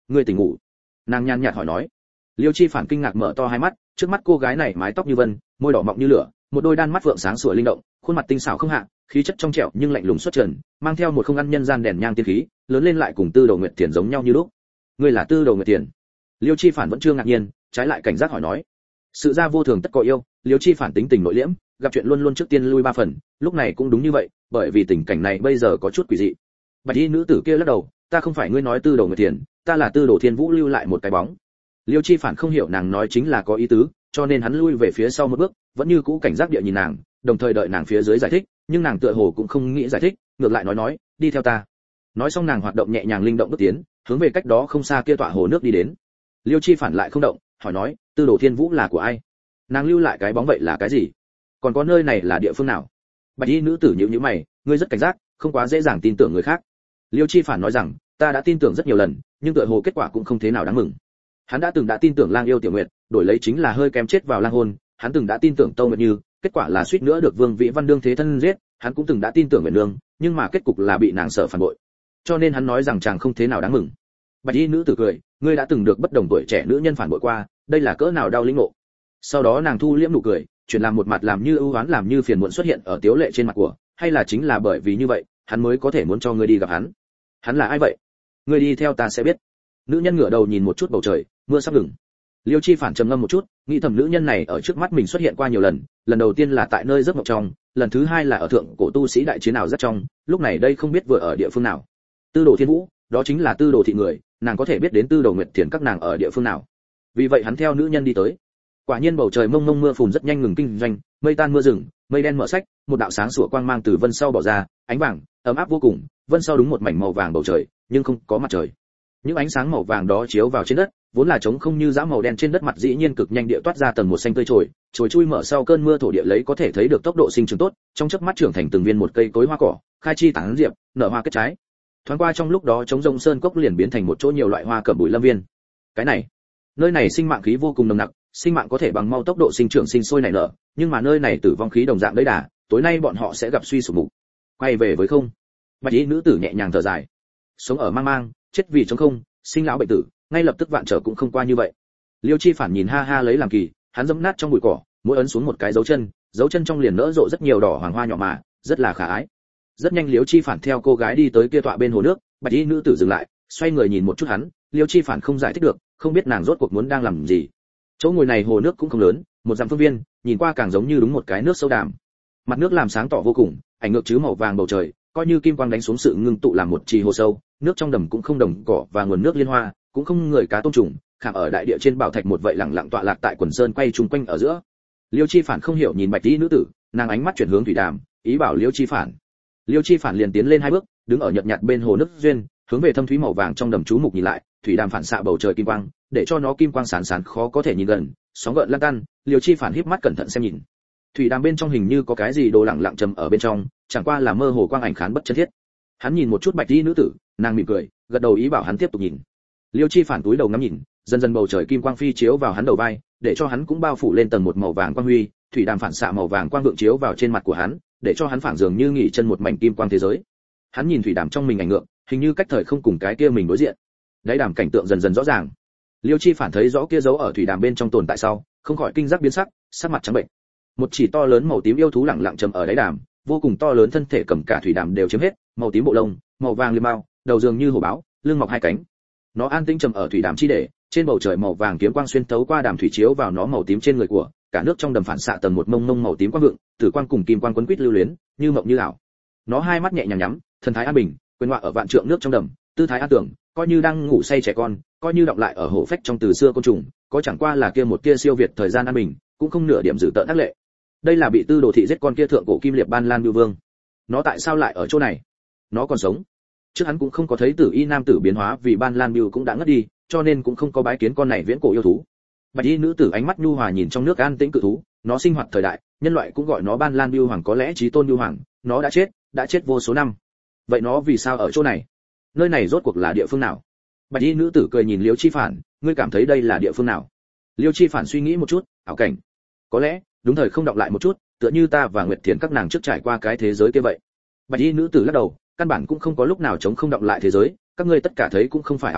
ngươi tỉnh ngủ? Nàng nhàn nhạt hỏi nói. Liêu Chi Phản kinh ngạc mở to hai mắt, trước mắt cô gái này mái tóc như vân, môi đỏ mọng như lửa, một đôi đan mắt vượng sáng sủa linh động, khuôn mặt tinh xảo không hạ, khí chất trong trẻo nhưng lạnh lùng xuất trần, mang theo một không ăn nhân gian đèn nhang tiên khí, lớn lên lại cùng Tư Đồ Nguyệt Thiền giống nhau như lúc. Ngươi là Tư Đồ Nguyệt Thiền? Liêu Chi Phản vẫn chưa ngạc nhiên, trái lại cảnh giác hỏi nói. Sự ra vô thường tất có yêu, Liêu Chi Phản tính tình nội liễm, gặp chuyện luôn luôn trước tiên lui ba phần, lúc này cũng đúng như vậy, bởi vì tình cảnh này bây giờ có chút quỷ dị. Bạch y nữ tử kia lắc đầu, ta không phải ngươi nói Tư Đồ Nguyệt Thiền, ta là Tư Đồ Thiên Vũ lưu lại một cái bóng. Liêu Chi Phản không hiểu nàng nói chính là có ý tứ, cho nên hắn lui về phía sau một bước, vẫn như cũ cảnh giác địa nhìn nàng, đồng thời đợi nàng phía dưới giải thích, nhưng nàng tựa hồ cũng không nghĩ giải thích, ngược lại nói, đi theo ta. Nói xong nàng hoạt động nhẹ nhàng linh động bước tiến, hướng về cách đó không xa kia tọa hồ nước đi đến. Liêu Chi Phản lại không động, hỏi nói, Tư Đồ Thiên Vũ là của ai? Nàng lưu lại cái bóng vậy là cái gì? Còn có nơi này là địa phương nào? Bạch y nữ tử nhíu nhíu mày, ngươi rất cảnh giác, không quá dễ dàng tin tưởng người khác. Liêu Chi Phản nói rằng, ta đã tin tưởng rất nhiều lần, nhưng tựa hồ kết quả cũng không thế nào đáng mừng. Hắn đã từng tin tưởng Lang yêu Tiểu Nguyệt, đổi lấy chính là hơi kém chết vào lang hồn. Hắn từng đã tin tưởng Tâu Nguyệt Như, kết quả là suýt nữa được Vương Vĩ Văn đương thế thân giết. Hắn cũng từng đã tin tưởng Nguyệt Nương, nhưng mà kết cục là bị nàng sợ phản bội. Cho nên hắn nói rằng chàng không thế nào đáng mừng. Bạch y nữ tử cười, ngươi đã từng được bất đồng tuổi trẻ nữ nhân phản bội qua, đây là cỡ nào đau lĩnh ngộ. Sau đó nàng thu liễm nụ cười, chuyển làm một mặt làm như ưu oán làm như phiền muộn xuất hiện ở Tiếu Lệ trên mặt của, hay là chính là bởi vì như vậy, hắn mới có thể muốn cho ngươi đi gặp hắn. Hắn là ai vậy? Ngươi đi theo ta sẽ biết. Nữ nhân ngửa đầu nhìn một chút bầu trời, mưa sắp ngừng. Liêu Chi Phản trầm ngâm một chút, nghĩ thầm nữ nhân này ở trước mắt mình xuất hiện qua nhiều lần, lần đầu tiên là tại nơi giấc mộng trong, lần thứ hai là ở thượng cổ tu sĩ đại chiến nào rất trong, lúc này đây không biết vừa ở địa phương nào. Tư Đồ Thiên Vũ, đó chính là Tư Đồ thị người, nàng có thể biết đến Tư Đồ Nguyệt Thiền các nàng ở địa phương nào. Vì vậy hắn theo nữ nhân đi tới. Quả nhiên bầu trời mông mông mưa phùn rất nhanh ngừng kinh doanh, mây tan mưa rừng, mây đen mở sách, một đạo sáng sủa quang mang từ vân sau bỏ ra, ánh vàng, ấm áp vô cùng, vân sau đúng một mảnh màu vàng bầu trời, nhưng không có mặt trời. Những ánh sáng màu vàng đó chiếu vào trên đất, vốn là trống không như dã màu đen trên đất mặt dĩ nhiên cực nhanh địa toát ra tầng một xanh tươi trồi, trồi chui mở sau cơn mưa thổ địa lấy có thể thấy được tốc độ sinh trưởng tốt, trong chớp mắt trưởng thành từng viên một cây cối hoa cỏ, khai chi tán diệp, nở hoa kết trái. Thoáng qua trong lúc đó trống rông sơn cốc liền biến thành một chỗ nhiều loại hoa cẩm bụi lâm viên. Cái này, nơi này sinh mạng khí vô cùng nồng nặc, sinh mạng có thể bằng mau tốc độ sinh trưởng sinh sôi nảy nở, nhưng mà nơi này tử vong khí đồng dạng đấy đà, tối nay bọn họ sẽ gặp suy sụp mục. Quay về với không. Bạch y nữ tử nhẹ nhàng thở dài. Sống ở mang mang, chết vì trống không, sinh lão bệnh tử, ngay lập tức vạn trở cũng không qua như vậy. Liêu Chi Phản nhìn ha ha lấy làm kỳ, hắn dẫm nát trong bụi cỏ, mỗi ấn xuống một cái dấu chân trong liền nở rộ rất nhiều đỏ hoàng hoa nhỏ mà, rất là khả ái. Rất nhanh Liêu Chi Phản theo cô gái đi tới kia tọa bên hồ nước, Bạch y nữ tử dừng lại, xoay người nhìn một chút hắn, Liêu Chi Phản không giải thích được, không biết nàng rốt cuộc muốn đang làm gì. Chỗ ngồi này hồ nước cũng không lớn, một dặm phương viên, nhìn qua càng giống như đúng một cái nước sâu đàm. Mặt nước làm sáng tỏ vô cùng, ảnh ngược chứ màu vàng bầu trời, coi như kim quang đánh xuống sự ngưng tụ làm một trì hồ sâu, nước trong đầm cũng không đồng cỏ và nguồn nước liên hoa, cũng không người cá tôm trùng, khảm ở đại địa trên bảo thạch một vậy lặng lặng tọa lạc tại quần sơn quay chung quanh ở giữa. Liêu Chi Phản không hiểu nhìn Bạch y nữ tử, nàng ánh mắt chuyển hướng thủy đàm, ý bảo Liêu Chi Phản. Liêu Chi Phản liền tiến lên hai bước, đứng ở nhợt nhạt bên hồ nước duyên, hướng về thâm thúy màu vàng trong đầm chú mục nhìn lại, thủy đàm phản xạ bầu trời kim quang, để cho nó kim quang sáng sáng khó có thể nhìn gần, sóng gợn lan tan. Liêu Chi Phản híp mắt cẩn thận xem nhìn. Thủy đàm bên trong hình như có cái gì đồ lặng lặng trầm ở bên trong, chẳng qua là mơ hồ quang ảnh khán bất chân thiết. Hắn nhìn một chút Bạch y nữ tử, nàng mỉm cười, gật đầu ý bảo hắn tiếp tục nhìn. Liêu Chi Phản túi đầu ngắm nhìn, dần dần bầu trời kim quang phi chiếu vào hắn đầu vai, để cho hắn cũng bao phủ lên tầng một màu vàng quang huy, thủy đàm phản xạ màu vàng quang vượng chiếu vào trên mặt của hắn, để cho hắn phảng dường như nghỉ chân một mảnh kim quang thế giới. Hắn nhìn thủy đàm trong mình ảnh ngược, hình như cách thời không cùng cái kia mình đối diện. Đáy đàm cảnh tượng dần dần rõ ràng. Liêu Chi Phản thấy rõ kia dấu ở thủy đàm bên trong tồn tại sau, không khỏi kinh giác biến sắc, sắc mặt trắng bệnh. Một chỉ to lớn màu tím yêu thú lặng lặng trầm ở đáy đàm, vô cùng to lớn thân thể cầm cả thủy đàm đều chiếm hết, màu tím bộ lông, màu vàng liêm mao, đầu dường như hổ báo, lưng mọc hai cánh. Nó an tĩnh trầm ở thủy đàm chi để, trên bầu trời màu vàng kiếm quang xuyên thấu qua đàm thủy chiếu vào nó màu tím trên người của, cả nước trong đầm phản xạ tầng một mông mông màu tím quang vượng, tử quang cùng kim quang quấn quýt lưu luyến, như mộng như ảo. Nó hai mắt nhẹ nhàng nhắm, thần thái an bình, quyền ngoại ở vạn trượng nước trong đầm, tư thái an tưởng, coi như đang ngủ say trẻ con, coi như đọng lại ở hổ phách trong từ xưa côn trùng, có chẳng qua là kia một tia siêu việt thời gian an bình, cũng không nửa điểm dự tợn ác lệ. Đây là bị Tư Đồ thị giết con kia thượng cổ kim liệt ban lan bưu vương. Nó tại sao lại ở chỗ này? Nó còn sống. Trước hắn cũng không có thấy Tử Y nam tử biến hóa vì ban lan bưu cũng đã ngất đi, cho nên cũng không có bái kiến con này viễn cổ yêu thú. Bạch y nữ tử ánh mắt nhu hòa nhìn trong nước an tĩnh cự thú, nó sinh hoạt thời đại, nhân loại cũng gọi nó ban lan bưu hoàng, có lẽ chí tôn bưu hoàng, nó đã chết vô số năm. Vậy nó vì sao ở chỗ này? Nơi này rốt cuộc là địa phương nào? Bạch y nữ tử cười nhìn Liêu Chi Phản, ngươi cảm thấy đây là địa phương nào? Liêu Chi Phản suy nghĩ một chút, ảo cảnh. Có lẽ, đúng thời không đọc lại một chút, tựa như ta và Nguyệt Thiền các nàng trước trải qua cái thế giới kia vậy. Bạch y nữ tử lắc đầu, căn bản cũng không có lúc nào chống không đọc lại thế giới, các ngươi tất cả thấy cũng không phải ảo cảnh,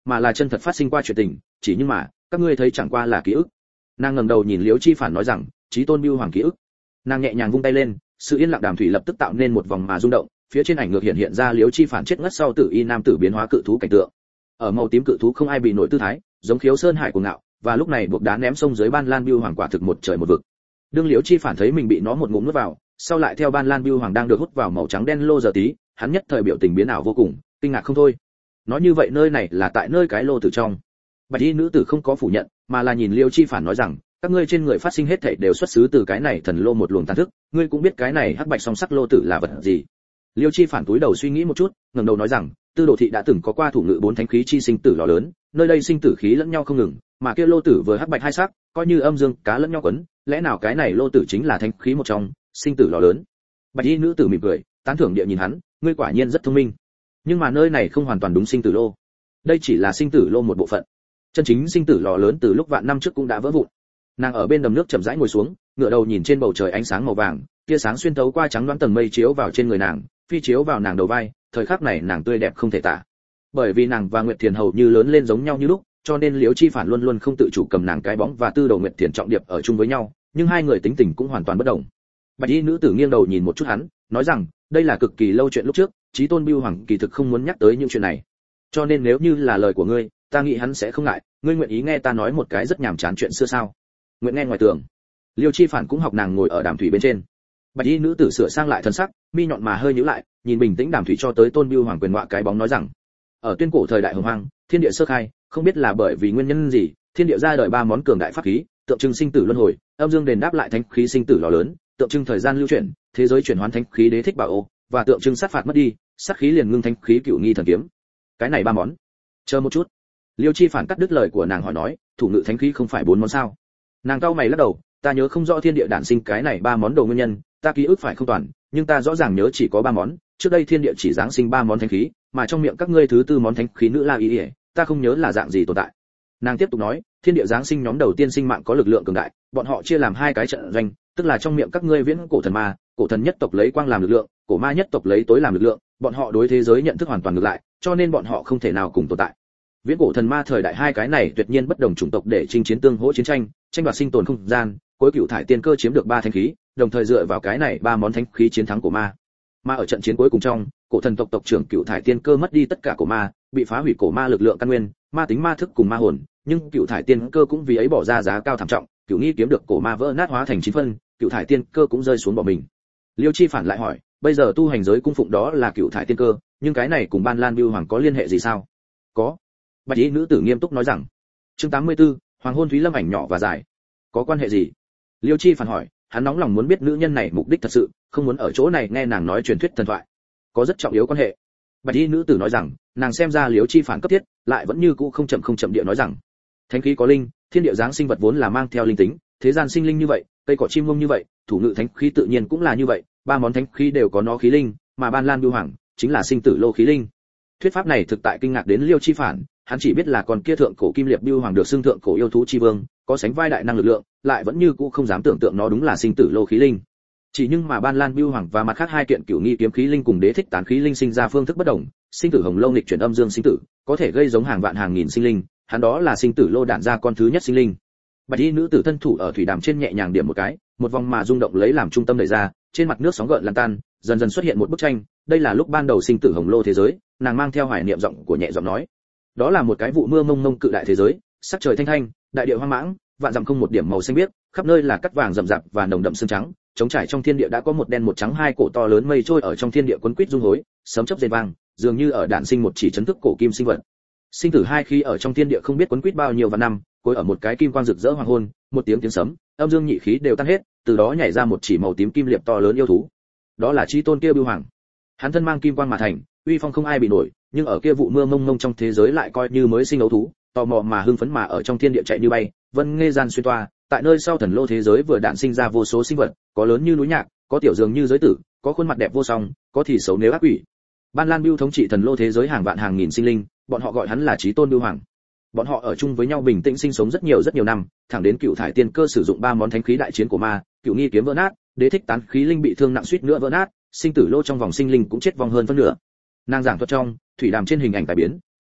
mà là chân thật phát sinh qua chuyện tình, chỉ nhưng mà các ngươi thấy chẳng qua là ký ức. Nàng ngẩng đầu nhìn Liễu Chi Phản nói rằng, chí tôn bưu hoàng ký ức. Nàng nhẹ nhàng vung tay lên, sự yên lặng đàm thủy lập tức tạo nên một vòng mà rung động, phía trên ảnh ngược hiện ra Liễu Chi Phản chết ngất sau tử y nam tử biến hóa cự thú cảnh tượng. Ở màu tím cự thú không ai bị nổi tư thái, giống Khiếu Sơn Hải của ngạo, và lúc này buộc đá ném sông dưới Ban Lan bưu hoàng quả thực một trời một vực. Đương Liễu Chi Phản thấy mình bị nó một ngụm nuốt vào, sau lại theo Ban Lan bưu hoàng đang được hút vào màu trắng đen lô giờ tí, hắn nhất thời biểu tình biến ảo vô cùng, kinh ngạc không thôi. Nói như vậy nơi này là tại nơi cái lô tử trong. Bạch y nữ tử không có phủ nhận, mà là nhìn Liễu Chi Phản nói rằng, các ngươi trên người phát sinh hết thảy đều xuất xứ từ cái này thần lô một luồng tàn thức, ngươi cũng biết cái này hắc bạch song sắc lô tử là vật gì. Liêu Chi Phản cúi đầu suy nghĩ một chút, ngẩng đầu nói rằng, Tư Đồ thị đã từng có qua thủ ngự bốn thánh khí chi sinh tử lò lớn, nơi đây sinh tử khí lẫn nhau không ngừng, mà kia lô tử vừa hắc bạch hai sắc, coi như âm dương cá lẫn nhau quấn, lẽ nào cái này lô tử chính là thánh khí một trong, sinh tử lò lớn. Bạch y nữ tử mỉm cười, tán thưởng địa nhìn hắn, ngươi quả nhiên rất thông minh. Nhưng mà nơi này không hoàn toàn đúng sinh tử lô. Đây chỉ là sinh tử lô một bộ phận. Chân chính sinh tử lò lớn từ lúc vạn năm trước cũng đã vỡ vụn. Nàng ở bên đầm nước chậm rãi ngồi xuống, ngửa đầu nhìn trên bầu trời ánh sáng màu vàng, tia sáng xuyên thấu qua trắng đoán tầng mây chiếu vào trên người nàng, phi chiếu vào nàng đầu vai, thời khắc này nàng tươi đẹp không thể tả. Bởi vì nàng và Nguyệt Thiền hầu như lớn lên giống nhau như lúc, cho nên Liễu Chi Phản luôn luôn không tự chủ cầm nàng cái bóng và Tư Đồ Nguyệt Thiền trọng điệp ở chung với nhau, nhưng hai người tính tình cũng hoàn toàn bất đồng. Bạch y nữ tử nghiêng đầu nhìn một chút hắn, nói rằng, đây là cực kỳ lâu chuyện lúc trước, Chí Tôn Bưu Hoàng kỳ thực không muốn nhắc tới những chuyện này. Cho nên nếu như là lời của ngươi, ta nghĩ hắn sẽ không ngại, ngươi nguyện ý nghe ta nói một cái rất nhàm chán chuyện xưa sao? Nguyện nghe ngoài tường. Liêu Chi Phản cũng học nàng ngồi ở đàm thủy bên trên. Bạch y nữ tử sửa sang lại thân sắc, mi nhọn mà hơi nhíu lại, nhìn bình tĩnh đàm thủy cho tới Tôn Bưu Hoàng quyền ngọa cái bóng nói rằng, ở tuyên cổ thời đại hồng hoang, thiên địa sơ khai, không biết là bởi vì nguyên nhân gì, thiên địa ra đời ba món cường đại pháp khí, tượng trưng sinh tử luân hồi, âm dương đền đáp lại thánh khí sinh tử lò lớn, tượng trưng thời gian lưu chuyển, thế giới chuyển hoán thánh khí đế thích bảo ô, và tượng trưng sát phạt mất đi, sát khí liền ngưng thánh khí cửu nghi thần kiếm. Cái này ba món. Chờ một chút. Liêu Chi Phản cắt đứt lời của nàng hỏi nói, thủ ngự thánh khí không phải bốn món sao? Nàng cau mày lắc đầu, ta nhớ không rõ thiên địa đản sinh cái này ba món đồ nguyên nhân, ta ký ức phải không toàn, nhưng ta rõ ràng nhớ chỉ có ba món, trước đây thiên địa chỉ giáng sinh ba món thánh khí, mà trong miệng các ngươi thứ tư món thánh khí nữ la ý, ta không nhớ là dạng gì tồn tại. Nàng tiếp tục nói, thiên địa giáng sinh nhóm đầu tiên sinh mạng có lực lượng cường đại, bọn họ chia làm hai cái trận doanh, tức là trong miệng các ngươi viễn cổ thần ma, cổ thần nhất tộc lấy quang làm lực lượng, cổ ma nhất tộc lấy tối làm lực lượng, bọn họ đối thế giới nhận thức hoàn toàn ngược lại, cho nên bọn họ không thể nào cùng tồn tại. Viễn cổ thần ma thời đại hai cái này tuyệt nhiên bất đồng chủng tộc để chinh chiến tương hỗ chiến tranh, tranh đoạt sinh tồn không gian, cuối cựu thải tiên cơ chiếm được ba thánh khí, đồng thời dựa vào cái này ba món thánh khí chiến thắng cổ ma. Mà ở trận chiến cuối cùng trong, cổ thần tộc tộc trưởng cựu thải tiên cơ mất đi tất cả cổ ma, bị phá hủy cổ ma lực lượng căn nguyên, ma tính ma thức cùng ma hồn, nhưng cựu thải tiên cơ cũng vì ấy bỏ ra giá cao thảm trọng, cựu nghi kiếm được cổ ma vỡ nát hóa thành chín phân, cựu thải tiên cơ cũng rơi xuống bỏ mình. Liêu Chi Phản lại hỏi, bây giờ tu hành giới cung phụng đó là cựu thải tiên cơ, nhưng cái này cùng Ban Lan Bưu Hoàng có liên hệ gì sao? Có. Bạch y nữ tử nghiêm túc nói rằng. Chương 84, Hoàng hôn Thúy Lâm ảnh nhỏ và dài. Có quan hệ gì? Liêu Chi Phản hỏi, hắn nóng lòng muốn biết nữ nhân này mục đích thật sự, không muốn ở chỗ này nghe nàng nói truyền thuyết thần thoại. Có rất trọng yếu quan hệ. Bạch y nữ tử nói rằng, nàng xem ra Liêu Chi Phản cấp thiết, lại vẫn như cũ không chậm địa nói rằng, thánh khí có linh, thiên địa giáng sinh vật vốn là mang theo linh tính, thế gian sinh linh như vậy, cây cỏ chim muông như vậy, thủ ngự thánh khí tự nhiên cũng là như vậy, ba món thánh khí đều có nó khí linh, mà Ban Lan Bưu Hoàng chính là sinh tử lô khí linh. Thuyết pháp này thực tại kinh ngạc đến Liêu Chi Phản, hắn chỉ biết là còn kia thượng cổ kim liệt Bưu Hoàng được xưng thượng cổ yêu thú chi vương, có sánh vai đại năng lực lượng, lại vẫn như cũ không dám tưởng tượng nó đúng là sinh tử lô khí linh. Chỉ nhưng mà Ban Lan Bưu Hoàng và mặt khác hai kiện cửu nghi kiếm khí linh cùng đế thích tán khí linh sinh ra phương thức bất đồng, sinh tử hồng lâu nghịch chuyển âm dương sinh tử, có thể gây giống hàng vạn hàng nghìn sinh linh, hắn đó là sinh tử lô đạn ra con thứ nhất sinh linh. Bạch y nữ tử thân thủ ở thủy đàm trên nhẹ nhàng điểm một cái, một vòng mà rung động lấy làm trung tâm đẩy ra, trên mặt nước sóng gợn lan tan, dần dần xuất hiện một bức tranh, đây là lúc ban đầu sinh tử hồng lô thế giới, nàng mang theo hoài niệm giọng của nhẹ giọng nói, đó là một cái vụ mưa mông mông cự đại thế giới, sắc trời thanh thanh, đại địa hoang mãng, vạn dặm không một điểm màu xanh biếc, khắp nơi là cát vàng rậm rạp và nồng đậm sương trắng, trống trải trong thiên địa đã có một đen một trắng hai cổ to lớn mây trôi ở trong thiên địa quấn quýt rung hối, sấm chớp rền vang, dường như ở đản sinh một chỉ chấn thức cổ kim sinh vật. Sinh tử hai khí ở trong thiên địa không biết quấn quýt bao nhiêu vạn năm, cuối ở một cái kim quang rực rỡ hoàng hôn, một tiếng sấm, âm dương nhị khí đều tan hết, từ đó nhảy ra một chỉ màu tím kim liệp to lớn yêu thú. Đó là Chí Tôn kia Bưu Hoàng. Hắn thân mang kim quang mà thành, uy phong không ai bị nổi, nhưng ở kia vụ mưa mông mông trong thế giới lại coi như mới sinh ấu thú, tò mò mà hưng phấn mà ở trong thiên địa chạy như bay, vân nghe gian xuyên toa, tại nơi sau thần lô thế giới vừa đản sinh ra vô số sinh vật, có lớn như núi nhạc, có tiểu dường như giới tử, có khuôn mặt đẹp vô song, có thì xấu nếu ác quỷ. Ban Lan Bưu thống trị thần lô thế giới hàng vạn hàng nghìn sinh linh, bọn họ gọi hắn là Chí Tôn Bưu Hoàng. Bọn họ ở chung với nhau bình tĩnh sinh sống rất nhiều năm, thẳng đến cựu thải tiên cơ sử dụng ba món thánh khí đại chiến của ma, cựu nghi kiếm vỡ nát, đế thích tán khí linh bị thương nặng suýt nữa vỡ nát, sinh tử lô trong vòng sinh linh cũng chết vong hơn phân nửa. Nàng giảng thuật trong thủy đàm trên hình ảnh cải biến,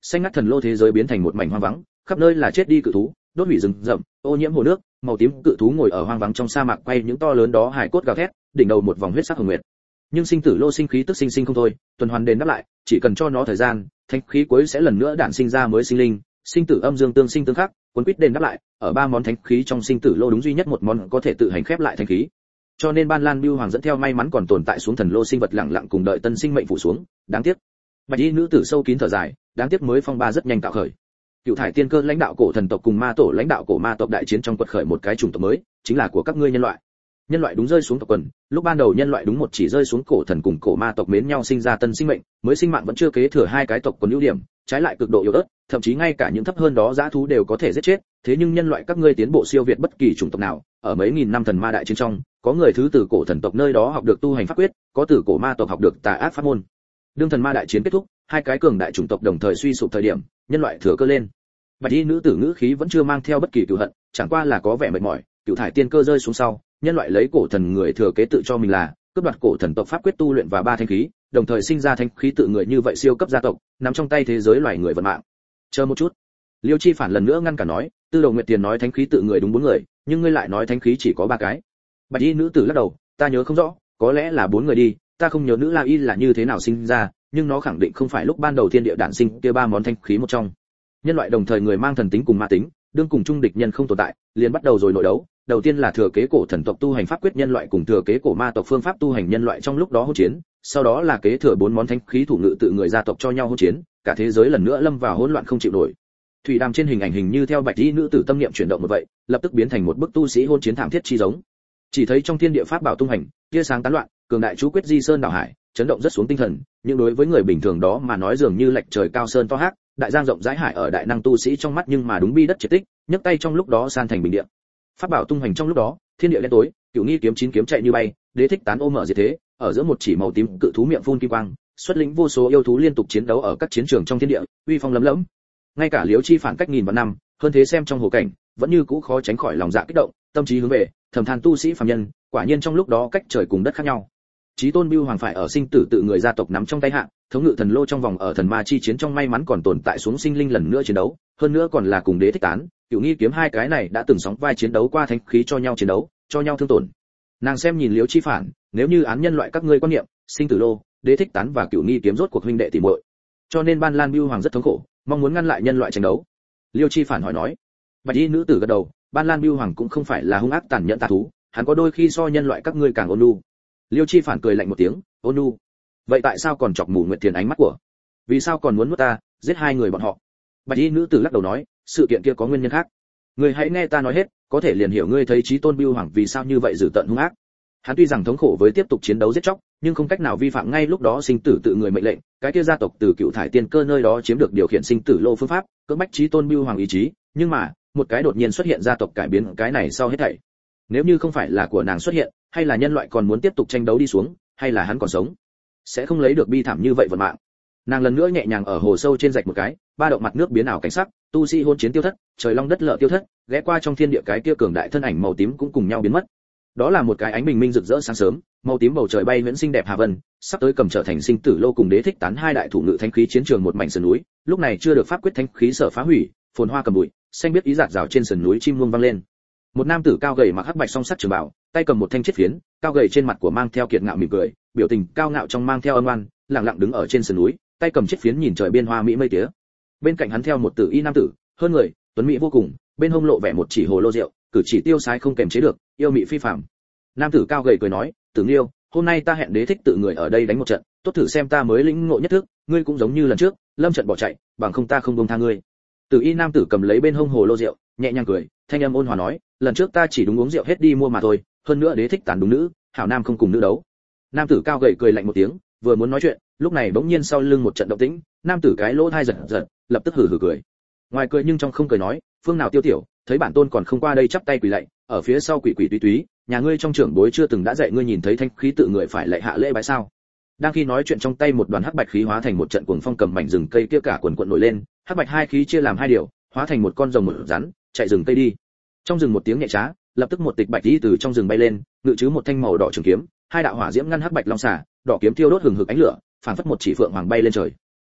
xanh ngắt thần lô thế giới biến thành một mảnh hoang vắng, khắp nơi là chết đi cự thú, đốt hủy rừng rậm, ô nhiễm hồ nước, màu tím cự thú ngồi ở hoang vắng trong sa mạc quay những to lớn đó hài cốt gào thét, đỉnh đầu một vòng huyết sắc hồng nguyệt. Nhưng sinh tử lô sinh khí tức sinh sinh không thôi, tuần hoàn đền đáp lại, chỉ cần cho nó thời gian, thánh khí cuối sẽ lần nữa đản sinh ra mới sinh linh, sinh tử âm dương tương sinh tương khắc, cuốn quýt đền đáp lại, ở ba món thánh khí trong sinh tử lô đúng duy nhất một món có thể tự hành khép lại thánh khí. Cho nên Ban Lan Bưu Hoàng dẫn theo may mắn còn tồn tại xuống thần lô sinh vật lặng lặng cùng đợi tân sinh mệnh phủ xuống, đáng tiếc. Bạch y nữ tử sâu kín thở dài, đáng tiếc mới phong ba rất nhanh tạo khởi. Cựu thải tiên cơ lãnh đạo cổ thần tộc cùng ma tổ lãnh đạo cổ ma tộc đại chiến trong quật khởi một cái chủng tộc mới, chính là của các ngươi nhân loại. Nhân loại đúng rơi xuống tộc quần, lúc ban đầu nhân loại đúng một chỉ rơi xuống cổ thần cùng cổ ma tộc mến nhau sinh ra tân sinh mệnh, mới sinh mạng vẫn chưa kế thừa hai cái tộc quần ưu điểm, trái lại cực độ yếu ớt, thậm chí ngay cả những thấp hơn đó dã thú đều có thể giết chết, thế nhưng nhân loại các ngươi tiến bộ siêu việt bất kỳ chủng tộc nào, ở mấy nghìn năm thần ma đại chiến trong, có người thứ từ cổ thần tộc nơi đó học được tu hành pháp quyết, có từ cổ ma tộc học được tà ác pháp môn. Đương thần ma đại chiến kết thúc, hai cái cường đại chủng tộc đồng thời suy sụp thời điểm, nhân loại thừa cơ lên. Bạch y nữ tử ngữ khí vẫn chưa mang theo bất kỳ cừu hận, chẳng qua là có vẻ mệt mỏi, cựu thải tiên cơ rơi xuống sau, nhân loại lấy cổ thần người thừa kế tự cho mình là cướp đoạt cổ thần tộc pháp quyết tu luyện và ba thanh khí, đồng thời sinh ra thanh khí tự người như vậy siêu cấp gia tộc, nằm trong tay thế giới loài người vận mạng. Chờ một chút. Liêu Chi Phản lần nữa ngăn cả nói, Tư Đầu Nguyệt Tiền nói thánh khí tự người đúng 4 người, nhưng ngươi lại nói thánh khí chỉ có 3 cái. Bạch y nữ tử lắc đầu, ta nhớ không rõ, có lẽ là 4 người đi, ta không nhớ nữ La Y là như thế nào sinh ra, nhưng nó khẳng định không phải lúc ban đầu thiên địa đản sinh kia 3 món thanh khí một trong. Nhân loại đồng thời người mang thần tính cùng ma tính, đương cùng chung địch nhân không tồn tại, liền bắt đầu rồi nội đấu. Đầu tiên là thừa kế cổ thần tộc tu hành pháp quyết nhân loại cùng thừa kế cổ ma tộc phương pháp tu hành nhân loại trong lúc đó hỗn chiến, sau đó là kế thừa 4 món thánh khí thủ ngự tự người gia tộc cho nhau hỗn chiến, cả thế giới lần nữa lâm vào hỗn loạn không chịu nổi. Thủy Đàm trên hình ảnh hình như theo bạch y nữ tử tâm niệm chuyển động một vậy, lập tức biến thành một bức tu sĩ hỗn chiến thảm thiết chi giống. Chỉ thấy trong thiên địa pháp bảo tung hành, tia sáng tán loạn, cường đại chú quyết di sơn đảo hải, chấn động rất xuống tinh thần, nhưng đối với người bình thường đó mà nói dường như lệch trời cao sơn to hác, đại giang rộng rãi hải ở đại năng tu sĩ trong mắt nhưng mà đúng bi đất triệt tích, nhấc tay trong lúc đó san thành bình địa. Pháp bảo tung hành trong lúc đó, thiên địa đen tối, Cửu Nghi kiếm 9 kiếm chạy như bay, Đế Thích Tán ôm mở diệt thế, ở giữa một chỉ màu tím cự thú miệng phun kim quang, xuất lĩnh vô số yêu thú liên tục chiến đấu ở các chiến trường trong thiên địa, uy phong lấm lẫm. Ngay cả Liễu Chi Phản cách nghìn vạn năm, hơn thế xem trong hồ cảnh, vẫn như cũ khó tránh khỏi lòng dạ kích động, tâm trí hướng về, thầm than tu sĩ phàm nhân, quả nhiên trong lúc đó cách trời cùng đất khác nhau. Chí Tôn Bưu Hoàng phải ở sinh tử tự người gia tộc nắm trong tay hạ, thống ngự thần lô trong vòng ở thần ma chi chiến trong may mắn còn tồn tại xuống sinh linh lần nữa chiến đấu, hơn nữa còn là cùng Đế Thích Tán, Cửu Nghi kiếm hai cái này đã từng sóng vai chiến đấu qua thánh khí cho nhau chiến đấu, cho nhau thương tổn. Nàng xem nhìn Liễu Chi Phản, nếu như án nhân loại các ngươi quan niệm, sinh tử lô, Đế Thích Tán và Cửu Nghi kiếm rốt cuộc huynh đệ tỷ muội. Cho nên Ban Lan Bưu Hoàng rất thống khổ, mong muốn ngăn lại nhân loại tranh đấu. Liêu Chi Phản hỏi nói. Bạch y nữ tử gật đầu, Ban Lan Bưu Hoàng cũng không phải là hung ác tàn nhẫn tà thú, hắn có đôi khi so nhân loại các ngươi càng ôn nhu. Liêu Chi Phản cười lạnh một tiếng, ôn nhu. Vậy tại sao còn chọc mù Nguyệt Thiền ánh mắt của? Vì sao còn muốn nuốt ta, giết hai người bọn họ? Bạch y nữ tử lắc đầu nói, sự kiện kia có nguyên nhân khác. Ngươi hãy nghe ta nói hết, có thể liền hiểu ngươi thấy Chí Tôn Bưu Hoàng vì sao như vậy dữ tợn hung ác. Hắn tuy rằng thống khổ với tiếp tục chiến đấu giết chóc, nhưng không cách nào vi phạm ngay lúc đó sinh tử tự người mệnh lệnh, cái kia gia tộc từ Cựu Thải Tiên Cơ nơi đó chiếm được điều khiển sinh tử lô phương pháp, cưỡng bách Chí Tôn Bưu Hoàng ý chí, nhưng mà, một cái đột nhiên xuất hiện gia tộc cải biến cái này sau hết thảy. Nếu như không phải là của nàng xuất hiện, hay là nhân loại còn muốn tiếp tục tranh đấu đi xuống, hay là hắn còn sống, sẽ không lấy được bi thảm như vậy vận mạng. Nàng lần nữa nhẹ nhàng ở hồ sâu trên rạch một cái, ba động mặt nước biến ảo cảnh sắc, tu sĩ hôn chiến tiêu thất, trời long đất lở tiêu thất, ghé qua trong thiên địa cái kia cường đại thân ảnh màu tím cũng cùng nhau biến mất. Đó là một cái ánh bình minh rực rỡ sáng sớm, màu tím bầu trời bay viễn xinh đẹp hà vân, sắp tới cầm trở thành sinh tử lô cùng Đế Thích Tán hai đại thủ ngự thánh khí chiến trường một mảnh sườn núi, lúc này chưa được pháp quyết thánh khí sở phá hủy, phồn hoa cầm bụi, xanh biết ý rạt rào trên sườn núi chim muông vang lên. Một nam tử cao gầy mặc hắc bạch song sắc trường bào, tay cầm một thanh chiết phiến, cao gầy trên mặt của mang theo kiệt ngạo mỉm cười, biểu tình cao ngạo trong mang theo âm oan, lặng lặng đứng ở trên sườn núi, tay cầm chiết phiến nhìn trời biên hoa mỹ mây tía. Bên cạnh hắn theo một tử y nam tử, hơn người, tuấn mỹ vô cùng, bên hông lộ vẻ một chỉ hồ lô rượu, cử chỉ tiêu sái không kềm chế được, yêu mị phi phàm. Nam tử cao gầy cười nói, Tử Nghiêu, hôm nay ta hẹn Đế Thích tự người ở đây đánh một trận, tốt thử xem ta mới lĩnh ngộ nhất thức, ngươi cũng giống như lần trước, lâm trận bỏ chạy, bằng không ta không buông tha ngươi. Tử y nam tử cầm lấy bên hông hồ lô rượu, nhẹ nhàng cười, thanh âm ôn hòa nói, lần trước ta chỉ đúng uống rượu hết đi mua mà thôi, hơn nữa Đế Thích Tán đúng nữ, hảo nam không cùng nữ đấu. Nam tử cao gầy cười lạnh một tiếng, vừa muốn nói chuyện, lúc này bỗng nhiên sau lưng một trận động tĩnh, nam tử cái lỗ tai giật giật, lập tức hừ hừ cười. Ngoài cười nhưng trong không cười nói, phương nào Tiêu tiểu, thấy bản tôn còn không qua đây chắp tay quỳ lạy, ở phía sau quỷ quỷ túy túy, nhà ngươi trong trưởng bối chưa từng đã dạy ngươi nhìn thấy thanh khí tự người phải lạy hạ lễ bái sao? Đang khi nói chuyện trong tay một đoàn hắc bạch khí hóa thành một trận cuồng phong cầm mảnh rừng cây kia cả quần quần nổi lên, hắc bạch hai khí chia làm hai điều, hóa thành một con rồng một rắn, chạy rừng cây đi. Trong rừng một tiếng nhẹ trá, lập tức một tịch bạch đi từ trong rừng bay lên, ngự chứ một thanh màu đỏ trường kiếm, hai đạo hỏa diễm ngăn hắc bạch long xà, đỏ kiếm thiêu đốt hừng hực ánh lửa, phản phất một chỉ phượng hoàng bay lên trời.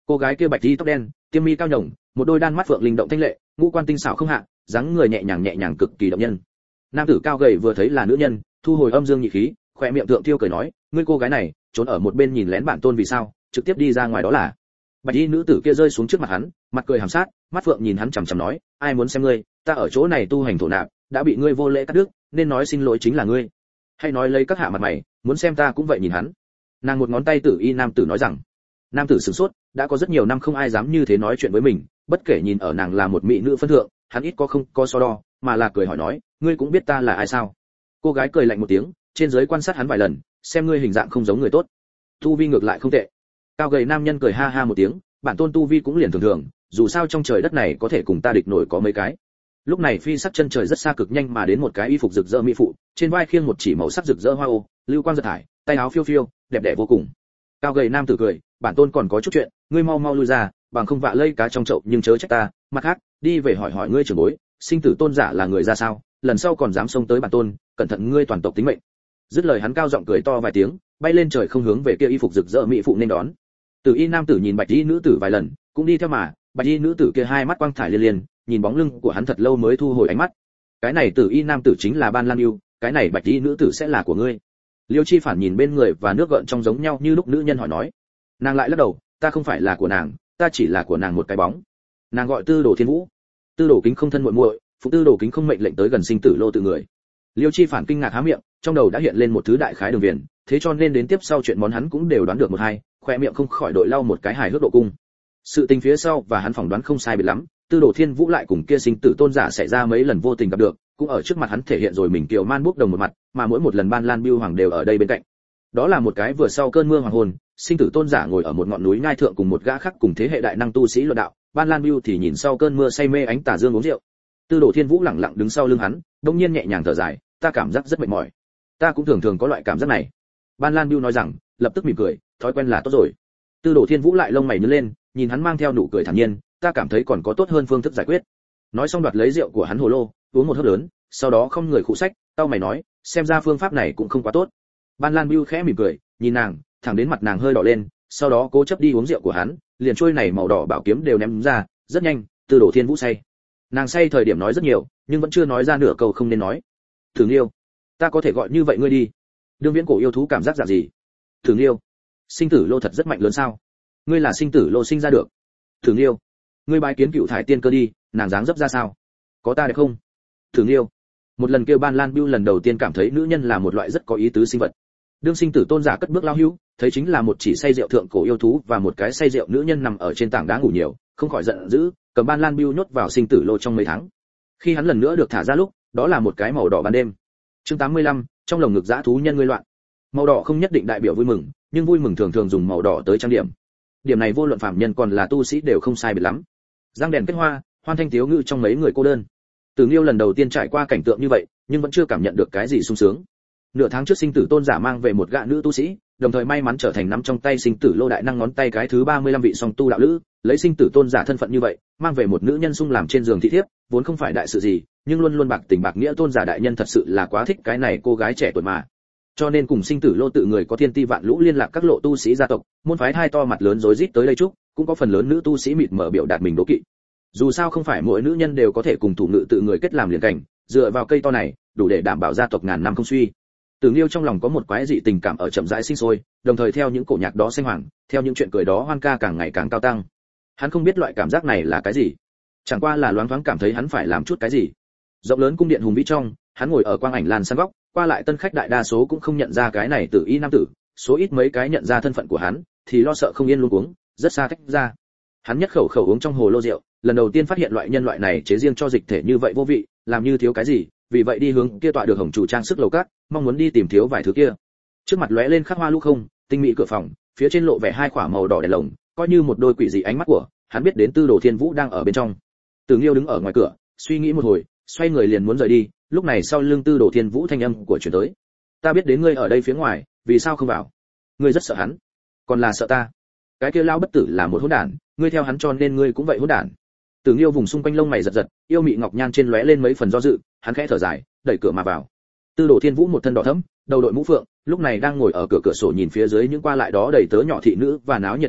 Cô gái kia bạch y tóc đen, tiêm mi cao nhồng, một đôi đan mắt phượng linh động thanh lệ, ngũ quan tinh xảo không hạ, dáng người nhẹ nhàng cực kỳ động nhân. Nam tử cao gầy vừa thấy là nữ nhân, thu hồi âm dương nhị khí, khóe miệng thượng tiêu cười nói, ngươi cô gái này, trốn ở một bên nhìn lén bản tôn vì sao, trực tiếp đi ra ngoài đó là. Bạch y nữ tử kia rơi xuống trước mặt hắn, mặt cười hàm sát, mắt phượng nhìn hắn chằm chằm nói, ai muốn xem ngươi, ta ở chỗ này tu hành thổ nạp, đã bị ngươi vô lễ cắt đứt, nên nói xin lỗi chính là ngươi. Hay nói lấy các hạ mặt mày, muốn xem ta cũng vậy nhìn hắn. Nàng một ngón tay tử y nam tử nói rằng. Nam tử sửng sốt, đã có rất nhiều năm không ai dám như thế nói chuyện với mình, bất kể nhìn ở nàng là một mỹ nữ phân thượng, hắn ít có không có so đo, mà là cười hỏi nói, ngươi cũng biết ta là ai sao? Cô gái cười lạnh một tiếng, trên dưới quan sát hắn vài lần, xem ngươi hình dạng không giống người tốt, tu vi ngược lại không tệ. Cao gầy nam nhân cười ha ha một tiếng, bản tôn tu vi cũng liền thường thường, dù sao trong trời đất này có thể cùng ta địch nổi có mấy cái. Lúc này phi sắc chân trời rất xa cực nhanh mà đến một cái y phục rực rỡ mỹ phụ, trên vai khiêng một chỉ màu sắc rực rỡ hoa ô, lưu quang giật thải, tay áo phiêu phiêu, đẹp đẽ vô cùng. Cao gầy nam tử cười, bản tôn còn có chút chuyện, ngươi mau mau lui ra, bằng không vạ lây cá trong chậu nhưng chớ trách ta. Mặt khác, đi về hỏi hỏi ngươi trưởng bối, sinh tử tôn giả là người ra sao, lần sau còn dám xông tới bản tôn, cẩn thận ngươi toàn tộc tính mệnh. Dứt lời hắn cao giọng cười to vài tiếng, bay lên trời không hướng về kia y phục rực rỡ mỹ phụ nên đón. Tử y nam tử nhìn bạch y nữ tử vài lần, cũng đi theo mà, bạch y nữ tử kia hai mắt quang thải liên liên, nhìn bóng lưng của hắn thật lâu mới thu hồi ánh mắt. Cái này tử y nam tử chính là Ban Lan Yêu, cái này bạch y nữ tử sẽ là của ngươi. Liêu Chi Phản nhìn bên người và nước gợn trong giống nhau như lúc nữ nhân hỏi nói. Nàng lại lắc đầu, ta không phải là của nàng, ta chỉ là của nàng một cái bóng. Nàng gọi Tư Đồ Thiên Vũ. Tư Đồ Kính không thân muội muội, phụ Tư Đồ Kính không mệnh lệnh tới gần sinh tử lô tự người. Liêu Chi Phản kinh ngạc há miệng, trong đầu đã hiện lên một thứ đại khái đường viền, thế cho nên đến tiếp sau chuyện món hắn cũng đều đoán được một hai, khoe miệng không khỏi đội lau một cái hài hước độ cung. Sự tình phía sau và hắn phỏng đoán không sai biệt lắm, Tư Đồ Thiên Vũ lại cùng kia sinh tử tôn giả xảy ra mấy lần vô tình gặp được, cũng ở trước mặt hắn thể hiện rồi mình kiều man bốc đồng một mặt, mà mỗi một lần Ban Lan Bưu Hoàng đều ở đây bên cạnh. Đó là một cái vừa sau cơn mưa hoàng hôn, sinh tử tôn giả ngồi ở một ngọn núi ngai thượng cùng một gã khác cùng thế hệ đại năng tu sĩ luận đạo, Ban Lan Bưu thì nhìn sau cơn mưa say mê ánh tà dương uống rượu. Tư Đồ Thiên Vũ lẳng lặng đứng sau lưng hắn, đột nhiên nhẹ nhàng thở dài, ta cảm giác rất mệt mỏi. Ta cũng thường thường có loại cảm giác này. Ban Lan Bưu nói rằng, lập tức mỉm cười, thói quen là tốt rồi. Tư Đồ Thiên Vũ lại lông mày nhướng lên, nhìn hắn mang theo nụ cười thản nhiên, ta cảm thấy còn có tốt hơn phương thức giải quyết. Nói xong đoạt lấy rượu của hắn hồ lô, uống một hớp lớn, sau đó không người khụ sách, tao mày nói, xem ra phương pháp này cũng không quá tốt. Ban Lan Bưu khẽ mỉm cười, nhìn nàng, thẳng đến mặt nàng hơi đỏ lên, sau đó cố chấp đi uống rượu của hắn, liền trôi này màu đỏ bảo kiếm đều ném ra, rất nhanh, Tư Đồ Thiên Vũ say. Nàng say thời điểm nói rất nhiều, nhưng vẫn chưa nói ra nửa câu không nên nói. Thường yêu, ta có thể gọi như vậy ngươi đi. Đương Viễn cổ yêu thú cảm giác dạng gì? Thường yêu, sinh tử lô thật rất mạnh lớn sao? Ngươi là sinh tử lô sinh ra được. Thường yêu, ngươi bái kiến Cựu Thải Tiên Cơ đi, nàng dáng dấp ra sao? Có ta đẹp không? Thường yêu, một lần kêu Ban Lan Bưu lần đầu tiên cảm thấy nữ nhân là một loại rất có ý tứ sinh vật. Đương sinh tử tôn giả cất bước lao hữu, thấy chính là một chỉ say rượu thượng cổ yêu thú và một cái say rượu nữ nhân nằm ở trên tảng đá ngủ nhiều, không khỏi giận dữ, cầm Ban Lan Bưu nhốt vào sinh tử lô trong mấy tháng. Khi hắn lần nữa được thả ra lúc, đó là một cái màu đỏ ban đêm. Chương 85, trong lồng ngực dã thú nhân ngươi loạn. Màu đỏ không nhất định đại biểu vui mừng, nhưng vui mừng thường thường dùng màu đỏ tới trang điểm. Điểm này vô luận phàm nhân còn là tu sĩ đều không sai biệt lắm. Giang đèn kết hoa, hoan thanh tiếu ngữ trong mấy người cô đơn. Từ Nghiêu lần đầu tiên trải qua cảnh tượng như vậy, nhưng vẫn chưa cảm nhận được cái gì sung sướng. Nửa tháng trước sinh tử tôn giả mang về một gã nữ tu sĩ, đồng thời may mắn trở thành nắm trong tay sinh tử lô đại năng ngón tay cái thứ 35 vị song tu đạo lữ, lấy sinh tử tôn giả thân phận như vậy, mang về một nữ nhân sung làm trên giường thị thiếp, vốn không phải đại sự gì, nhưng luôn luôn bạc tình bạc nghĩa tôn giả đại nhân thật sự là quá thích cái này cô gái trẻ tuổi mà. Cho nên cùng sinh tử lô tự người có thiên ti vạn lũ liên lạc các lộ tu sĩ gia tộc, môn phái hai to mặt lớn rối rít tới đây chúc, cũng có phần lớn nữ tu sĩ mịt mở biểu đạt mình đố kỵ. Dù sao không phải mỗi nữ nhân đều có thể cùng thủ ngự tự người kết làm liền cảnh, dựa vào cây to này, đủ để đảm bảo gia tộc ngàn năm không suy. Từ Nghiêu trong lòng có một quái dị tình cảm ở chậm rãi sinh sôi, đồng thời theo những cổ nhạc đó sinh hoàng, theo những chuyện cười đó hoan ca càng ngày càng cao tăng. Hắn không biết loại cảm giác này là cái gì, chẳng qua là loáng thoáng cảm thấy hắn phải làm chút cái gì. Rộng lớn cung điện hùng vĩ trong, hắn ngồi ở quang ảnh lan san góc, qua lại tân khách đại đa số cũng không nhận ra cái này Tử Y nam tử, số ít mấy cái nhận ra thân phận của hắn, thì lo sợ không yên luống cuống, rất xa tách ra. Hắn nhất khẩu khẩu uống trong hồ lô rượu, lần đầu tiên phát hiện loại nhân loại này chế riêng cho dịch thể như vậy vô vị, làm như thiếu cái gì, vì vậy đi hướng kia tọa được hồng chủ trang sức lầu cát, mong muốn đi tìm thiếu vài thứ kia. Trước mặt lóe lên khắc hoa lũ không, tinh mỹ cửa phòng, phía trên lộ vẻ hai quả màu đỏ đèn lồng, coi như một đôi quỷ dị ánh mắt của, hắn biết đến Tư Đồ Thiên Vũ đang ở bên trong. Từ Nghiêu đứng ở ngoài cửa, suy nghĩ một hồi, xoay người liền muốn rời đi, lúc này sau lưng Tư Đồ Thiên Vũ thanh âm của truyền tới. Ta biết đến ngươi ở đây phía ngoài, vì sao không vào? Ngươi rất sợ hắn, còn là sợ ta? Cái kia lão bất tử là một hỗn đản, ngươi theo hắn cho nên ngươi cũng vậy hỗn đản. Từ Nghiêu vùng xung quanh lông mày giật giật, yêu mị ngọc nhan trên lóe lên mấy phần do dự, hắn khẽ thở dài, đẩy cửa mà vào. Tư Đồ Thiên Vũ một thân đỏ thẫm, đầu đội mũ phượng, lúc này đang ngồi ở cửa cửa sổ nhìn phía dưới những qua lại đó đầy tớ nhỏ thị nữ và náo nhiệt tân khách,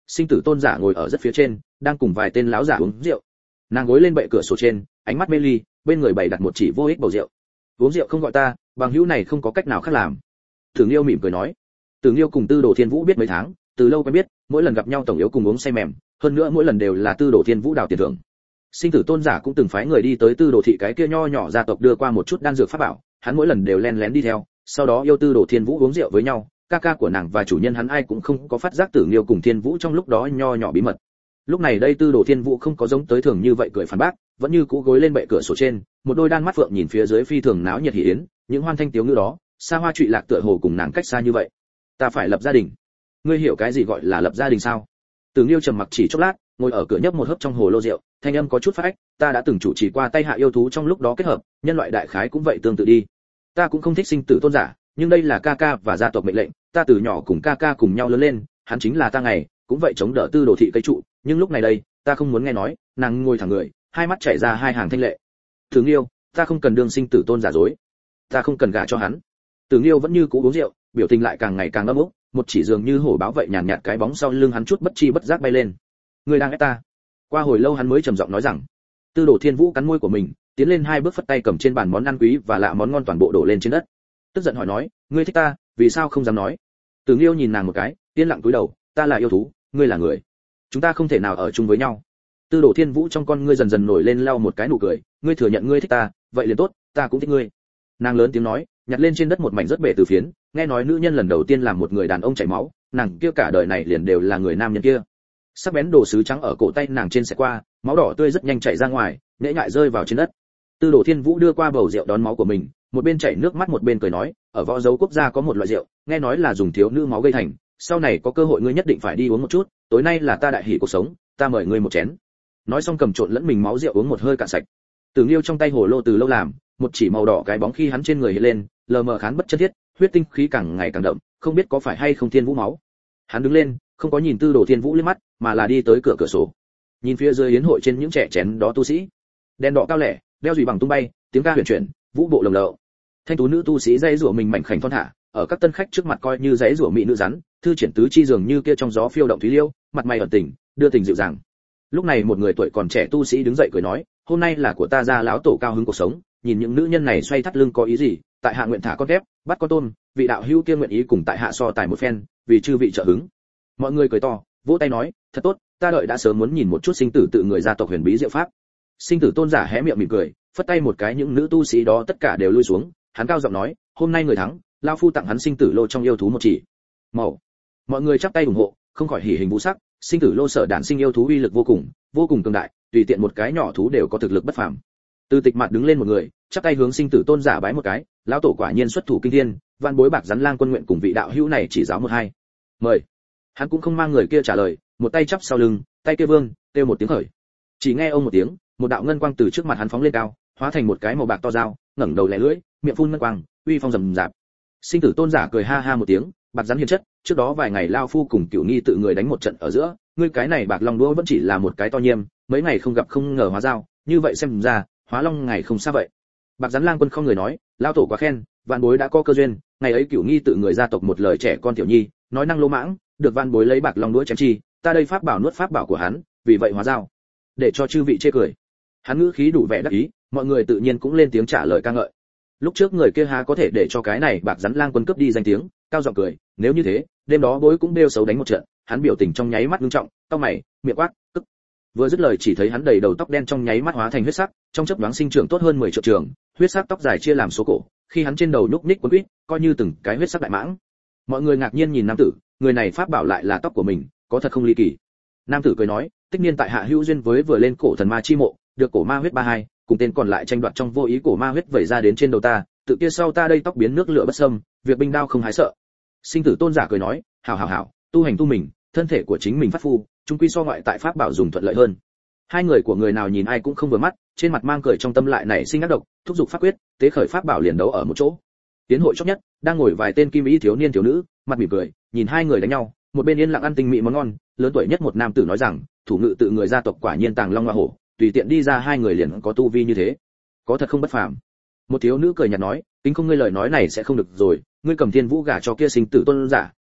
sinh tử tôn giả ngồi ở rất phía trên, đang cùng vài tên lão giả uống rượu. Nàng gối lên bệ cửa sổ trên, ánh mắt mê ly, bên người bày đặt một chỉ vô ích bầu rượu. Uống rượu không gọi ta, bằng hữu này không có cách nào khác làm. Tưởng Liêu mỉm cười nói. Tưởng Liêu cùng Tư Đồ Thiên Vũ biết mấy tháng, từ lâu quen biết, mỗi lần gặp nhau tổng yếu cùng uống say mềm, hơn nữa mỗi lần đều là Tư Đồ Thiên Vũ đào tiền thưởng. Sinh tử tôn giả cũng từng phái người đi tới Tư Đồ thị cái kia nho nhỏ gia tộc đưa qua một chút đan dược pháp bảo, hắn mỗi lần đều len lén đi theo, sau đó yêu Tư Đồ Thiên Vũ uống rượu với nhau, ca của nàng và chủ nhân hắn ai cũng không có phát giác Tưởng Liêu cùng Thiên Vũ trong lúc đó nho nhỏ bí mật. Lúc này đây Tư Đồ Thiên Vũ không có giống tới thường như vậy cười phản bác, vẫn như cũ gối lên bệ cửa sổ trên, một đôi đan mắt phượng nhìn phía dưới phi thường náo nhiệt hỉ yến, những hoan thanh tiếu ngữ đó, xa hoa trụy lạc tựa hồ cùng nàng cách xa như vậy. Ta phải lập gia đình. Ngươi hiểu cái gì gọi là lập gia đình sao? Tưởng Liêu trầm mặc chỉ chốc lát, ngồi ở cửa nhấp một hớp trong hồ lô rượu, thanh âm có chút phát ách, ta đã từng chủ trì qua tay hạ yêu thú trong lúc đó kết hợp, nhân loại đại khái cũng vậy tương tự đi. Ta cũng không thích sinh tử tôn giả, nhưng đây là ca và gia tộc mệnh lệnh, ta từ nhỏ cùng ca cùng nhau lớn lên, hắn chính là ta ngày, cũng vậy chống đỡ Tư Đồ thị cây trụ, nhưng lúc này đây, ta không muốn nghe nói. Nàng ngồi thẳng người, hai mắt chảy ra hai hàng thanh lệ. Tưởng Liêu, ta không cần đương sinh tử tôn giả dối, ta không cần gả cho hắn. Tưởng Liêu vẫn như cũ uống rượu, biểu tình lại càng ngày càng âm ức, một chỉ dường như hổ báo vậy nhàn nhạt cái bóng sau lưng hắn chút bất chi bất giác bay lên. Ngươi đang ép ta. Qua hồi lâu hắn mới trầm giọng nói rằng. Tư Đồ Thiên Vũ cắn môi của mình, tiến lên hai bước phất tay cầm trên bàn món ăn quý và lạ món ngon toàn bộ đổ lên trên đất. Tức giận hỏi nói, ngươi thích ta, vì sao không dám nói? Tưởng Liêu nhìn nàng một cái, yên lặng cúi đầu, ta là yêu thú, ngươi là người, chúng ta không thể nào ở chung với nhau. Tư Đồ Thiên Vũ trong con ngươi dần dần nổi lên lau một cái nụ cười, ngươi thừa nhận ngươi thích ta, vậy liền tốt, ta cũng thích ngươi. Nàng lớn tiếng nói, nhặt lên trên đất một mảnh rất bể từ phiến, nghe nói nữ nhân lần đầu tiên làm một người đàn ông chảy máu, nàng kia cả đời này liền đều là người nam nhân kia. Sắc bén đồ sứ trắng ở cổ tay nàng trên xẹt qua, máu đỏ tươi rất nhanh chảy ra ngoài, nễ ngại rơi vào trên đất. Tư Đồ Thiên Vũ đưa qua bầu rượu đón máu của mình, một bên chảy nước mắt một bên cười nói, ở võ dấu quốc gia có một loại rượu, nghe nói là dùng thiếu nữ máu gây thành, sau này có cơ hội ngươi nhất định phải đi uống một chút, tối nay là ta đại hỷ cuộc sống, ta mời ngươi một chén. Nói xong cầm trộn lẫn mình máu rượu uống một hơi cạn sạch. Tưởng Liêu trong tay hồ lô từ lâu làm, một chỉ màu đỏ cái bóng khi hắn trên người hiện lên, lờ mờ khán bất chân thiết, huyết tinh khí càng ngày càng đậm, không biết có phải hay không Thiên Vũ máu. Hắn đứng lên, không có nhìn Tư Đồ Thiên Vũ liếc mắt, mà là đi tới cửa sổ. Nhìn phía dưới yến hội trên những trẻ chén đó tu sĩ, đèn đỏ cao lẻ, đeo dùy bằng tung bay, tiếng ca huyền chuyển, vũ bộ lồng lộng. Thanh tú nữ tu sĩ dây rủa mình mảnh khảnh thon thả, ở các tân khách trước mặt coi như dãy rủa mỹ nữ rắn, thư triển tứ chi dường như kia trong gió phiêu động thúy liêu, mặt mày ẩn tình, đưa tình dịu dàng. Lúc này một người tuổi còn trẻ tu sĩ đứng dậy cười nói, hôm nay là của ta gia lão tổ cao hứng cuộc sống, nhìn những nữ nhân này xoay thắt lưng có ý gì, tại hạ nguyện thả con tép, bắt con tôm, vị đạo hữu kia nguyện ý cùng tại hạ so tài một phen, vì chư vị trợ hứng. Mọi người cười to, vỗ tay nói, thật tốt, ta đợi đã sớm muốn nhìn một chút sinh tử tự người gia tộc huyền bí diệu pháp. Sinh tử tôn giả hé miệng mỉm cười, phất tay một cái những nữ tu sĩ đó tất cả đều lui xuống, hắn cao giọng nói, hôm nay người thắng, lão phu tặng hắn sinh tử lô trong yêu thú một chỉ. Màu. Mọi người chắp tay ủng hộ, không khỏi hỉ hình vũ sắc, sinh tử lô sở đản sinh yêu thú uy lực vô cùng cường đại, tùy tiện một cái nhỏ thú đều có thực lực bất phàm. Từ Tịch mặt đứng lên một người, chắp tay hướng sinh tử tôn giả bái một cái, lão tổ quả nhiên xuất thủ kinh thiên, van bối bạc rắn lang quân nguyện cùng vị đạo hữu này chỉ giáo một hai. Mời. Hắn cũng không mang người kia trả lời, một tay chắp sau lưng, tay kia vương, kêu một tiếng khởi. Chỉ nghe ông một tiếng, một đạo ngân quang từ trước mặt hắn phóng lên cao, hóa thành một cái màu bạc to dao, ngẩng đầu lẻ lưỡi, miệng phun ngân quang, uy phong rầm rạp. Sinh tử tôn giả cười ha ha một tiếng, bạc rắn hiền chất, trước đó vài ngày lao phu cùng Cửu Nghi tự người đánh một trận ở giữa, ngươi cái này bạc long đũa vẫn chỉ là một cái to nhiêm, mấy ngày không gặp không ngờ hóa dao, như vậy xem ra, hóa long ngày không xa vậy. Bạc rắn lang quân không người nói, lao tổ quá khen, vạn bối đã có cơ duyên, ngày ấy Cửu Nghi tự người gia tộc một lời trẻ con tiểu nhi, nói năng lỗ mãng, được vạn bối lấy bạc long đũa chém chi, ta đây pháp bảo nuốt pháp bảo của hắn, vì vậy hóa dao. Để cho chư vị chê cười. Hắn ngữ khí đủ vẻ đắc ý, mọi người tự nhiên cũng lên tiếng trả lời ca ngợi. Lúc trước người kia há có thể để cho cái này bạc rắn lang quân cướp đi danh tiếng, cao giọng cười, nếu như thế, đêm đó bối cũng đeo xấu đánh một trận. Hắn biểu tình trong nháy mắt nghiêm trọng, cau mày, miệng quát, tức. Vừa dứt lời chỉ thấy hắn đầy đầu tóc đen trong nháy mắt hóa thành huyết sắc, trong chớp nhoáng sinh trưởng tốt hơn 10 triệu trường, huyết sắc tóc dài chia làm số cổ, khi hắn trên đầu nhúc nhích quấn quýt, coi như từng cái huyết sắc đại mãng. Mọi người ngạc nhiên nhìn nam tử, người này pháp bảo lại là tóc của mình, có thật không ly kỳ. Nam tử cười nói, tích niên tại hạ hữu duyên với vừa lên cổ thần ma chi mộ, được cổ ma huyết 32, cùng tên còn lại tranh đoạt trong vô ý cổ ma huyết vẩy ra đến trên đầu ta, tự kia sau ta đây tóc biến nước lửa bất xâm, việc binh đao không hái sợ. Sinh tử tôn giả cười nói, hảo, tu hành tu mình, thân thể của chính mình phát phu, trung quy so ngoại tại pháp bảo dùng thuận lợi hơn. Hai người của người nào nhìn ai cũng không vừa mắt, trên mặt mang cười trong tâm lại nảy sinh ác độc, thúc giục pháp quyết, tế khởi pháp bảo liền đấu ở một chỗ. Tiến hội chót nhất, đang ngồi vài tên kim ý thiếu niên thiếu nữ, mặt mỉm cười, nhìn hai người đánh nhau, một bên yên lặng ăn tinh mỹ món ngon, lớn tuổi nhất một nam tử nói rằng, thủ ngự tự người gia tộc quả nhiên tàng long hoa hổ, tùy tiện đi ra hai người liền có tu vi như thế, có thật không bất phàm. Một thiếu nữ cười nhạt nói, kính không ngươi lời nói này sẽ không được rồi, ngươi cầm Thiên Vũ gả cho kia sinh tử tôn giả,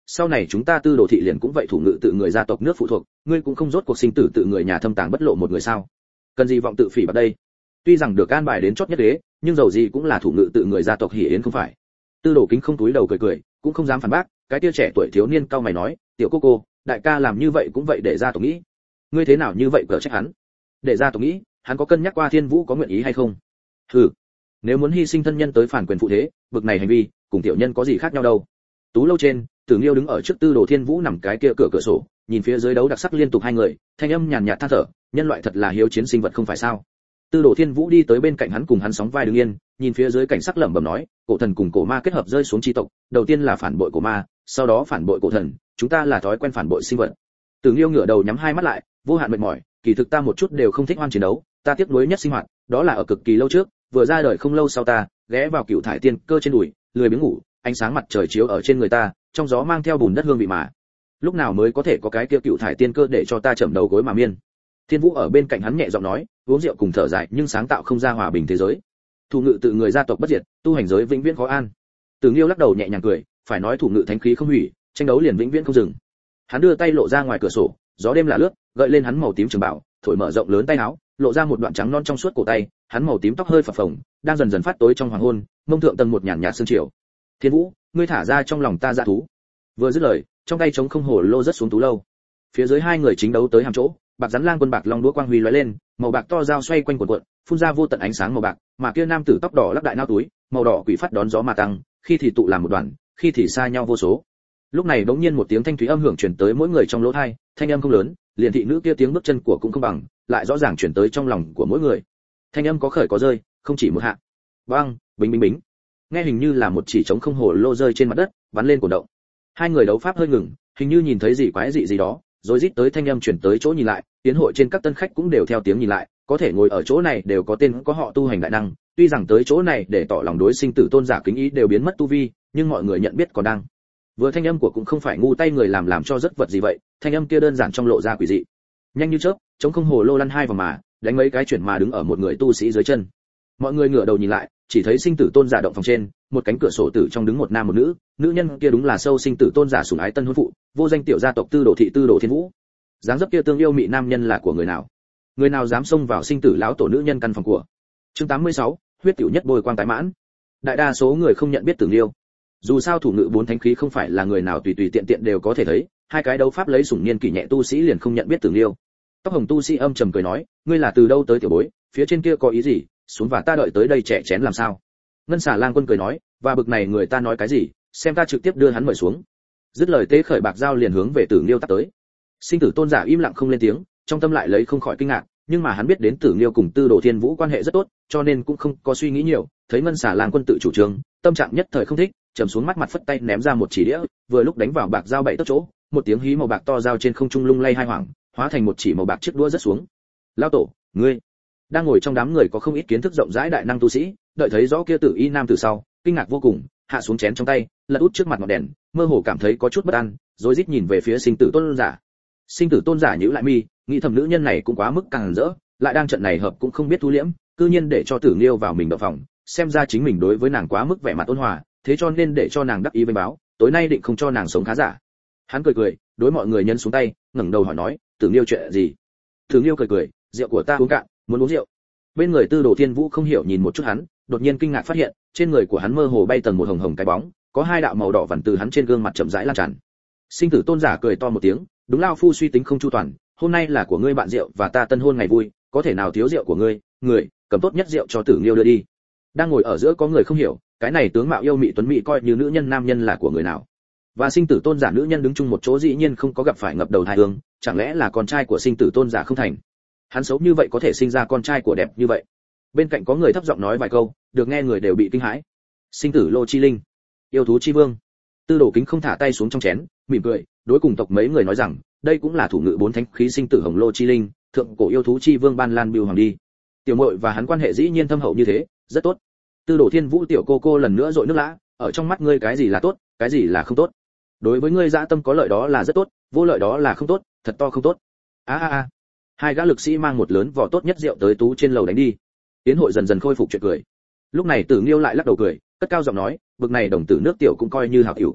sau này chúng ta Tư Đồ thị liền cũng vậy thủ ngự tự người gia tộc nước phụ thuộc, ngươi cũng không rốt cuộc sinh tử tự người nhà thâm tàng bất lộ một người sao? Cần gì vọng tự phỉ bạt đây? Tuy rằng được an bài đến chót nhất đế, nhưng dầu gì cũng là thủ ngự tự người gia tộc Hỉ Yến không phải? Tư Đồ Kính không túi đầu cười, cũng không dám phản bác, cái tia trẻ tuổi thiếu niên cau mày nói, tiểu cô, đại ca làm như vậy cũng vậy để gia tộc nghĩ. Ngươi thế nào như vậy cờ trách hắn? Để gia tộc nghĩ, hắn có cân nhắc qua Thiên Vũ có nguyện ý hay không? Hừ, nếu muốn hy sinh thân nhân tới phản quyền phụ thế, bực này hành vi, cùng tiểu nhân có gì khác nhau đâu? Tú lâu trên, Tử Nghiêu đứng ở trước Tư Đồ Thiên Vũ nằm cái kia cửa sổ, nhìn phía dưới đấu đặc sắc liên tục hai người, thanh âm nhàn nhạt than thở, nhân loại thật là hiếu chiến sinh vật không phải sao? Tư Đồ Thiên Vũ đi tới bên cạnh hắn cùng hắn sóng vai đứng yên, nhìn phía dưới cảnh sắc lẩm bẩm nói, cổ thần cùng cổ ma kết hợp rơi xuống chi tộc, đầu tiên là phản bội cổ ma, sau đó phản bội cổ thần, chúng ta là thói quen phản bội sinh vật. Tử Nghiêu ngửa đầu nhắm hai mắt lại, vô hạn mệt mỏi, kỳ thực ta một chút đều không thích hoan chiến đấu, ta tiếc nuối nhất sinh hoạt, đó là ở cực kỳ lâu trước, vừa ra đời không lâu sau ta, ghé vào cựu thải tiên cơ trên đùi, lười biếng ngủ, ánh sáng mặt trời chiếu ở trên người ta, trong gió mang theo bùn đất hương vị mà. Lúc nào mới có thể có cái kia cựu thải tiên cơ để cho ta chậm đầu gối mà miên. Thiên Vũ ở bên cạnh hắn nhẹ giọng nói, uống rượu cùng thở dài, nhưng sáng tạo không ra hòa bình thế giới. Thủ ngự tự người gia tộc bất diệt, tu hành giới vĩnh viễn khó an. Tử Nghiêu lắc đầu nhẹ nhàng cười, phải nói thủ ngự thánh khí không hủy, tranh đấu liền vĩnh viễn không dừng. Hắn đưa tay lộ ra ngoài cửa sổ, gió đêm là lướt, gợi lên hắn màu tím trường bảo, thổi mở rộng lớn tay áo, lộ ra một đoạn trắng non trong suốt cổ tay, hắn màu tím tóc hơi phập phồng, đang dần dần phát tối trong hoàng hôn, mông thượng tầng một nhàn nhạt sương chiều. Thiên Vũ, ngươi thả ra trong lòng ta dã thú. Vừa dứt lời, trong tay trống không hồ lô rất xuống tú lâu. Phía dưới hai người chính đấu tới hàm chỗ, bạc rắn lang quân bạc long đũa quang huy lóe lên, màu bạc to dao xoay quanh cuộn, phun ra vô tận ánh sáng màu bạc, mà kia nam tử tóc đỏ lắc đại nao túi, màu đỏ quỷ phát đón gió mà tăng, khi thì tụ làm một đoàn, khi thì xa nhau vô số. Lúc này bỗng nhiên một tiếng thanh thúy âm hưởng truyền tới mỗi người trong lỗ tai, thanh âm không lớn, liền thị nữ kia tiếng bước chân của cũng không bằng, lại rõ ràng truyền tới trong lòng của mỗi người. Thanh âm có khởi có rơi, không chỉ một hạ. Bang, bính bính bính. Nghe hình như là một chỉ trống không hồ lô rơi trên mặt đất, bắn lên cổ động. Hai người đấu pháp hơi ngừng, hình như nhìn thấy gì quái dị gì đó, rồi rít tới thanh âm truyền tới chỗ nhìn lại, tiến hội trên các tân khách cũng đều theo tiếng nhìn lại, có thể ngồi ở chỗ này đều có tên có họ tu hành đại năng, tuy rằng tới chỗ này để tỏ lòng đối sinh tử tôn giả kính ý đều biến mất tu vi, nhưng mọi người nhận biết còn đang. Vừa thanh âm của cũng không phải ngu tay người làm cho rất vật gì vậy, thanh âm kia đơn giản trong lộ ra quỷ dị. Nhanh như chớp, chống không hồ lô lăn hai vòng mà, đánh mấy cái chuyển mà đứng ở một người tu sĩ dưới chân. Mọi người ngửa đầu nhìn lại, chỉ thấy sinh tử tôn giả động phòng trên, một cánh cửa sổ tử trong đứng một nam một nữ, nữ nhân kia đúng là sâu sinh tử tôn giả sủng ái tân hôn phụ, vô danh tiểu gia tộc Tư Đồ thị Tư Đồ Thiên Vũ. Dáng dấp kia tương yêu mị nam nhân là của người nào? Người nào dám xông vào sinh tử lão tổ nữ nhân căn phòng của? Chương 86, huyết tiểu nhất bồi quang tái mãn. Đại đa số người không nhận biết Tử Nghiêu. Dù sao thủ ngự bốn thánh khí không phải là người nào tùy tùy tiện tiện đều có thể thấy, hai cái đấu pháp lấy sủng niên kỷ nhẹ tu sĩ liền không nhận biết Tử Nghiêu. Tóc hồng tu sĩ âm trầm cười nói, ngươi là từ đâu tới tiểu bối, phía trên kia có ý gì, xuống và ta đợi tới đây trẻ chén làm sao? Ngân Xà Lang Quân cười nói, và bực này người ta nói cái gì, xem ta trực tiếp đưa hắn mời xuống. Dứt lời tế khởi bạc dao liền hướng về Tử Nghiêu tắt tới. Sinh tử tôn giả im lặng không lên tiếng, trong tâm lại lấy không khỏi kinh ngạc, nhưng mà hắn biết đến Tử Nghiêu cùng Tư Đồ Thiên Vũ quan hệ rất tốt, cho nên cũng không có suy nghĩ nhiều, thấy Ngân Xà Lang Quân tự chủ trương, tâm trạng nhất thời không thích, trầm xuống mắt mặt phất tay ném ra một chỉ đĩa, vừa lúc đánh vào bạc dao bảy tấc chỗ, một tiếng hí màu bạc to dao trên không trung lung lay hai hoảng, hóa thành một chỉ màu bạc chiếc đũa rất xuống. Lão tổ, ngươi đang ngồi trong đám người có không ít kiến thức rộng rãi đại năng tu sĩ, đợi thấy rõ kia tử y nam từ sau, kinh ngạc vô cùng, hạ xuống chén trong tay, lật út trước mặt ngọn đèn, mơ hồ cảm thấy có chút bất an, rồi rít nhìn về phía sinh tử tôn giả. Sinh tử tôn giả nhíu lại mi, nghĩ thầm nữ nhân này cũng quá mức càng rỡ, lại đang trận này hợp cũng không biết thu liễm, cư nhiên để cho Tử Nghiêu vào mình động phòng, xem ra chính mình đối với nàng quá mức vẻ mặt ôn hòa, thế cho nên để cho nàng đắc ý vênh báo, tối nay định không cho nàng sống khá giả. Hắn cười, đối mọi người nhân xuống tay, ngẩng đầu hỏi nói, Tử Nghiêu chuyện gì? Tử Nghiêu cười, rượu của ta uống cạn, muốn uống rượu. Bên người Tư Đồ Thiên Vũ không hiểu nhìn một chút hắn, đột nhiên kinh ngạc phát hiện, trên người của hắn mơ hồ bay tầng một hồng hồng cái bóng, có hai đạo màu đỏ vằn từ hắn trên gương mặt chậm rãi lan tràn. Sinh tử tôn giả cười to một tiếng, đúng lao phu suy tính không chu toàn, hôm nay là của ngươi bạn rượu và ta tân hôn ngày vui, có thể nào thiếu rượu của ngươi, người, cầm tốt nhất rượu cho Tử Nghiêu đưa đi. Đang ngồi ở giữa có người không hiểu, cái này tướng mạo yêu mị tuấn mỹ coi như nữ nhân nam nhân là của người nào? Và sinh tử tôn giả nữ nhân đứng chung một chỗ dĩ nhiên không có gặp phải ngập đầu thai hương, chẳng lẽ là con trai của sinh tử tôn giả không thành? Hắn xấu như vậy có thể sinh ra con trai của đẹp như vậy? Bên cạnh có người thấp giọng nói vài câu, được nghe người đều bị kinh hãi. Sinh tử lô chi linh, yêu thú chi vương. Tư Đồ Kính không thả tay xuống trong chén, mỉm cười, đối cùng tộc mấy người nói rằng, đây cũng là thủ ngự bốn thánh khí sinh tử hồng lô chi linh, thượng cổ yêu thú chi vương Ban Lan Bưu Hoàng đi. Tiểu muội và hắn quan hệ dĩ nhiên thâm hậu như thế, rất tốt. Tư Đồ Thiên Vũ tiểu cô lần nữa dội nước lã, ở trong mắt ngươi cái gì là tốt, cái gì là không tốt? Đối với ngươi dã tâm có lợi đó là rất tốt, vô lợi đó là không tốt, thật to không tốt. A. Hai gã lực sĩ mang một lớn vỏ tốt nhất rượu tới tú trên lầu đánh đi. Tiến hội dần dần khôi phục chuyện cười. Lúc này Tử Nghiêu lại lắc đầu cười, cất cao giọng nói, bực này đồng tử nước tiểu cũng coi như hảo tiểu.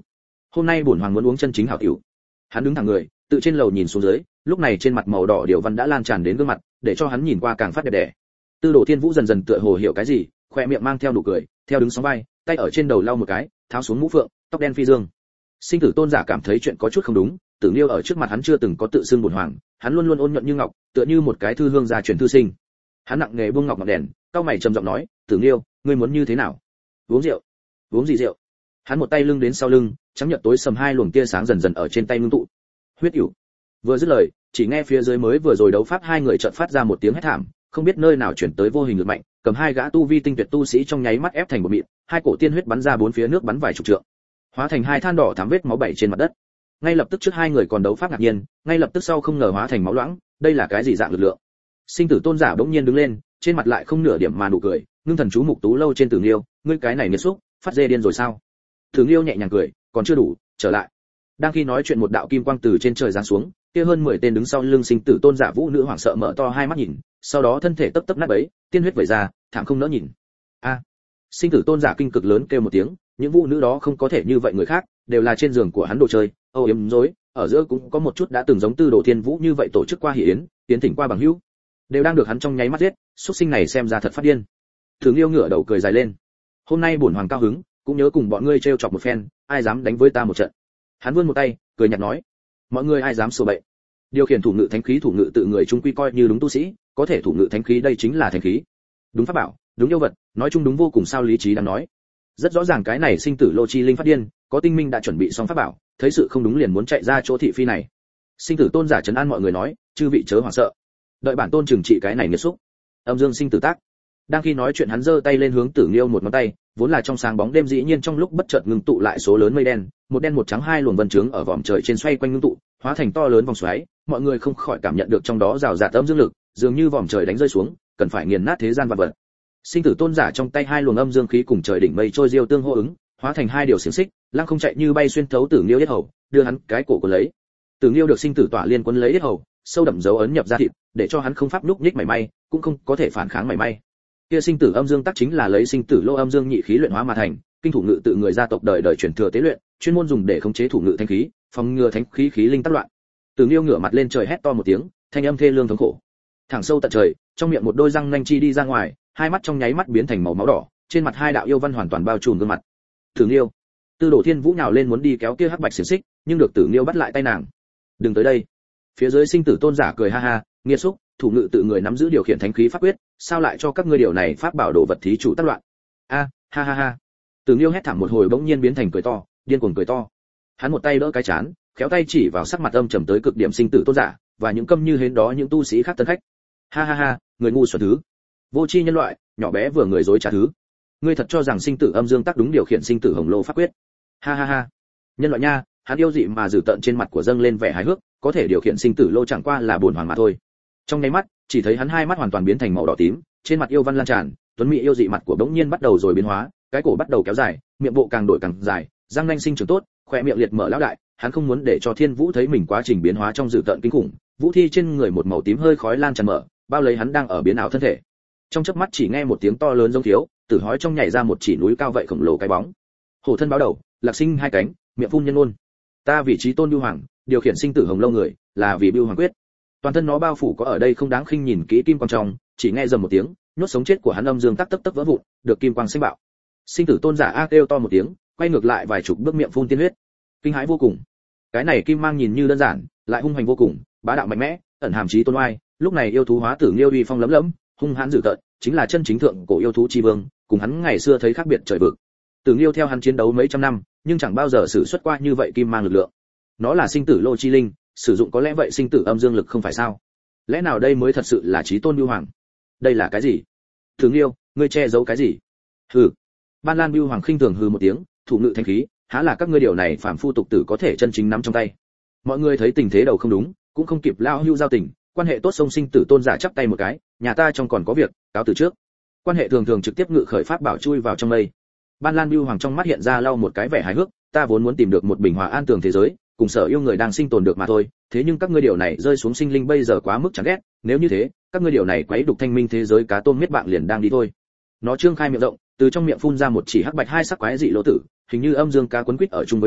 Hôm nay bổn hoàng muốn uống chân chính hảo tiểu. Hắn đứng thẳng người, tự trên lầu nhìn xuống dưới, lúc này trên mặt màu đỏ điều văn đã lan tràn đến gương mặt, để cho hắn nhìn qua càng phát đẹp đẽ. Tư Đồ Thiên Vũ dần dần tựa hồ hiểu cái gì, khoe miệng mang theo nụ cười, theo đứng sóng vai, tay ở trên đầu lau một cái, tháo xuống mũ phượng, tóc đen phi dương. Sinh Tử Tôn giả cảm thấy chuyện có chút không đúng, Tử Nghiêu ở trước mặt hắn chưa từng có tự xưng bổn hoàng, hắn luôn luôn ôn nhuận như ngọc, tựa như một cái thư hương gia truyền thư sinh. Hắn nặng nghề buông ngọc ngọc đèn, cau mày trầm giọng nói, "Tử Nghiêu, ngươi muốn như thế nào? Uống rượu?" "Uống gì rượu?" Hắn một tay lưng đến sau lưng, trắng nhợt tối sầm hai luồng tia sáng dần dần ở trên tay ngưng tụ. "Huyết ỉu." Vừa dứt lời, chỉ nghe phía dưới mới vừa rồi đấu pháp hai người chợt phát ra một tiếng hét thảm, không biết nơi nào chuyển tới vô hình lực mạnh, cầm hai gã tu vi tinh tuyệt tu sĩ trong nháy mắt ép thành một mịn, hai cổ tiên huyết bắn ra bốn phía nước bắn vài chục trượng, hóa thành hai than đỏ thắm vết máu bảy trên mặt đất. Ngay lập tức trước hai người còn đấu pháp ngạc nhiên, ngay lập tức sau không ngờ hóa thành máu loãng, đây là cái gì dạng lực lượng? Sinh Tử Tôn giả bỗng nhiên đứng lên, trên mặt lại không nửa điểm mà nụ cười, ngưng thần chú mục tú lâu trên Tử Nghiêu, ngươi cái này nghiệt xúc, phát dê điên rồi sao? Tử Nghiêu nhẹ nhàng cười, còn chưa đủ, trở lại. Đang khi nói chuyện một đạo kim quang từ trên trời giáng xuống, kia hơn 10 tên đứng sau lưng Sinh Tử Tôn giả vũ nữ hoảng sợ mở to hai mắt nhìn, sau đó thân thể tấp tấp nát bấy, tiên huyết vẩy ra, thảm không nỡ nhìn. A! Sinh Tử Tôn giả kinh cực lớn kêu một tiếng, những vũ nữ đó không có thể như vậy người khác, đều là trên giường của hắn đồ chơi, âu yếm dối, ở giữa cũng có một chút đã từng giống Tư Đồ Thiên Vũ như vậy tổ chức qua hỷ yến, tiến thỉnh qua bằng hữu, đều đang được hắn trong nháy mắt giết, xuất sinh này xem ra thật phát điên. Thường Liêu ngửa đầu cười dài lên. Hôm nay bổn hoàng cao hứng, cũng nhớ cùng bọn ngươi trêu chọc một phen, ai dám đánh với ta một trận. Hắn vươn một tay, cười nhạt nói, mọi người ai dám sổ bậy. Điều khiển thủ ngự thánh khí thủ ngự tự người trung quy coi như đúng tu sĩ, có thể thủ ngự thánh khí đây chính là thánh khí. Đúng pháp bảo, đúng yêu vật, nói chung đúng vô cùng sao lý trí đang nói. Rất rõ ràng cái này Sinh Tử Lô Chi linh phát điên, có tinh minh đã chuẩn bị xong pháp bảo, thấy sự không đúng liền muốn chạy ra chỗ thị phi này. Sinh Tử Tôn giả trấn an mọi người nói, chư vị chớ hoảng sợ, đợi bản tôn trừng trị cái này nghiệt xúc. Âm dương sinh tử tác. Đang khi nói chuyện hắn giơ tay lên hướng Tử Nghiêu một ngón tay, vốn là trong sáng bóng đêm dĩ nhiên trong lúc bất chợt ngưng tụ lại số lớn mây đen, một đen một trắng hai luồng vân trướng ở vòm trời trên xoay quanh ngưng tụ, hóa thành to lớn vòng xoáy, mọi người không khỏi cảm nhận được trong đó rào rạt âm dương lực, dường như vòm trời đánh rơi xuống, cần phải nghiền nát thế gian vạn vật. Sinh Tử Tôn giả trong tay hai luồng âm dương khí cùng trời đỉnh mây trôi diêu tương hô ứng, hóa thành hai điều xiềng xích, lăng không chạy như bay xuyên thấu Tử Nghiêu yết hầu, đưa hắn cái cổ của lấy. Tử Nghiêu được sinh tử tỏa liên quấn lấy yết hầu, sâu đậm dấu ấn nhập ra thịt, để cho hắn không pháp lúc nhích mảy may, cũng không có thể phản kháng mảy may. Kia sinh tử âm dương tắc chính là lấy sinh tử lô âm dương nhị khí luyện hóa mà thành, kinh thủ ngự tự người gia tộc đời đời truyền thừa tế luyện, chuyên môn dùng để khống chế thủ ngự thánh khí, phòng ngừa thánh khí khí linh tác loạn. Tử Nghiêu ngửa mặt lên trời hét to một tiếng, thanh âm thê lương thống khổ. Thẳng sâu tận trời, trong miệng một đôi răng nanh chi đi ra ngoài, hai mắt trong nháy mắt biến thành màu máu đỏ, trên mặt hai đạo yêu văn hoàn toàn bao trùm gương mặt. Tử Nghiêu, Tư Đồ Thiên Vũ nhào lên muốn đi kéo kia hắc bạch xiềng xích, nhưng được Tử Nghiêu bắt lại tay nàng. Đừng tới đây. Phía dưới Sinh Tử Tôn giả cười ha ha, nghiệt xúc, thủ ngự tự người nắm giữ điều khiển thánh khí pháp quyết, sao lại cho các ngươi điều này pháp bảo đồ vật thí chủ tác loạn? A, ha ha ha. Tử Nghiêu hét thảm một hồi bỗng nhiên biến thành cười to, điên cuồng cười to. Hắn một tay đỡ cái chán, khéo tay chỉ vào sắc mặt âm trầm tới cực điểm Sinh Tử Tôn giả và những câm như hến đó những tu sĩ khác tân khách. Ha ha ha, người ngu xuẩn thứ, vô tri nhân loại, nhỏ bé vừa người dối trá thứ. Ngươi thật cho rằng sinh tử âm dương tác đúng điều khiển sinh tử hồng lô pháp quyết? Ha ha ha. Nhân loại nha, hắn yêu dị mà dử tận trên mặt của dâng lên vẻ hài hước, có thể điều khiển sinh tử lô chẳng qua là bổn hoàng mà thôi. Trong nháy mắt, chỉ thấy hắn hai mắt hoàn toàn biến thành màu đỏ tím, trên mặt yêu văn lan tràn, tuấn mỹ yêu dị mặt của bỗng nhiên bắt đầu rồi biến hóa, cái cổ bắt đầu kéo dài, miệng bộ càng đổi càng dài, răng nanh sinh trưởng tốt, khóe miệng liệt mở lão đại, hắn không muốn để cho Thiên Vũ thấy mình quá trình biến hóa trong dữ tợn kinh khủng, vũ thi trên người một màu tím hơi khói lan tràn mở, bao lấy hắn đang ở biến ảo thân thể. Trong chớp mắt chỉ nghe một tiếng to lớn giống thiếu, tử hói trong nhảy ra một chỉ núi cao vậy khổng lồ cái bóng. Hổ thân báo đầu, lạc sinh hai cánh, miệng phun nhân ôn. Ta vị trí tôn bưu hoàng, điều khiển sinh tử hồng lâu người, là vì bưu hoàng quyết. Toàn thân nó bao phủ có ở đây không đáng khinh nhìn kỹ kim quang trong, chỉ nghe rầm một tiếng, nhốt sống chết của hắn âm dương tắc tấp tấp vỡ vụn, được kim quang sinh bạo. Sinh tử tôn giả a kêu to một tiếng, quay ngược lại vài chục bước miệng phun tiên huyết. Kinh hãi vô cùng. Cái này kim mang nhìn như đơn giản, lại hung hành vô cùng, bá đạo mạnh mẽ, ẩn hàm chí tôn oai, lúc này yêu thú hóa tử Nghiêu uy phong lấm lấm, hung hãn dữ tợn, chính là chân chính thượng cổ yêu thú chi vương, cùng hắn ngày xưa thấy khác biệt trời vực. Tử Nghiêu theo hắn chiến đấu mấy trăm năm, nhưng chẳng bao giờ sử xuất qua như vậy kim mang lực lượng. Nó là sinh tử lô chi linh, sử dụng có lẽ vậy sinh tử âm dương lực không phải sao? Lẽ nào đây mới thật sự là chí tôn Bưu Hoàng? Đây là cái gì? Tử Nghiêu, ngươi che giấu cái gì? Hừ. Ban Lan Bưu Hoàng khinh thường hừ một tiếng, thủ ngự thanh khí, há là các ngươi điều này phàm phu tục tử có thể chân chính nắm trong tay. Mọi người thấy tình thế đầu không đúng, cũng không kịp lao hưu giao tình, quan hệ tốt sông sinh tử tôn giả chắp tay một cái, nhà ta trong còn có việc, cáo từ trước. Quan hệ thường thường trực tiếp ngự khởi pháp bảo chui vào trong mây. Ban Lan Bưu Hoàng trong mắt hiện ra lau một cái vẻ hài hước, ta vốn muốn tìm được một bình hòa an tường thế giới, cùng sở yêu người đang sinh tồn được mà thôi, thế nhưng các ngươi điều này rơi xuống sinh linh bây giờ quá mức chán ghét, nếu như thế, các ngươi điều này quấy đục thanh minh thế giới cá tôm miết bạn liền đang đi thôi. Nó trương khai miệng rộng, từ trong miệng phun ra một chỉ hắc bạch hai sắc quái dị lỗ tử, hình như âm dương cá quấn quýt ở chung với nhau,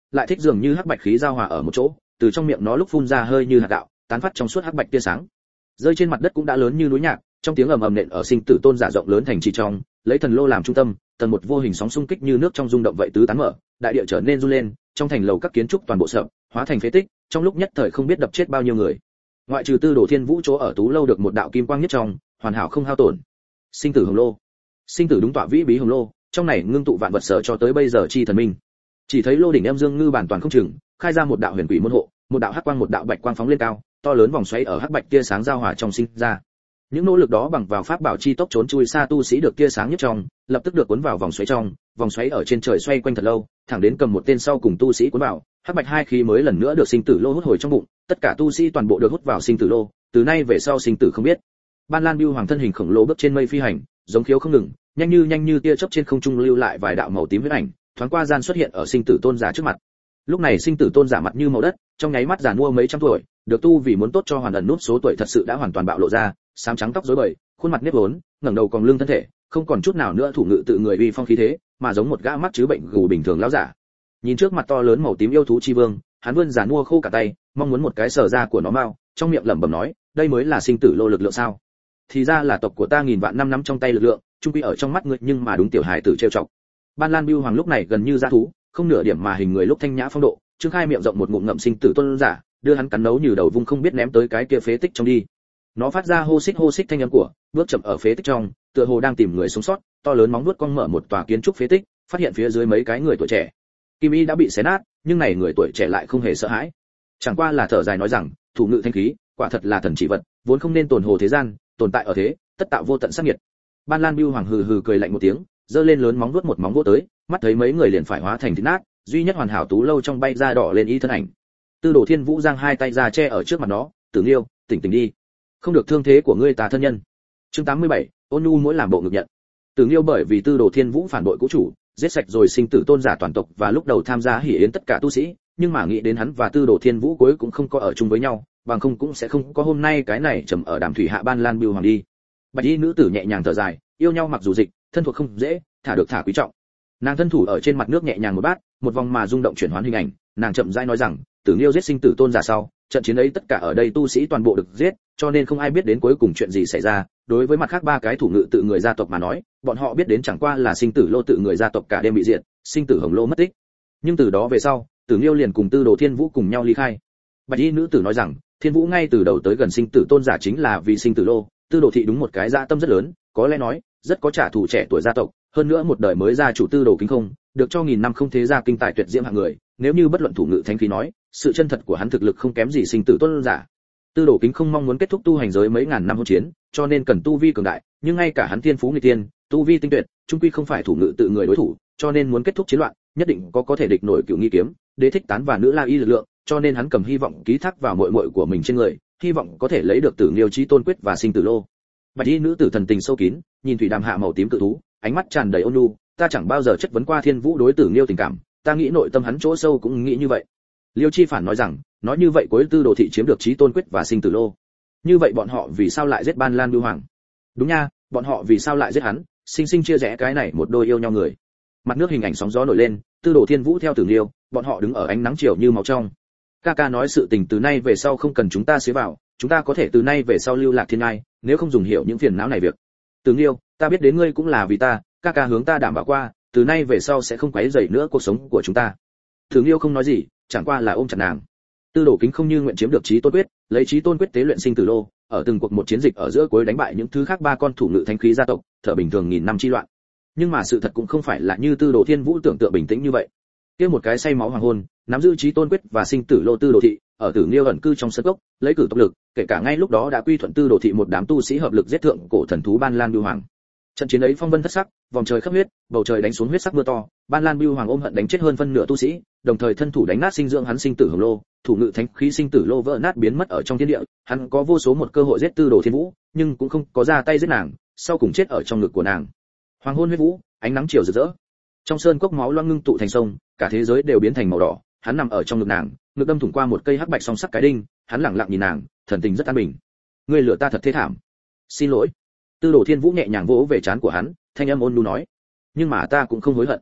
lại thích dường như hắc bạch khí giao hòa ở một chỗ, từ trong miệng nó lúc phun ra hơi như hạt gạo, tán phát trong suốt hắc bạch tia sáng. Rơi trên mặt đất cũng đã lớn như núi nhạc, trong tiếng ầm ầm nện ở sinh tử tôn giả rộng lớn thành trì trong, lấy thần lô làm trung tâm, tầng một vô hình sóng xung kích như nước trong rung động vậy tứ tán mở, đại địa trở nên run lên, trong thành lầu các kiến trúc toàn bộ sập, hóa thành phế tích, trong lúc nhất thời không biết đập chết bao nhiêu người. Ngoại trừ Tư Đồ Thiên Vũ chỗ ở Tú lâu được một đạo kim quang nhất trong, hoàn hảo không hao tổn. Sinh tử hồng lô. Sinh tử đúng tọa vĩ bí hồng lô, trong này ngưng tụ vạn vật sở cho tới bây giờ chi thần minh. Chỉ thấy lô đỉnh em dương ngư bản toàn không chừng, khai ra một đạo huyền quỷ môn hộ, một đạo hắc quang một đạo bạch quang phóng lên cao, to lớn vòng xoáy ở hắc bạch tia sáng giao hòa trong sinh ra. Những nỗ lực đó bằng vào pháp bảo chi tốc trốn chui xa tu sĩ được tia sáng nhất trong, lập tức được cuốn vào vòng xoáy trong, vòng xoáy ở trên trời xoay quanh thật lâu, thẳng đến cầm một tên sau cùng tu sĩ cuốn vào, hắc bạch hai khí mới lần nữa được sinh tử lô hút hồi trong bụng, tất cả tu sĩ toàn bộ được hút vào sinh tử lô, từ nay về sau sinh tử không biết. Ban Lan Bưu Hoàng thân hình khổng lồ bước trên mây phi hành, giống khiếu không ngừng, nhanh như tia chớp trên không trung lưu lại vài đạo màu tím huyết ảnh, thoáng qua gian xuất hiện ở sinh tử tôn giả trước mặt. Lúc này sinh tử tôn giả mặt như màu đất, trong nháy mắt già mua mấy trăm tuổi, được tu vì muốn tốt cho hoàn ẩn nút số tuổi thật sự đã hoàn toàn bạo lộ ra, xám trắng tóc rối bời, khuôn mặt nếp vốn, ngẩng đầu còn lưng thân thể, không còn chút nào nữa thủ ngự tự người uy phong khí thế, mà giống một gã mắc chứ bệnh gù bình thường lão giả. Nhìn trước mặt to lớn màu tím yêu thú chi vương, hắn vươn giàn mua khô cả tay, mong muốn một cái sờ ra của nó mau, trong miệng lẩm bẩm nói, đây mới là sinh tử lô lực lượng sao? Thì ra là tộc của ta nghìn vạn năm nắm trong tay lực lượng, trung quy ở trong mắt ngươi nhưng mà đúng tiểu hài tử trêu chọc. Ban Lan Bưu Hoàng lúc này gần như dã thú, không nửa điểm mà hình người lúc thanh nhã phong độ, trương khai miệng rộng một ngụm ngậm sinh tử tôn giả, đưa hắn cắn nấu như đầu vung không biết ném tới cái kia phế tích trong đi. Nó phát ra hô xích thanh âm của, bước chậm ở phế tích trong, tựa hồ đang tìm người sống sót, to lớn móng vuốt cong mở một tòa kiến trúc phế tích, phát hiện phía dưới mấy cái người tuổi trẻ. Kim y đã bị xé nát, nhưng này người tuổi trẻ lại không hề sợ hãi. Chẳng qua là thở dài nói rằng, thủ ngự thanh khí, quả thật là thần chỉ vật, vốn không nên tồn hồ thế gian, tồn tại ở thế, tất tạo vô tận sát nghiệt. Ban Lan Bưu Hoàng hừ hừ cười lạnh một tiếng, giơ lên lớn móng vuốt một móng vuốt tới, mắt thấy mấy người liền phải hóa thành thịt nát, duy nhất hoàn hảo Tú lâu trong bay ra đỏ lên y thân ảnh. Tư Đồ Thiên Vũ giang hai tay ra che ở trước mặt nó, "Tử Nghiêu, tỉnh đi, không được thương thế của ngươi tà thân nhân." Chương 87, Ôn Nhu mỗi làm bộ ngực nhận. Tử Nghiêu bởi vì Tư Đồ Thiên Vũ phản bội cũ chủ, giết sạch rồi sinh tử tôn giả toàn tộc và lúc đầu tham gia hỉ yến tất cả tu sĩ, nhưng mà nghĩ đến hắn và Tư Đồ Thiên Vũ cuối cũng không có ở chung với nhau, bằng không cũng sẽ không có hôm nay cái này trầm ở đàm thủy hạ Ban Lan Bưu Hoàng đi. Bạch y nữ tử nhẹ nhàng thở dài, yêu nhau mặc dù dịch, thân thuộc không dễ, thả được thả quý trọng. Nàng thân thủ ở trên mặt nước nhẹ nhàng một bát, một vòng mà rung động chuyển hoán hình ảnh, nàng chậm rãi nói rằng, Tử Nghiêu giết sinh tử tôn giả sau, trận chiến ấy tất cả ở đây tu sĩ toàn bộ được giết, cho nên không ai biết đến cuối cùng chuyện gì xảy ra. Đối với mặt khác ba cái thủ ngự tự người gia tộc mà nói, bọn họ biết đến chẳng qua là sinh tử lô tự người gia tộc cả đêm bị diệt, sinh tử hồng lô mất tích. Nhưng từ đó về sau, Tử Nghiêu liền cùng Tư Đồ Thiên Vũ cùng nhau ly khai. Bạch y nữ tử nói rằng, Thiên Vũ ngay từ đầu tới gần sinh tử tôn giả chính là vì sinh tử lô, Tư Đồ thị đúng một cái dạ tâm rất lớn, có lẽ nói, rất có trả thù trẻ tuổi gia tộc, hơn nữa một đời mới gia chủ Tư Đồ Kính Không, được cho nghìn năm không thế gia kinh tài tuyệt diễm hạng người, nếu như bất luận thủ ngự thánh khí nói, sự chân thật của hắn thực lực không kém gì sinh tử tôn giả. Tư Đồ Kính Không mong muốn kết thúc tu hành giới mấy ngàn năm hỗn chiến, cho nên cần tu vi cường đại, nhưng ngay cả hắn thiên phú nghịch tiên, tu vi tinh tuyệt, chung quy không phải thủ ngự tự người đối thủ, cho nên muốn kết thúc chiến loạn, nhất định có thể địch nổi Cửu Nghi kiếm, Đế Thích Tán và Nữ La Y lực lượng, cho nên hắn cầm hy vọng ký thác vào muội muội của mình trên người, hy vọng có thể lấy được Tử Nghiêu chí tôn quyết và sinh tử lô. Bạch y nữ tử thần tình sâu kín, nhìn thủy đàm hạ màu tím cự thú, ánh mắt tràn đầy ôn nhu, ta chẳng bao giờ chất vấn qua Thiên Vũ đối Tử Nghiêu tình cảm, ta nghĩ nội tâm hắn chỗ sâu cũng nghĩ như vậy. Liêu Chi Phản nói rằng, nói như vậy cuối Tư Đồ thị chiếm được chí tôn quyết và sinh tử lô. Như vậy bọn họ vì sao lại giết Ban Lan Bưu Hoàng? Đúng nha, bọn họ vì sao lại giết hắn, sinh chia rẽ cái này một đôi yêu nhau người. Mặt nước hình ảnh sóng gió nổi lên, Tư Đồ Thiên Vũ theo Tử Nghiêu, bọn họ đứng ở ánh nắng chiều như máu trong. Ca nói sự tình từ nay về sau không cần chúng ta xế vào, chúng ta có thể từ nay về sau lưu lạc thiên ngai, nếu không dùng hiểu những phiền não này việc. Tử Nghiêu, ta biết đến ngươi cũng là vì ta, ca hướng ta đảm bảo qua, từ nay về sau sẽ không quấy rầy nữa cuộc sống của chúng ta. Tử Nghiêu không nói gì, chẳng qua là ôm chặt nàng. Tư Đồ Kính Không như nguyện chiếm được chí tôn quyết, lấy chí tôn quyết tế luyện sinh tử lô, ở từng cuộc một chiến dịch ở giữa cuối đánh bại những thứ khác ba con thủ ngự thánh khí gia tộc, thở bình thường nghìn năm chi loạn. Nhưng mà sự thật cũng không phải là như Tư Đồ Thiên Vũ tưởng tượng bình tĩnh như vậy. Kia một cái say máu hoàng hôn, nắm giữ chí tôn quyết và sinh tử lô Tư Đồ thị, ở Tử Nghiêu ẩn cư trong sơn cốc, lấy cử tốc lực, kể cả ngay lúc đó đã quy thuận Tư Đồ thị một đám tu sĩ hợp lực giết thượng cổ thần thú Ban Lan Bưu Hoàng. Trận chiến ấy phong vân thất sắc, vòng trời khắp huyết, bầu trời đánh xuống huyết sắc mưa to, Ban Lan Bưu Hoàng ôm hận đánh chết hơn phân nửa tu sĩ, đồng thời thân thủ đánh nát sinh dưỡng hắn sinh tử hồng lô, thủ ngự thánh khí sinh tử lô vỡ nát biến mất ở trong thiên địa, hắn có vô số một cơ hội giết Tư Đồ Thiên Vũ, nhưng cũng không có ra tay giết nàng, sau cùng chết ở trong ngực của nàng. Hoàng hôn huyết vũ, ánh nắng chiều rực rỡ. Trong sơn cốc máu loang ngưng tụ thành sông, cả thế giới đều biến thành màu đỏ, hắn nằm ở trong ngực nàng, ngực đâm thủng qua một cây hắc bạch song sắc cái đinh, hắn lặng lặng nhìn nàng, thần tình rất an bình. Ngươi lừa ta thật thế thảm. Xin lỗi. Tư Đồ Thiên Vũ nhẹ nhàng vỗ về trán của hắn, thanh âm ôn nhu nói. Nhưng mà ta cũng không hối hận.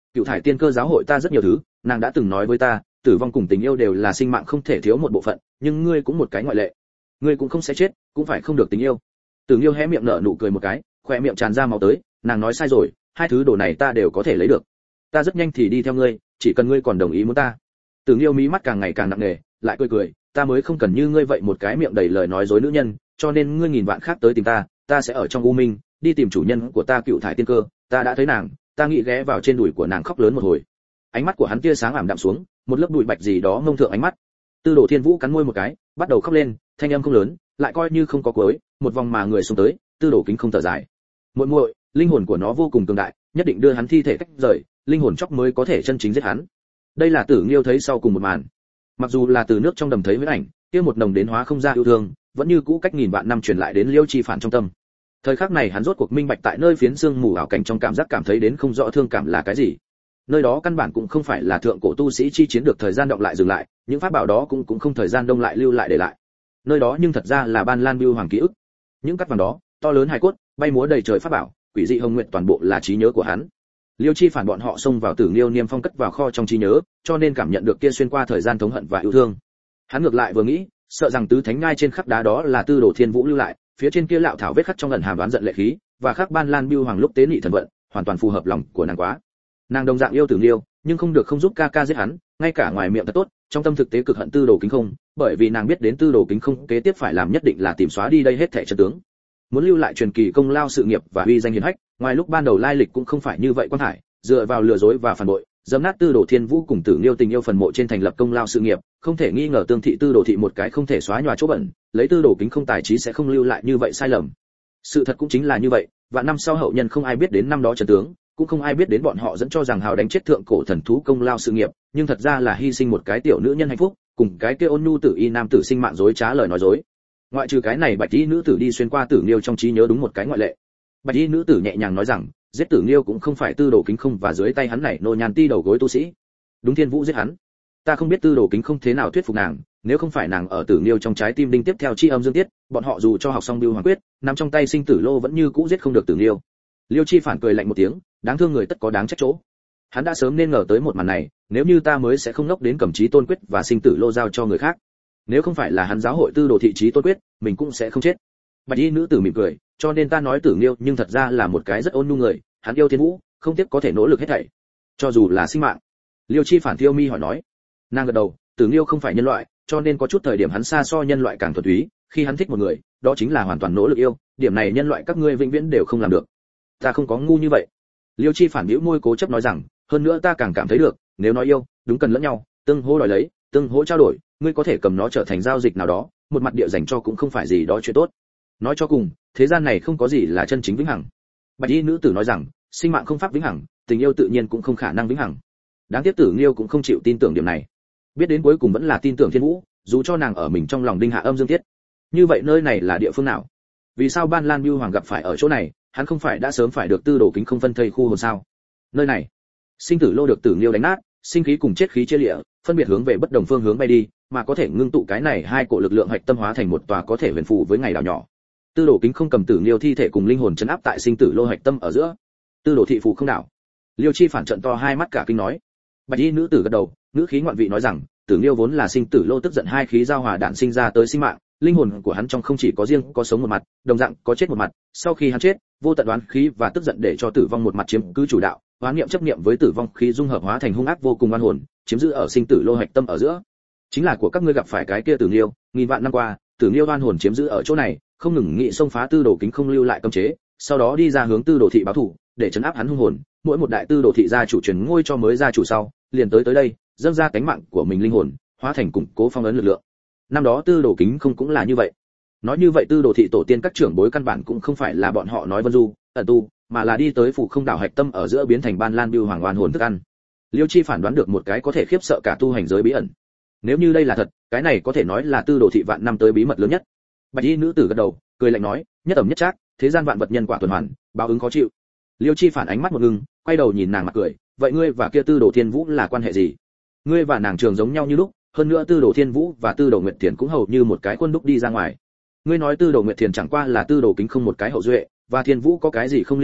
Cựu thải tiên cơ giáo hội ta rất nhiều thứ, nàng đã từng nói với ta, tử vong cùng tình yêu đều là sinh mạng không thể thiếu một bộ phận, nhưng ngươi cũng một cái ngoại lệ. Ngươi cũng không sẽ chết, cũng phải không được tình yêu. Tử Nghiêu hé miệng nở nụ cười một cái, khóe miệng tràn ra máu tới, nàng nói sai rồi, hai thứ đồ này ta đều có thể lấy được. Ta rất nhanh thì đi theo ngươi, chỉ cần ngươi còn đồng ý muốn ta. Tử Nghiêu mí mắt càng ngày càng nặng nề, lại cười cười, ta mới không cần như ngươi vậy một cái miệng đầy lời nói dối nữ nhân, cho nên ngươi nghìn vạn khác tới tìm ta, ta sẽ ở trong u minh, đi tìm chủ nhân của ta Cựu thải tiên cơ, ta đã thấy nàng, ta nghĩ ghé vào trên đùi của nàng khóc lớn một hồi. Ánh mắt của hắn tia sáng ảm đạm xuống, một lớp bụi bạch gì đó ngông thượng ánh mắt. Tư Đồ Thiên Vũ cắn môi một cái, bắt đầu khóc lên, thanh âm không lớn, lại coi như không có cuối, một vòng mà người xuống tới, Tư Đồ Kính không thở dài. Muội muội, linh hồn của nó vô cùng cường đại, nhất định đưa hắn thi thể tách rời, linh hồn chóc mới có thể chân chính giết hắn. Đây là Tử Nghiêu thấy sau cùng một màn. Mặc dù là từ nước trong đầm thấy huyết ảnh, kia một nồng đến hóa không ra yêu thương, vẫn như cũ cách nghìn vạn năm truyền lại đến Liêu Chi Phản trong tâm. Thời khắc này hắn rốt cuộc minh bạch tại nơi phiến xương mù ảo cảnh trong cảm giác cảm thấy đến không rõ thương cảm là cái gì. Nơi đó căn bản cũng không phải là thượng cổ tu sĩ chi chiến được thời gian động lại dừng lại, những pháp bảo đó cũng không thời gian đông lại lưu lại để lại. Nơi đó nhưng thật ra là Ban Lan Bưu Hoàng ký ức. Những cắt vàng đó, to lớn hài cốt, bay múa đầy trời pháp bảo, quỷ dị hồng nguyện toàn bộ là trí nhớ của hắn. Liêu Chi Phản bọn họ xông vào Tử Nghiêu Niêm Phong cất vào kho trong trí nhớ, cho nên cảm nhận được kia xuyên qua thời gian thống hận và yêu thương. Hắn ngược lại vừa nghĩ, sợ rằng tứ thánh ngai trên khắc đá đó là Tư Đồ Thiên Vũ lưu lại, phía trên kia lạo thảo vết khắc trong ẩn hàm đoán giận lệ khí, và khắc Ban Lan Bưu Hoàng lúc tế nị thần vận, hoàn toàn phù hợp lòng của nàng quá. Nàng đồng dạng yêu Tử Nghiêu, nhưng không được không giúp ca ca giết hắn, ngay cả ngoài miệng thật tốt, trong tâm thực tế cực hận Tư Đồ Kính không, bởi vì nàng biết đến Tư Đồ Kính không kế tiếp phải làm nhất định là tìm xóa đi đây hết thảy chân tướng. Muốn lưu lại truyền kỳ công lao sự nghiệp và uy danh hiển hách, ngoài lúc ban đầu lai lịch cũng không phải như vậy quan hải, dựa vào lừa dối và phản bội, dẫm nát Tư Đồ Thiên Vũ cùng Tử Nghiêu tình yêu phần mộ trên thành lập công lao sự nghiệp, không thể nghi ngờ tương thị Tư Đồ thị một cái không thể xóa nhòa chỗ bẩn, lấy Tư Đồ Kính không tài trí sẽ không lưu lại như vậy sai lầm. Sự thật cũng chính là như vậy, và năm sau hậu nhân không ai biết đến năm đó trận tướng, cũng không ai biết đến bọn họ dẫn cho rằng hào đánh chết thượng cổ thần thú công lao sự nghiệp, nhưng thật ra là hy sinh một cái tiểu nữ nhân hạnh phúc, cùng cái kia ôn nhu tử y nam tử sinh mạng dối trá lời nói dối. Ngoại trừ cái này, Bạch y nữ tử đi xuyên qua Tử Nghiêu trong trí nhớ đúng một cái ngoại lệ. Bạch y nữ tử nhẹ nhàng nói rằng, giết Tử Nghiêu cũng không phải Tư Đồ Kính không và dưới tay hắn này nô nhàn ti đầu gối tu sĩ. Đúng Thiên Vũ giết hắn. Ta không biết Tư Đồ Kính không thế nào thuyết phục nàng, nếu không phải nàng ở Tử Nghiêu trong trái tim đinh tiếp theo chi âm dương tiết, bọn họ dù cho học xong Bưu Hoàng quyết, nằm trong tay sinh tử lô vẫn như cũ giết không được Tử Nghiêu. Liêu Chi Phản cười lạnh một tiếng, đáng thương người tất có đáng trách chỗ. Hắn đã sớm nên ngờ tới một màn này, nếu như ta mới sẽ không nốc đến cầm chí tôn quyết và sinh tử lô giao cho người khác. Nếu không phải là hắn giáo hội Tư Đồ thị chí tôn quyết, mình cũng sẽ không chết. Bạch y nữ tử mỉm cười, cho nên ta nói Tử Nghiêu nhưng thật ra là một cái rất ôn nhu người, hắn yêu Thiên Vũ, không tiếc có thể nỗ lực hết thảy, cho dù là sinh mạng. Liêu Chi Phản Tiêu Mi hỏi nói. Nàng gật đầu, Tử Nghiêu không phải nhân loại, cho nên có chút thời điểm hắn xa so nhân loại càng thuần túy, khi hắn thích một người, đó chính là hoàn toàn nỗ lực yêu, điểm này nhân loại các ngươi vĩnh viễn đều không làm được. Ta không có ngu như vậy. Liêu Chi Phản bĩu môi cố chấp nói rằng, hơn nữa ta càng cảm thấy được, nếu nói yêu, đúng cần lẫn nhau, tương hỗ đòi lấy, tương hỗ trao đổi, ngươi có thể cầm nó trở thành giao dịch nào đó, một mặt địa dành cho cũng không phải gì đó chuyện tốt. Nói cho cùng, thế gian này không có gì là chân chính vĩnh hằng. Bạch y nữ tử nói rằng, sinh mạng không pháp vĩnh hằng, tình yêu tự nhiên cũng không khả năng vĩnh hằng. Đáng tiếc Tử Nghiêu cũng không chịu tin tưởng điểm này. Biết đến cuối cùng vẫn là tin tưởng Thiên Vũ, dù cho nàng ở mình trong lòng đinh hạ âm dương tiết. Như vậy nơi này là địa phương nào? Vì sao Ban Lan Bưu Hoàng gặp phải ở chỗ này, hắn không phải đã sớm phải được Tư Đồ Kính không phân thây khu hồn sao? Nơi này, sinh tử lô được Tử Nghiêu đánh nát, sinh khí cùng chết khí chia liễu, phân biệt hướng về bất đồng phương hướng bay đi, mà có thể ngưng tụ cái này hai cổ lực lượng hạch tâm hóa thành một tòa có thể huyền phù với ngày đảo nhỏ. Tư Đồ Kính không cầm Tử Nghiêu thi thể cùng linh hồn trấn áp tại sinh tử lô hạch tâm ở giữa. Tư Đồ thị phù không đảo. Liêu Chi Phản trận to hai mắt cả kinh nói. Bạch y nữ tử gật đầu, nữ khí ngoạn vị nói rằng, Tử Nghiêu vốn là sinh tử lô tức giận hai khí giao hòa đản sinh ra tới sinh mạng, linh hồn của hắn trong không chỉ có riêng có sống một mặt, đồng dạng có chết một mặt, sau khi hắn chết, vô tận oán khí và tức giận để cho tử vong một mặt chiếm cứ chủ đạo, oán niệm chấp niệm với tử vong khí dung hợp hóa thành hung ác vô cùng oan hồn, chiếm giữ ở sinh tử lô hạch tâm ở giữa. Chính là của các ngươi gặp phải cái kia Tử Nghiêu, nghìn vạn năm qua, Tử Nghiêu oan hồn chiếm giữ ở chỗ này, không ngừng nghị xông phá Tư Đồ Kính không lưu lại cấm chế, sau đó đi ra hướng Tư Đồ thị báo thù, để trấn áp hắn hung hồn, mỗi một đại Tư Đồ thị gia chủ truyền ngôi cho mới gia chủ sau, liền tới đây, dâng ra cánh mạng của mình linh hồn, hóa thành củng cố phong ấn lực lượng. Năm đó Tư Đồ Kính không cũng là như vậy. Nói như vậy Tư Đồ thị tổ tiên các trưởng bối căn bản cũng không phải là bọn họ nói vân du, ẩn tu, mà là đi tới phủ không đảo hạch tâm ở giữa biến thành Ban Lan Bưu Hoàng oan hồn thức ăn. Liêu Chi Phản đoán được một cái có thể khiếp sợ cả tu hành giới bí ẩn. Nếu như đây là thật, cái này có thể nói là Tư Đồ thị vạn năm tới bí mật lớn nhất. Bạch y nữ tử gật đầu, cười lạnh nói, nhất ẩm nhất trác, thế gian vạn vật nhân quả tuần hoàn, báo ứng khó chịu. Liêu Chi Phản ánh mắt một ngưng, quay đầu nhìn nàng mặt cười, vậy ngươi và kia Tư Đồ Thiên Vũ là quan hệ gì? Ngươi và nàng trường giống nhau như lúc, hơn nữa Tư Đồ Thiên Vũ và Tư Đồ Nguyệt Thiền cũng hầu như một cái khuôn đúc đi ra ngoài. Ngươi nói Tư Đồ Nguyệt Thiền chẳng qua là Tư Đồ Kính không một cái hậu duệ, và Thiên Vũ có cái gì không liên lạc,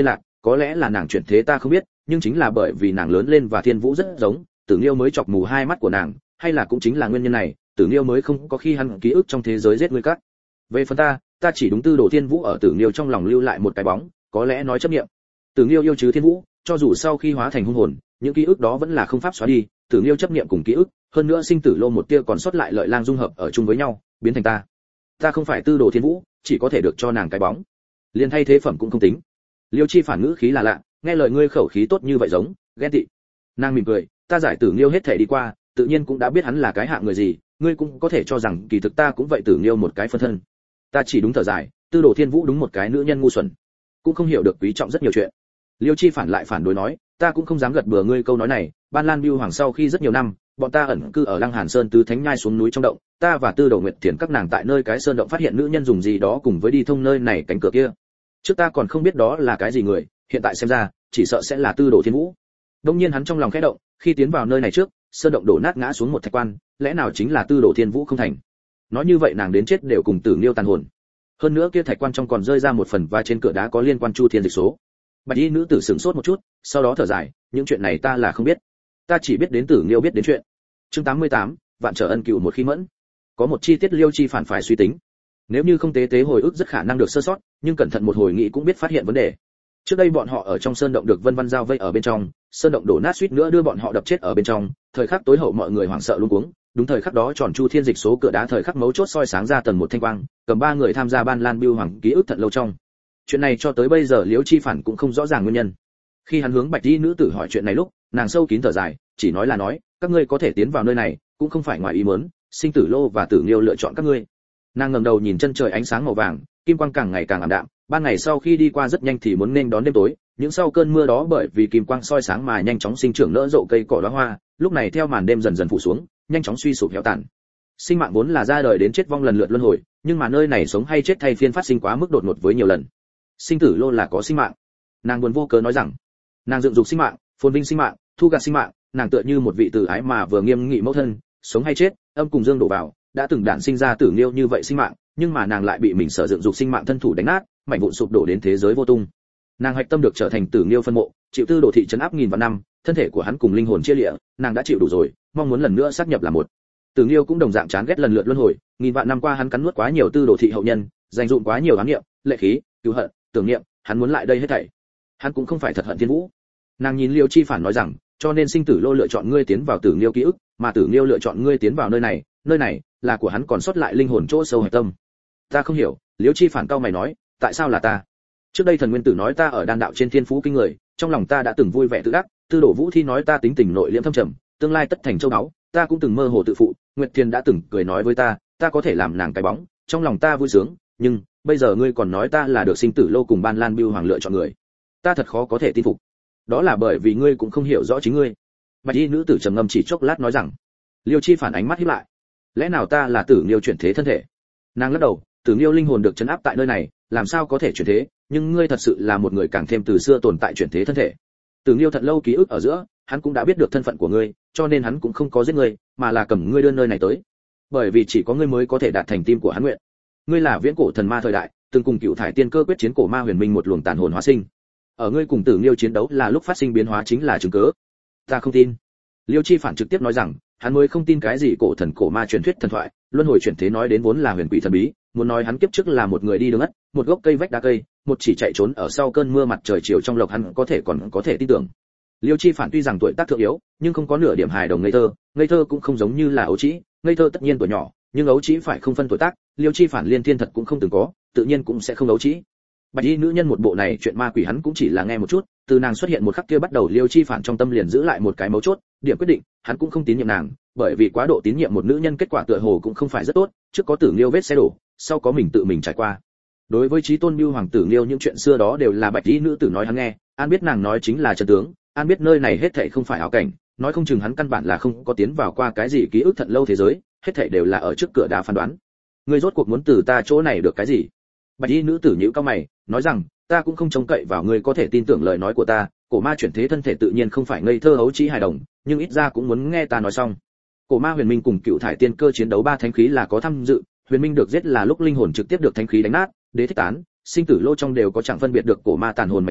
có lẽ là nàng chuyển thế ta không biết, nhưng chính là bởi vì nàng lớn lên và Thiên Vũ rất giống, Tử Nghiêu mới chọc mù hai mắt của nàng, hay là cũng chính là nguyên nhân này, Tử Nghiêu mới không có khi hắn ký ức trong thế giới giết người cắt. Về phần ta chỉ đúng Tư Đồ Thiên Vũ ở Tử Nghiêu trong lòng lưu lại một cái bóng, có lẽ nói chấp niệm. Tử Nghiêu yêu chứ Thiên Vũ, cho dù sau khi hóa thành hung hồn, những ký ức đó vẫn là không pháp xóa đi, Tử Nghiêu chấp niệm cùng ký ức, hơn nữa sinh tử lô một tia còn sót lại lợi lang dung hợp ở chung với nhau, biến thành ta. Ta không phải Tư Đồ Thiên Vũ, chỉ có thể được cho nàng cái bóng. Liên thay thế phẩm cũng không tính. Liêu Chi phản ngữ khí là lạ, nghe lời ngươi khẩu khí tốt như vậy giống, ghen tị. Nàng mỉm cười, ta giải Tử Nghiêu hết thể đi qua, tự nhiên cũng đã biết hắn là cái hạng người gì, ngươi cũng có thể cho rằng kỳ thực ta cũng vậy Tử Nghiêu một cái phân thân. Ta chỉ đúng thở dài, Tư Đồ Thiên Vũ đúng một cái nữ nhân ngu xuẩn, cũng không hiểu được quý trọng rất nhiều chuyện. Liêu Chi phản lại phản đối nói, ta cũng không dám gật bừa ngươi câu nói này, Ban Lan Bưu Hoàng sau khi rất nhiều năm, bọn ta ẩn cư ở Lăng Hàn Sơn tứ thánh nhai xuống núi trong động, ta và Tư Đồ Nguyệt Thiền các nàng tại nơi cái sơn động phát hiện nữ nhân dùng gì đó cùng với đi thông nơi này cánh cửa kia. Trước ta còn không biết đó là cái gì người, hiện tại xem ra, chỉ sợ sẽ là Tư Đồ Thiên Vũ. Đông nhiên hắn trong lòng khẽ động, khi tiến vào nơi này trước, sơn động đổ nát ngã xuống một thạch quan, lẽ nào chính là Tư Đồ Thiên Vũ không thành? Nói như vậy nàng đến chết đều cùng Tử Nghiêu tàn hồn. Hơn nữa kia thạch quan trong còn rơi ra một phần và trên cửa đá có liên quan Chu Thiên dịch số. Bạch y nữ tử sửng sốt một chút, sau đó thở dài, những chuyện này ta là không biết, ta chỉ biết đến Tử Nghiêu biết đến chuyện. Chương 88, vạn trở ân cựu một khi mẫn. Có một chi tiết Liêu Chi phản phải suy tính. Nếu như không tế hồi ức rất khả năng được sơ sót, nhưng cẩn thận một hồi nghĩ cũng biết phát hiện vấn đề. Trước đây bọn họ ở trong sơn động được Vân Văn giao vây ở bên trong, sơn động đổ nát suýt nữa đưa bọn họ đập chết ở bên trong, thời khắc tối hậu mọi người hoảng sợ luống cuống, đúng thời khắc đó tròn Chu Thiên dịch số cửa đá thời khắc mấu chốt soi sáng ra tầng một thanh quang, cầm ba người tham gia Ban Lan Bưu Hoàng ký ức thật lâu trong. Chuyện này cho tới bây giờ Liễu Chi phản cũng không rõ ràng nguyên nhân. Khi hắn hướng Bạch Y nữ tử hỏi chuyện này lúc, nàng sâu kín thở dài, chỉ nói là nói, các ngươi có thể tiến vào nơi này, cũng không phải ngoài ý muốn, sinh tử lô và Tử Nghiêu lựa chọn các ngươi. Nàng ngẩng đầu nhìn chân trời ánh sáng màu vàng, kim quang càng ngày càng ảm đạm, ban ngày sau khi đi qua rất nhanh thì muốn nên đón đêm tối, những sau cơn mưa đó bởi vì kim quang soi sáng mà nhanh chóng sinh trưởng nở rộ cây cỏ đóa hoa, lúc này theo màn đêm dần dần phủ xuống, nhanh chóng suy sụp héo tàn. Sinh mạng vốn là ra đời đến chết vong lần lượt luân hồi, nhưng mà nơi này sống hay chết thay phiên phát sinh quá mức đột ngột với nhiều lần. Sinh tử lô là có sinh mạng. Nàng buồn vô cớ nói rằng, nàng dựng dục sinh mạng, phồn vinh sinh mạng, thu gặt sinh mạng, nàng tựa như một vị tử ái mà vừa nghiêm nghị mẫu thân, sống hay chết, âm cùng dương đổ vào, đã từng đản sinh ra Tử Nghiêu như vậy sinh mạng, nhưng mà nàng lại bị mình sở dựng dục sinh mạng thân thủ đánh nát, mảnh vụn sụp đổ đến thế giới vô tung. Nàng hạch tâm được trở thành Tử Nghiêu phân mộ, chịu Tư Đồ thị trấn áp nghìn vạn năm, thân thể của hắn cùng linh hồn chia lìa, nàng đã chịu đủ rồi, mong muốn lần nữa sát nhập là một. Tử Nghiêu cũng đồng dạng chán ghét lần lượt luân hồi, nghìn vạn năm qua hắn cắn nuốt quá nhiều Tư Đồ thị hậu nhân, dành dụm quá nhiều ám niệm, lệ khí, cứu hận, tưởng niệm, hắn muốn lại đây hết thảy. Hắn cũng không phải thật hận Thiên Vũ. Nàng nhìn Liêu Chi phản nói rằng, cho nên sinh tử lô lựa chọn ngươi tiến vào Tử Nghiêu ký ức, mà Tử Nghiêu lựa chọn ngươi tiến vào nơi này là của hắn còn sót lại linh hồn chỗ sâu hạch tâm. Ta không hiểu, Liêu Chi phản cau mày nói, tại sao là ta? Trước đây Thần Nguyên Tử nói ta ở đan đạo trên thiên phú kinh người, trong lòng ta đã từng vui vẻ tự đắc, Tư Đồ Vũ Thi nói ta tính tình nội liễm thâm trầm, tương lai tất thành châu báu, ta cũng từng mơ hồ tự phụ, Nguyệt Thiên đã từng cười nói với ta, ta có thể làm nàng cái bóng, trong lòng ta vui sướng, nhưng bây giờ ngươi còn nói ta là được sinh tử lô cùng Ban Lan Bưu Hoàng lựa chọn người. Ta thật khó có thể tin phục. Đó là bởi vì ngươi cũng không hiểu rõ chính ngươi. Bạch y nữ tử trầm ngâm chỉ chốc lát nói rằng, Liêu Chi phản ánh mắt híp lại, lẽ nào ta là Tử Nghiêu chuyển thế thân thể? Nàng lắc đầu, Tử Nghiêu linh hồn được trấn áp tại nơi này, làm sao có thể chuyển thế, nhưng ngươi thật sự là một người càng thêm từ xưa tồn tại chuyển thế thân thể. Tử Nghiêu thật lâu ký ức ở giữa, hắn cũng đã biết được thân phận của ngươi, cho nên hắn cũng không có giết ngươi, mà là cầm ngươi đưa nơi này tới. Bởi vì chỉ có ngươi mới có thể đạt thành tim của hắn nguyện. Ngươi là viễn cổ thần ma thời đại, từng cùng Cựu Thải Tiên Cơ quyết chiến cổ ma huyền minh một luồng tàn hồn hóa sinh. Ở ngươi cùng Tử Nghiêu chiến đấu là lúc phát sinh biến hóa chính là chứng cớ. Ta không tin. Liêu Chi phản trực tiếp nói rằng, hắn mới không tin cái gì cổ thần cổ ma truyền thuyết thần thoại, luân hồi chuyển thế nói đến vốn là huyền quỷ thần bí, muốn nói hắn kiếp trước là một người đi đường ất, một gốc cây vách đá cây, một chỉ chạy trốn ở sau cơn mưa mặt trời chiều trong lộc hắn còn có thể tin tưởng. Liêu Chi phản tuy rằng tuổi tác thượng yếu, nhưng không có nửa điểm hài đồng ngây thơ cũng không giống như là ấu trĩ, ngây thơ tất nhiên tuổi nhỏ, nhưng ấu trĩ phải không phân tuổi tác, Liêu Chi phản liên thiên thật cũng không từng có, tự nhiên cũng sẽ không ấu trĩ. Bạch y nữ nhân một bộ này chuyện ma quỷ hắn cũng chỉ là nghe một chút, từ nàng xuất hiện một khắc kia bắt đầu Liêu Chi phản trong tâm liền giữ lại một cái mấu chốt, điểm quyết định, hắn cũng không tín nhiệm nàng, bởi vì quá độ tín nhiệm một nữ nhân kết quả tựa hồ cũng không phải rất tốt, trước có Tử Nghiêu vết xe đổ, sau có mình tự mình trải qua. Đối với Chí Tôn Bưu Hoàng Tử Nghiêu những chuyện xưa đó đều là Bạch y nữ tử nói hắn nghe, an biết nàng nói chính là chân tướng, an biết nơi này hết thảy không phải ảo cảnh, nói không chừng hắn căn bản là không có tiến vào qua cái gì ký ức thận lâu thế giới, hết thảy đều là ở trước cửa đá phán đoán. Ngươi rốt cuộc muốn từ ta chỗ này được cái gì? Bạch y nữ tử nhíu cao mày, nói rằng, ta cũng không trông cậy vào ngươi có thể tin tưởng lời nói của ta, cổ ma chuyển thế thân thể tự nhiên không phải ngây thơ ấu trĩ hài đồng, nhưng ít ra cũng muốn nghe ta nói xong. Cổ ma Huyền Minh cùng Cựu Thải Tiên Cơ chiến đấu ba thánh khí là có tham dự, Huyền Minh được giết là lúc linh hồn trực tiếp được thánh khí đánh nát, đế thích tán, sinh tử lô trong đều có chẳng phân biệt được cổ ma tàn hồn mảnh nhỏ,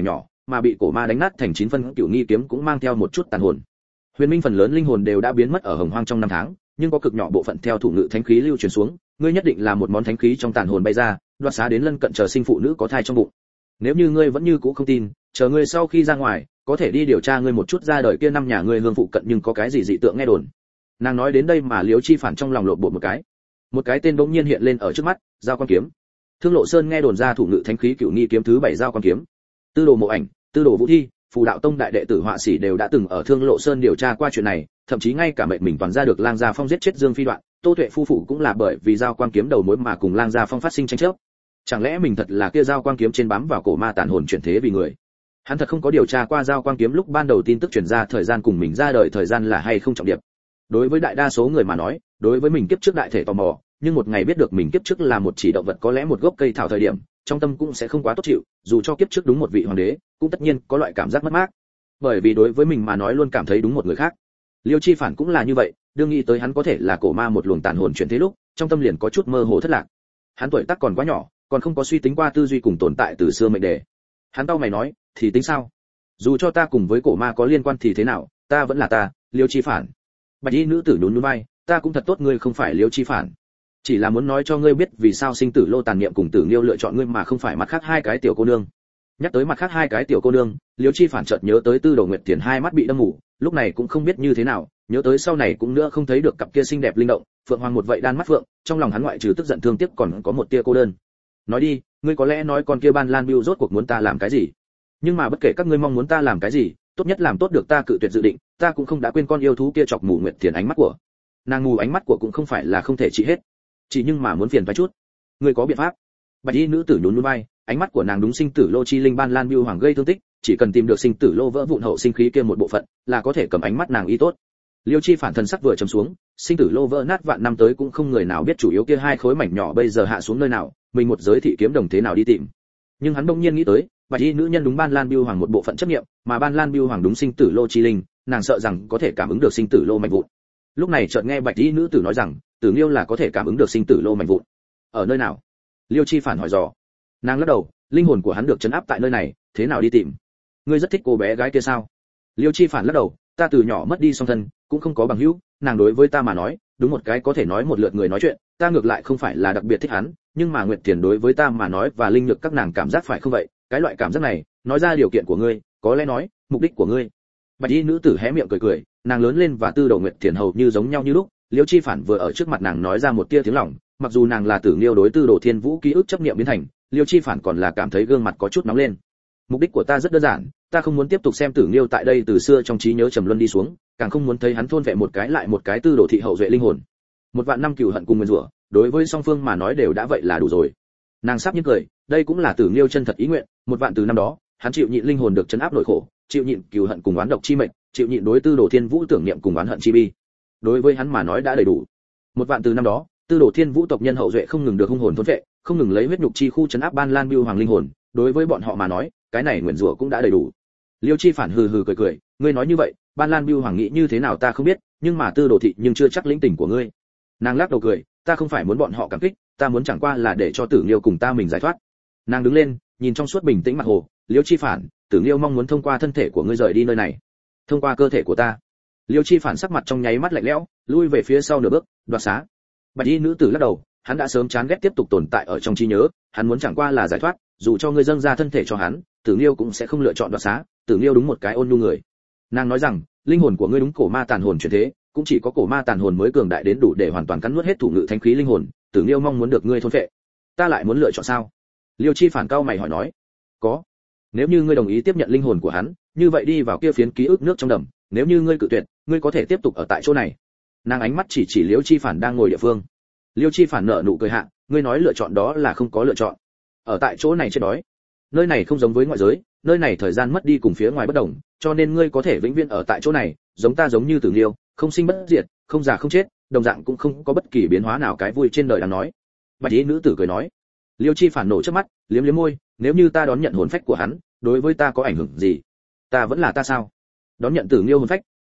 mà bị cổ ma đánh nát thành 9 phân cửu nghi kiếm cũng mang theo một chút tàn hồn. Huyền Minh phần lớn linh hồn đều đã biến mất ở Hồng Hoang trong 5 tháng, nhưng có cực nhỏ bộ phận theo thủ ngự thánh khí lưu truyền xuống, ngươi nhất định là một món thánh khí trong tàn hồn bay ra, đoạt xá đến lân cận chờ sinh phụ nữ có thai trong bụng. Nếu như ngươi vẫn như cũ không tin, chờ ngươi sau khi ra ngoài, có thể đi điều tra ngươi một chút ra đời kia năm nhà ngươi hương phụ cận nhưng có cái gì dị tượng nghe đồn. Nàng nói đến đây mà Liễu Chi Phản trong lòng lộn bột một cái tên bỗng nhiên hiện lên ở trước mắt, Giao Quan Kiếm. Thương Lộ Sơn nghe đồn ra thủ ngự thánh khí cửu nghi kiếm thứ 7 Giao Quan Kiếm. Tư Đồ Mộ Ảnh, Tư Đồ Vũ Thi, Phù Đạo Tông đại đệ tử họa sĩ đều đã từng ở Thương Lộ Sơn điều tra qua chuyện này, thậm chí ngay cả mệnh mình toàn ra được Lang Gia Phong giết chết Dương Phi Đoạn, Tô Tuệ phu phụ cũng là bởi vì Giao Quan Kiếm đầu mối mà cùng Lang Gia Phong phát sinh tranh chấp. Chẳng lẽ mình thật là kia Giao Quan Kiếm trên bám vào cổ ma tàn hồn chuyển thế vì người? Hắn thật không có điều tra qua Giao Quan Kiếm lúc ban đầu tin tức truyền ra thời gian cùng mình ra đời thời gian là hay không trọng điểm. Đối với đại đa số người mà nói, đối với mình kiếp trước đại thể tò mò, nhưng một ngày biết được mình kiếp trước là một chỉ động vật có lẽ một gốc cây thảo thời điểm, trong tâm cũng sẽ không quá tốt chịu, dù cho kiếp trước đúng một vị hoàng đế, cũng tất nhiên có loại cảm giác mất mát. Bởi vì đối với mình mà nói luôn cảm thấy đúng một người khác. Liêu Chi Phản cũng là như vậy, đương nghĩ tới hắn có thể là cổ ma một luồng tàn hồn chuyển thế lúc, trong tâm liền có chút mơ hồ thất lạc. Hắn tuổi tác còn quá nhỏ, còn không có suy tính qua tư duy cùng tồn tại từ xưa mệnh đề. Hắn cau mày nói, thì tính sao? Dù cho ta cùng với cổ ma có liên quan thì thế nào, ta vẫn là ta, Liêu Chi Phản. Bạch y nữ tử nhún nhún vai, ta cũng thật tốt, ngươi không phải Liêu Chi Phản, chỉ là muốn nói cho ngươi biết vì sao sinh tử lô tàn niệm cùng tử nghiêu lựa chọn ngươi mà không phải mặt khác hai cái tiểu cô nương. Nhắc tới mặt khác hai cái tiểu cô nương, Liêu Chi Phản chợt nhớ tới Tư Đồ Nguyệt Thiền hai mắt bị đâm mù, lúc này cũng không biết như thế nào, nhớ tới sau này cũng nữa không thấy được cặp kia xinh đẹp linh động, phượng hoàng một vậy đan mắt phượng, trong lòng hắn ngoại trừ tức giận thương tiếc còn có một tia cô đơn. Nói đi, ngươi có lẽ nói con kia Ban Lan Bưu rốt cuộc muốn ta làm cái gì? Nhưng mà bất kể các ngươi mong muốn ta làm cái gì, tốt nhất làm tốt được ta cự tuyệt dự định, ta cũng không đã quên con yêu thú kia chọc mù Nguyệt Thiền ánh mắt của. Nàng mù ánh mắt của cũng không phải là không thể trị hết, chỉ nhưng mà muốn phiền vài chút. Ngươi có biện pháp? Bạch y nữ tử nhún nhún vai, ánh mắt của nàng đúng sinh tử lô chi linh Ban Lan Bưu hoàng gây thương tích, chỉ cần tìm được sinh tử lô vỡ vụn hậu sinh khí kia một bộ phận, là có thể cầm ánh mắt nàng y tốt. Liêu Chi Phản thần sắc vừa trầm xuống, sinh tử lô vỡ nát vạn năm tới cũng không người nào biết chủ yếu kia hai khối mảnh nhỏ bây giờ hạ xuống nơi nào, mình một giới thị kiếm đồng thế nào đi tìm. Nhưng hắn bỗng nhiên nghĩ tới, Bạch y nữ nhân đúng Ban Lan Bưu hoàng một bộ phận chấp niệm, mà Ban Lan Bưu hoàng đúng sinh tử lô chi linh, nàng sợ rằng có thể cảm ứng được sinh tử lô mạnh vụn. Lúc này chợt nghe Bạch y nữ tử nói rằng, Tử Nghiêu là có thể cảm ứng được sinh tử lô mạnh vụn. Ở nơi nào? Liêu Chi Phản hỏi dò. Nàng lắc đầu, linh hồn của hắn được trấn áp tại nơi này, thế nào đi tìm? Ngươi rất thích cô bé gái kia sao? Liêu Chi Phản lắc đầu, ta từ nhỏ mất đi song thân, cũng không có bằng hữu, nàng đối với ta mà nói, đúng một cái có thể nói một lượt người nói chuyện, ta ngược lại không phải là đặc biệt thích hắn, nhưng mà Nguyệt Thiền đối với ta mà nói và linh lực các nàng cảm giác phải không vậy, cái loại cảm giác này, nói ra điều kiện của ngươi, có lẽ nói, mục đích của ngươi. Bạch y nữ tử hé miệng cười cười, nàng lớn lên và Tư Đồ Nguyệt Thiền hầu như giống nhau như lúc, Liêu Chi Phản vừa ở trước mặt nàng nói ra một tia tiếng lòng, mặc dù nàng là Tử Nghiêu đối Tư Đồ Thiên Vũ ký ức chấp niệm biến thành, Liêu Chi Phản còn là cảm thấy gương mặt có chút nóng lên. Mục đích của ta rất đơn giản, ta không muốn tiếp tục xem Tử Nghiêu tại đây từ xưa trong trí nhớ trầm luân đi xuống, càng không muốn thấy hắn thôn vệ một cái lại một cái Tư Đồ thị hậu duệ linh hồn. Một vạn năm cừu hận cùng nguyên rủa, đối với song phương mà nói đều đã vậy là đủ rồi. Nàng sắp nhiên cười, đây cũng là Tử Nghiêu chân thật ý nguyện, một vạn từ năm đó, hắn chịu nhịn linh hồn được trấn áp nội khổ, chịu nhịn cừu hận cùng oán độc chi mệnh, chịu nhịn đối Tư Đồ Thiên Vũ tưởng niệm cùng oán hận chi bi. Đối với hắn mà nói đã đầy đủ. Một vạn từ năm đó, Tư Đồ Thiên Vũ tộc nhân hậu duệ không ngừng được hung hồn thôn vệ, không ngừng lấy huyết nhục chi khu trấn áp Ban Lan Bưu hoàng linh hồn, đối với bọn họ mà nói, cái này nguyện rủa cũng đã đầy đủ. Liêu Chi Phản hừ hừ cười cười, ngươi nói như vậy, Ban Lan Bưu hoàng nghĩ như thế nào ta không biết, nhưng mà Tư Đồ thị nhưng chưa chắc lĩnh tình của ngươi. Nàng lắc đầu cười, ta không phải muốn bọn họ cảm kích, ta muốn chẳng qua là để cho Tử Nghiêu cùng ta mình giải thoát. Nàng đứng lên, nhìn trong suốt bình tĩnh mặt hồ, Liêu Chi Phản, Tử Nghiêu mong muốn thông qua thân thể của ngươi rời đi nơi này, thông qua cơ thể của ta. Liêu Chi Phản sắc mặt trong nháy mắt lạnh lẽo, lui về phía sau nửa bước, đoạt xá. Bạch y nữ tử lắc đầu, hắn đã sớm chán ghét tiếp tục tồn tại ở trong trí nhớ, hắn muốn chẳng qua là giải thoát, dù cho ngươi dâng ra thân thể cho hắn, Tử Nghiêu cũng sẽ không lựa chọn đoạt xá, Tử Nghiêu đúng một cái ôn nhu người. Nàng nói rằng, linh hồn của ngươi đúng cổ ma tàn hồn chuyển thế, cũng chỉ có cổ ma tàn hồn mới cường đại đến đủ để hoàn toàn cắn nuốt hết thủ ngự thánh khí linh hồn, Tử Nghiêu mong muốn được ngươi thôn phệ. Ta lại muốn lựa chọn sao? Liêu Chi Phản cau mày hỏi nói. Có. Nếu như ngươi đồng ý tiếp nhận linh hồn của hắn, như vậy đi vào kia phiến ký ức nước trong đầm, nếu như ngươi cự tuyệt, ngươi có thể tiếp tục ở tại chỗ này. Nàng ánh mắt chỉ Liêu Chi Phản đang ngồi địa phương. Liêu Chi Phản nở nụ cười hạ, ngươi nói lựa chọn đó là không có lựa chọn. Ở tại chỗ này chết đói. Nơi này không giống với ngoại giới, nơi này thời gian mất đi cùng phía ngoài bất đồng, cho nên ngươi có thể vĩnh viễn ở tại chỗ này, giống ta giống như Tử Nghiêu, không sinh bất diệt, không già không chết, đồng dạng cũng không có bất kỳ biến hóa nào cái vui trên đời đang nói. Bạch y nữ tử cười nói. Liêu Chi Phản nổ trước mắt, liếm liếm môi, nếu như ta đón nhận hồn phách của hắn, đối với ta có ảnh hưởng gì? Ta vẫn là ta sao? Đón nhận Tử Nghiêu hồn phách,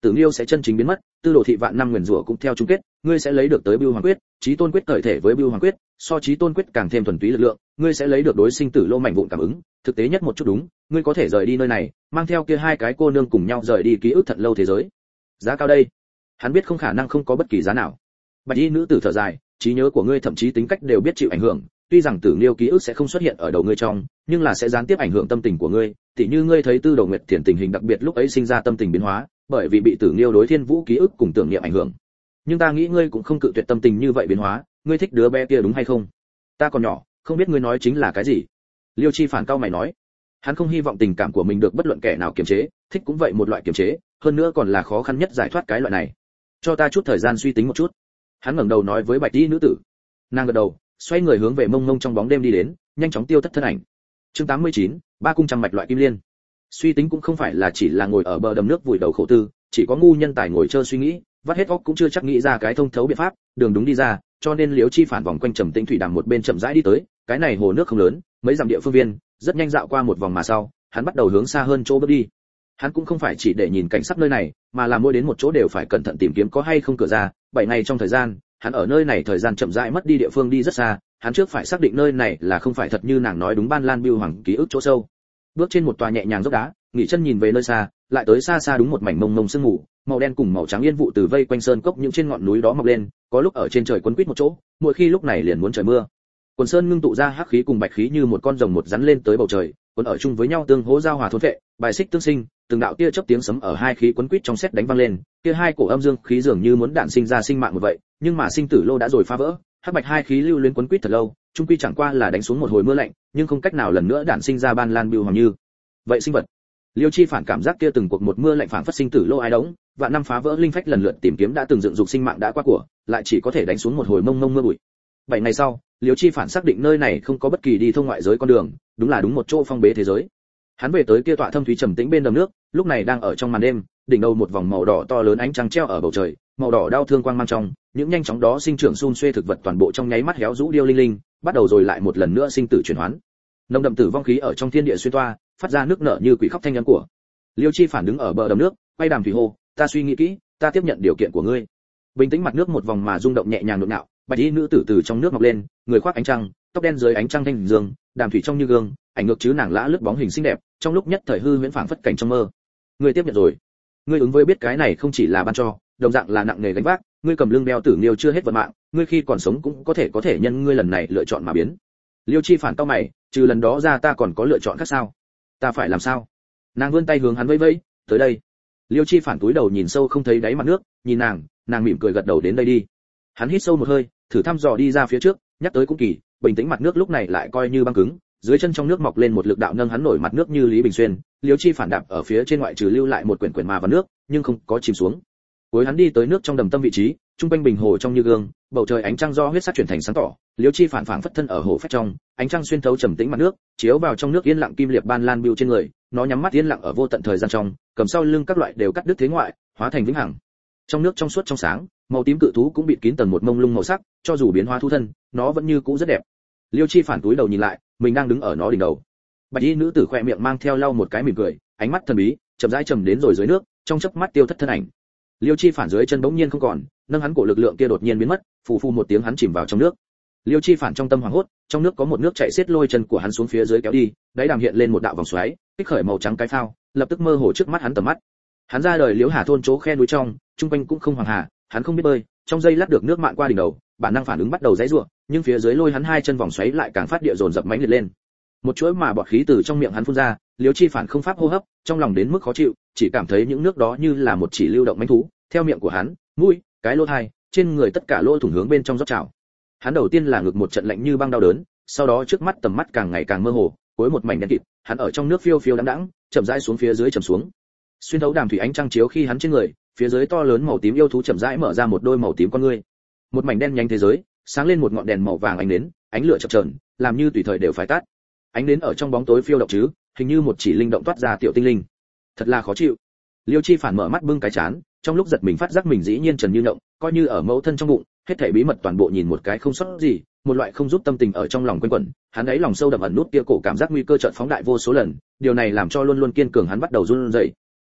Tử Nghiêu sẽ chân chính biến mất, Tư Đồ thị vạn năm nguyền rủa cũng theo chung kết, ngươi sẽ lấy được tới Bưu Hoàng quyết, Chí Tôn quyết cởi thể với Bưu Hoàng quyết, so Chí Tôn quyết càng thêm thuần túy lực lượng, ngươi sẽ lấy được đối sinh tử lô mảnh vụn cảm ứng, thực tế nhất một chút đúng, ngươi có thể rời đi nơi này, mang theo kia hai cái cô nương cùng nhau rời đi ký ức thật lâu thế giới. Giá cao đây. Hắn biết không khả năng không có bất kỳ giá nào. Bạch y nữ tử thở dài, trí nhớ của ngươi thậm chí tính cách đều biết chịu ảnh hưởng, tuy rằng Tử Nghiêu ký ức sẽ không xuất hiện ở đầu ngươi trong, nhưng là sẽ gián tiếp ảnh hưởng tâm tình của ngươi, tỉ như ngươi thấy Tư Đồ Nguyệt Thiền tình hình đặc biệt lúc ấy sinh ra tâm tình biến hóa, bởi vì bị Tử Nghiêu đối Thiên Vũ ký ức cùng tưởng niệm ảnh hưởng. Nhưng ta nghĩ ngươi cũng không cự tuyệt tâm tình như vậy biến hóa, ngươi thích đứa bé kia đúng hay không? Ta còn nhỏ, không biết ngươi nói chính là cái gì. Liêu Chi Phản cao mày nói, hắn không hy vọng tình cảm của mình được bất luận kẻ nào kiềm chế, thích cũng vậy một loại kiềm chế, hơn nữa còn là khó khăn nhất giải thoát cái loại này. Cho ta chút thời gian suy tính một chút. Hắn ngẩng đầu nói với Bạch y nữ tử. Nàng gật đầu, xoay người hướng về mông mông trong bóng đêm đi đến, nhanh chóng tiêu thất thân ảnh. Chương 89, ba cung trăm mạch loại kim liên. Suy tính cũng không phải là chỉ là ngồi ở bờ đầm nước vùi đầu khổ tư, chỉ có ngu nhân tài ngồi chơi suy nghĩ, vắt hết óc cũng chưa chắc nghĩ ra cái thông thấu biện pháp, đường đúng đi ra, cho nên Liễu Chi Phản vòng quanh trầm tĩnh thủy đàm một bên chậm rãi đi tới, cái này hồ nước không lớn, mấy dặm địa phương viên, rất nhanh dạo qua một vòng mà sau, hắn bắt đầu hướng xa hơn chỗ bước đi. Hắn cũng không phải chỉ để nhìn cảnh sắc nơi này, mà là mỗi đến một chỗ đều phải cẩn thận tìm kiếm có hay không cửa ra, 7 ngày trong thời gian, hắn ở nơi này thời gian chậm rãi mất đi địa phương đi rất xa, hắn trước phải xác định nơi này là không phải thật như nàng nói đúng Ban Lan Bưu Hoàng ký ức chỗ sâu. Bước trên một tòa nhẹ nhàng dốc đá, nghỉ chân nhìn về nơi xa, lại tới xa xa đúng một mảnh mông mông sương mù, màu đen cùng màu trắng yên vụ từ vây quanh sơn cốc những trên ngọn núi đó mọc lên, có lúc ở trên trời quấn quýt một chỗ, mỗi khi lúc này liền muốn trời mưa. Quần sơn ngưng tụ ra hắc khí cùng bạch khí như một con rồng một rắn lên tới bầu trời, cuốn ở chung với nhau tương hỗ giao hòa thôn vệ, bài xích tương sinh, từng đạo tia chớp tiếng sấm ở hai khí quấn quýt trong sét đánh vang lên, kia hai cổ âm dương khí dường như muốn đạn sinh ra sinh mạng một vậy, nhưng mà sinh tử lô đã rồi phá vỡ, hắc bạch hai khí lưu luyến quấn quýt thật lâu, chung quy chẳng qua là đánh xuống một hồi mưa lạnh, nhưng không cách nào lần nữa đạn sinh ra Ban Lan Bưu Hoàng như vậy sinh vật. Liêu Chi Phản cảm giác kia từng cuộc một mưa lạnh phảng phất sinh tử lô ai đống, vạn năm phá vỡ linh phách lần lượt tìm kiếm đã từng dựng dục sinh mạng đã qua của, lại chỉ có thể đánh xuống một hồi mông mông mưa bụi. 7 ngày sau, Liêu Chi Phản xác định nơi này không có bất kỳ đi thông ngoại giới con đường, đúng là đúng một chỗ phong bế thế giới. Hắn về tới kia tọa thâm thúy trầm tĩnh bên đầm nước, lúc này đang ở trong màn đêm, đỉnh đầu một vòng màu đỏ to lớn ánh trăng treo ở bầu trời, màu đỏ đau thương quang mang trong, những nhanh chóng đó sinh trưởng xun xuê thực vật toàn bộ trong nháy mắt héo rũ điêu linh linh, bắt đầu rồi lại một lần nữa sinh tử chuyển hoán. Nồng đậm tử vong khí ở trong thiên địa xuyên toa, phát ra nước nở như quỷ khóc thanh âm của. Liêu Chi Phản đứng ở bờ đầm nước, quay đàm thủy hồ, ta suy nghĩ kỹ, ta tiếp nhận điều kiện của ngươi. Bình tĩnh mặt nước một vòng mà rung động nhẹ nhàng nhộn nhạo, bạch y nữ tử từ trong nước mọc lên, người khoác ánh trăng, tóc đen dưới ánh trăng thanh dương, đàm thủy trong như gương, ảnh ngược chứ nàng lã lướt bóng hình xinh đẹp, trong lúc nhất thời hư huyễn phảng phất cảnh trong mơ. Ngươi tiếp nhận rồi. Ngươi ứng với biết cái này không chỉ là ban cho, đồng dạng là nặng nghề gánh vác, ngươi cầm lưng đeo Tử Nghiêu chưa hết vận mạng, ngươi khi còn sống cũng có thể nhân ngươi lần này lựa chọn mà biến. Liêu Chi Phản cau mày, trừ lần đó ra ta còn có lựa chọn khác sao? Ta phải làm sao? Nàng vươn tay hướng hắn vẫy vẫy, tới đây. Liêu Chi Phản cúi đầu nhìn sâu không thấy đáy mặt nước, nhìn nàng mỉm cười gật đầu đến đây đi. Hắn hít sâu một hơi, thử thăm dò đi ra phía trước, nhắc tới cũng kỳ, bình tĩnh mặt nước lúc này lại coi như băng cứng, dưới chân trong nước mọc lên một lực đạo nâng hắn nổi mặt nước như Lý Bình Xuyên, Liêu Chi Phản đạp ở phía trên ngoại trừ lưu lại một quyển quyển mà vào nước, nhưng không có chìm xuống. Cuối hắn đi tới nước trong đầm tâm vị trí, trung quanh bình hồ trong như gương, bầu trời ánh trăng do huyết sắc chuyển thành sáng tỏ, Liêu Chi Phản phảng phất thân ở hồ phách trong, ánh trăng xuyên thấu trầm tĩnh mặt nước, chiếu vào trong nước yên lặng kim liệp Ban Lan Bưu trên người, nó nhắm mắt yên lặng ở vô tận thời gian trong, cầm sau lưng các loại đều cắt đứt thế ngoại, hóa thành vĩnh hằng. Trong nước trong suốt trong sáng, màu tím cự thú cũng bịt kín tầng một mông lung màu sắc, cho dù biến hóa thu thân, nó vẫn như cũ rất đẹp. Liêu Chi Phản túi đầu nhìn lại, mình đang đứng ở nó đỉnh đầu. Bạch y nữ tử khỏe miệng mang theo lau một cái mỉm cười, ánh mắt thần bí, chậm rãi trầm đến rồi dưới nước, trong chớp mắt tiêu thất thân ảnh. Liêu Chi Phản dưới chân bỗng nhiên không còn, nâng hắn cổ lực lượng kia đột nhiên biến mất, phù phù một tiếng hắn chìm vào trong nước. Liêu Chi Phản trong tâm hoảng hốt, trong nước có một nước chảy xiết lôi chân của hắn xuống phía dưới kéo đi, đáy đàm hiện lên một đạo vòng xoáy, kích khởi màu trắng cái phao, lập tức mơ hồ trước mắt hắn tầm mắt. Hắn ra đời Liễu Hà thôn chỗ khe núi trong, trung quanh cũng không hoàng hà, hắn không biết bơi, trong giây lát được nước mạn qua đỉnh đầu, bản năng phản ứng bắt đầu giãy giụa, nhưng phía dưới lôi hắn hai chân vòng xoáy lại càng phát địa dồn dập mãnh liệt lên. Một chuỗi mà bọt khí từ trong miệng hắn phun ra, Liễu Chi Phản không pháp hô hấp, trong lòng đến mức khó chịu, chỉ cảm thấy những nước đó như là một chỉ lưu động mãnh thú, theo miệng của hắn, mũi, cái lỗ tai, trên người tất cả lỗ thủng hướng bên trong rót trào. Hắn đầu tiên là ngực một trận lạnh như băng đau đớn, sau đó trước mắt tầm mắt càng ngày càng mơ hồ, cuối một mảnh đen kịt, hắn ở trong nước phiêu phiêu đãng đãng, chậm rãi xuống phía dưới chầm xuống. Xuyên thấu đàm thủy ánh trăng chiếu khi hắn trên người, phía dưới to lớn màu tím yêu thú chậm rãi mở ra một đôi màu tím con ngươi. Một mảnh đen nhánh thế giới, sáng lên một ngọn đèn màu vàng ánh nến, ánh lửa chập chờn, làm như tùy thời đều phải tắt. Ánh nến ở trong bóng tối phiêu động chứ, hình như một chỉ linh động toát ra tiểu tinh linh. Thật là khó chịu. Liêu Chi Phản mở mắt bưng cái chán, trong lúc giật mình phát giác mình dĩ nhiên trần như động, coi như ở mẫu thân trong bụng, hết thảy bí mật toàn bộ nhìn một cái không sót gì, một loại không giúp tâm tình ở trong lòng quanh quẩn, hắn ấy lòng sâu đậm ẩn nút kia cổ cảm giác nguy cơ chợt phóng đại vô số lần, điều này làm cho luôn luôn kiên cường hắn bắt đầu run rẩy.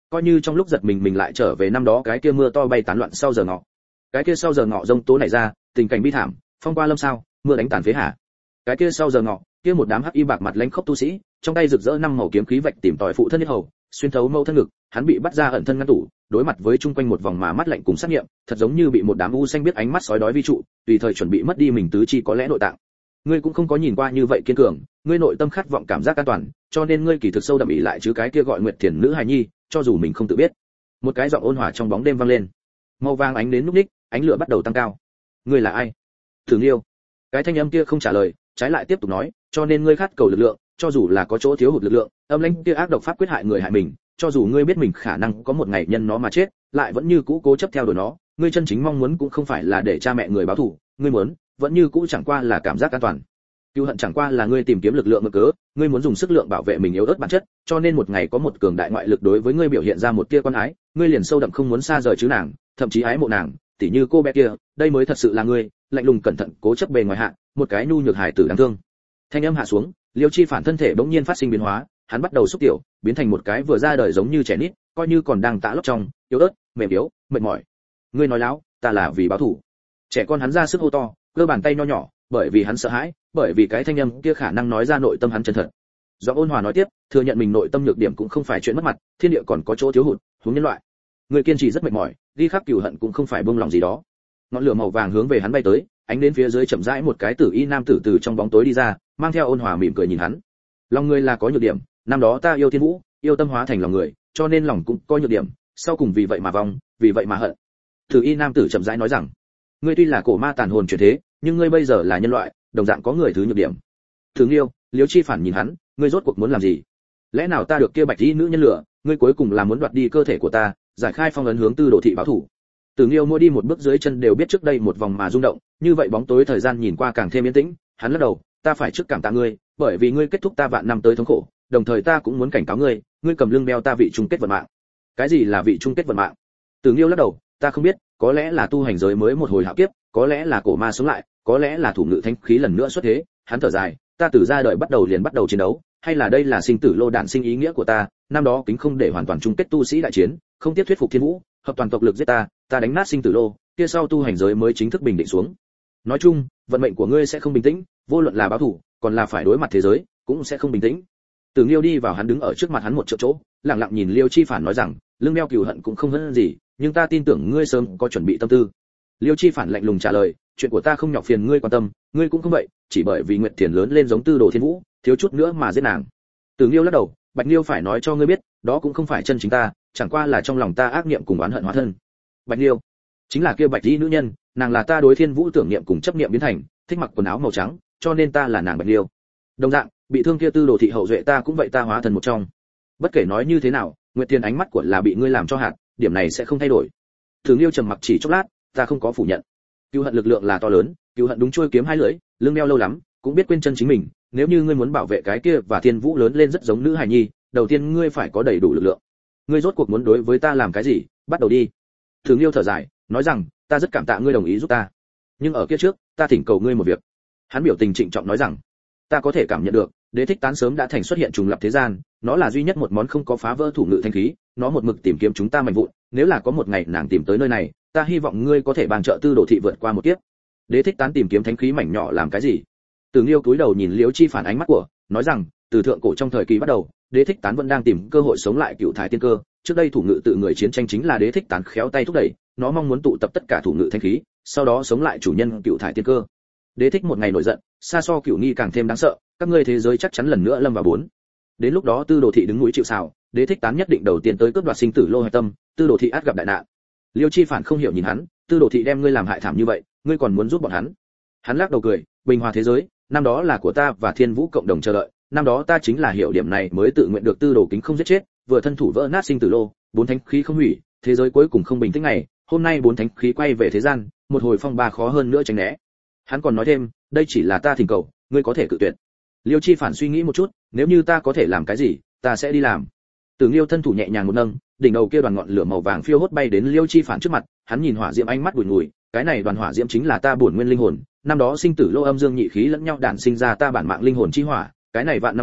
coi như trong lúc giật mình lại trở về năm đó cái kia mưa to bay tán loạn sau giờ ngọ. Cái kia sau giờ ngọ rông tố này ra, tình cảnh bi thảm, phong qua lâm sao, mưa đánh tàn phế hà. Cái kia sau giờ ngọ, kia một đám hắc y bạc mặt lãnh khốc tu sĩ, trong tay rực rỡ năm màu kiếm khí vạch tìm tòi phụ thân nhất hầu, xuyên thấu mâu thân ngực, hắn bị bắt ra ẩn thân ngăn tủ, đối mặt với chung quanh một vòng mà mắt lạnh cùng sát nghiệm, thật giống như bị một đám u xanh biết ánh mắt sói đói vi trụ, tùy thời chuẩn bị mất đi mình tứ chi có lẽ nội tạng. Ngươi cũng không có nhìn qua như vậy kiên cường, ngươi nội tâm khát vọng cảm giác an toàn, cho nên ngươi kỳ thực sâu đậm ỷ lại chứ cái kia gọi Nguyệt Thiền nữ hài nhi, cho dù mình không tự biết. Một cái giọng ôn hòa trong bóng đêm vang lên. Màu vàng ánh đến lúc ních, ánh lửa bắt đầu tăng cao. Ngươi là ai? Thường Liêu. Cái thanh âm kia không trả lời, trái lại tiếp tục nói, cho nên ngươi khát cầu lực lượng, cho dù là có chỗ thiếu hụt lực lượng, âm lãnh kia ác độc pháp quyết hại người hại mình, cho dù ngươi biết mình khả năng có một ngày nhân nó mà chết, lại vẫn như cũ cố chấp theo đuổi nó, ngươi chân chính mong muốn cũng không phải là để cha mẹ người báo thù, ngươi muốn, vẫn như cũ chẳng qua là cảm giác an toàn. Cừu hận chẳng qua là ngươi tìm kiếm lực lượng mượn cớ, ngươi muốn dùng sức lượng bảo vệ mình yếu ớt bản chất, cho nên một ngày có một cường đại ngoại lực đối với ngươi biểu hiện ra một tia quan ái, ngươi liền sâu đậm không muốn xa rời chứ nàng, thậm chí ái mộ nàng, tỉ như cô bé kia, đây mới thật sự là ngươi, lạnh lùng cẩn thận, cố chấp bề ngoài hạ, một cái nhu nhược hài tử đáng thương. Thanh âm hạ xuống, Liêu Chi Phản thân thể bỗng nhiên phát sinh biến hóa, hắn bắt đầu xúc tiểu, biến thành một cái vừa ra đời giống như trẻ nít, coi như còn đang tạ lốc trong, yếu ớt, mềm yếu, mệt mỏi. Ngươi nói láo, ta là vì báo thù. Trẻ con hắn ra sức hô to, cơ bàn tay nho nhỏ, bởi vì hắn sợ hãi, bởi vì cái thanh âm kia khả năng nói ra nội tâm hắn chân thật. Do ôn hòa nói tiếp, thừa nhận mình nội tâm nhược điểm cũng không phải chuyện mất mặt, thiên địa còn có chỗ thiếu hụt, huống nhân loại. Người kiên trì rất mệt mỏi, ghi khắc cừu hận cũng không phải buông lòng gì đó. Ngọn lửa màu vàng hướng về hắn bay tới, ánh đến phía dưới chậm rãi một cái tử y nam tử từ trong bóng tối đi ra, mang theo ôn hòa mỉm cười nhìn hắn. Lòng người là có nhược điểm, năm đó ta yêu thiên vũ, yêu tâm hóa thành lòng người, cho nên lòng cũng có nhược điểm, sau cùng vì vậy mà vong, vì vậy mà hận. Tử y nam tử chậm rãi nói rằng, ngươi tuy là cổ ma tàn hồn chuyển thế, nhưng ngươi bây giờ là nhân loại, đồng dạng có người thứ nhược điểm. Thường Liêu, Liêu Chi Phản nhìn hắn, ngươi rốt cuộc muốn làm gì? Lẽ nào ta được kia bạch y nữ nhân lửa, ngươi cuối cùng là muốn đoạt đi cơ thể của ta, giải khai phong ấn hướng Tư Đồ thị báo thủ. Tưởng Liêu mỗi đi một bước dưới chân đều biết trước đây một vòng mà rung động, như vậy bóng tối thời gian nhìn qua càng thêm yên tĩnh, hắn lắc đầu, ta phải trước cảm tạ ngươi, bởi vì ngươi kết thúc ta vạn năm tới thống khổ, đồng thời ta cũng muốn cảnh cáo ngươi, ngươi cầm lưng đeo ta vị chung kết vận mạng. Cái gì là vị chung kết vận mạng? Tưởng Liêu lắc đầu, ta không biết, có lẽ là tu hành giới mới một hồi hạo kiếp, có lẽ là cổ ma sống lại, có lẽ là thủ ngự thánh khí lần nữa xuất thế. Hắn thở dài, ta từ ra đời bắt đầu liền bắt đầu chiến đấu, hay là đây là sinh tử lô đạn sinh ý nghĩa của ta, năm đó kính không để hoàn toàn chung kết tu sĩ đại chiến, không tiếp thuyết phục thiên vũ, hợp toàn tộc lực giết ta, ta đánh nát sinh tử lô, kia sau tu hành giới mới chính thức bình định xuống. Nói chung, vận mệnh của ngươi sẽ không bình tĩnh, vô luận là báo thù, còn là phải đối mặt thế giới, cũng sẽ không bình tĩnh. Tưởng Liêu đi vào hắn đứng ở trước mặt hắn một chỗ, lặng lặng nhìn Liêu Chi Phản nói rằng, lưng đeo cừu hận cũng không hơn gì, nhưng ta tin tưởng ngươi sớm có chuẩn bị tâm tư. Liêu Chi Phản lạnh lùng trả lời, chuyện của ta không nhọc phiền ngươi quan tâm, ngươi cũng không vậy, chỉ bởi vì Nguyệt Thiền lớn lên giống Tư Đồ Thiên Vũ, thiếu chút nữa mà giết nàng. Tưởng Liêu lắc đầu, Bạch Liêu phải nói cho ngươi biết, đó cũng không phải chân chính ta, chẳng qua là trong lòng ta ác niệm cùng oán hận hóa thân. Bạch Liêu, chính là kia Bạch Y nữ nhân, nàng là ta đối Thiên Vũ tưởng niệm cùng chấp niệm biến thành, thích mặc quần áo màu trắng, cho nên ta là nàng Bạch Liêu. Đồng dạng, bị thương kia Tư Đồ thị hậu duệ ta cũng vậy, ta hóa thần một trong. Bất kể nói như thế nào, Nguyệt Thiền ánh mắt của là bị ngươi làm cho hạt, điểm này sẽ không thay đổi. Tưởng Liêu trầm mặc chỉ chốc lát, ta không có phủ nhận. Cừu hận lực lượng là to lớn, cừu hận đúng chuôi kiếm hai lưỡi, lưng đeo lâu lắm, cũng biết quên chân chính mình, nếu như ngươi muốn bảo vệ cái kia và Thiên Vũ lớn lên rất giống nữ hài nhi, đầu tiên ngươi phải có đầy đủ lực lượng. Ngươi rốt cuộc muốn đối với ta làm cái gì, bắt đầu đi. Thường Liêu thở dài, nói rằng, ta rất cảm tạ ngươi đồng ý giúp ta, nhưng ở kia trước, ta thỉnh cầu ngươi một việc. Hắn biểu tình trịnh trọng nói rằng, ta có thể cảm nhận được, Đế Thích Tán sớm đã thành xuất hiện trùng lập thế gian, nó là duy nhất một món không có phá vỡ thủ ngự thanh khí, nó một mực tìm kiếm chúng ta mạnh vụn, nếu là có một ngày nàng tìm tới nơi này, ta hy vọng ngươi có thể bàn trợ Tư Đồ thị vượt qua một kiếp. Đế Thích Tán tìm kiếm thánh khí mảnh nhỏ làm cái gì? Tưởng Liêu cúi đầu nhìn Liễu Chi Phản ánh mắt của, nói rằng, từ thượng cổ trong thời kỳ bắt đầu, Đế Thích Tán vẫn đang tìm cơ hội sống lại cựu thải tiên cơ, trước đây thủ ngự tự người chiến tranh chính là Đế Thích Tán khéo tay thúc đẩy, nó mong muốn tụ tập tất cả thủ ngự thanh khí, sau đó sống lại chủ nhân cựu thải tiên cơ. Đế Thích một ngày nổi giận, xa so cựu nghi càng thêm đáng sợ, các ngươi thế giới chắc chắn lần nữa lâm vào bốn. Đến lúc đó Tư Đồ thị đứng núi chịu sào, Đế Thích Tán nhất định đầu tiên tới cướp đoạt sinh tử lô hạch tâm, Tư Đồ thị ắt gặp đại nạn. Liêu Chi Phản không hiểu nhìn hắn, Tư Đồ thị đem ngươi làm hại thảm như vậy, ngươi còn muốn giúp bọn hắn? Hắn lắc đầu cười, bình hòa thế giới, năm đó là của ta và Thiên Vũ cộng đồng chờ đợi, năm đó ta chính là hiểu điểm này mới tự nguyện được Tư Đồ kính không giết chết, vừa thân thủ vỡ nát sinh tử lô, bốn thánh khí không hủy, thế giới cuối cùng không bình tĩnh này, hôm nay bốn thánh khí quay về thế gian, một hồi phong ba khó hơn nữa tránh né. Hắn còn nói thêm, đây chỉ là ta thỉnh cầu, ngươi có thể cự tuyệt. Liêu Chi Phản suy nghĩ một chút, nếu như ta có thể làm cái gì, ta sẽ đi làm. Tưởng Liêu thân thủ nhẹ nhàng một nâng, đỉnh đầu kia đoàn ngọn lửa màu vàng phiêu hốt bay đến Liêu Chi Phản trước mặt, hắn nhìn hỏa diễm ánh mắt bùi ngùi, cái này đoàn hỏa diễm chính là ta bổn nguyên linh hồn, năm đó sinh tử lô âm dương nhị khí lẫn nhau đản sinh ra ta bản mạng linh hồn chi hỏa, cái này vạn năm tới,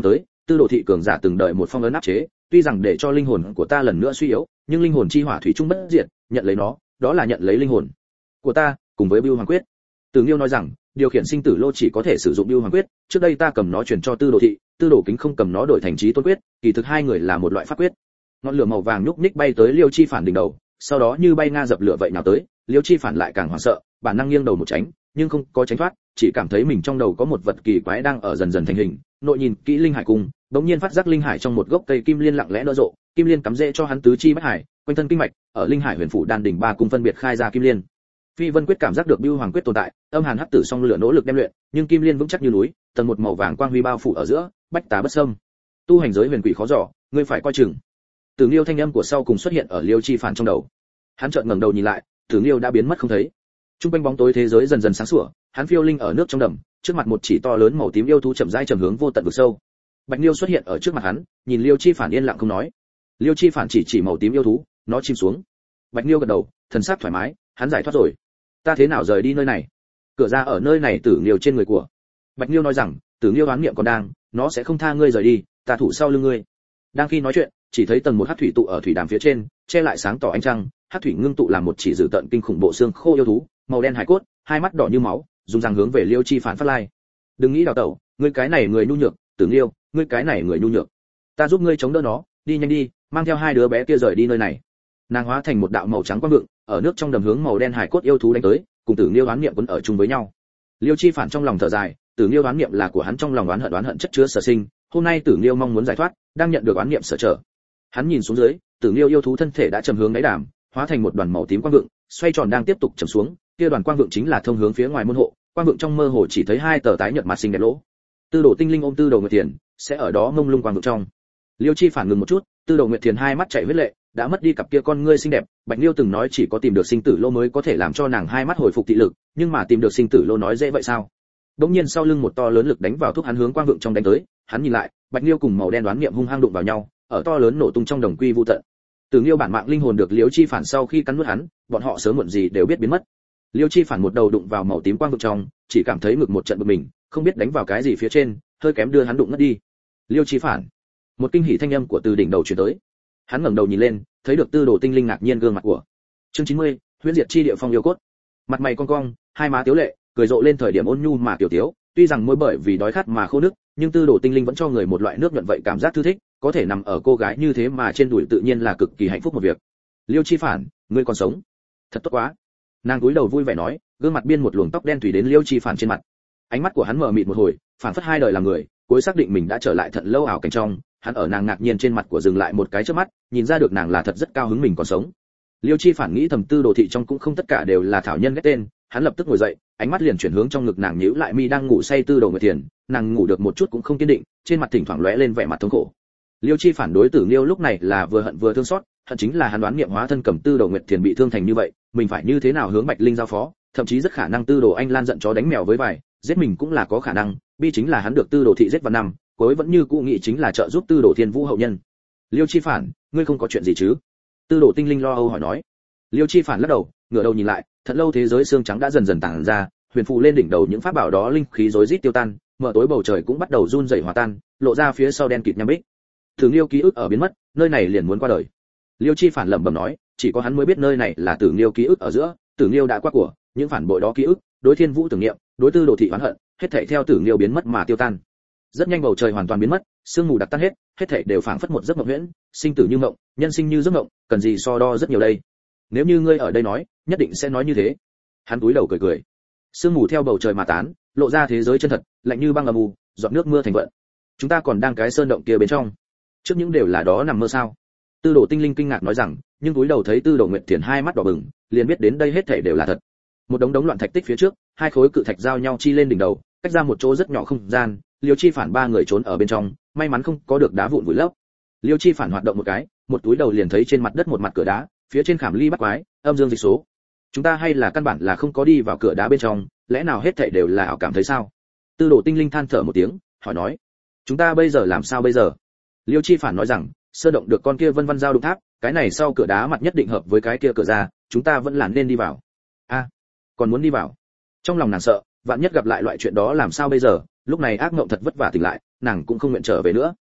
tư đồ thị cường giả từng đợi một phong ấn áp chế, tuy rằng để cho linh hồn của ta lần nữa suy yếu, nhưng linh hồn chi hỏa thủy chung bất diệt, nhận lấy nó, đó là nhận lấy linh hồn của ta, cùng với Bưu Hoàng Quyết. Từ Nghiêu nói rằng, điều khiển sinh tử lô chỉ có thể sử dụng Bưu Hoàng Quyết, trước đây ta cầm nó truyền cho Tư Đồ thị, Tư Đồ Kính không cầm nó đổi thành Chí Tôn Quyết, kỳ thực hai người là một loại pháp quyết. Ngọn lửa màu vàng nhúc nhích bay tới Liêu Chi Phản đỉnh đầu, sau đó như bay nga dập lửa vậy nào tới, Liêu Chi Phản lại càng hoảng sợ, bản năng nghiêng đầu một tránh, nhưng không có tránh thoát, chỉ cảm thấy mình trong đầu có một vật kỳ quái đang ở dần dần thành hình. Nội nhìn kỹ linh hải cung, bỗng nhiên phát giác linh hải trong một gốc cây kim liên lặng lẽ nở rộ, kim liên cắm rễ cho hắn tứ chi bách hải, quanh thân kinh mạch, ở linh hải huyền phủ đan đỉnh ba cung phân biệt khai ra kim liên. Phi Vân Quyết cảm giác được Bưu Hoàng Quyết tồn tại, âm hàn hắc tử song lửa nỗ lực đem luyện, nhưng kim liên vững chắc như núi, tầng một màu vàng quang huy bao phủ ở giữa, bách tá bất xâm. Tu hành giới huyền quỷ khó dò, ngươi phải coi chừng. Tử Nghiêu thanh âm của sau cùng xuất hiện ở Liêu Chi Phản trong đầu. Hắn chợt ngẩng đầu nhìn lại, Tử Nghiêu đã biến mất không thấy. Trung quanh bóng tối thế giới dần dần sáng sủa, hắn phiêu linh ở nước trong đầm, trước mặt một chỉ to lớn màu tím yêu thú chậm rãi trầm hướng vô tận vực sâu. Bạch Nghiêu xuất hiện ở trước mặt hắn, nhìn Liêu Chi Phản yên lặng không nói. Liêu Chi Phản chỉ màu tím yêu thú, nó chìm xuống. Bạch Nghiêu gật đầu, thần sắc thoải mái, hắn giải thoát rồi. Ta thế nào rời đi nơi này? Cửa ra ở nơi này. Tử Nghiêu trên người của. Bạch Nghiêu nói rằng, Tử Nghiêu đoán niệm còn đang, nó sẽ không tha ngươi rời đi, ta thủ sau lưng ngươi. Đang khi nói chuyện, chỉ thấy tầng một hắc thủy tụ ở thủy đàm phía trên, che lại sáng tỏ ánh trăng, hắc thủy ngưng tụ làm một chỉ dữ tận kinh khủng bộ xương khô yêu thú, màu đen hải cốt, hai mắt đỏ như máu, dùng răng hướng về Liêu Chi Phản phát lai. Đừng nghĩ đào tẩu, ngươi cái này người nhu nhược, Tử Nghiêu, ngươi cái này người nhu nhược. Ta giúp ngươi chống đỡ nó, đi nhanh đi, mang theo hai đứa bé kia rời đi nơi này. Nàng hóa thành một đạo màu trắng quang vượng, ở nước trong đầm hướng màu đen hải cốt yêu thú đánh tới, cùng Tử Nghiêu đoán niệm quấn ở chung với nhau. Liêu Chi Phản trong lòng thở dài, Tử Nghiêu đoán niệm là của hắn trong lòng đoán hận chất chứa sở sinh, hôm nay Tử Nghiêu mong muốn giải thoát, đang nhận được đoán niệm sở trở. Hắn nhìn xuống dưới, Tử Nghiêu yêu thú thân thể đã trầm hướng đáy đàm, hóa thành một đoàn màu tím quang vượng, xoay tròn đang tiếp tục trầm xuống, kia đoàn quang vượng chính là thông hướng phía ngoài môn hộ, quang vượng trong mơ hồ chỉ thấy hai tờ tái nhợt mặt xinh đẹp lỗ. Tư Đồ Tinh Linh ôm Tư Đồ Nguyệt Thiền, sẽ ở đó mông lung quang vượng trong. Liêu Chi Phản ngừng một chút, Tư Đồ Nguyệt Thiền hai mắt chảy huyết lệ, đã mất đi cặp kia con ngươi xinh đẹp. Bạch Liêu từng nói chỉ có tìm được sinh tử lô mới có thể làm cho nàng hai mắt hồi phục thị lực, nhưng mà tìm được sinh tử lô nói dễ vậy sao? Đống nhiên sau lưng một to lớn lực đánh vào thúc hắn hướng quang vượng trong đánh tới, hắn nhìn lại, Bạch Liêu cùng màu đen đoán niệm hung hăng đụng vào nhau, ở to lớn nổ tung trong đồng quy vu tận. Tử Nghiêu bản mạng linh hồn được Liêu Chi Phản sau khi cắn nuốt hắn, bọn họ sớm muộn gì đều biết biến mất. Liêu Chi Phản một đầu đụng vào màu tím quang vượng trong, chỉ cảm thấy ngực một trận bực mình, không biết đánh vào cái gì phía trên, hơi kém đưa hắn đụng ngất đi. Liêu Chi Phản, một kinh hỉ thanh âm của từ đỉnh đầu truyền tới. Hắn ngẩng đầu nhìn lên, thấy được Tư Đồ Tinh Linh ngạc nhiên gương mặt của. Chương 90, huyễn diệt chi địa phong yêu cốt. Mặt mày cong cong, hai má tiếu lệ, cười rộ lên thời điểm ôn nhu mà tiểu tiếu, tuy rằng môi bởi vì đói khát mà khô nước, nhưng Tư Đồ Tinh Linh vẫn cho người một loại nước nhuận vậy cảm giác thư thích, có thể nằm ở cô gái như thế mà trên đùi tự nhiên là cực kỳ hạnh phúc một việc. Liêu Chi Phản, ngươi còn sống, thật tốt quá. Nàng cúi đầu vui vẻ nói, gương mặt biên một luồng tóc đen tùy đến Liêu Chi Phản trên mặt. Ánh mắt của hắn mở mịt một hồi, phản phất hai đời làm người, cuối xác định mình đã trở lại thận lâu ảo cảnh trong, hắn ở nàng ngạc nhiên trên mặt của dừng lại một cái trước mắt, nhìn ra được nàng là thật rất cao hứng mình còn sống. Liêu Chi Phản nghĩ thầm Tư Đồ thị trong cũng không tất cả đều là thảo nhân ghét tên, hắn lập tức ngồi dậy, ánh mắt liền chuyển hướng trong ngực nàng nhíu lại mi đang ngủ say Tư Đồ Nguyệt Thiền, nàng ngủ được một chút cũng không kiên định, trên mặt thỉnh thoảng lóe lên vẻ mặt thống khổ. Liêu Chi Phản đối Tử Nghiêu lúc này là vừa hận vừa thương xót, hận chính là hắn đoán nghiệm hóa thân cầm Tư Đồ Nguyệt Thiền bị thương thành như vậy, mình phải như thế nào hướng Bạch Linh giao phó, thậm chí rất khả năng Tư Đồ Anh Lan giận chó đánh mèo với vài, giết mình cũng là có khả năng, bi chính là hắn được Tư Đồ thị giết vào năm, cuối vẫn như cũ nghĩ chính là trợ giúp Tư Đồ Thiên Vũ hậu nhân. Liêu Chi Phản, ngươi không có chuyện gì chứ? Tư Đồ Tinh Linh lo âu hỏi nói. Liêu Chi Phản lắc đầu, ngửa đầu nhìn lại, thật lâu thế giới xương trắng đã dần dần tản ra, huyền phù lên đỉnh đầu những pháp bảo đó linh khí rối rít tiêu tan, mở tối bầu trời cũng bắt đầu run rẩy hòa tan, lộ ra phía sau đen kịt nham bích. Thường Liêu ký ức ở biến mất, nơi này liền muốn qua đời. Liêu Chi Phản lẩm bẩm nói, chỉ có hắn mới biết nơi này là Tử Liêu ký ức ở giữa, Tử Liêu đã qua của, những phản bội đó ký ức, đối Thiên Vũ tưởng niệm, đối Tư Đồ thị oán hận, hết thảy theo Tử Liêu biến mất mà tiêu tan. Rất nhanh bầu trời hoàn toàn biến mất, sương mù đặc tan hết, hết thảy đều phảng phất một giấc mộng huyễn, sinh tử như mộng, nhân sinh như giấc mộng, cần gì so đo rất nhiều đây. Nếu như ngươi ở đây nói, nhất định sẽ nói như thế. Hắn cúi đầu cười cười. Sương mù theo bầu trời mà tán, lộ ra thế giới chân thật, lạnh như băng âm u, giọt nước mưa thành vận. Chúng ta còn đang cái sơn động kia bên trong. Trước những đều là đó nằm mơ sao? Tư Đồ Tinh Linh kinh ngạc nói rằng, nhưng cúi đầu thấy Tư Đồ Nguyệt Thiền hai mắt đỏ bừng, liền biết đến đây hết thảy đều là thật. Một đống loạn thạch tích phía trước, hai khối cự thạch giao nhau chi lên đỉnh đầu, cách ra một chỗ rất nhỏ không gian, Liêu Chi Phản ba người trốn ở bên trong, may mắn không có được đá vụn vùi lấp. Liêu Chi Phản hoạt động một cái, một túi đầu liền thấy trên mặt đất một mặt cửa đá, phía trên khảm ly bắt quái, âm dương dịch số. Chúng ta hay là căn bản là không có đi vào cửa đá bên trong, lẽ nào hết thảy đều là ảo cảm thấy sao? Tư Đồ Tinh Linh than thở một tiếng, hỏi nói, chúng ta bây giờ làm sao bây giờ? Liêu Chi Phản nói rằng, sơ động được con kia vân vân giao đụng tháp, cái này sau cửa đá mặt nhất định hợp với cái kia cửa ra, chúng ta vẫn là nên đi vào. A, còn muốn đi vào? Trong lòng nàng sợ, vạn nhất gặp lại loại chuyện đó làm sao bây giờ? Lúc này ác mộng thật vất vả tỉnh lại, nàng cũng không nguyện trở về nữa.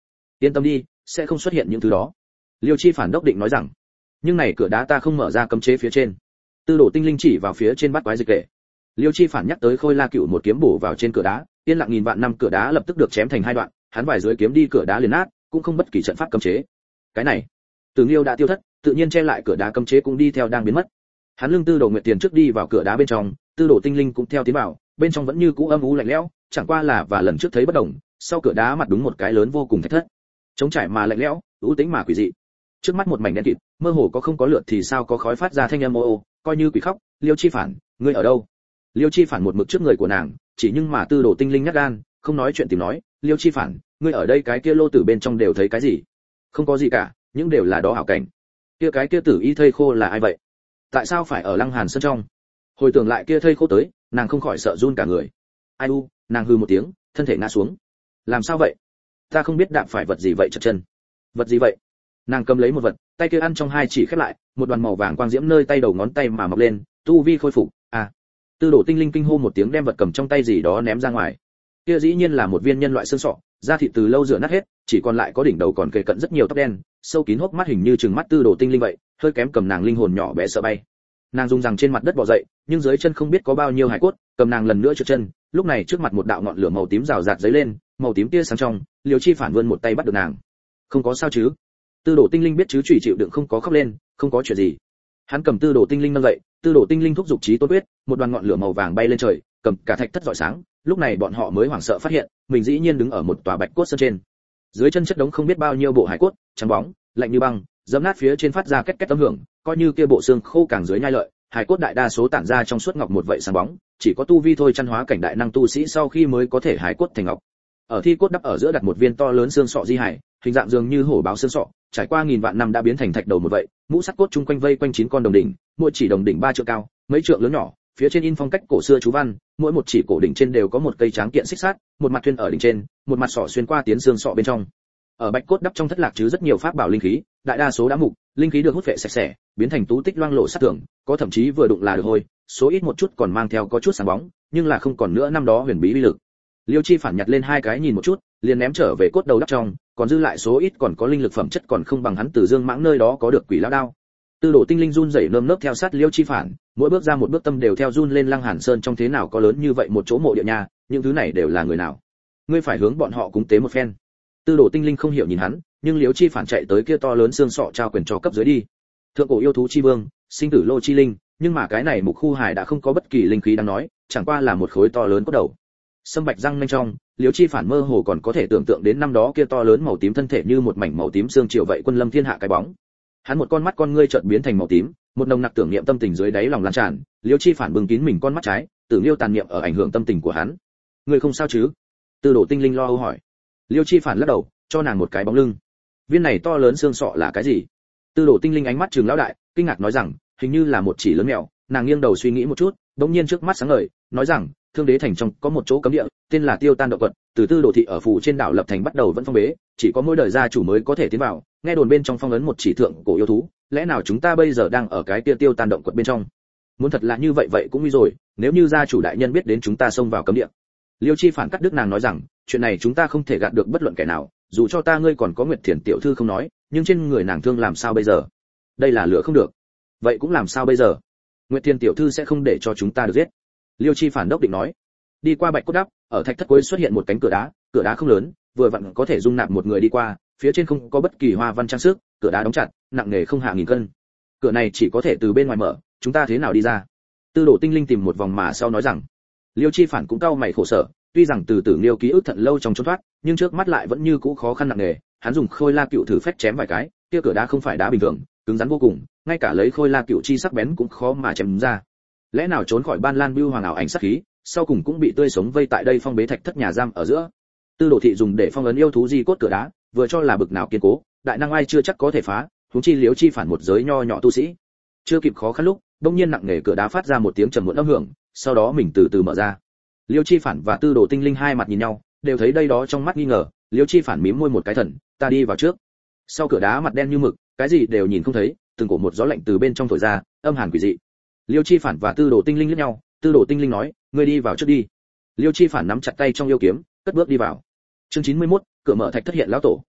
yên tâm đi, sẽ không xuất hiện những thứ đó. Liêu Chi Phản đốc định nói rằng, nhưng này cửa đá ta không mở ra cấm chế phía trên. Tư Đồ Tinh Linh chỉ vào phía trên bát quái dịch kệ. Liêu Chi Phản nhắc tới Khôi La Cựu một kiếm bổ vào trên cửa đá, yên lặng nghìn vạn năm cửa đá lập tức được chém thành hai đoạn, hắn vài dưới kiếm đi cửa đá liền nát, cũng không bất kỳ trận pháp cấm chế. Cái này, Từ Nghiêu đã tiêu thất, tự nhiên che lại cửa đá cấm chế cũng đi theo đang biến mất. Hắn lưng Tư Đồ Nguyệt Tiền trước đi vào cửa đá bên trong, Tư Đồ Tinh Linh cũng theo tiến vào, bên trong vẫn như cũ âm u lạnh lẽo, chẳng qua là và lần trước thấy bất đồng, sau cửa đá mặt đúng một cái lớn vô cùng thạch thất. Trống trải mà lạnh lẽo, u tĩnh mà quỷ dị. Trước mắt một mảnh đen kịt, mơ hồ có không có lượt thì sao có khói phát ra thanh âm ô ô, coi như quỷ khóc. Liêu Chi Phản, ngươi ở đâu? Liêu Chi Phản một mực trước người của nàng, chỉ nhưng mà Tư Đồ Tinh Linh nhát gan, không nói chuyện tìm nói, Liêu Chi Phản, ngươi ở đây cái kia lô tử bên trong đều thấy cái gì? Không có gì cả, những đều là đó ảo cảnh. Kia cái kia tử y thây khô là ai vậy? Tại sao phải ở Lăng Hàn Sơn trong? Hồi tưởng lại kia thây khô tới, nàng không khỏi sợ run cả người. Ai u, nàng hừ một tiếng, thân thể ngã xuống. Làm sao vậy? Ta không biết đạp phải vật gì vậy chật chân. Vật gì vậy? Nàng cầm lấy một vật, tay kia ăn trong hai chỉ khép lại, một đoàn màu vàng quang diễm nơi tay đầu ngón tay mà mọc lên, tu vi khôi phục. À. Tư Đồ Tinh Linh kinh hô một tiếng đem vật cầm trong tay gì đó ném ra ngoài. Kia dĩ nhiên là một viên nhân loại xương sọ, da thịt từ lâu rửa nát hết, chỉ còn lại có đỉnh đầu còn kề cận rất nhiều tóc đen, sâu kín hốc mắt hình như trừng mắt Tư Đồ Tinh Linh vậy, hơi kém cầm nàng linh hồn nhỏ bé sợ bay. Nàng dùng rằng trên mặt đất bò dậy, nhưng dưới chân không biết có bao nhiêu hải cốt, cầm nàng lần nữa trượt chân, lúc này trước mặt một đạo ngọn lửa màu tím rào rạt giấy lên, màu tím tia sáng trong, Liêu Chi Phản vươn một tay bắt được nàng. Không có sao chứ? Tư Đồ Tinh Linh biết chứ chủy chịu đựng không có khóc lên, không có chuyện gì. Hắn cầm Tư Đồ Tinh Linh nâng dậy, Tư Đồ Tinh Linh thúc giục trí tôn quyết, một đoàn ngọn lửa màu vàng bay lên trời, cầm cả thạch thất rọi sáng, lúc này bọn họ mới hoảng sợ phát hiện, mình dĩ nhiên đứng ở một tòa bạch cốt sơn trên. Dưới chân chất đống không biết bao nhiêu bộ hải cốt, trắng bóng, lạnh như băng, dẫm nát phía trên phát ra két két âm hưởng, coi như kia bộ xương khô càng dưới nhai lợi, hải cốt đại đa số tản ra trong suốt ngọc một vậy sáng bóng, chỉ có tu vi thôi chăn hóa cảnh đại năng tu sĩ sau khi mới có thể hải cốt thành ngọc. Ở thi cốt đắp ở giữa đặt một viên to lớn xương sọ di hải, hình dạng dường như hổ báo xương sọ, trải qua nghìn vạn năm đã biến thành thạch đầu một vậy, mũ sắt cốt chung quanh vây quanh 9 con đồng đỉnh, mỗi chỉ đồng đỉnh 3 trượng cao, mấy trượng lớn nhỏ, phía trên in phong cách cổ xưa chú văn, mỗi một chỉ cổ đỉnh trên đều có một cây tráng kiện xích sắt, một mặt thuyên ở đỉnh trên, một mặt sọ xuyên qua tiến xương sọ bên trong. Ở bạch cốt đắp trong thất lạc chứ rất nhiều pháp bảo linh khí, đại đa số đã mục, linh khí được hút vệ sạch sẽ, biến thành tú tích loang lổ sát thường, có thậm chí vừa đụng là được hôi, số ít một chút còn mang theo có chút sáng bóng, nhưng là không còn nữa năm đó huyền bí uy lực. Liêu Chi Phản nhặt lên hai cái nhìn một chút, liền ném trở về cốt đầu đắp trong, còn dư lại số ít còn có linh lực phẩm chất còn không bằng hắn từ Dương Mãng nơi đó có được quỷ lão đao. Tư Đồ Tinh Linh run rẩy nơm nớp theo sát Liêu Chi Phản, mỗi bước ra một bước tâm đều theo run lên. Lăng Hàn Sơn trong thế nào có lớn như vậy một chỗ mộ địa nhà, những thứ này đều là người nào? Ngươi phải hướng bọn họ cúng tế một phen. Tư Đồ Tinh Linh không hiểu nhìn hắn, nhưng Liêu Chi Phản chạy tới kia to lớn xương sọ trao quyền cho cấp dưới đi. Thượng cổ yêu thú chi vương, sinh tử lô chi linh, nhưng mà cái này mục khu hải đã không có bất kỳ linh khí đang nói, chẳng qua là một khối to lớn cốt đầu. Sâm bạch răng nanh trong, Liêu Chi Phản mơ hồ còn có thể tưởng tượng đến năm đó kia to lớn màu tím thân thể như một mảnh màu tím xương chiều vậy quân lâm thiên hạ cái bóng. Hắn một con mắt con ngươi chợt biến thành màu tím, một nồng nặc tưởng niệm tâm tình dưới đáy lòng lan tràn, Liêu Chi Phản bừng kín mình con mắt trái, Tử Liêu tàn niệm ở ảnh hưởng tâm tình của hắn. Ngươi không sao chứ? Tư Đồ Tinh Linh lo âu hỏi. Liêu Chi Phản lắc đầu, cho nàng một cái bóng lưng. Viên này to lớn xương sọ là cái gì? Tư Đồ Tinh Linh ánh mắt trừng lão đại, kinh ngạc nói rằng, hình như là một chỉ lớn mèo. Nàng nghiêng đầu suy nghĩ một chút, đống nhiên trước mắt sáng ngời, nói rằng, Thương Đế thành trong có một chỗ cấm địa, tên là Tiêu Tan Động Quật, từ Tư Đồ thị ở phủ trên đảo lập thành bắt đầu vẫn phong bế, chỉ có mỗi đời gia chủ mới có thể tiến vào. Nghe đồn bên trong phong ấn một chỉ thượng cổ yêu thú, lẽ nào chúng ta bây giờ đang ở cái kia Tiêu Tan Động Quật bên trong? Muốn thật là như vậy vậy cũng nguy rồi, nếu như gia chủ đại nhân biết đến chúng ta xông vào cấm địa. Liêu Chi Phản cắt đứt nàng nói rằng, chuyện này chúng ta không thể gạt được bất luận kẻ nào, dù cho ta ngươi còn có Nguyệt Thiền tiểu thư không nói, nhưng trên người nàng thương làm sao bây giờ? Đây là lửa không được. Vậy cũng làm sao bây giờ? Nguyệt Thiền tiểu thư sẽ không để cho chúng ta được giết. Liêu Chi Phản đốc định nói. Đi qua bạch cốt đắp, ở thạch thất cuối xuất hiện một cánh cửa đá không lớn, vừa vặn có thể dung nạp một người đi qua, phía trên không có bất kỳ hoa văn trang sức, cửa đá đóng chặt, nặng nề không hạ nghìn cân. Cửa này chỉ có thể từ bên ngoài mở, chúng ta thế nào đi ra? Tư Đồ Tinh Linh tìm một vòng mà sau nói rằng. Liêu Chi Phản cũng cau mày khổ sở, tuy rằng từ Tử Liêu ký ức thận lâu trong trốn thoát, nhưng trước mắt lại vẫn như cũ khó khăn nặng nề. Hắn dùng Khôi La Cựu thử phách chém vài cái, kia cửa đá không phải đá bình thường, cứng rắn vô cùng, ngay cả lấy Khôi La Cựu chi sắc bén cũng khó mà chém ra. Lẽ nào trốn khỏi Ban Lan Bưu Hoàng ảo ảnh sát khí, sau cùng cũng bị tươi sống vây tại đây phong bế thạch thất nhà giam ở giữa. Tư Đồ thị dùng để phong ấn yêu thú di cốt cửa đá, vừa cho là bực nào kiên cố, đại năng ai chưa chắc có thể phá, huống chi Liêu Chi Phản một giới nho nhỏ tu sĩ. Chưa kịp khó khăn lúc, bỗng nhiên nặng nề cửa đá phát ra một tiếng trầm muộn âm hưởng, sau đó mình từ từ mở ra. Liêu Chi Phản và Tư Đồ Tinh Linh hai mặt nhìn nhau, đều thấy đây đó trong mắt nghi ngờ. Liêu Chi Phản mím môi một cái thần, ta đi vào trước. Sau cửa đá mặt đen như mực, cái gì đều nhìn không thấy, từng cổ một gió lạnh từ bên trong thổi ra, âm hàn quỷ dị. Liêu Chi Phản và Tư Đồ Tinh Linh liếc nhau, Tư Đồ Tinh Linh nói, ngươi đi vào trước đi. Liêu Chi Phản nắm chặt tay trong yêu kiếm, cất bước đi vào. Chương 91, cửa mở thạch thất hiện lão tổ.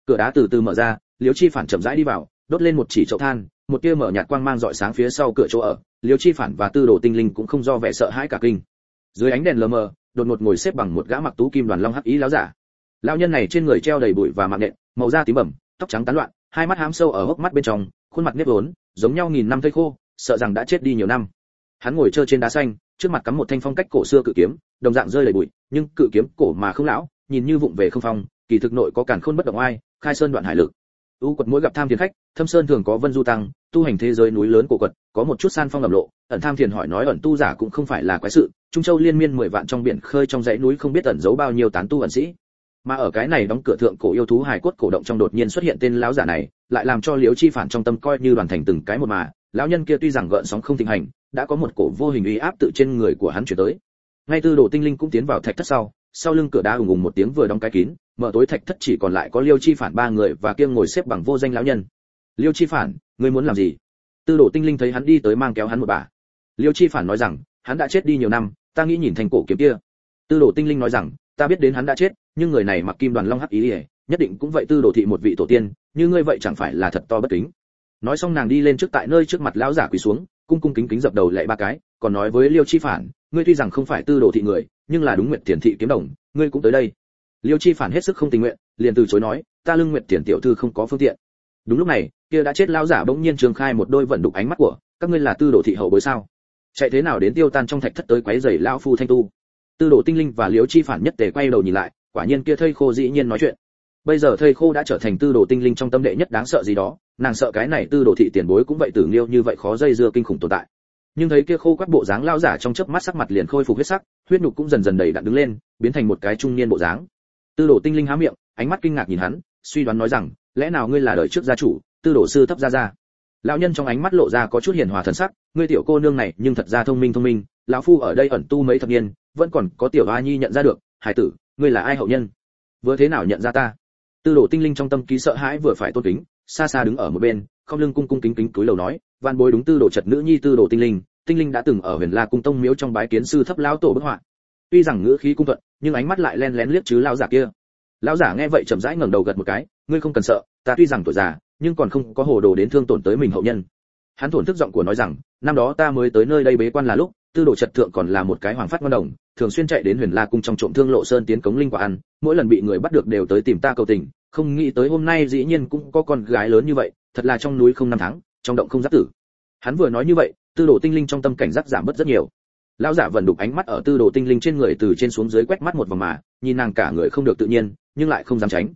Cửa đá từ từ mở ra, Liêu Chi Phản chậm rãi đi vào, đốt lên một chỉ chậu than, một tia mở nhạt quang mang rọi sáng phía sau cửa chỗ ở. Liêu Chi Phản và Tư Đồ Tinh Linh cũng không do vẻ sợ hãi cả kinh. Dưới ánh đèn lờ mờ, đột ngột ngồi xếp bằng một gã mặc tú kim đoàn long hắc ý lão giả. Lão nhân này trên người treo đầy bụi và mạng nện, màu da tím bẩm, tóc trắng tán loạn, hai mắt hám sâu ở hốc mắt bên trong, khuôn mặt nếp vốn, giống nhau nghìn năm thây khô, sợ rằng đã chết đi nhiều năm. Hắn ngồi trơ trên đá xanh, trước mặt cắm một thanh phong cách cổ xưa cự kiếm, đồng dạng rơi đầy bụi, nhưng cự kiếm cổ mà không lão, nhìn như vụng về không phong, kỳ thực nội có càn khôn bất động ai, khai sơn đoạn hải lực. U quật mỗi gặp tham thiền khách, thâm sơn thường có vân du tăng, tu hành thế giới núi lớn cổ quật, có một chút san phong ẩm lộ, ẩn tham thiền hỏi nói ẩn tu giả cũng không phải là quái sự, trung châu liên miên 10 vạn trong biển khơi trong dãy núi không biết ẩn giấu bao nhiêu tán tu ẩn sĩ. Mà ở cái này đóng cửa thượng cổ yêu thú hài cốt cổ động trong đột nhiên xuất hiện tên lão giả này, lại làm cho Liễu Chi Phản trong tâm coi như đoàn thành từng cái một mà, lão nhân kia tuy rằng gợn sóng không thịnh hành, đã có một cổ vô hình uy áp tự trên người của hắn chuyển tới. Ngay Tư Đồ Tinh Linh cũng tiến vào thạch thất sau lưng cửa đá ùng ùng một tiếng vừa đóng cái kín, mở tối thạch thất chỉ còn lại có Liêu Chi Phản ba người và kia ngồi xếp bằng vô danh lão nhân. Liêu Chi Phản, ngươi muốn làm gì? Tư Đồ Tinh Linh thấy hắn đi tới mang kéo hắn một bà. Liêu Chi Phản nói rằng, hắn đã chết đi nhiều năm, ta nghĩ nhìn thành cổ kiếm kia. Tư Đồ Tinh Linh nói rằng, ta biết đến hắn đã chết, nhưng người này mặc kim đoàn long hắc ý, nhất định cũng vậy Tư Đồ thị một vị tổ tiên, như ngươi vậy chẳng phải là thật to bất kính. Nói xong nàng đi lên trước tại nơi trước mặt lão giả quỳ xuống, cung cung kính kính dập đầu lạy ba cái, còn nói với Liêu Chi Phản, ngươi tuy rằng không phải Tư Đồ thị người, nhưng là đúng Nguyệt Tiền thị kiếm đồng, ngươi cũng tới đây. Liêu Chi Phản hết sức không tình nguyện, liền từ chối nói, ta lưng Nguyệt Tiền tiểu thư không có phương tiện. Đúng lúc này, kia đã chết lão giả bỗng nhiên trường khai một đôi vận đục ánh mắt của, các ngươi là Tư Đồ thị hậu bối sao? Chạy thế nào đến tiêu tan trong thạch thất tới quấy rầy lão phu thanh tu? Tư Đồ Tinh Linh và Liêu Chi Phản nhất tề quay đầu nhìn lại, quả nhiên kia thây khô dĩ nhiên nói chuyện. Bây giờ thây khô đã trở thành Tư Đồ Tinh Linh trong tâm đệ nhất đáng sợ gì đó, nàng sợ cái này Tư Đồ thị tiền bối cũng vậy tử nghiêu như vậy khó dây dưa kinh khủng tồn tại. Nhưng thấy kia khô quắt bộ dáng lão giả trong chớp mắt sắc mặt liền khôi phục huyết sắc, huyết nhục cũng dần dần đầy đặn đứng lên, biến thành một cái trung niên bộ dáng. Tư Đồ Tinh Linh há miệng, ánh mắt kinh ngạc nhìn hắn, suy đoán nói rằng, lẽ nào ngươi là đời trước gia chủ, Tư Đồ sư thấp gia gia? Lão nhân trong ánh mắt lộ ra có chút hiền hòa thần sắc, ngươi tiểu cô nương này nhưng thật ra thông minh, lão phu ở đây ẩn tu mấy thập niên, vẫn còn có tiểu hoa nhi nhận ra được, hải tử, ngươi là ai hậu nhân? Vừa thế nào nhận ra ta? Tư Đồ Tinh Linh trong tâm ký sợ hãi vừa phải tôn kính, xa xa đứng ở một bên, không lưng cung cung kính kính cúi đầu nói, van bối đúng Tư Đồ Trật nữ nhi Tư Đồ Tinh Linh đã từng ở Huyền La cung tông miếu trong bái kiến sư thấp lão tổ bức họa. Tuy rằng ngữ khí cung thuận, nhưng ánh mắt lại lén lén liếc chứ lão giả kia. Lão giả nghe vậy chậm rãi ngẩng đầu gật một cái, ngươi không cần sợ, ta tuy rằng tuổi già, nhưng còn không có hồ đồ đến thương tổn tới mình hậu nhân. Hắn thổn thức giọng của nói rằng, năm đó ta mới tới nơi đây bế quan là lúc, Tư Đồ Trật thượng còn là một cái hoàng phát ngon đồng, thường xuyên chạy đến Huyền La cung trong trộm thương lộ sơn tiến cống linh quả ăn, mỗi lần bị người bắt được đều tới tìm ta cầu tình, không nghĩ tới hôm nay dĩ nhiên cũng có con gái lớn như vậy, thật là trong núi không năm tháng, trong động không giáp tử. Hắn vừa nói như vậy, Tư Đồ Tinh Linh trong tâm cảnh giác giảm bớt rất nhiều. Lão giả vẫn đục ánh mắt ở Tư Đồ Tinh Linh trên người từ trên xuống dưới quét mắt một vòng mà, nhìn nàng cả người không được tự nhiên, nhưng lại không dám tránh.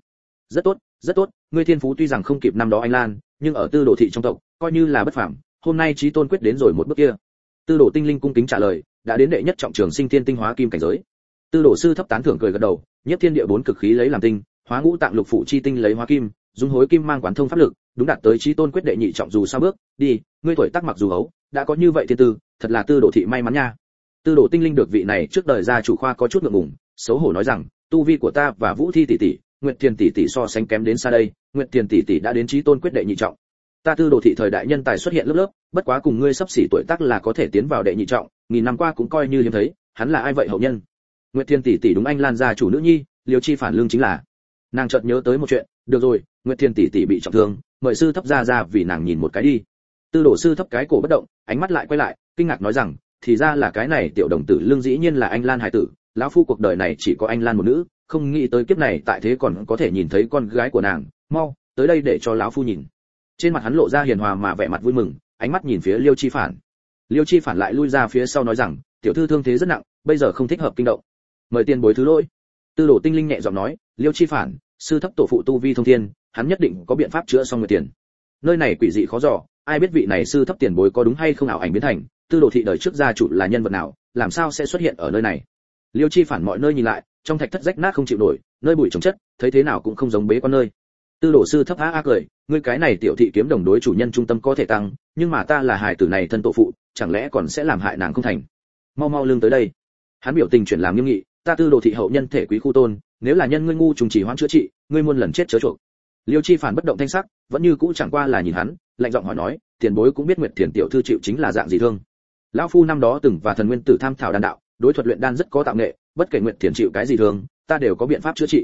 Rất tốt, ngươi thiên phú tuy rằng không kịp năm đó anh Lan, nhưng ở Tư Đồ thị trong tộc, coi như là bất phàm, hôm nay chí tôn quyết đến rồi một bước kia. Tư Đồ Tinh Linh cung kính trả lời, đã đến đệ nhất trọng trường sinh thiên tinh hóa kim cảnh giới. Tư Đồ sư thấp tán thưởng cười gật đầu, nhất thiên địa bốn cực khí lấy làm tinh, hóa ngũ tạng lục phụ chi tinh lấy hóa kim, dung hối kim mang quán thông pháp lực, đúng đạt tới chí tôn quyết đệ nhị trọng dù sao bước, đi, ngươi tuổi tác mặc dù hấu, đã có như vậy thiên tư, thật là Tư Đồ thị may mắn nha. Tư Đồ Tinh Linh được vị này trước đời gia chủ khoa có chút ngượng ngùng, xấu hổ nói rằng, tu vi của ta và Vũ Thi tỷ tỷ, Nguyệt Thiền tỷ tỷ so sánh kém đến xa đây, Nguyệt Thiền tỷ tỷ đã đến chí tôn quyết đệ nhị trọng. Ta Tư Đồ thị thời đại nhân tài xuất hiện lớp lớp, bất quá cùng ngươi sắp xỉ tuổi tác là có thể tiến vào đệ nhị trọng, nghìn năm qua cũng coi như hiếm thấy, hắn là ai vậy hậu nhân? Nguyệt Thiền tỷ tỷ đúng anh Lan gia chủ nữ nhi, Liêu Chi Phản lương chính là. Nàng chợt nhớ tới một chuyện, được rồi, Nguyệt Thiền tỷ tỷ bị trọng thương, mời sư thấp ra vì nàng nhìn một cái đi. Tư Đồ sư thấp cái cổ bất động, ánh mắt lại quay lại, kinh ngạc nói rằng, thì ra là cái này tiểu đồng tử lương dĩ nhiên là anh Lan hải tử, lão phu cuộc đời này chỉ có anh Lan một nữ, không nghĩ tới kiếp này tại thế còn có thể nhìn thấy con gái của nàng, mau, tới đây để cho lão phu nhìn. Trên mặt hắn lộ ra hiền hòa mà vẻ mặt vui mừng, ánh mắt nhìn phía Liêu Chi Phản. Liêu Chi Phản lại lui ra phía sau nói rằng, tiểu thư thương thế rất nặng, bây giờ không thích hợp kinh động. Mời tiền bối thứ lỗi. Tư Đồ Tinh Linh nhẹ giọng nói, Liêu Chi Phản, sư thấp tổ phụ tu vi thông thiên, hắn nhất định có biện pháp chữa xong người tiền. Nơi này quỷ dị khó dò, ai biết vị này sư thấp tiền bối có đúng hay không ảo ảnh biến thành, Tư Đồ thị đời trước gia chủ là nhân vật nào, làm sao sẽ xuất hiện ở nơi này? Liêu Chi Phản mọi nơi nhìn lại, trong thạch thất rách nát không chịu nổi, nơi bụi trồng chất, thấy thế nào cũng không giống bế quan nơi. Tư Đồ sư thấp á cười, ngươi cái này tiểu thị kiếm đồng đối chủ nhân trung tâm có thể tăng, nhưng mà ta là hài tử này thân tổ phụ, chẳng lẽ còn sẽ làm hại nàng không thành? Mau lương tới đây. Hắn biểu tình chuyển làm nghiêm nghị, ta Tư Đồ thị hậu nhân thể quý khu tôn, nếu là nhân ngươi ngu trùng chỉ hoãn chữa trị, ngươi muôn lần chết chớ chuộc. Liêu Chi Phản bất động thanh sắc, vẫn như cũ chẳng qua là nhìn hắn, lạnh giọng hỏi nói, tiền bối cũng biết Nguyệt Thiền tiểu thư chịu chính là dạng gì thương? Lão phu năm đó từng và thần nguyên tử tham thảo đan đạo, đối thuật luyện đan rất có tạo nghệ, bất kể Nguyệt Thiền chịu cái gì thương, ta đều có biện pháp chữa trị.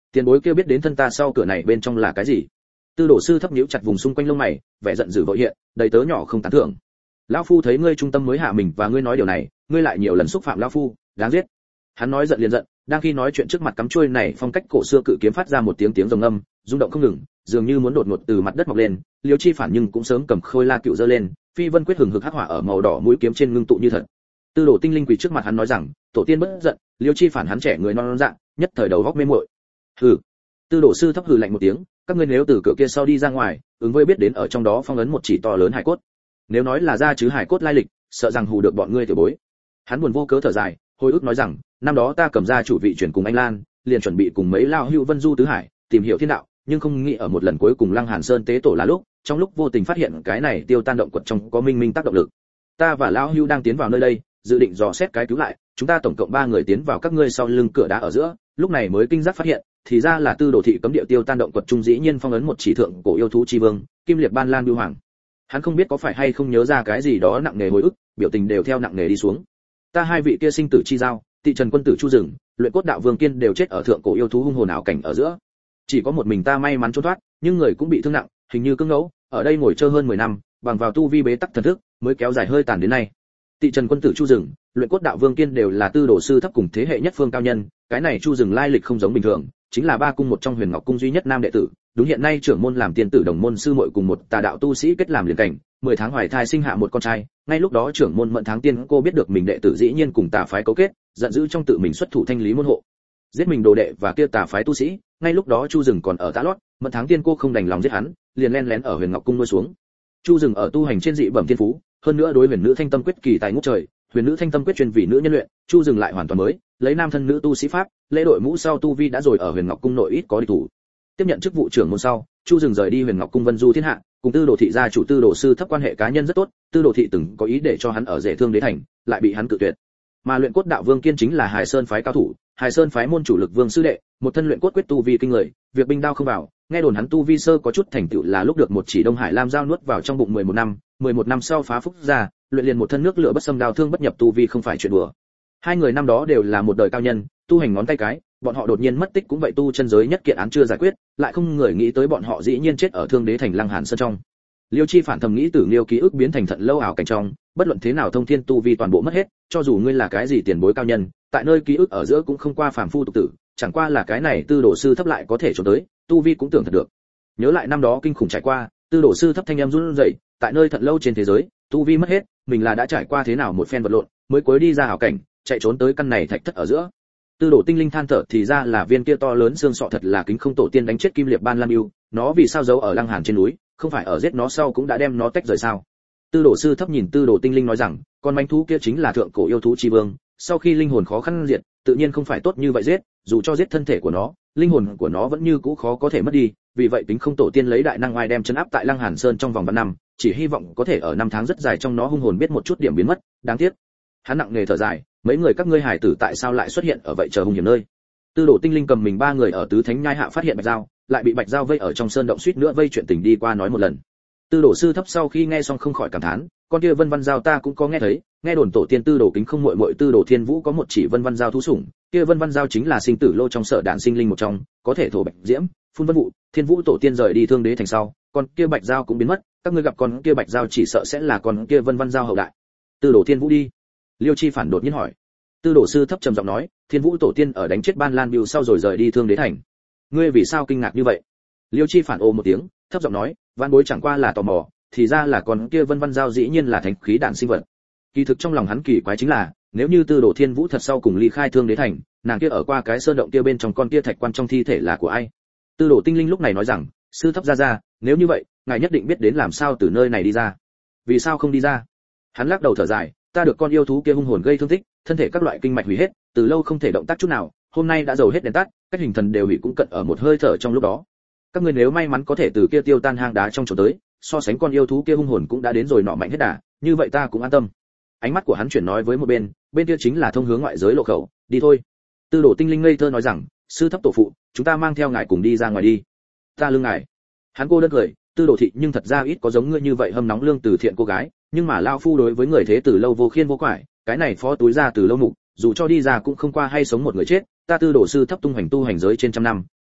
Tiền bối kia biết đến thân ta sau cửa này bên trong là cái gì? Tư đồ sư thấp nhíu chặt vùng xung quanh lông mày, vẻ giận dữ vội hiện, đầy tớ nhỏ không tán thưởng. Lão phu thấy ngươi trung tâm mới hạ mình và ngươi nói điều này, ngươi lại nhiều lần xúc phạm lão phu, đáng giết. Hắn nói giận liền giận, đang khi nói chuyện trước mặt cắm chuôi này phong cách cổ xưa cự kiếm phát ra một tiếng rồng âm, rung động không ngừng, dường như muốn đột ngột từ mặt đất mọc lên. Liêu Chi Phản nhưng cũng sớm cầm khôi la cựu giơ lên, phi vân quyết hừng hực hắc hỏa ở màu đỏ mũi kiếm trên ngưng tụ như thật. Tư đồ tinh linh quỳ trước mặt hắn nói rằng, tổ tiên bất giận. Liêu Chi Phản hắn trẻ người non dạng, nhất thời đầu góc mê muội. Hừ. Tư đồ sư thấp hừ lạnh một tiếng, các ngươi nếu từ cửa kia sau đi ra ngoài, ứng với biết đến ở trong đó phong ấn một chỉ to lớn hải cốt. Nếu nói là ra chứ hải cốt lai lịch, sợ rằng hù được bọn ngươi tiểu bối. Hắn buồn vô cớ thở dài, hồi ức nói rằng, năm đó ta cầm ra chủ vị chuyển cùng anh Lan, liền chuẩn bị cùng mấy lao hữu vân du tứ hải, tìm hiểu thiên đạo, nhưng không nghĩ ở một lần cuối cùng Lăng Hàn Sơn tế tổ là lúc, trong lúc vô tình phát hiện cái này tiêu tan động quật trong có minh minh tác động lực. Ta và lão hữu đang tiến vào nơi đây, dự định dò xét cái cứu lại, chúng ta tổng cộng 3 người tiến vào các ngươi sau lưng cửa đá ở giữa, lúc này mới kinh giác phát hiện, thì ra là Tư Đồ thị cấm địa tiêu tan động quật trung dĩ nhiên phong ấn một chỉ thượng cổ yêu thú chi vương, Kim Liệt Ban Lan Bưu Hoàng. Hắn không biết có phải hay không nhớ ra cái gì đó nặng nề hồi ức, biểu tình đều theo nặng nề đi xuống. Ta hai vị kia sinh tử chi giao, Tị Trần quân tử Chu Dừng, Luyện Cốt đạo vương Kiên đều chết ở thượng cổ yêu thú hung hồn ảo cảnh ở giữa. Chỉ có một mình ta may mắn trốn thoát, nhưng người cũng bị thương nặng, hình như cứng ngẫu, ở đây ngồi chơi hơn 10 năm, bằng vào tu vi bế tắc thần thức, mới kéo dài hơi tàn đến nay. Tị Trần quân tử Chu Dừng, Luyện Cốt đạo vương Kiên đều là tư đồ sư thấp cùng thế hệ nhất phương cao nhân, cái này Chu Dừng lai lịch không giống bình thường, chính là ba cung một trong Huyền Ngọc cung duy nhất nam đệ tử, đúng hiện nay trưởng môn làm tiên tử đồng môn sư muội cùng một tà đạo tu sĩ kết làm liền cảnh, 10 tháng hoài thai sinh hạ một con trai, ngay lúc đó trưởng môn Mẫn Tháng Tiên cô biết được mình đệ tử dĩ nhiên cùng tà phái cấu kết, giận dữ trong tự mình xuất thủ thanh lý môn hộ, giết mình đồ đệ và kia tà phái tu sĩ, ngay lúc đó Chu Dừng còn ở Tã Lót, Mẫn Tháng Tiên cô không đành lòng giết hắn, liền len lén ở Huyền Ngọc cung nuôi xuống. Chu Dừng ở tu hành trên dị bẩm thiên phú, hơn nữa đối Huyền Nữ Thanh Tâm quyết kỳ tài ngút trời, Huyền Nữ Thanh Tâm quyết chuyên vì nữ nhân luyện, Chu Dừng lại hoàn toàn mới, lấy nam thân nữ tu sĩ pháp, lễ đội mũ sau tu vi đã rồi ở Huyền Ngọc cung nội ít có địch thủ. Tiếp nhận chức vụ trưởng môn sau, Chu Dừng rời đi Huyền Ngọc cung vân du thiên hạ, cùng Tư Đồ thị gia chủ Tư Đồ sư thấp quan hệ cá nhân rất tốt, Tư Đồ thị từng có ý để cho hắn ở Dễ Thương đế thành, lại bị hắn cự tuyệt. Mà Luyện Cốt đạo vương Kiên chính là Hải Sơn phái cao thủ, Hải Sơn phái môn chủ lực vương sư đệ, một thân luyện cốt quyết tu vi kinh người, việc binh đao không vào, nghe đồn hắn tu vi sơ có chút thành tựu là lúc được một chỉ Đông Hải Lam dao nuốt vào trong bụng 11 năm sau phá phúc ra, luyện liền một thân nước lửa bất xâm đao thương bất nhập tu vi không phải chuyện đùa. Hai người năm đó đều là một đời cao nhân, tu hành ngón tay cái, bọn họ đột nhiên mất tích cũng vậy tu chân giới nhất kiện án chưa giải quyết, lại không người nghĩ tới bọn họ dĩ nhiên chết ở Thương Đế thành Lăng Hàn Sơn trong. Liêu Chi Phản thầm nghĩ Tử Liêu ký ức biến thành thận lâu ảo cảnh trong, bất luận thế nào thông thiên tu vi toàn bộ mất hết, cho dù ngươi là cái gì tiền bối cao nhân, tại nơi ký ức ở giữa cũng không qua phàm phu tục tử, chẳng qua là cái này Tư Đồ sư thấp lại có thể trốn tới, tu vi cũng tưởng thật được. Nhớ lại năm đó kinh khủng trải qua, Tư Đồ sư thấp thanh em run rẩy, tại nơi thận lâu trên thế giới, tu vi mất hết, mình là đã trải qua thế nào một phen vật lộn, mới cuối đi ra ảo cảnh, chạy trốn tới căn này thạch thất ở giữa. Tư Đồ tinh linh than thở thì ra là viên kia to lớn xương sọ thật là kính không tổ tiên đánh chết Kim Liệt Ban Lam Yêu, nó vì sao giấu ở Lăng Hàn trên núi, không phải ở giết nó sau cũng đã đem nó tách rời sao? Tư Đồ sư thấp nhìn Tư Đồ tinh linh nói rằng, con manh thú kia chính là thượng cổ yêu thú chi vương, sau khi linh hồn khó khăn diệt, tự nhiên không phải tốt như vậy giết, dù cho giết thân thể của nó, linh hồn của nó vẫn như cũ khó có thể mất đi, vì vậy tính không tổ tiên lấy đại năng oai đem trấn áp tại Lăng Hàn Sơn trong vòng vạn năm, chỉ hy vọng có thể ở năm tháng rất dài trong nó hung hồn biết một chút điểm biến mất, đáng tiếc. Hắn nặng nề thở dài, mấy người các ngươi hải tử tại sao lại xuất hiện ở vậy chờ hung hiểm nơi? Tư Đồ tinh linh cầm mình 3 người ở tứ thánh nhai hạ phát hiện Bạch Dao, lại bị Bạch Dao vây ở trong sơn động suýt nữa vây chuyện tình đi qua nói một lần. Tư Đồ sư thấp sau khi nghe xong không khỏi cảm thán, con kia Vân Văn Dao ta cũng có nghe thấy, nghe đồn tổ tiên Tư Đồ kính không muội muội Tư Đồ Thiên Vũ có một chỉ Vân Văn Dao thú sủng, kia Vân Văn Dao chính là sinh tử lô trong sở đạn sinh linh một trong, có thể thổ bạch diễm, phun vân vụ, Thiên Vũ tổ tiên rời đi Thương Đế thành sau, con kia Bạch Dao cũng biến mất, các ngươi gặp con kia Bạch Dao chỉ sợ sẽ là con kia Vân Văn Dao hậu đại. Tư Đồ Thiên Vũ đi. Liêu Chi Phản đột nhiên hỏi. Tư Đồ sư thấp trầm giọng nói, Thiên Vũ tổ tiên ở đánh chết Ban Lan Bưu sau rồi rời đi Thương Đế thành. Ngươi vì sao kinh ngạc như vậy? Liêu Chi Phản ồ một tiếng, thấp giọng nói, Vạn bối chẳng qua là tò mò, thì ra là con kia Vân Văn Dao dĩ nhiên là thánh khí đạn sinh vật. Kỳ thực trong lòng hắn kỳ quái chính là, nếu như Tư Đồ Thiên Vũ thật sau cùng ly khai Thương Đế thành, nàng kia ở qua cái sơn động kia bên trong con kia thạch quan trong thi thể là của ai? Tư Đồ tinh linh lúc này nói rằng, sư thấp ra, nếu như vậy, ngài nhất định biết đến làm sao từ nơi này đi ra. Vì sao không đi ra? Hắn lắc đầu thở dài, ta được con yêu thú kia hung hồn gây thương tích, thân thể các loại kinh mạch hủy hết, từ lâu không thể động tác chút nào, hôm nay đã dầu hết đèn tắt, cách hình thần đều hủy cũng cận ở một hơi thở trong lúc đó. Các ngươi nếu may mắn có thể từ kia tiêu tan hang đá trong chỗ tới, so sánh con yêu thú kia hung hồn cũng đã đến rồi nọ mạnh hết đà, như vậy ta cũng an tâm. Ánh mắt của hắn chuyển nói với một bên kia chính là thông hướng ngoại giới lộ khẩu, đi thôi. Tư Đồ tinh linh ngây thơ nói rằng, sư thấp tổ phụ, chúng ta mang theo ngài cùng đi ra ngoài đi. Ta lương ngài. Hắn cô đơn cười, Tư Đồ thị nhưng thật ra ít có giống ngươi như vậy hâm nóng lương từ thiện cô gái, nhưng mà lao phu đối với người thế tử lâu vô khiên vô quải, cái này phó túi ra từ lâu mục, dù cho đi ra cũng không qua hay sống một người chết, ta Tư Đồ sư thấp tung hành tu hành giới trên trăm năm,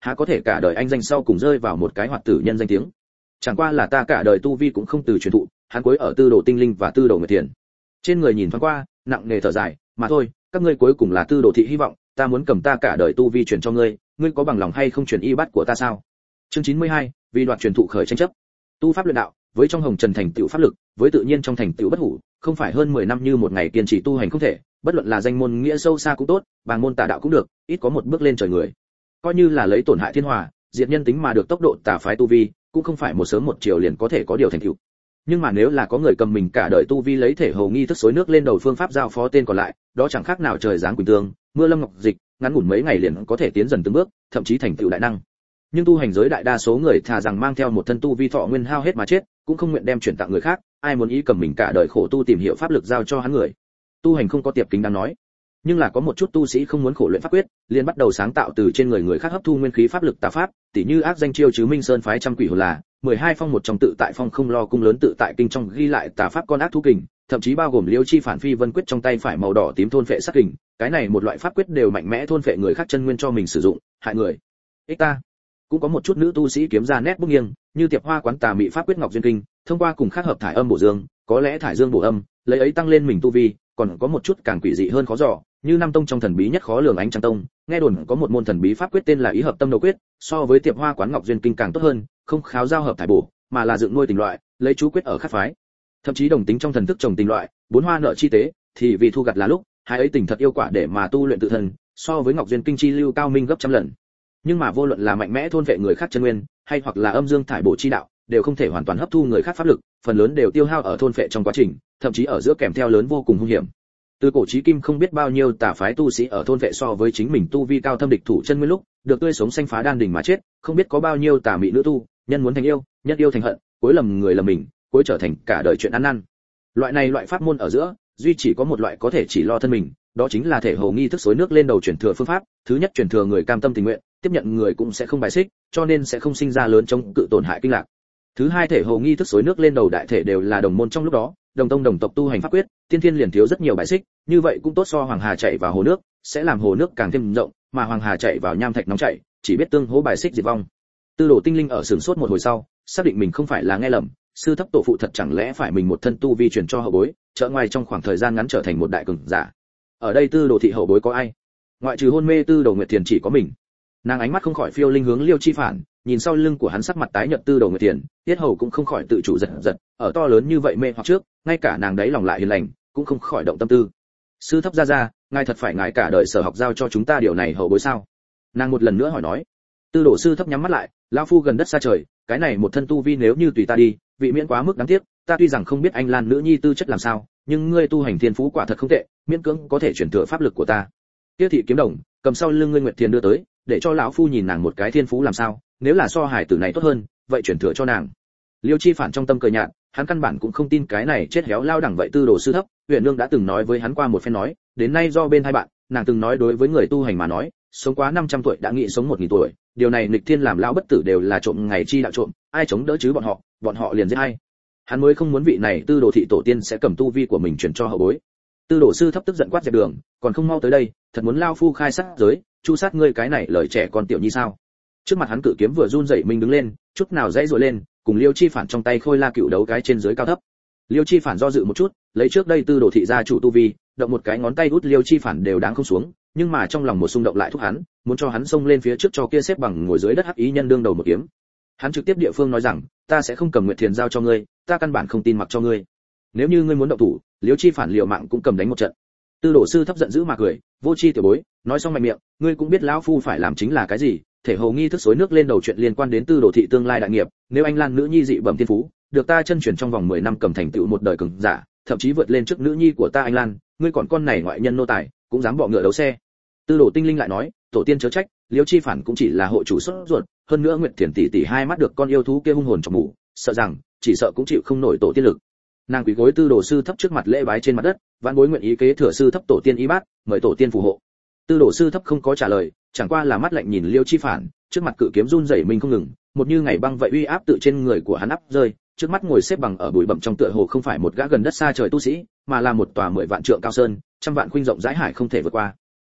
há có thể cả đời anh danh sau cùng rơi vào một cái hoạt tử nhân danh tiếng. Chẳng qua là ta cả đời tu vi cũng không từ truyền thụ, hắn cuối ở Tư Đồ Tinh Linh và Tư Đồ Nguyệt Thiền. Trên người nhìn thoáng qua, nặng nề thở dài, mà thôi, các ngươi cuối cùng là Tư Đồ thị hy vọng, ta muốn cầm ta cả đời tu vi truyền cho ngươi, ngươi có bằng lòng hay không truyền y bát của ta sao? Chương 92, vì đoạt truyền thụ khởi tranh chấp. Tu pháp luyện đạo, với trong hồng trần thành tựu pháp lực, với tự nhiên trong thành tựu bất hủ, không phải hơn 10 năm như một ngày kiên trì tu hành không thể, bất luận là danh môn nghĩa sâu xa cũng tốt, bàng môn tà đạo cũng được, ít có một bước lên trời người. Coi như là lấy tổn hại thiên hòa, diệt nhân tính mà được tốc độ tà phái tu vi, cũng không phải một sớm một chiều liền có thể có điều thành tựu. Nhưng mà nếu là có người cầm mình cả đời tu vi lấy thể hầu nghi thức xối nước lên đầu phương pháp giao phó tên còn lại, đó chẳng khác nào trời giáng quỳnh tương, mưa lâm ngọc dịch, ngắn ngủn mấy ngày liền có thể tiến dần từng bước, thậm chí thành tựu đại năng. Nhưng tu hành giới đại đa số người thà rằng mang theo một thân tu vi thọ nguyên hao hết mà chết, cũng không nguyện đem chuyển tặng người khác, ai muốn ý cầm mình cả đời khổ tu tìm hiểu pháp lực giao cho hắn người. Tu hành không có tiệp kính đáng nói, nhưng là có một chút tu sĩ không muốn khổ luyện pháp quyết, liền bắt đầu sáng tạo từ trên người khác hấp thu nguyên khí pháp lực tà pháp, tỉ như ác danh chiêu chứ Minh Sơn phái trăm quỷ hồn là 12 phong một trong tự tại phong không lo cung lớn tự tại kinh trong ghi lại tà pháp con ác thú kình, thậm chí bao gồm liêu chi phản phi vân quyết trong tay phải màu đỏ tím thôn phệ sát kình, cái này một loại pháp quyết đều mạnh mẽ thôn phệ người khác chân nguyên cho mình sử dụng, hại người. Ích ta. Cũng có một chút nữ tu sĩ kiếm ra nét bút nghiêng, như tiệp hoa quán tà mị pháp quyết ngọc duyên kinh, thông qua cùng khác hợp thải âm bổ dương, có lẽ thải dương bổ âm, lấy ấy tăng lên mình tu vi, còn có một chút càng quỷ dị hơn khó dò, như năm tông trong thần bí nhất khó lường ánh trăng tông, nghe đồn có một môn thần bí pháp quyết tên là ý hợp tâm đầu quyết, so với tiệp hoa quán ngọc duyên kinh càng tốt hơn, không kháo giao hợp thải bổ, mà là dựng nuôi tình loại, lấy chú quyết ở khác phái. Thậm chí đồng tính trong thần thức trồng tình loại, bốn hoa nợ chi tế, thì vì thu gặt là lúc, hai ấy tình thật yêu quả để mà tu luyện tự thân, so với ngọc duyên kinh chi lưu cao minh gấp trăm lần. Nhưng mà vô luận là mạnh mẽ thôn vệ người khác chân nguyên, hay hoặc là âm dương thải bổ chi đạo, đều không thể hoàn toàn hấp thu người khác pháp lực, phần lớn đều tiêu hao ở thôn vệ trong quá trình, thậm chí ở giữa kèm theo lớn vô cùng hung hiểm. Từ cổ chí kim không biết bao nhiêu tà phái tu sĩ ở thôn vệ so với chính mình tu vi cao thâm địch thủ chân nguyên lúc, được tươi sống xanh phá đan đỉnh mà chết, không biết có bao nhiêu tà mị nữ tu, nhân muốn thành yêu, nhất yêu thành hận, cuối lầm người lầm mình, cuối trở thành cả đời chuyện ăn năn. Loại pháp môn ở giữa, duy chỉ có một loại có thể chỉ lo thân mình, đó chính là thể hồ nghi thức xối nước lên đầu truyền thừa phương pháp, thứ nhất truyền thừa người cam tâm tình nguyện, tiếp nhận người cũng sẽ không bài xích, cho nên sẽ không sinh ra lớn chống cự tổn hại kinh lạc. Thứ hai thể hồ nghi thức xối nước lên đầu đại thể đều là đồng môn trong lúc đó, đồng tông đồng tộc tu hành pháp quyết, tiên thiên liền thiếu rất nhiều bài xích, như vậy cũng tốt so hoàng hà chảy vào hồ nước, sẽ làm hồ nước càng thêm rộng, mà hoàng hà chảy vào nham thạch nóng chảy, chỉ biết tương hỗ bài xích diệt vong. Tư Đồ Tinh Linh ở sửng sốt một hồi sau, xác định mình không phải là nghe lầm, sư thấp tổ phụ thật chẳng lẽ phải mình một thân tu vi truyền cho hậu bối, trợ ngoài trong khoảng thời gian ngắn trở thành một đại cường giả. Ở đây Tư Đồ thị hậu bối có ai? Ngoại trừ hôn mê Tư Đồ Nguyệt Thiền chỉ có mình. Nàng ánh mắt không khỏi phiêu linh hướng Liêu Chi Phản, nhìn sau lưng của hắn sắc mặt tái nhợt Tư Đồ Nguyệt Thiền, tiết hầu cũng không khỏi tự chủ giật giật, ở to lớn như vậy mê hoặc trước, ngay cả nàng đấy lòng lại hiền lành, cũng không khỏi động tâm tư. Sư thấp ra, ngài thật phải ngài cả đời sở học giao cho chúng ta điều này hậu bối sao? Nàng một lần nữa hỏi nói. Tư Đồ sư thấp nhắm mắt lại, lão phu gần đất xa trời, cái này một thân tu vi nếu như tùy ta đi, vị miễn quá mức đáng tiếc, ta tuy rằng không biết anh Lan nữ nhi tư chất làm sao, nhưng ngươi tu hành thiên phú quả thật không tệ, miễn cưỡng có thể chuyển thừa pháp lực của ta. Tiết thị kiếm đồng, cầm sau lưng ngươi Nguyệt Thiền đưa tới, để cho lão phu nhìn nàng một cái thiên phú làm sao, nếu là so hải tử này tốt hơn, vậy chuyển thừa cho nàng. Liêu Chi Phản trong tâm cười nhạt, hắn căn bản cũng không tin cái này chết héo lao đẳng vậy Tư Đồ sư thấp, Huyền Nương đã từng nói với hắn qua một phen nói, đến nay do bên hai bạn, nàng từng nói đối với người tu hành mà nói, sống quá 500 tuổi đã nghĩ sống 1000 tuổi, điều này nghịch thiên làm lão bất tử đều là trộm ngày chi đạo trộm, ai chống đỡ chứ bọn họ liền giết ai. Hắn mới không muốn vị này Tư Đồ thị tổ tiên sẽ cầm tu vi của mình chuyển cho hậu bối. Tư Đồ sư thấp tức giận quát dẹp đường, còn không mau tới đây, thật muốn lao phu khai sát giới, chu sát ngươi cái này lời trẻ con tiểu nhi sao? Trước mặt hắn cự kiếm vừa run rẩy mình đứng lên, chút nào dãy dội lên, cùng Liêu Chi Phản trong tay khôi la cựu đấu cái trên dưới cao thấp. Liêu Chi Phản do dự một chút, lấy trước đây Tư Đồ thị gia chủ tu vi, động một cái ngón tay út Liêu Chi Phản đều đáng không xuống, nhưng mà trong lòng một xung động lại thúc hắn, muốn cho hắn xông lên phía trước cho kia xếp bằng ngồi dưới đất hắc ý nhân đương đầu một kiếm. Hắn trực tiếp địa phương nói rằng, ta sẽ không cầm Nguyệt Thiền giao cho ngươi, ta căn bản không tin mặc cho ngươi. Nếu như ngươi muốn động thủ, Liêu Chi Phản liều mạng cũng cầm đánh một trận. Tư Đồ sư thấp giận dữ mà cười, vô chi tiểu bối, nói xong mạnh miệng, ngươi cũng biết lão phu phải làm chính là cái gì, thể hồ nghi thức xối nước lên đầu chuyện liên quan đến Tư Đồ thị tương lai đại nghiệp, nếu anh Lan nữ nhi dị bẩm thiên phú, được ta chân truyền trong vòng 10 năm cầm thành tựu một đời cường giả, thậm chí vượt lên trước nữ nhi của ta anh Lan, ngươi còn con này ngoại nhân nô tài, cũng dám bọ ngựa đấu xe. Tư Đồ Tinh Linh lại nói, tổ tiên chớ trách, Liêu Chi Phản cũng chỉ là hộ chủ xuất ruột, hơn nữa Nguyệt Thiền tỷ tỷ hai mắt được con yêu thú kia hung hồn trong ngủ, sợ rằng chỉ sợ cũng chịu không nổi tổ tiên lực. Nàng quỳ gối Tư Đồ sư thấp trước mặt lễ bái trên mặt đất, vãn bối nguyện ý kế thừa sư thấp tổ tiên y bát, mời tổ tiên phù hộ. Tư Đồ sư thấp không có trả lời, chẳng qua là mắt lạnh nhìn Liêu Chi Phản, trước mặt cự kiếm run rẩy mình không ngừng, một như ngày băng vậy uy áp tự trên người của hắn áp rơi, trước mắt ngồi xếp bằng ở bụi bặm trong tựa hồ không phải một gã gần đất xa trời tu sĩ, mà là một tòa 10 vạn trượng cao sơn, trăm vạn khuynh rộng rãi hải không thể vượt qua.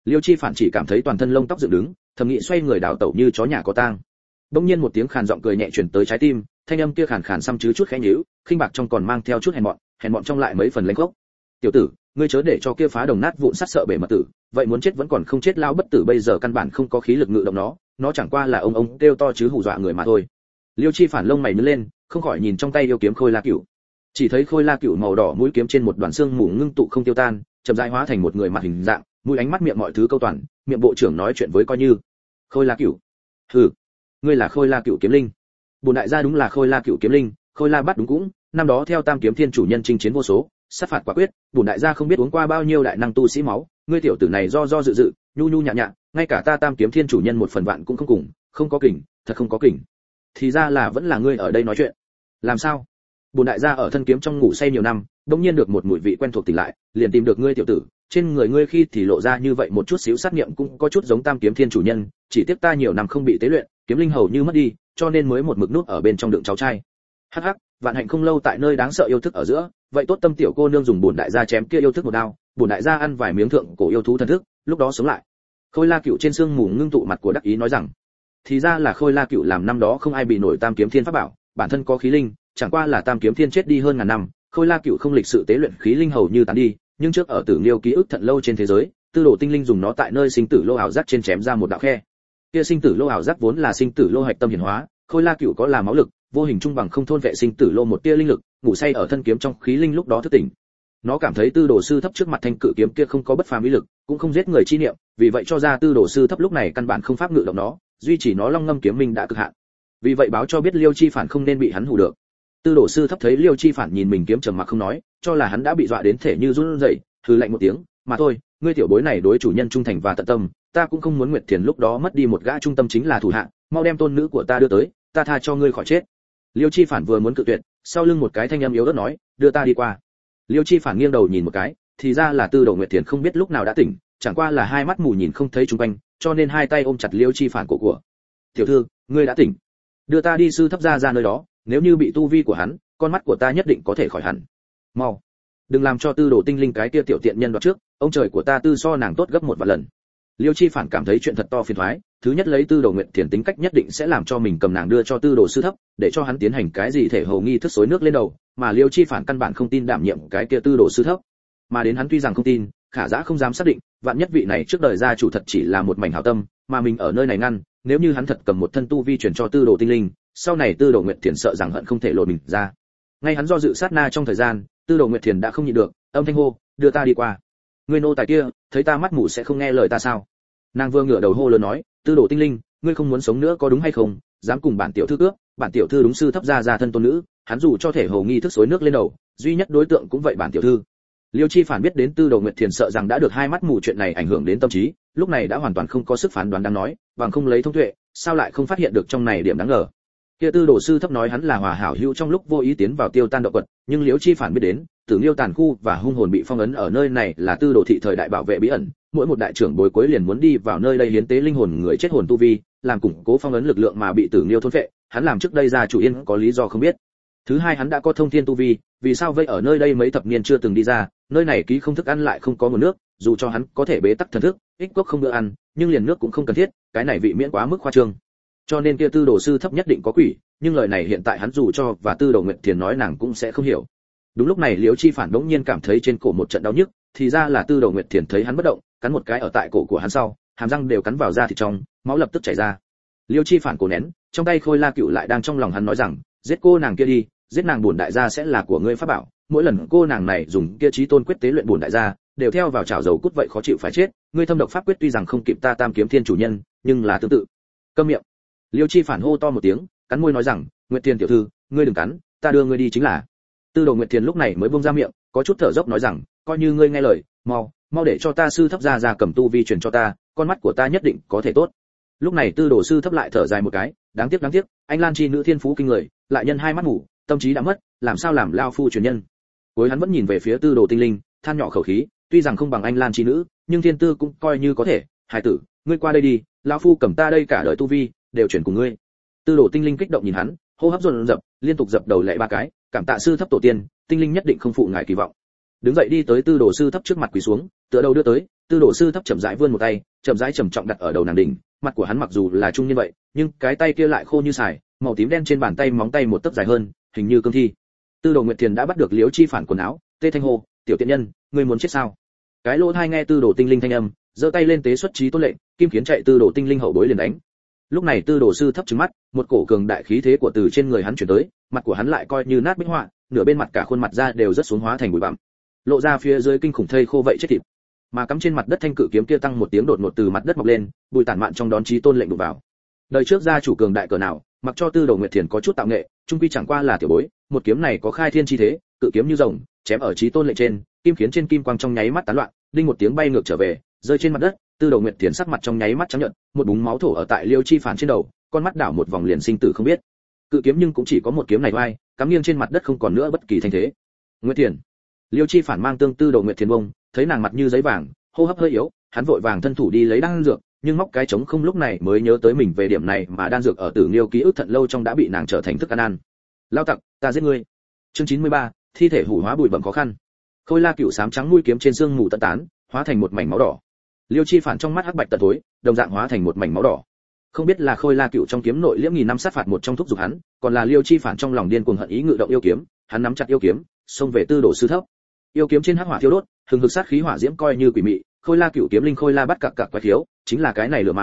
Liêu Chi Phản chỉ cảm thấy toàn thân lông tóc dựng đứng, thầm nghĩ xoay người đảo tẩu như chó nhà có tang. Bỗng nhiên một tiếng khàn giọng cười nhẹ truyền tới trái tim, thanh âm kia khàn khàn xăm chứ chút khẽ nhíu, khinh bạc trong còn mang theo chút hèn mọn trong lại mấy phần lênh khốc. "Tiểu tử, ngươi chớ để cho kia phá đồng nát vụn sắt sợ bể mật tử, vậy muốn chết vẫn còn không chết lao bất tử bây giờ căn bản không có khí lực ngự động nó chẳng qua là ông kêu to chứ hù dọa người mà thôi." Liêu Chi Phản lông mày nhướng lên, không khỏi nhìn trong tay yêu kiếm Khôi La Cửu. Chỉ thấy Khôi La Cửu màu đỏ mũi kiếm trên một đoàn xương mù ngưng tụ không tiêu tan, chậm rãi hóa thành một người mặt hình dạng, mũi ánh mắt miệng mọi thứ câu toàn, miệng bộ trưởng nói chuyện với coi như. Khôi La Cửu. Hừ, ngươi là Khôi La Cửu kiếm linh. Bổn đại gia đúng là Khôi La Cửu kiếm linh, Khôi La bắt đúng cũng, năm đó theo Tam Kiếm Thiên chủ nhân chinh chiến vô số, sát phạt quả quyết, bổn đại gia không biết uống qua bao nhiêu đại năng tu sĩ máu, ngươi tiểu tử này do dự, nhu nhã nhặn, ngay cả ta Tam Kiếm Thiên chủ nhân một phần vạn cũng không cùng, không có kình, thật không có kình. Thì ra là vẫn là ngươi ở đây nói chuyện. Làm sao? Bổn đại gia ở thân kiếm trong ngủ say nhiều năm, đột nhiên được một mùi vị quen thuộc tỉnh lại, liền tìm được ngươi tiểu tử, trên người ngươi khi thì lộ ra như vậy một chút xíu sát nghiệm cũng có chút giống Tam Kiếm Thiên chủ nhân, chỉ tiếc ta nhiều năm không bị tế luyện, kiếm linh hầu như mất đi, cho nên mới một mực nút ở bên trong đựng cháu trai. Hắc hắc, vạn hạnh không lâu tại nơi đáng sợ yêu thức ở giữa, vậy tốt tâm tiểu cô nương dùng bổn đại gia chém kia yêu thức một đao, bổn đại gia ăn vài miếng thượng cổ yêu thú thần thức, lúc đó sống lại. Khôi La Cửu trên xương mù ngưng tụ mặt của đắc ý nói rằng, thì ra là Khôi La Cửu làm năm đó không ai bị nổi Tam Kiếm Thiên pháp bảo, bản thân có khí linh, chẳng qua là Tam Kiếm Thiên chết đi hơn ngàn năm, Khôi La Cửu không lịch sự tế luyện khí linh hầu như tán đi, nhưng trước ở Tử Liêu ký ức thận lâu trên thế giới, Tư Đồ Tinh Linh dùng nó tại nơi sinh tử lô ảo giác trên chém ra một đạo khe. Kia sinh tử lô ảo giác vốn là sinh tử lô hạch tâm hiển hóa, Khôi La Cửu có là máu lực, vô hình trung bằng không thôn vệ sinh tử lô một tia linh lực, ngủ say ở thân kiếm trong khí linh lúc đó thức tỉnh. Nó cảm thấy Tư Đồ sư thấp trước mặt thanh cự kiếm kia không có bất phàm ý lực, cũng không giết người chi niệm, vì vậy cho ra Tư Đồ sư thấp lúc này căn bản không pháp ngự động nó, duy trì nó long ngâm kiếm minh đã cực hạn. Vì vậy báo cho biết Liêu Chi Phản không nên bị hắn hù được. Tư Đồ sư thấp thấy Liêu Chi Phản nhìn mình kiếm trầm mặc không nói, cho là hắn đã bị dọa đến thể như run rẩy, hừ lạnh một tiếng, mà thôi, ngươi tiểu bối này đối chủ nhân trung thành và tận tâm, ta cũng không muốn Nguyệt Thiền lúc đó mất đi một gã trung tâm chính là thủ hạ, mau đem tôn nữ của ta đưa tới, ta tha cho ngươi khỏi chết. Liêu Chi Phản vừa muốn cự tuyệt, sau lưng một cái thanh âm yếu ớt nói, đưa ta đi qua. Liêu Chi Phản nghiêng đầu nhìn một cái, thì ra là Tư Đồ Nguyệt Thiền không biết lúc nào đã tỉnh, chẳng qua là hai mắt mù nhìn không thấy xung quanh, cho nên hai tay ôm chặt Liêu Chi Phản cổ của. Tiểu thư, ngươi đã tỉnh, đưa ta đi sư thấp ra nơi đó, nếu như bị tu vi của hắn, con mắt của ta nhất định có thể khỏi hẳn. Mau, đừng làm cho Tư Đồ Tinh Linh cái kia tiểu tiện nhân đoạt trước, ông trời của ta tư so nàng tốt gấp một vạn lần. Liêu Chi Phản cảm thấy chuyện thật to phiền toái, thứ nhất lấy Tư Đồ Nguyệt Thiền tính cách nhất định sẽ làm cho mình cầm nàng đưa cho Tư Đồ sư thấp, để cho hắn tiến hành cái gì thể hầu nghi thức xối nước lên đầu, mà Liêu Chi Phản căn bản không tin đảm nhiệm cái kia Tư Đồ sư thấp. Mà đến hắn tuy rằng không tin, khả dã không dám xác định, vạn nhất vị này trước đời gia chủ thật chỉ là một mảnh hảo tâm, mà mình ở nơi này ngăn, nếu như hắn thật cầm một thân tu vi truyền cho Tư Đồ Tinh Linh, sau này Tư Đồ Nguyệt Thiền sợ rằng hận không thể lột mình ra. Ngay hắn do dự sát na trong thời gian, Tư Đồ Nguyệt Thiền đã không nhịn được, âm thanh hô, đưa ta đi qua. Ngươi nô tài kia, thấy ta mắt mù sẽ không nghe lời ta sao? Nàng vừa ngửa đầu hô lớn nói, Tư Đồ Tinh Linh, ngươi không muốn sống nữa có đúng hay không? Dám cùng bản tiểu thư cướp, bản tiểu thư đúng sư thấp ra thân tôn nữ, hắn dù cho thể hồ nghi thức xối nước lên đầu, duy nhất đối tượng cũng vậy bản tiểu thư. Liêu Chi Phản biết đến Tư Đồ Nguyệt Thiền sợ rằng đã được hai mắt mù chuyện này ảnh hưởng đến tâm trí, lúc này đã hoàn toàn không có sức phán đoán đang nói, bằng không lấy thông tuệ, sao lại không phát hiện được trong này điểm đáng ngờ. Kia Tư Đồ sư thấp nói hắn là hòa hảo hữu trong lúc vô ý tiến vào tiêu tan động quật, nhưng Liêu Chi Phản biết đến, Tử Liêu tàn khu và hung hồn bị phong ấn ở nơi này là Tư Đồ thị thời đại bảo vệ bí ẩn, mỗi một đại trưởng bối cuối liền muốn đi vào nơi đây hiến tế linh hồn người chết hồn tu vi, làm củng cố phong ấn lực lượng mà bị Tử Liêu thôn phệ, hắn làm trước đây ra chủ yên có lý do không biết. Thứ hai hắn đã có thông thiên tu vi, vì sao vậy ở nơi đây mấy thập niên chưa từng đi ra, nơi này ký không thức ăn lại không có nguồn nước, dù cho hắn có thể bế tắc thần thức, ích cốc không bữa ăn, nhưng liền nước cũng không cần thiết, cái này vị miễn quá mức khoa trương. Cho nên kia Tư Đồ sư thấp nhất định có quỷ, nhưng lời này hiện tại hắn dù cho và Tư Đồ Nguyệt Thiền nói nàng cũng sẽ không hiểu. Đúng lúc này Liễu Chi Phản đống nhiên cảm thấy trên cổ một trận đau nhức, thì ra là Tư Đồ Nguyệt Thiền thấy hắn bất động, cắn một cái ở tại cổ của hắn sau, hàm răng đều cắn vào da thịt trong, máu lập tức chảy ra. Liễu Chi Phản cổ nén, trong tay Khôi La Cựu lại đang trong lòng hắn nói rằng, giết cô nàng kia đi, giết nàng bổn đại gia sẽ là của ngươi pháp bảo, mỗi lần cô nàng này dùng kia chí tôn quyết tế luyện bổn đại gia, đều theo vào chảo dầu cút vậy khó chịu phải chết, ngươi thâm độc pháp quyết tuy rằng không kịp ta Tam Kiếm Thiên chủ nhân, nhưng là tương tự. Câm miệng. Liêu Chi Phản hô to một tiếng, cắn môi nói rằng, Nguyệt Thiền tiểu thư, ngươi đừng cắn, ta đưa ngươi đi chính là. Tư Đồ Nguyệt Thiền lúc này mới buông ra miệng, có chút thở dốc nói rằng, coi như ngươi nghe lời, mau để cho ta sư thấp ra cầm tu vi truyền cho ta, con mắt của ta nhất định có thể tốt. Lúc này Tư Đồ sư thấp lại thở dài một cái, đáng tiếc, anh Lan chi nữ thiên phú kinh người, lại nhân hai mắt mù, tâm trí đã mất, làm sao làm lao phu truyền nhân. Cuối hắn vẫn nhìn về phía Tư Đồ Tinh Linh, than nhỏ khẩu khí, tuy rằng không bằng anh Lan chi nữ, nhưng thiên tư cũng coi như có thể, hài tử, ngươi qua đây đi, lão phu cầm ta đây cả đời tu vi, đều chuyển cùng ngươi. Tư Đồ Tinh Linh kích động nhìn hắn, hô hấp dồn dập, liên tục dập đầu lạy ba cái, cảm tạ sư thấp tổ tiên, Tinh Linh nhất định không phụ ngài kỳ vọng. đứng dậy đi tới tư đồ sư thấp trước mặt quỳ xuống, tựa đầu đưa tới, tư đồ sư thấp chậm rãi vươn một tay, chậm rãi trầm trọng đặt ở đầu nàng đỉnh, mặt của hắn mặc dù là trung niên vậy, nhưng cái tay kia lại khô như sài, màu tím đen trên bàn tay móng tay một tấc dài hơn, hình như cương thi. Tư đồ Nguyệt Thiền đã bắt được Liễu Chi Phản quần áo, tê thanh hô, tiểu tiện nhân, ngươi muốn chết sao? Cái lỗ tai nghe tư đồ tinh linh thanh âm, giơ tay lên tế xuất chí tôn lệnh, kim khiến chạy tư đồ tinh linh hậu bối liền đánh. Lúc này tư đồ sư thấp trừng mắt, một cổ cường đại khí thế của từ trên người hắn chuyển tới, mặt của hắn lại coi như nát bích họa, nửa bên mặt cả khuôn mặt ra đều rất xuống hóa thành bụi bặm, lộ ra phía dưới kinh khủng thây khô vậy chết thịt. Mà cắm trên mặt đất thanh cự kiếm kia tăng một tiếng đột ngột từ mặt đất mọc lên, bùi tản mạn trong đón chí tôn lệnh đụng vào. Đời trước gia chủ cường đại cỡ nào, mặc cho tư đồ Nguyệt Thiền có chút tạo nghệ, trung quy chẳng qua là tiểu bối, một kiếm này có khai thiên chi thế, cự kiếm như rồng, chém ở chí tôn lệnh trên, kim khiến trên kim quang trong nháy mắt tán loạn, đinh một tiếng bay ngược trở về, rơi trên mặt đất. Tư đồ Nguyệt Thiền sắc mặt trong nháy mắt trắng nhợt, một búng máu thổ ở tại Liêu Chi Phản trên đầu, con mắt đảo một vòng liền sinh tử không biết. Cự kiếm nhưng cũng chỉ có một kiếm này oai, cắm nghiêng trên mặt đất không còn nữa bất kỳ thanh thế. Nguyệt Thiền. Liêu Chi Phản mang tương tư đồ Nguyệt Thiền bông, thấy nàng mặt như giấy vàng, hô hấp hơi yếu, hắn vội vàng thân thủ đi lấy đan dược, nhưng móc cái trống không lúc này mới nhớ tới mình về điểm này mà đan dược ở Tử Nghiêu ký ức thận lâu trong đã bị nàng trở thành thức ăn. Lao tặc, ta giết ngươi. Chương 93, thi thể hủ hóa bụi bặm khó khăn. Khôi La Cựu sám trắng mũi kiếm trên xương mù tận tán, hóa thành một mảnh máu đỏ. Liêu Chi Phản trong mắt hắc bạch tận tối, đồng dạng hóa thành một mảnh máu đỏ. Không biết là Khôi La Cựu trong kiếm nội liễm nghìn năm sát phạt một trong thúc giục hắn, còn là Liêu Chi Phản trong lòng điên cuồng hận ý ngự động yêu kiếm, hắn nắm chặt yêu kiếm, xông về tư đồ sư thấp. Yêu kiếm trên hắc hỏa thiêu đốt, hừng hực sát khí hỏa diễm coi như quỷ mị, Khôi La Cựu kiếm linh Khôi La bắt cặc cặc quái thiếu, chính là cái này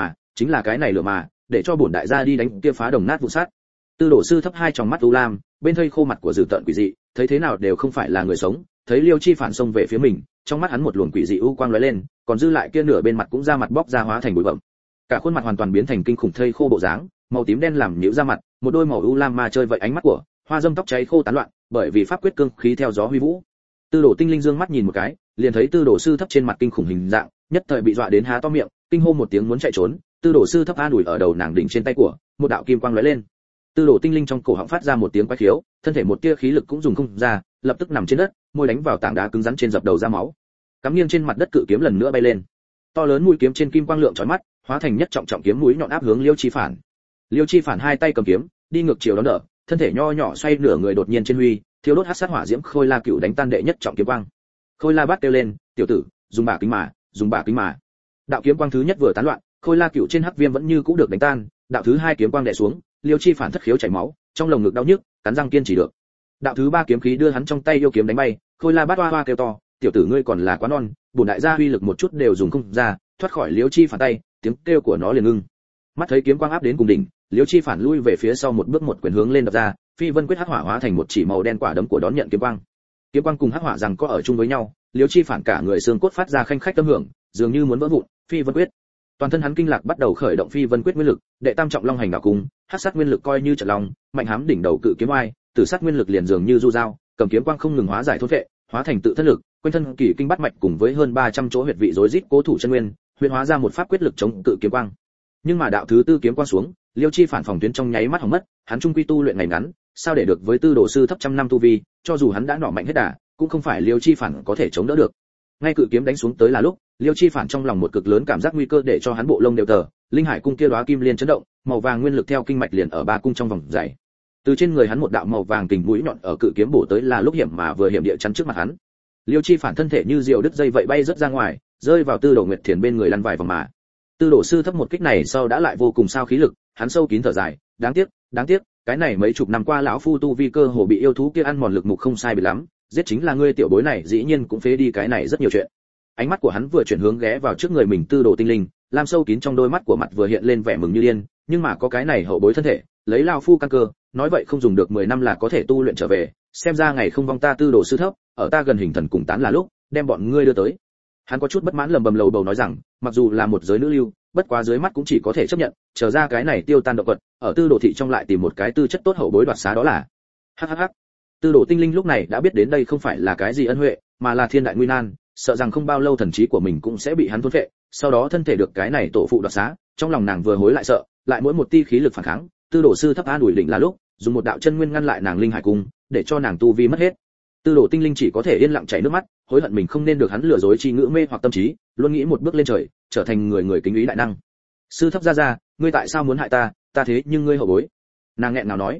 lửa mà, để cho bổn đại gia đi đánh kia phá đồng nát vụn sát. Tư đồ sư thấp hai tròng mắt u lam, bên thây khô mặt của dữ tợn quỷ dị, thấy thế nào đều không phải là người sống, thấy Liêu Chi Phản xông về phía mình, trong mắt hắn một luồng quỷ dị u quang lóe lên, còn dư lại kia nửa bên mặt cũng ra mặt bóc ra hóa thành bụi bặm. Cả khuôn mặt hoàn toàn biến thành kinh khủng thây khô bộ dáng, màu tím đen làm nhũ ra mặt, một đôi màu u lam ma chơi vậy ánh mắt của, hoa dâm tóc cháy khô tán loạn, bởi vì pháp quyết cương khí theo gió huy vũ. Tư đồ tinh linh dương mắt nhìn một cái, liền thấy tư đồ sư thấp trên mặt kinh khủng hình dạng, nhất thời bị dọa đến há to miệng, kinh hô một tiếng muốn chạy trốn. Tư đồ sư thấp an ủi ở đầu nàng đỉnh trên tay của, một đạo kim quang lóe lên. Tư đồ tinh linh trong cổ họng phát ra một tiếng quái khiếu, thân thể một tia khí lực cũng dùng không ra, lập tức nằm trên đất, môi đánh vào tảng đá cứng rắn trên dập đầu ra máu. Cắm nghiêng trên mặt đất cự kiếm lần nữa bay lên. To lớn mũi kiếm trên kim quang lượng chói mắt, hóa thành nhất trọng trọng kiếm mũi nhọn áp hướng Liêu Chi Phản. Liêu Chi Phản hai tay cầm kiếm, đi ngược chiều đón đỡ, thân thể nho nhỏ xoay nửa người đột nhiên trên huy, thiêu đốt hắc sát hỏa diễm Khôi La Cựu đánh tan đệ nhất trọng kiếm quang. Khôi La Bát kêu lên, "Tiểu tử, dùng bả kính mà." Đạo kiếm quang thứ nhất vừa tán loạn, Khôi La Cựu trên hắc viêm vẫn như cũ được đánh tan, đạo thứ hai kiếm quang đè xuống, Liêu Chi Phản thất khiếu chảy máu, trong lồng ngực đau nhức, cắn răng kiên trì được. Đạo thứ ba kiếm khí đưa hắn trong tay yêu kiếm đánh bay, Khôi La Bát hoa hoa kêu to, "Tiểu tử ngươi còn là quá non, bổn đại gia uy lực một chút đều dùng không ra." Thoát khỏi Liêu Chi Phản tay, tiếng kêu của nó liền ngưng. Mắt thấy kiếm quang áp đến cùng đỉnh, Liêu Chi Phản lui về phía sau một bước một quyền hướng lên đập ra, Phi Vân quyết hắc hỏa hóa thành một chỉ màu đen quả đấm của đón nhận kiếm quang. Kiếm quang cùng hắc hỏa rằng có ở chung với nhau, Liêu Chi Phản cả người xương cốt phát ra khanh khách âm hưởng, dường như muốn vỡ vụn. Phi Vân quyết, toàn thân hắn kinh lạc bắt đầu khởi động Phi Vân quyết nguyên lực, đệ tam trọng long hành đạo cung, hắc sát nguyên lực coi như trận long, mạnh hám đỉnh đầu cự kiếm oai, tử sát nguyên lực liền dường như du dao, cầm kiếm quang không ngừng hóa giải thôn vệ, hóa thành tự thân lực, quanh thân kỳ kinh bát mạch cùng với hơn 300 chỗ huyệt vị rối rít cố thủ chân nguyên, huyễn hóa ra một pháp quyết lực chống cự kiếm quang. Nhưng mà đạo thứ tư kiếm quang xuống, Liêu Chi Phản phòng tuyến trong nháy mắt hỏng mất, hắn trung quy tu luyện ngày ngắn, sao để được với tư đồ sư thấp trăm năm tu vi, cho dù hắn đã nỏ mạnh hết đà, cũng không phải Liêu Chi Phản có thể chống đỡ được. Ngay cự kiếm đánh xuống tới là lúc, Liêu Chi Phản trong lòng một cực lớn cảm giác nguy cơ để cho hắn bộ lông đều tờ, linh hải cung kia đóa kim liên chấn động, màu vàng nguyên lực theo kinh mạch liền ở ba cung trong vòng dày. Từ trên người hắn một đạo màu vàng kình mũi nhọn ở cự kiếm bổ tới là lúc hiểm mà vừa hiểm địa chắn trước mặt hắn. Liêu Chi Phản thân thể như diều đứt dây vậy bay rất ra ngoài, rơi vào Tư Đồ Nguyệt Thiền bên người lăn vài vòng mà. Tư đồ sư thấp một kích này sau đã lại vô cùng sao khí lực, hắn sâu kín thở dài, đáng tiếc, cái này mấy chục năm qua lão phu tu vi cơ hồ bị yêu thú kia ăn mòn lực mục không sai biệt lắm, giết chính là ngươi tiểu bối này dĩ nhiên cũng phế đi cái này rất nhiều chuyện. Ánh mắt của hắn vừa chuyển hướng ghé vào trước người mình Tư Đồ Tinh Linh, lam sâu kín trong đôi mắt của mặt vừa hiện lên vẻ mừng như điên, nhưng mà có cái này hậu bối thân thể, lấy lão phu căn cơ, nói vậy không dùng được 10 năm là có thể tu luyện trở về, xem ra ngày không vong ta Tư Đồ sư thấp, ở ta gần hình thần cùng tán là lúc, đem bọn ngươi đưa tới. Hắn có chút bất mãn lầm bầm lầu bầu nói rằng, mặc dù là một giới nữ lưu, bất quá dưới mắt cũng chỉ có thể chấp nhận, chờ ra cái này tiêu tan động vật, ở Tư Đồ thị trong lại tìm một cái tư chất tốt hậu bối đoạt xá đó là. Hắc. Tư Đồ Tinh Linh lúc này đã biết đến đây không phải là cái gì ân huệ, mà là thiên đại nguy nan, sợ rằng không bao lâu thần trí của mình cũng sẽ bị hắn thôn phệ, sau đó thân thể được cái này tổ phụ đoạt xá, trong lòng nàng vừa hối lại sợ, lại mỗi một tia khí lực phản kháng, Tư Đồ sư thấp an ủi định là lúc, dùng một đạo chân nguyên ngăn lại nàng linh hải cung, để cho nàng tu vi mất hết. Tư Đồ Tinh Linh chỉ có thể yên lặng chảy nước mắt, hối hận mình không nên được hắn lừa dối chi ngữ mê hoặc tâm trí, luôn nghĩ một bước lên trời, trở thành người kính ý đại năng. Sư thấp ra, ngươi tại sao muốn hại ta, ta thế nhưng ngươi hậu bối. Nàng nghẹn nào nói.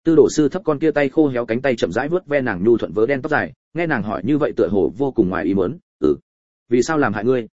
Tư đồ sư thấp con kia tay khô héo cánh tay chậm rãi vuốt ve nàng nhu thuận vớ đen tóc dài, nghe nàng hỏi như vậy tựa hồ vô cùng ngoài ý muốn. Vì sao làm hại ngươi?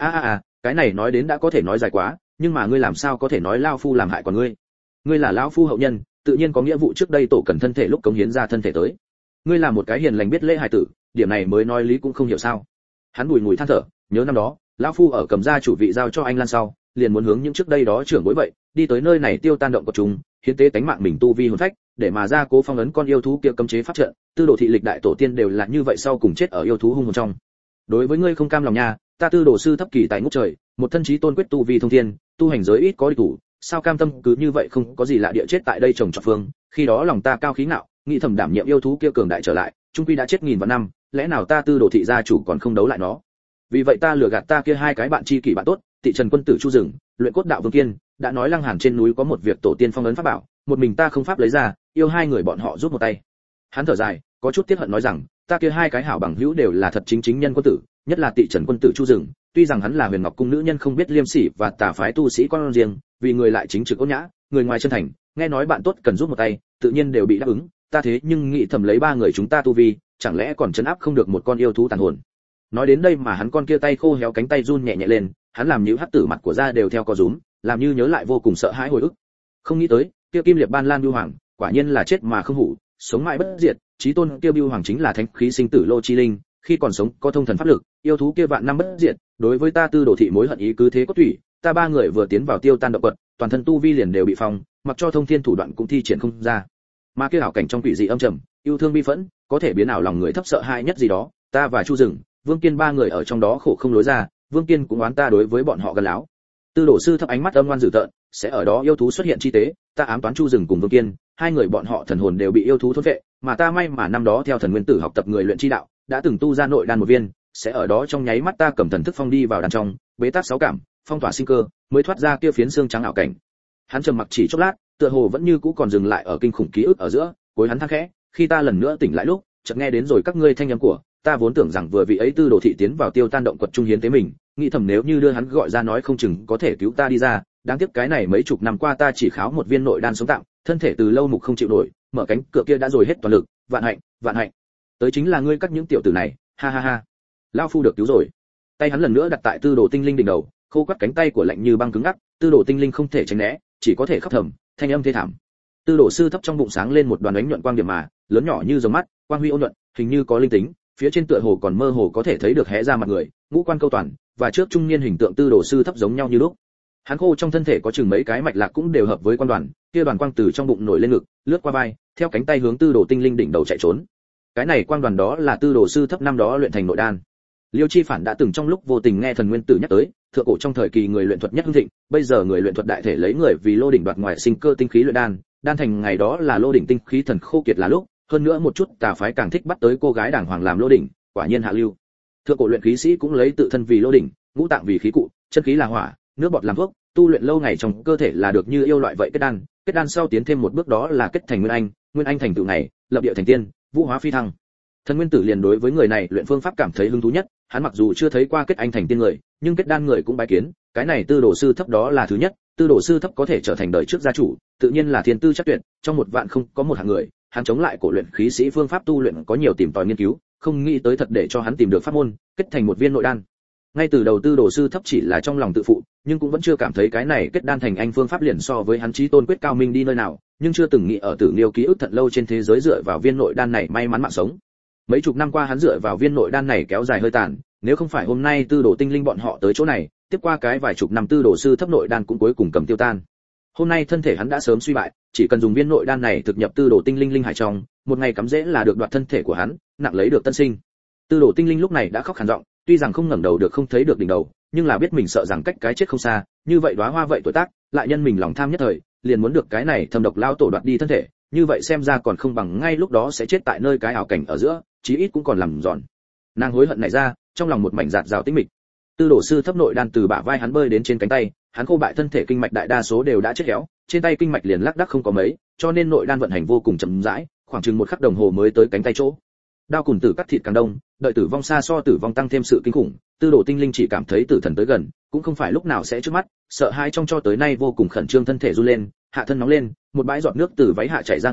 Cái này nói đến đã có thể nói dài quá, nhưng mà ngươi làm sao có thể nói lão phu làm hại còn ngươi? Ngươi là lão phu hậu nhân, tự nhiên có nghĩa vụ trước đây tổ cần thân thể lúc cống hiến ra thân thể tới. Ngươi là một cái hiền lành biết lễ hài tử, điểm này mới nói lý cũng không hiểu sao? Hắn bùi ngùi than thở, nhớ năm đó, lão phu ở cầm gia chủ vị giao cho anh Lan sau, liền muốn hướng những trước đây đó trưởng bối vậy, đi tới nơi này tiêu tan động của chúng, hiến tế tánh mạng mình tu vi hồn phách, để mà ra cố phong ấn con yêu thú kia cấm chế pháp trận, Tư đồ thị lịch đại tổ tiên đều là như vậy sau cùng chết ở yêu thú hung hồn trong. Đối với ngươi không cam lòng nha, ta Tư đồ sư thấp kỳ tại ngút trời, một thân chí tôn quyết tu vi thông thiên, tu hành giới ít có địch thủ, sao cam tâm cứ như vậy không có gì lạ địa chết tại đây trồng trọt phương, khi đó lòng ta cao khí ngạo, nghĩ thầm đảm nhiệm yêu thú kia cường đại trở lại, trung quy đã chết nghìn vạn năm, lẽ nào ta Tư đồ thị gia chủ còn không đấu lại nó? Vì vậy ta lừa gạt ta kia hai cái bạn tri kỷ bạn tốt, Tị Trần quân tử Chu Dừng, luyện cốt đạo Vương Kiên, đã nói Lăng Hàn trên núi có một việc tổ tiên phong ấn pháp bảo, một mình ta không pháp lấy ra, yêu hai người bọn họ giúp một tay. Hắn thở dài, có chút tiếc hận nói rằng, ta kia hai cái hảo bằng hữu đều là thật chính chính nhân quân tử, nhất là Tị Trần quân tử Chu Dừng, tuy rằng hắn là Huyền Ngọc cung nữ nhân không biết liêm sỉ và tà phái tu sĩ con riêng, vì người lại chính trực ôn nhã, người ngoài chân thành, nghe nói bạn tốt cần giúp một tay, tự nhiên đều bị đáp ứng, ta thế nhưng nghĩ thầm lấy ba người chúng ta tu vi, chẳng lẽ còn trấn áp không được một con yêu thú tàn hồn. Nói đến đây mà hắn con kia tay khô héo cánh tay run nhẹ nhẹ lên, hắn làm nhíu hắc tử mặt của da đều theo co rúm, làm như nhớ lại vô cùng sợ hãi hồi ức. Không nghĩ tới, kia Kim Liệp Ban Lan Bưu Hoàng, quả nhiên là chết mà không hủ, sống mãi bất diệt, chí tôn kia Bưu Hoàng chính là thánh khí sinh tử lô chi linh, khi còn sống có thông thần pháp lực, yêu thú kia vạn năm bất diệt, đối với ta Tư đồ thị mối hận ý cứ thế có thủy, ta ba người vừa tiến vào tiêu tan động quật, toàn thân tu vi liền đều bị phong, mặc cho thông thiên thủ đoạn cũng thi triển không ra. Mà kia hảo cảnh trong quỷ dị âm trầm, yêu thương bi phẫn, có thể biến ảo lòng người thấp sợ hãi nhất gì đó, ta và Chu Dừng, Vương Kiên ba người ở trong đó khổ không lối ra, Vương Kiên cũng oán ta đối với bọn họ gần láo. Tư đồ sư thấp ánh mắt âm ngoan dữ tợn, sẽ ở đó yêu thú xuất hiện chi tế, ta ám toán Chu Dừng cùng Vương Kiên, hai người bọn họ thần hồn đều bị yêu thú thôn vệ, mà ta may mà năm đó theo thần nguyên tử học tập người luyện chi đạo, đã từng tu ra nội đan một viên, sẽ ở đó trong nháy mắt ta cầm thần thức phong đi vào đan trong, bế tắc sáu cảm, phong tỏa sinh cơ, mới thoát ra kia phiến xương trắng ảo cảnh. Hắn trầm mặc chỉ chốc lát, tựa hồ vẫn như cũ còn dừng lại ở kinh khủng ký ức ở giữa, cuối hắn than khẽ, khi ta lần nữa tỉnh lại lúc, chợt nghe đến rồi các ngươi thanh âm của, ta vốn tưởng rằng vừa vị ấy Tư đồ thị tiến vào tiêu tan động quật trung hiến tế mình, nghĩ thầm nếu như đưa hắn gọi ra nói không chừng có thể cứu ta đi ra, đáng tiếc cái này mấy chục năm qua ta chỉ kháo một viên nội đan sống tạm, thân thể từ lâu mục không chịu nổi, mở cánh cửa kia đã rồi hết toàn lực, vạn hạnh, vạn hạnh. Tới chính là ngươi các những tiểu tử này, ha ha ha. Lão phu được cứu rồi. Tay hắn lần nữa đặt tại Tư đồ tinh linh đỉnh đầu, khô quắt cánh tay của lạnh như băng cứng ngắc, Tư đồ tinh linh không thể tránh né, chỉ có thể khóc thầm, thanh âm thê thảm. Tư đồ sư thấp trong bụng sáng lên một đoàn ánh nhuận quang điểm mà, lớn nhỏ như dòng mắt, quang huy ôn nhuận, hình như có linh tính, phía trên tựa hồ còn mơ hồ có thể thấy được hé ra mặt người, ngũ quan câu toàn, và trước trung niên hình tượng Tư đồ sư thấp giống nhau như lúc. Hắn khô trong thân thể có chừng mấy cái mạch lạc cũng đều hợp với quan đoàn, kia đoàn quang từ trong bụng nổi lên ngực, lướt qua vai, theo cánh tay hướng Tư đồ tinh linh đỉnh đầu chạy trốn. Cái này quang đoàn đó là Tư đồ sư thấp năm đó luyện thành nội đan. Liêu Chi Phản đã từng trong lúc vô tình nghe thần nguyên tử nhắc tới, thượng cổ trong thời kỳ người luyện thuật nhất hưng thịnh, bây giờ người luyện thuật đại thể lấy người vì lô đỉnh đoạt ngoài sinh cơ tinh khí luyện đan, đan thành ngày đó là lô đỉnh tinh khí thần khô kiệt là lúc, hơn nữa một chút tà phái càng thích bắt tới cô gái đàng hoàng làm lô đỉnh, quả nhiên hạ lưu. Thượng cổ luyện khí sĩ cũng lấy tự thân vì lô đỉnh, ngũ tạng vì khí cụ, chân khí là hỏa, nước bọt làm thuốc, tu luyện lâu ngày trong cơ thể là được như yêu loại vậy kết đan sau tiến thêm một bước đó là kết thành nguyên anh thành tựu này, lập địa thành tiên, vũ hóa phi thăng. Thần nguyên tử liền đối với người này luyện phương pháp cảm thấy hứng thú nhất, hắn mặc dù chưa thấy qua kết anh thành tiên người, nhưng kết đan người cũng bái kiến, cái này Tư đồ sư thấp đó là thứ nhất, Tư đồ sư thấp có thể trở thành đời trước gia chủ, tự nhiên là thiên tư chắc tuyệt, trong một vạn không có một hạng người, hắn chống lại cổ luyện khí sĩ phương pháp tu luyện có nhiều tìm tòi nghiên cứu, không nghĩ tới thật để cho hắn tìm được pháp môn, kết thành một viên nội đan. Ngay từ đầu Tư đồ sư thấp chỉ là trong lòng tự phụ, nhưng cũng vẫn chưa cảm thấy cái này kết đan thành anh phương pháp liền so với hắn chí tôn quyết cao minh đi nơi nào, nhưng chưa từng nghĩ ở Tử Liêu ký ức thật lâu trên thế giới dựa vào viên nội đan này may mắn mạng sống. Mấy chục năm qua hắn dựa vào viên nội đan này kéo dài hơi tàn, nếu không phải hôm nay Tư đồ tinh linh bọn họ tới chỗ này, tiếp qua cái vài chục năm Tư đồ sư thấp nội đan cũng cuối cùng cầm tiêu tan. Hôm nay thân thể hắn đã sớm suy bại, chỉ cần dùng viên nội đan này thực nhập Tư đồ tinh linh linh hải trong, một ngày cắm dễ là được đoạt thân thể của hắn, nặng lấy được tân sinh. Tư đồ tinh linh lúc này đã khóc khàn giọng, tuy rằng không ngẩng đầu được không thấy được đỉnh đầu, nhưng là biết mình sợ rằng cách cái chết không xa, như vậy đóa hoa vậy tuổi tác, lại nhân mình lòng tham nhất thời, liền muốn được cái này thâm độc lao tổ đoạt đi thân thể, như vậy xem ra còn không bằng ngay lúc đó sẽ chết tại nơi cái ảo cảnh ở giữa, chí ít cũng còn làm giòn. Nàng hối hận này ra, trong lòng một mảnh dạt dào tĩnh mịch. Tư đồ sư thấp nội đan từ bả vai hắn bơi đến trên cánh tay, hắn khô bại thân thể kinh mạch đại đa số đều đã chết héo, trên tay kinh mạch liền lác đác không có mấy, cho nên nội đan vận hành vô cùng chậm rãi, khoảng chừng một khắc đồng hồ mới tới cánh tay chỗ. Đao cùn tử cắt thịt càng đông, đợi tử vong xa so tử vong tăng thêm sự kinh khủng, Tư đồ tinh linh chỉ cảm thấy tử thần tới gần, cũng không phải lúc nào sẽ trước mắt, sợ hãi trong cho tới nay vô cùng khẩn trương thân thể run lên, hạ thân nóng lên, một bãi giọt nước từ váy hạ chảy ra ngoài,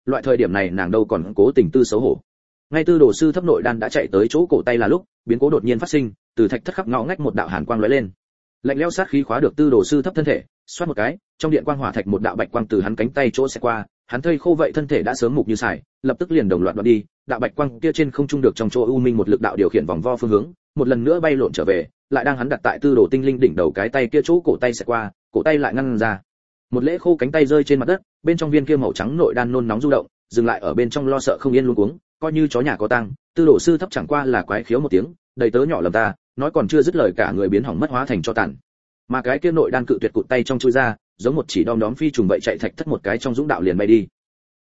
loại thời điểm này nàng đâu còn cố tình tư xấu hổ. Ngay tư đồ sư thấp nội đan đã chạy tới chỗ cổ tay là lúc, biến cố đột nhiên phát sinh, từ thạch thất khắp ngõ ngách một đạo hàn quang lóe lên. Lạnh lẽo sát khí khóa được tư đồ sư thấp thân thể, xoát một cái, trong điện quang hỏa thạch một đạo bạch quang từ hắn cánh tay chỗ sẽ qua, hắn thây khô vậy thân thể đã sớm mục như sải, lập tức liền đồng loạt đoạn đi, đạo bạch quang kia trên không trung được trong chỗ u minh một lực đạo điều khiển vòng vo phương hướng, một lần nữa bay lộn trở về, lại đang hắn đặt tại tư đồ tinh linh đỉnh đầu cái tay kia chỗ cổ tay sẽ qua, cổ tay lại ngăn ra. Một lễ khô cánh tay rơi trên mặt đất, bên trong viên kia màu trắng nội đan nôn nóng du động, dừng lại ở bên trong lo sợ không yên luống cuống, coi như chó nhà có tang, tư đồ sư thấp chẳng qua là quái khiếu một tiếng, đầy tớ nhỏ lầm ta, nói còn chưa dứt lời cả người biến hỏng mất hóa thành cho tàn. Mà cái kia nội đan cự tuyệt cụt tay trong chui ra, giống một chỉ đom đóm phi trùng vậy chạy thạch thất một cái trong dũng đạo liền bay đi.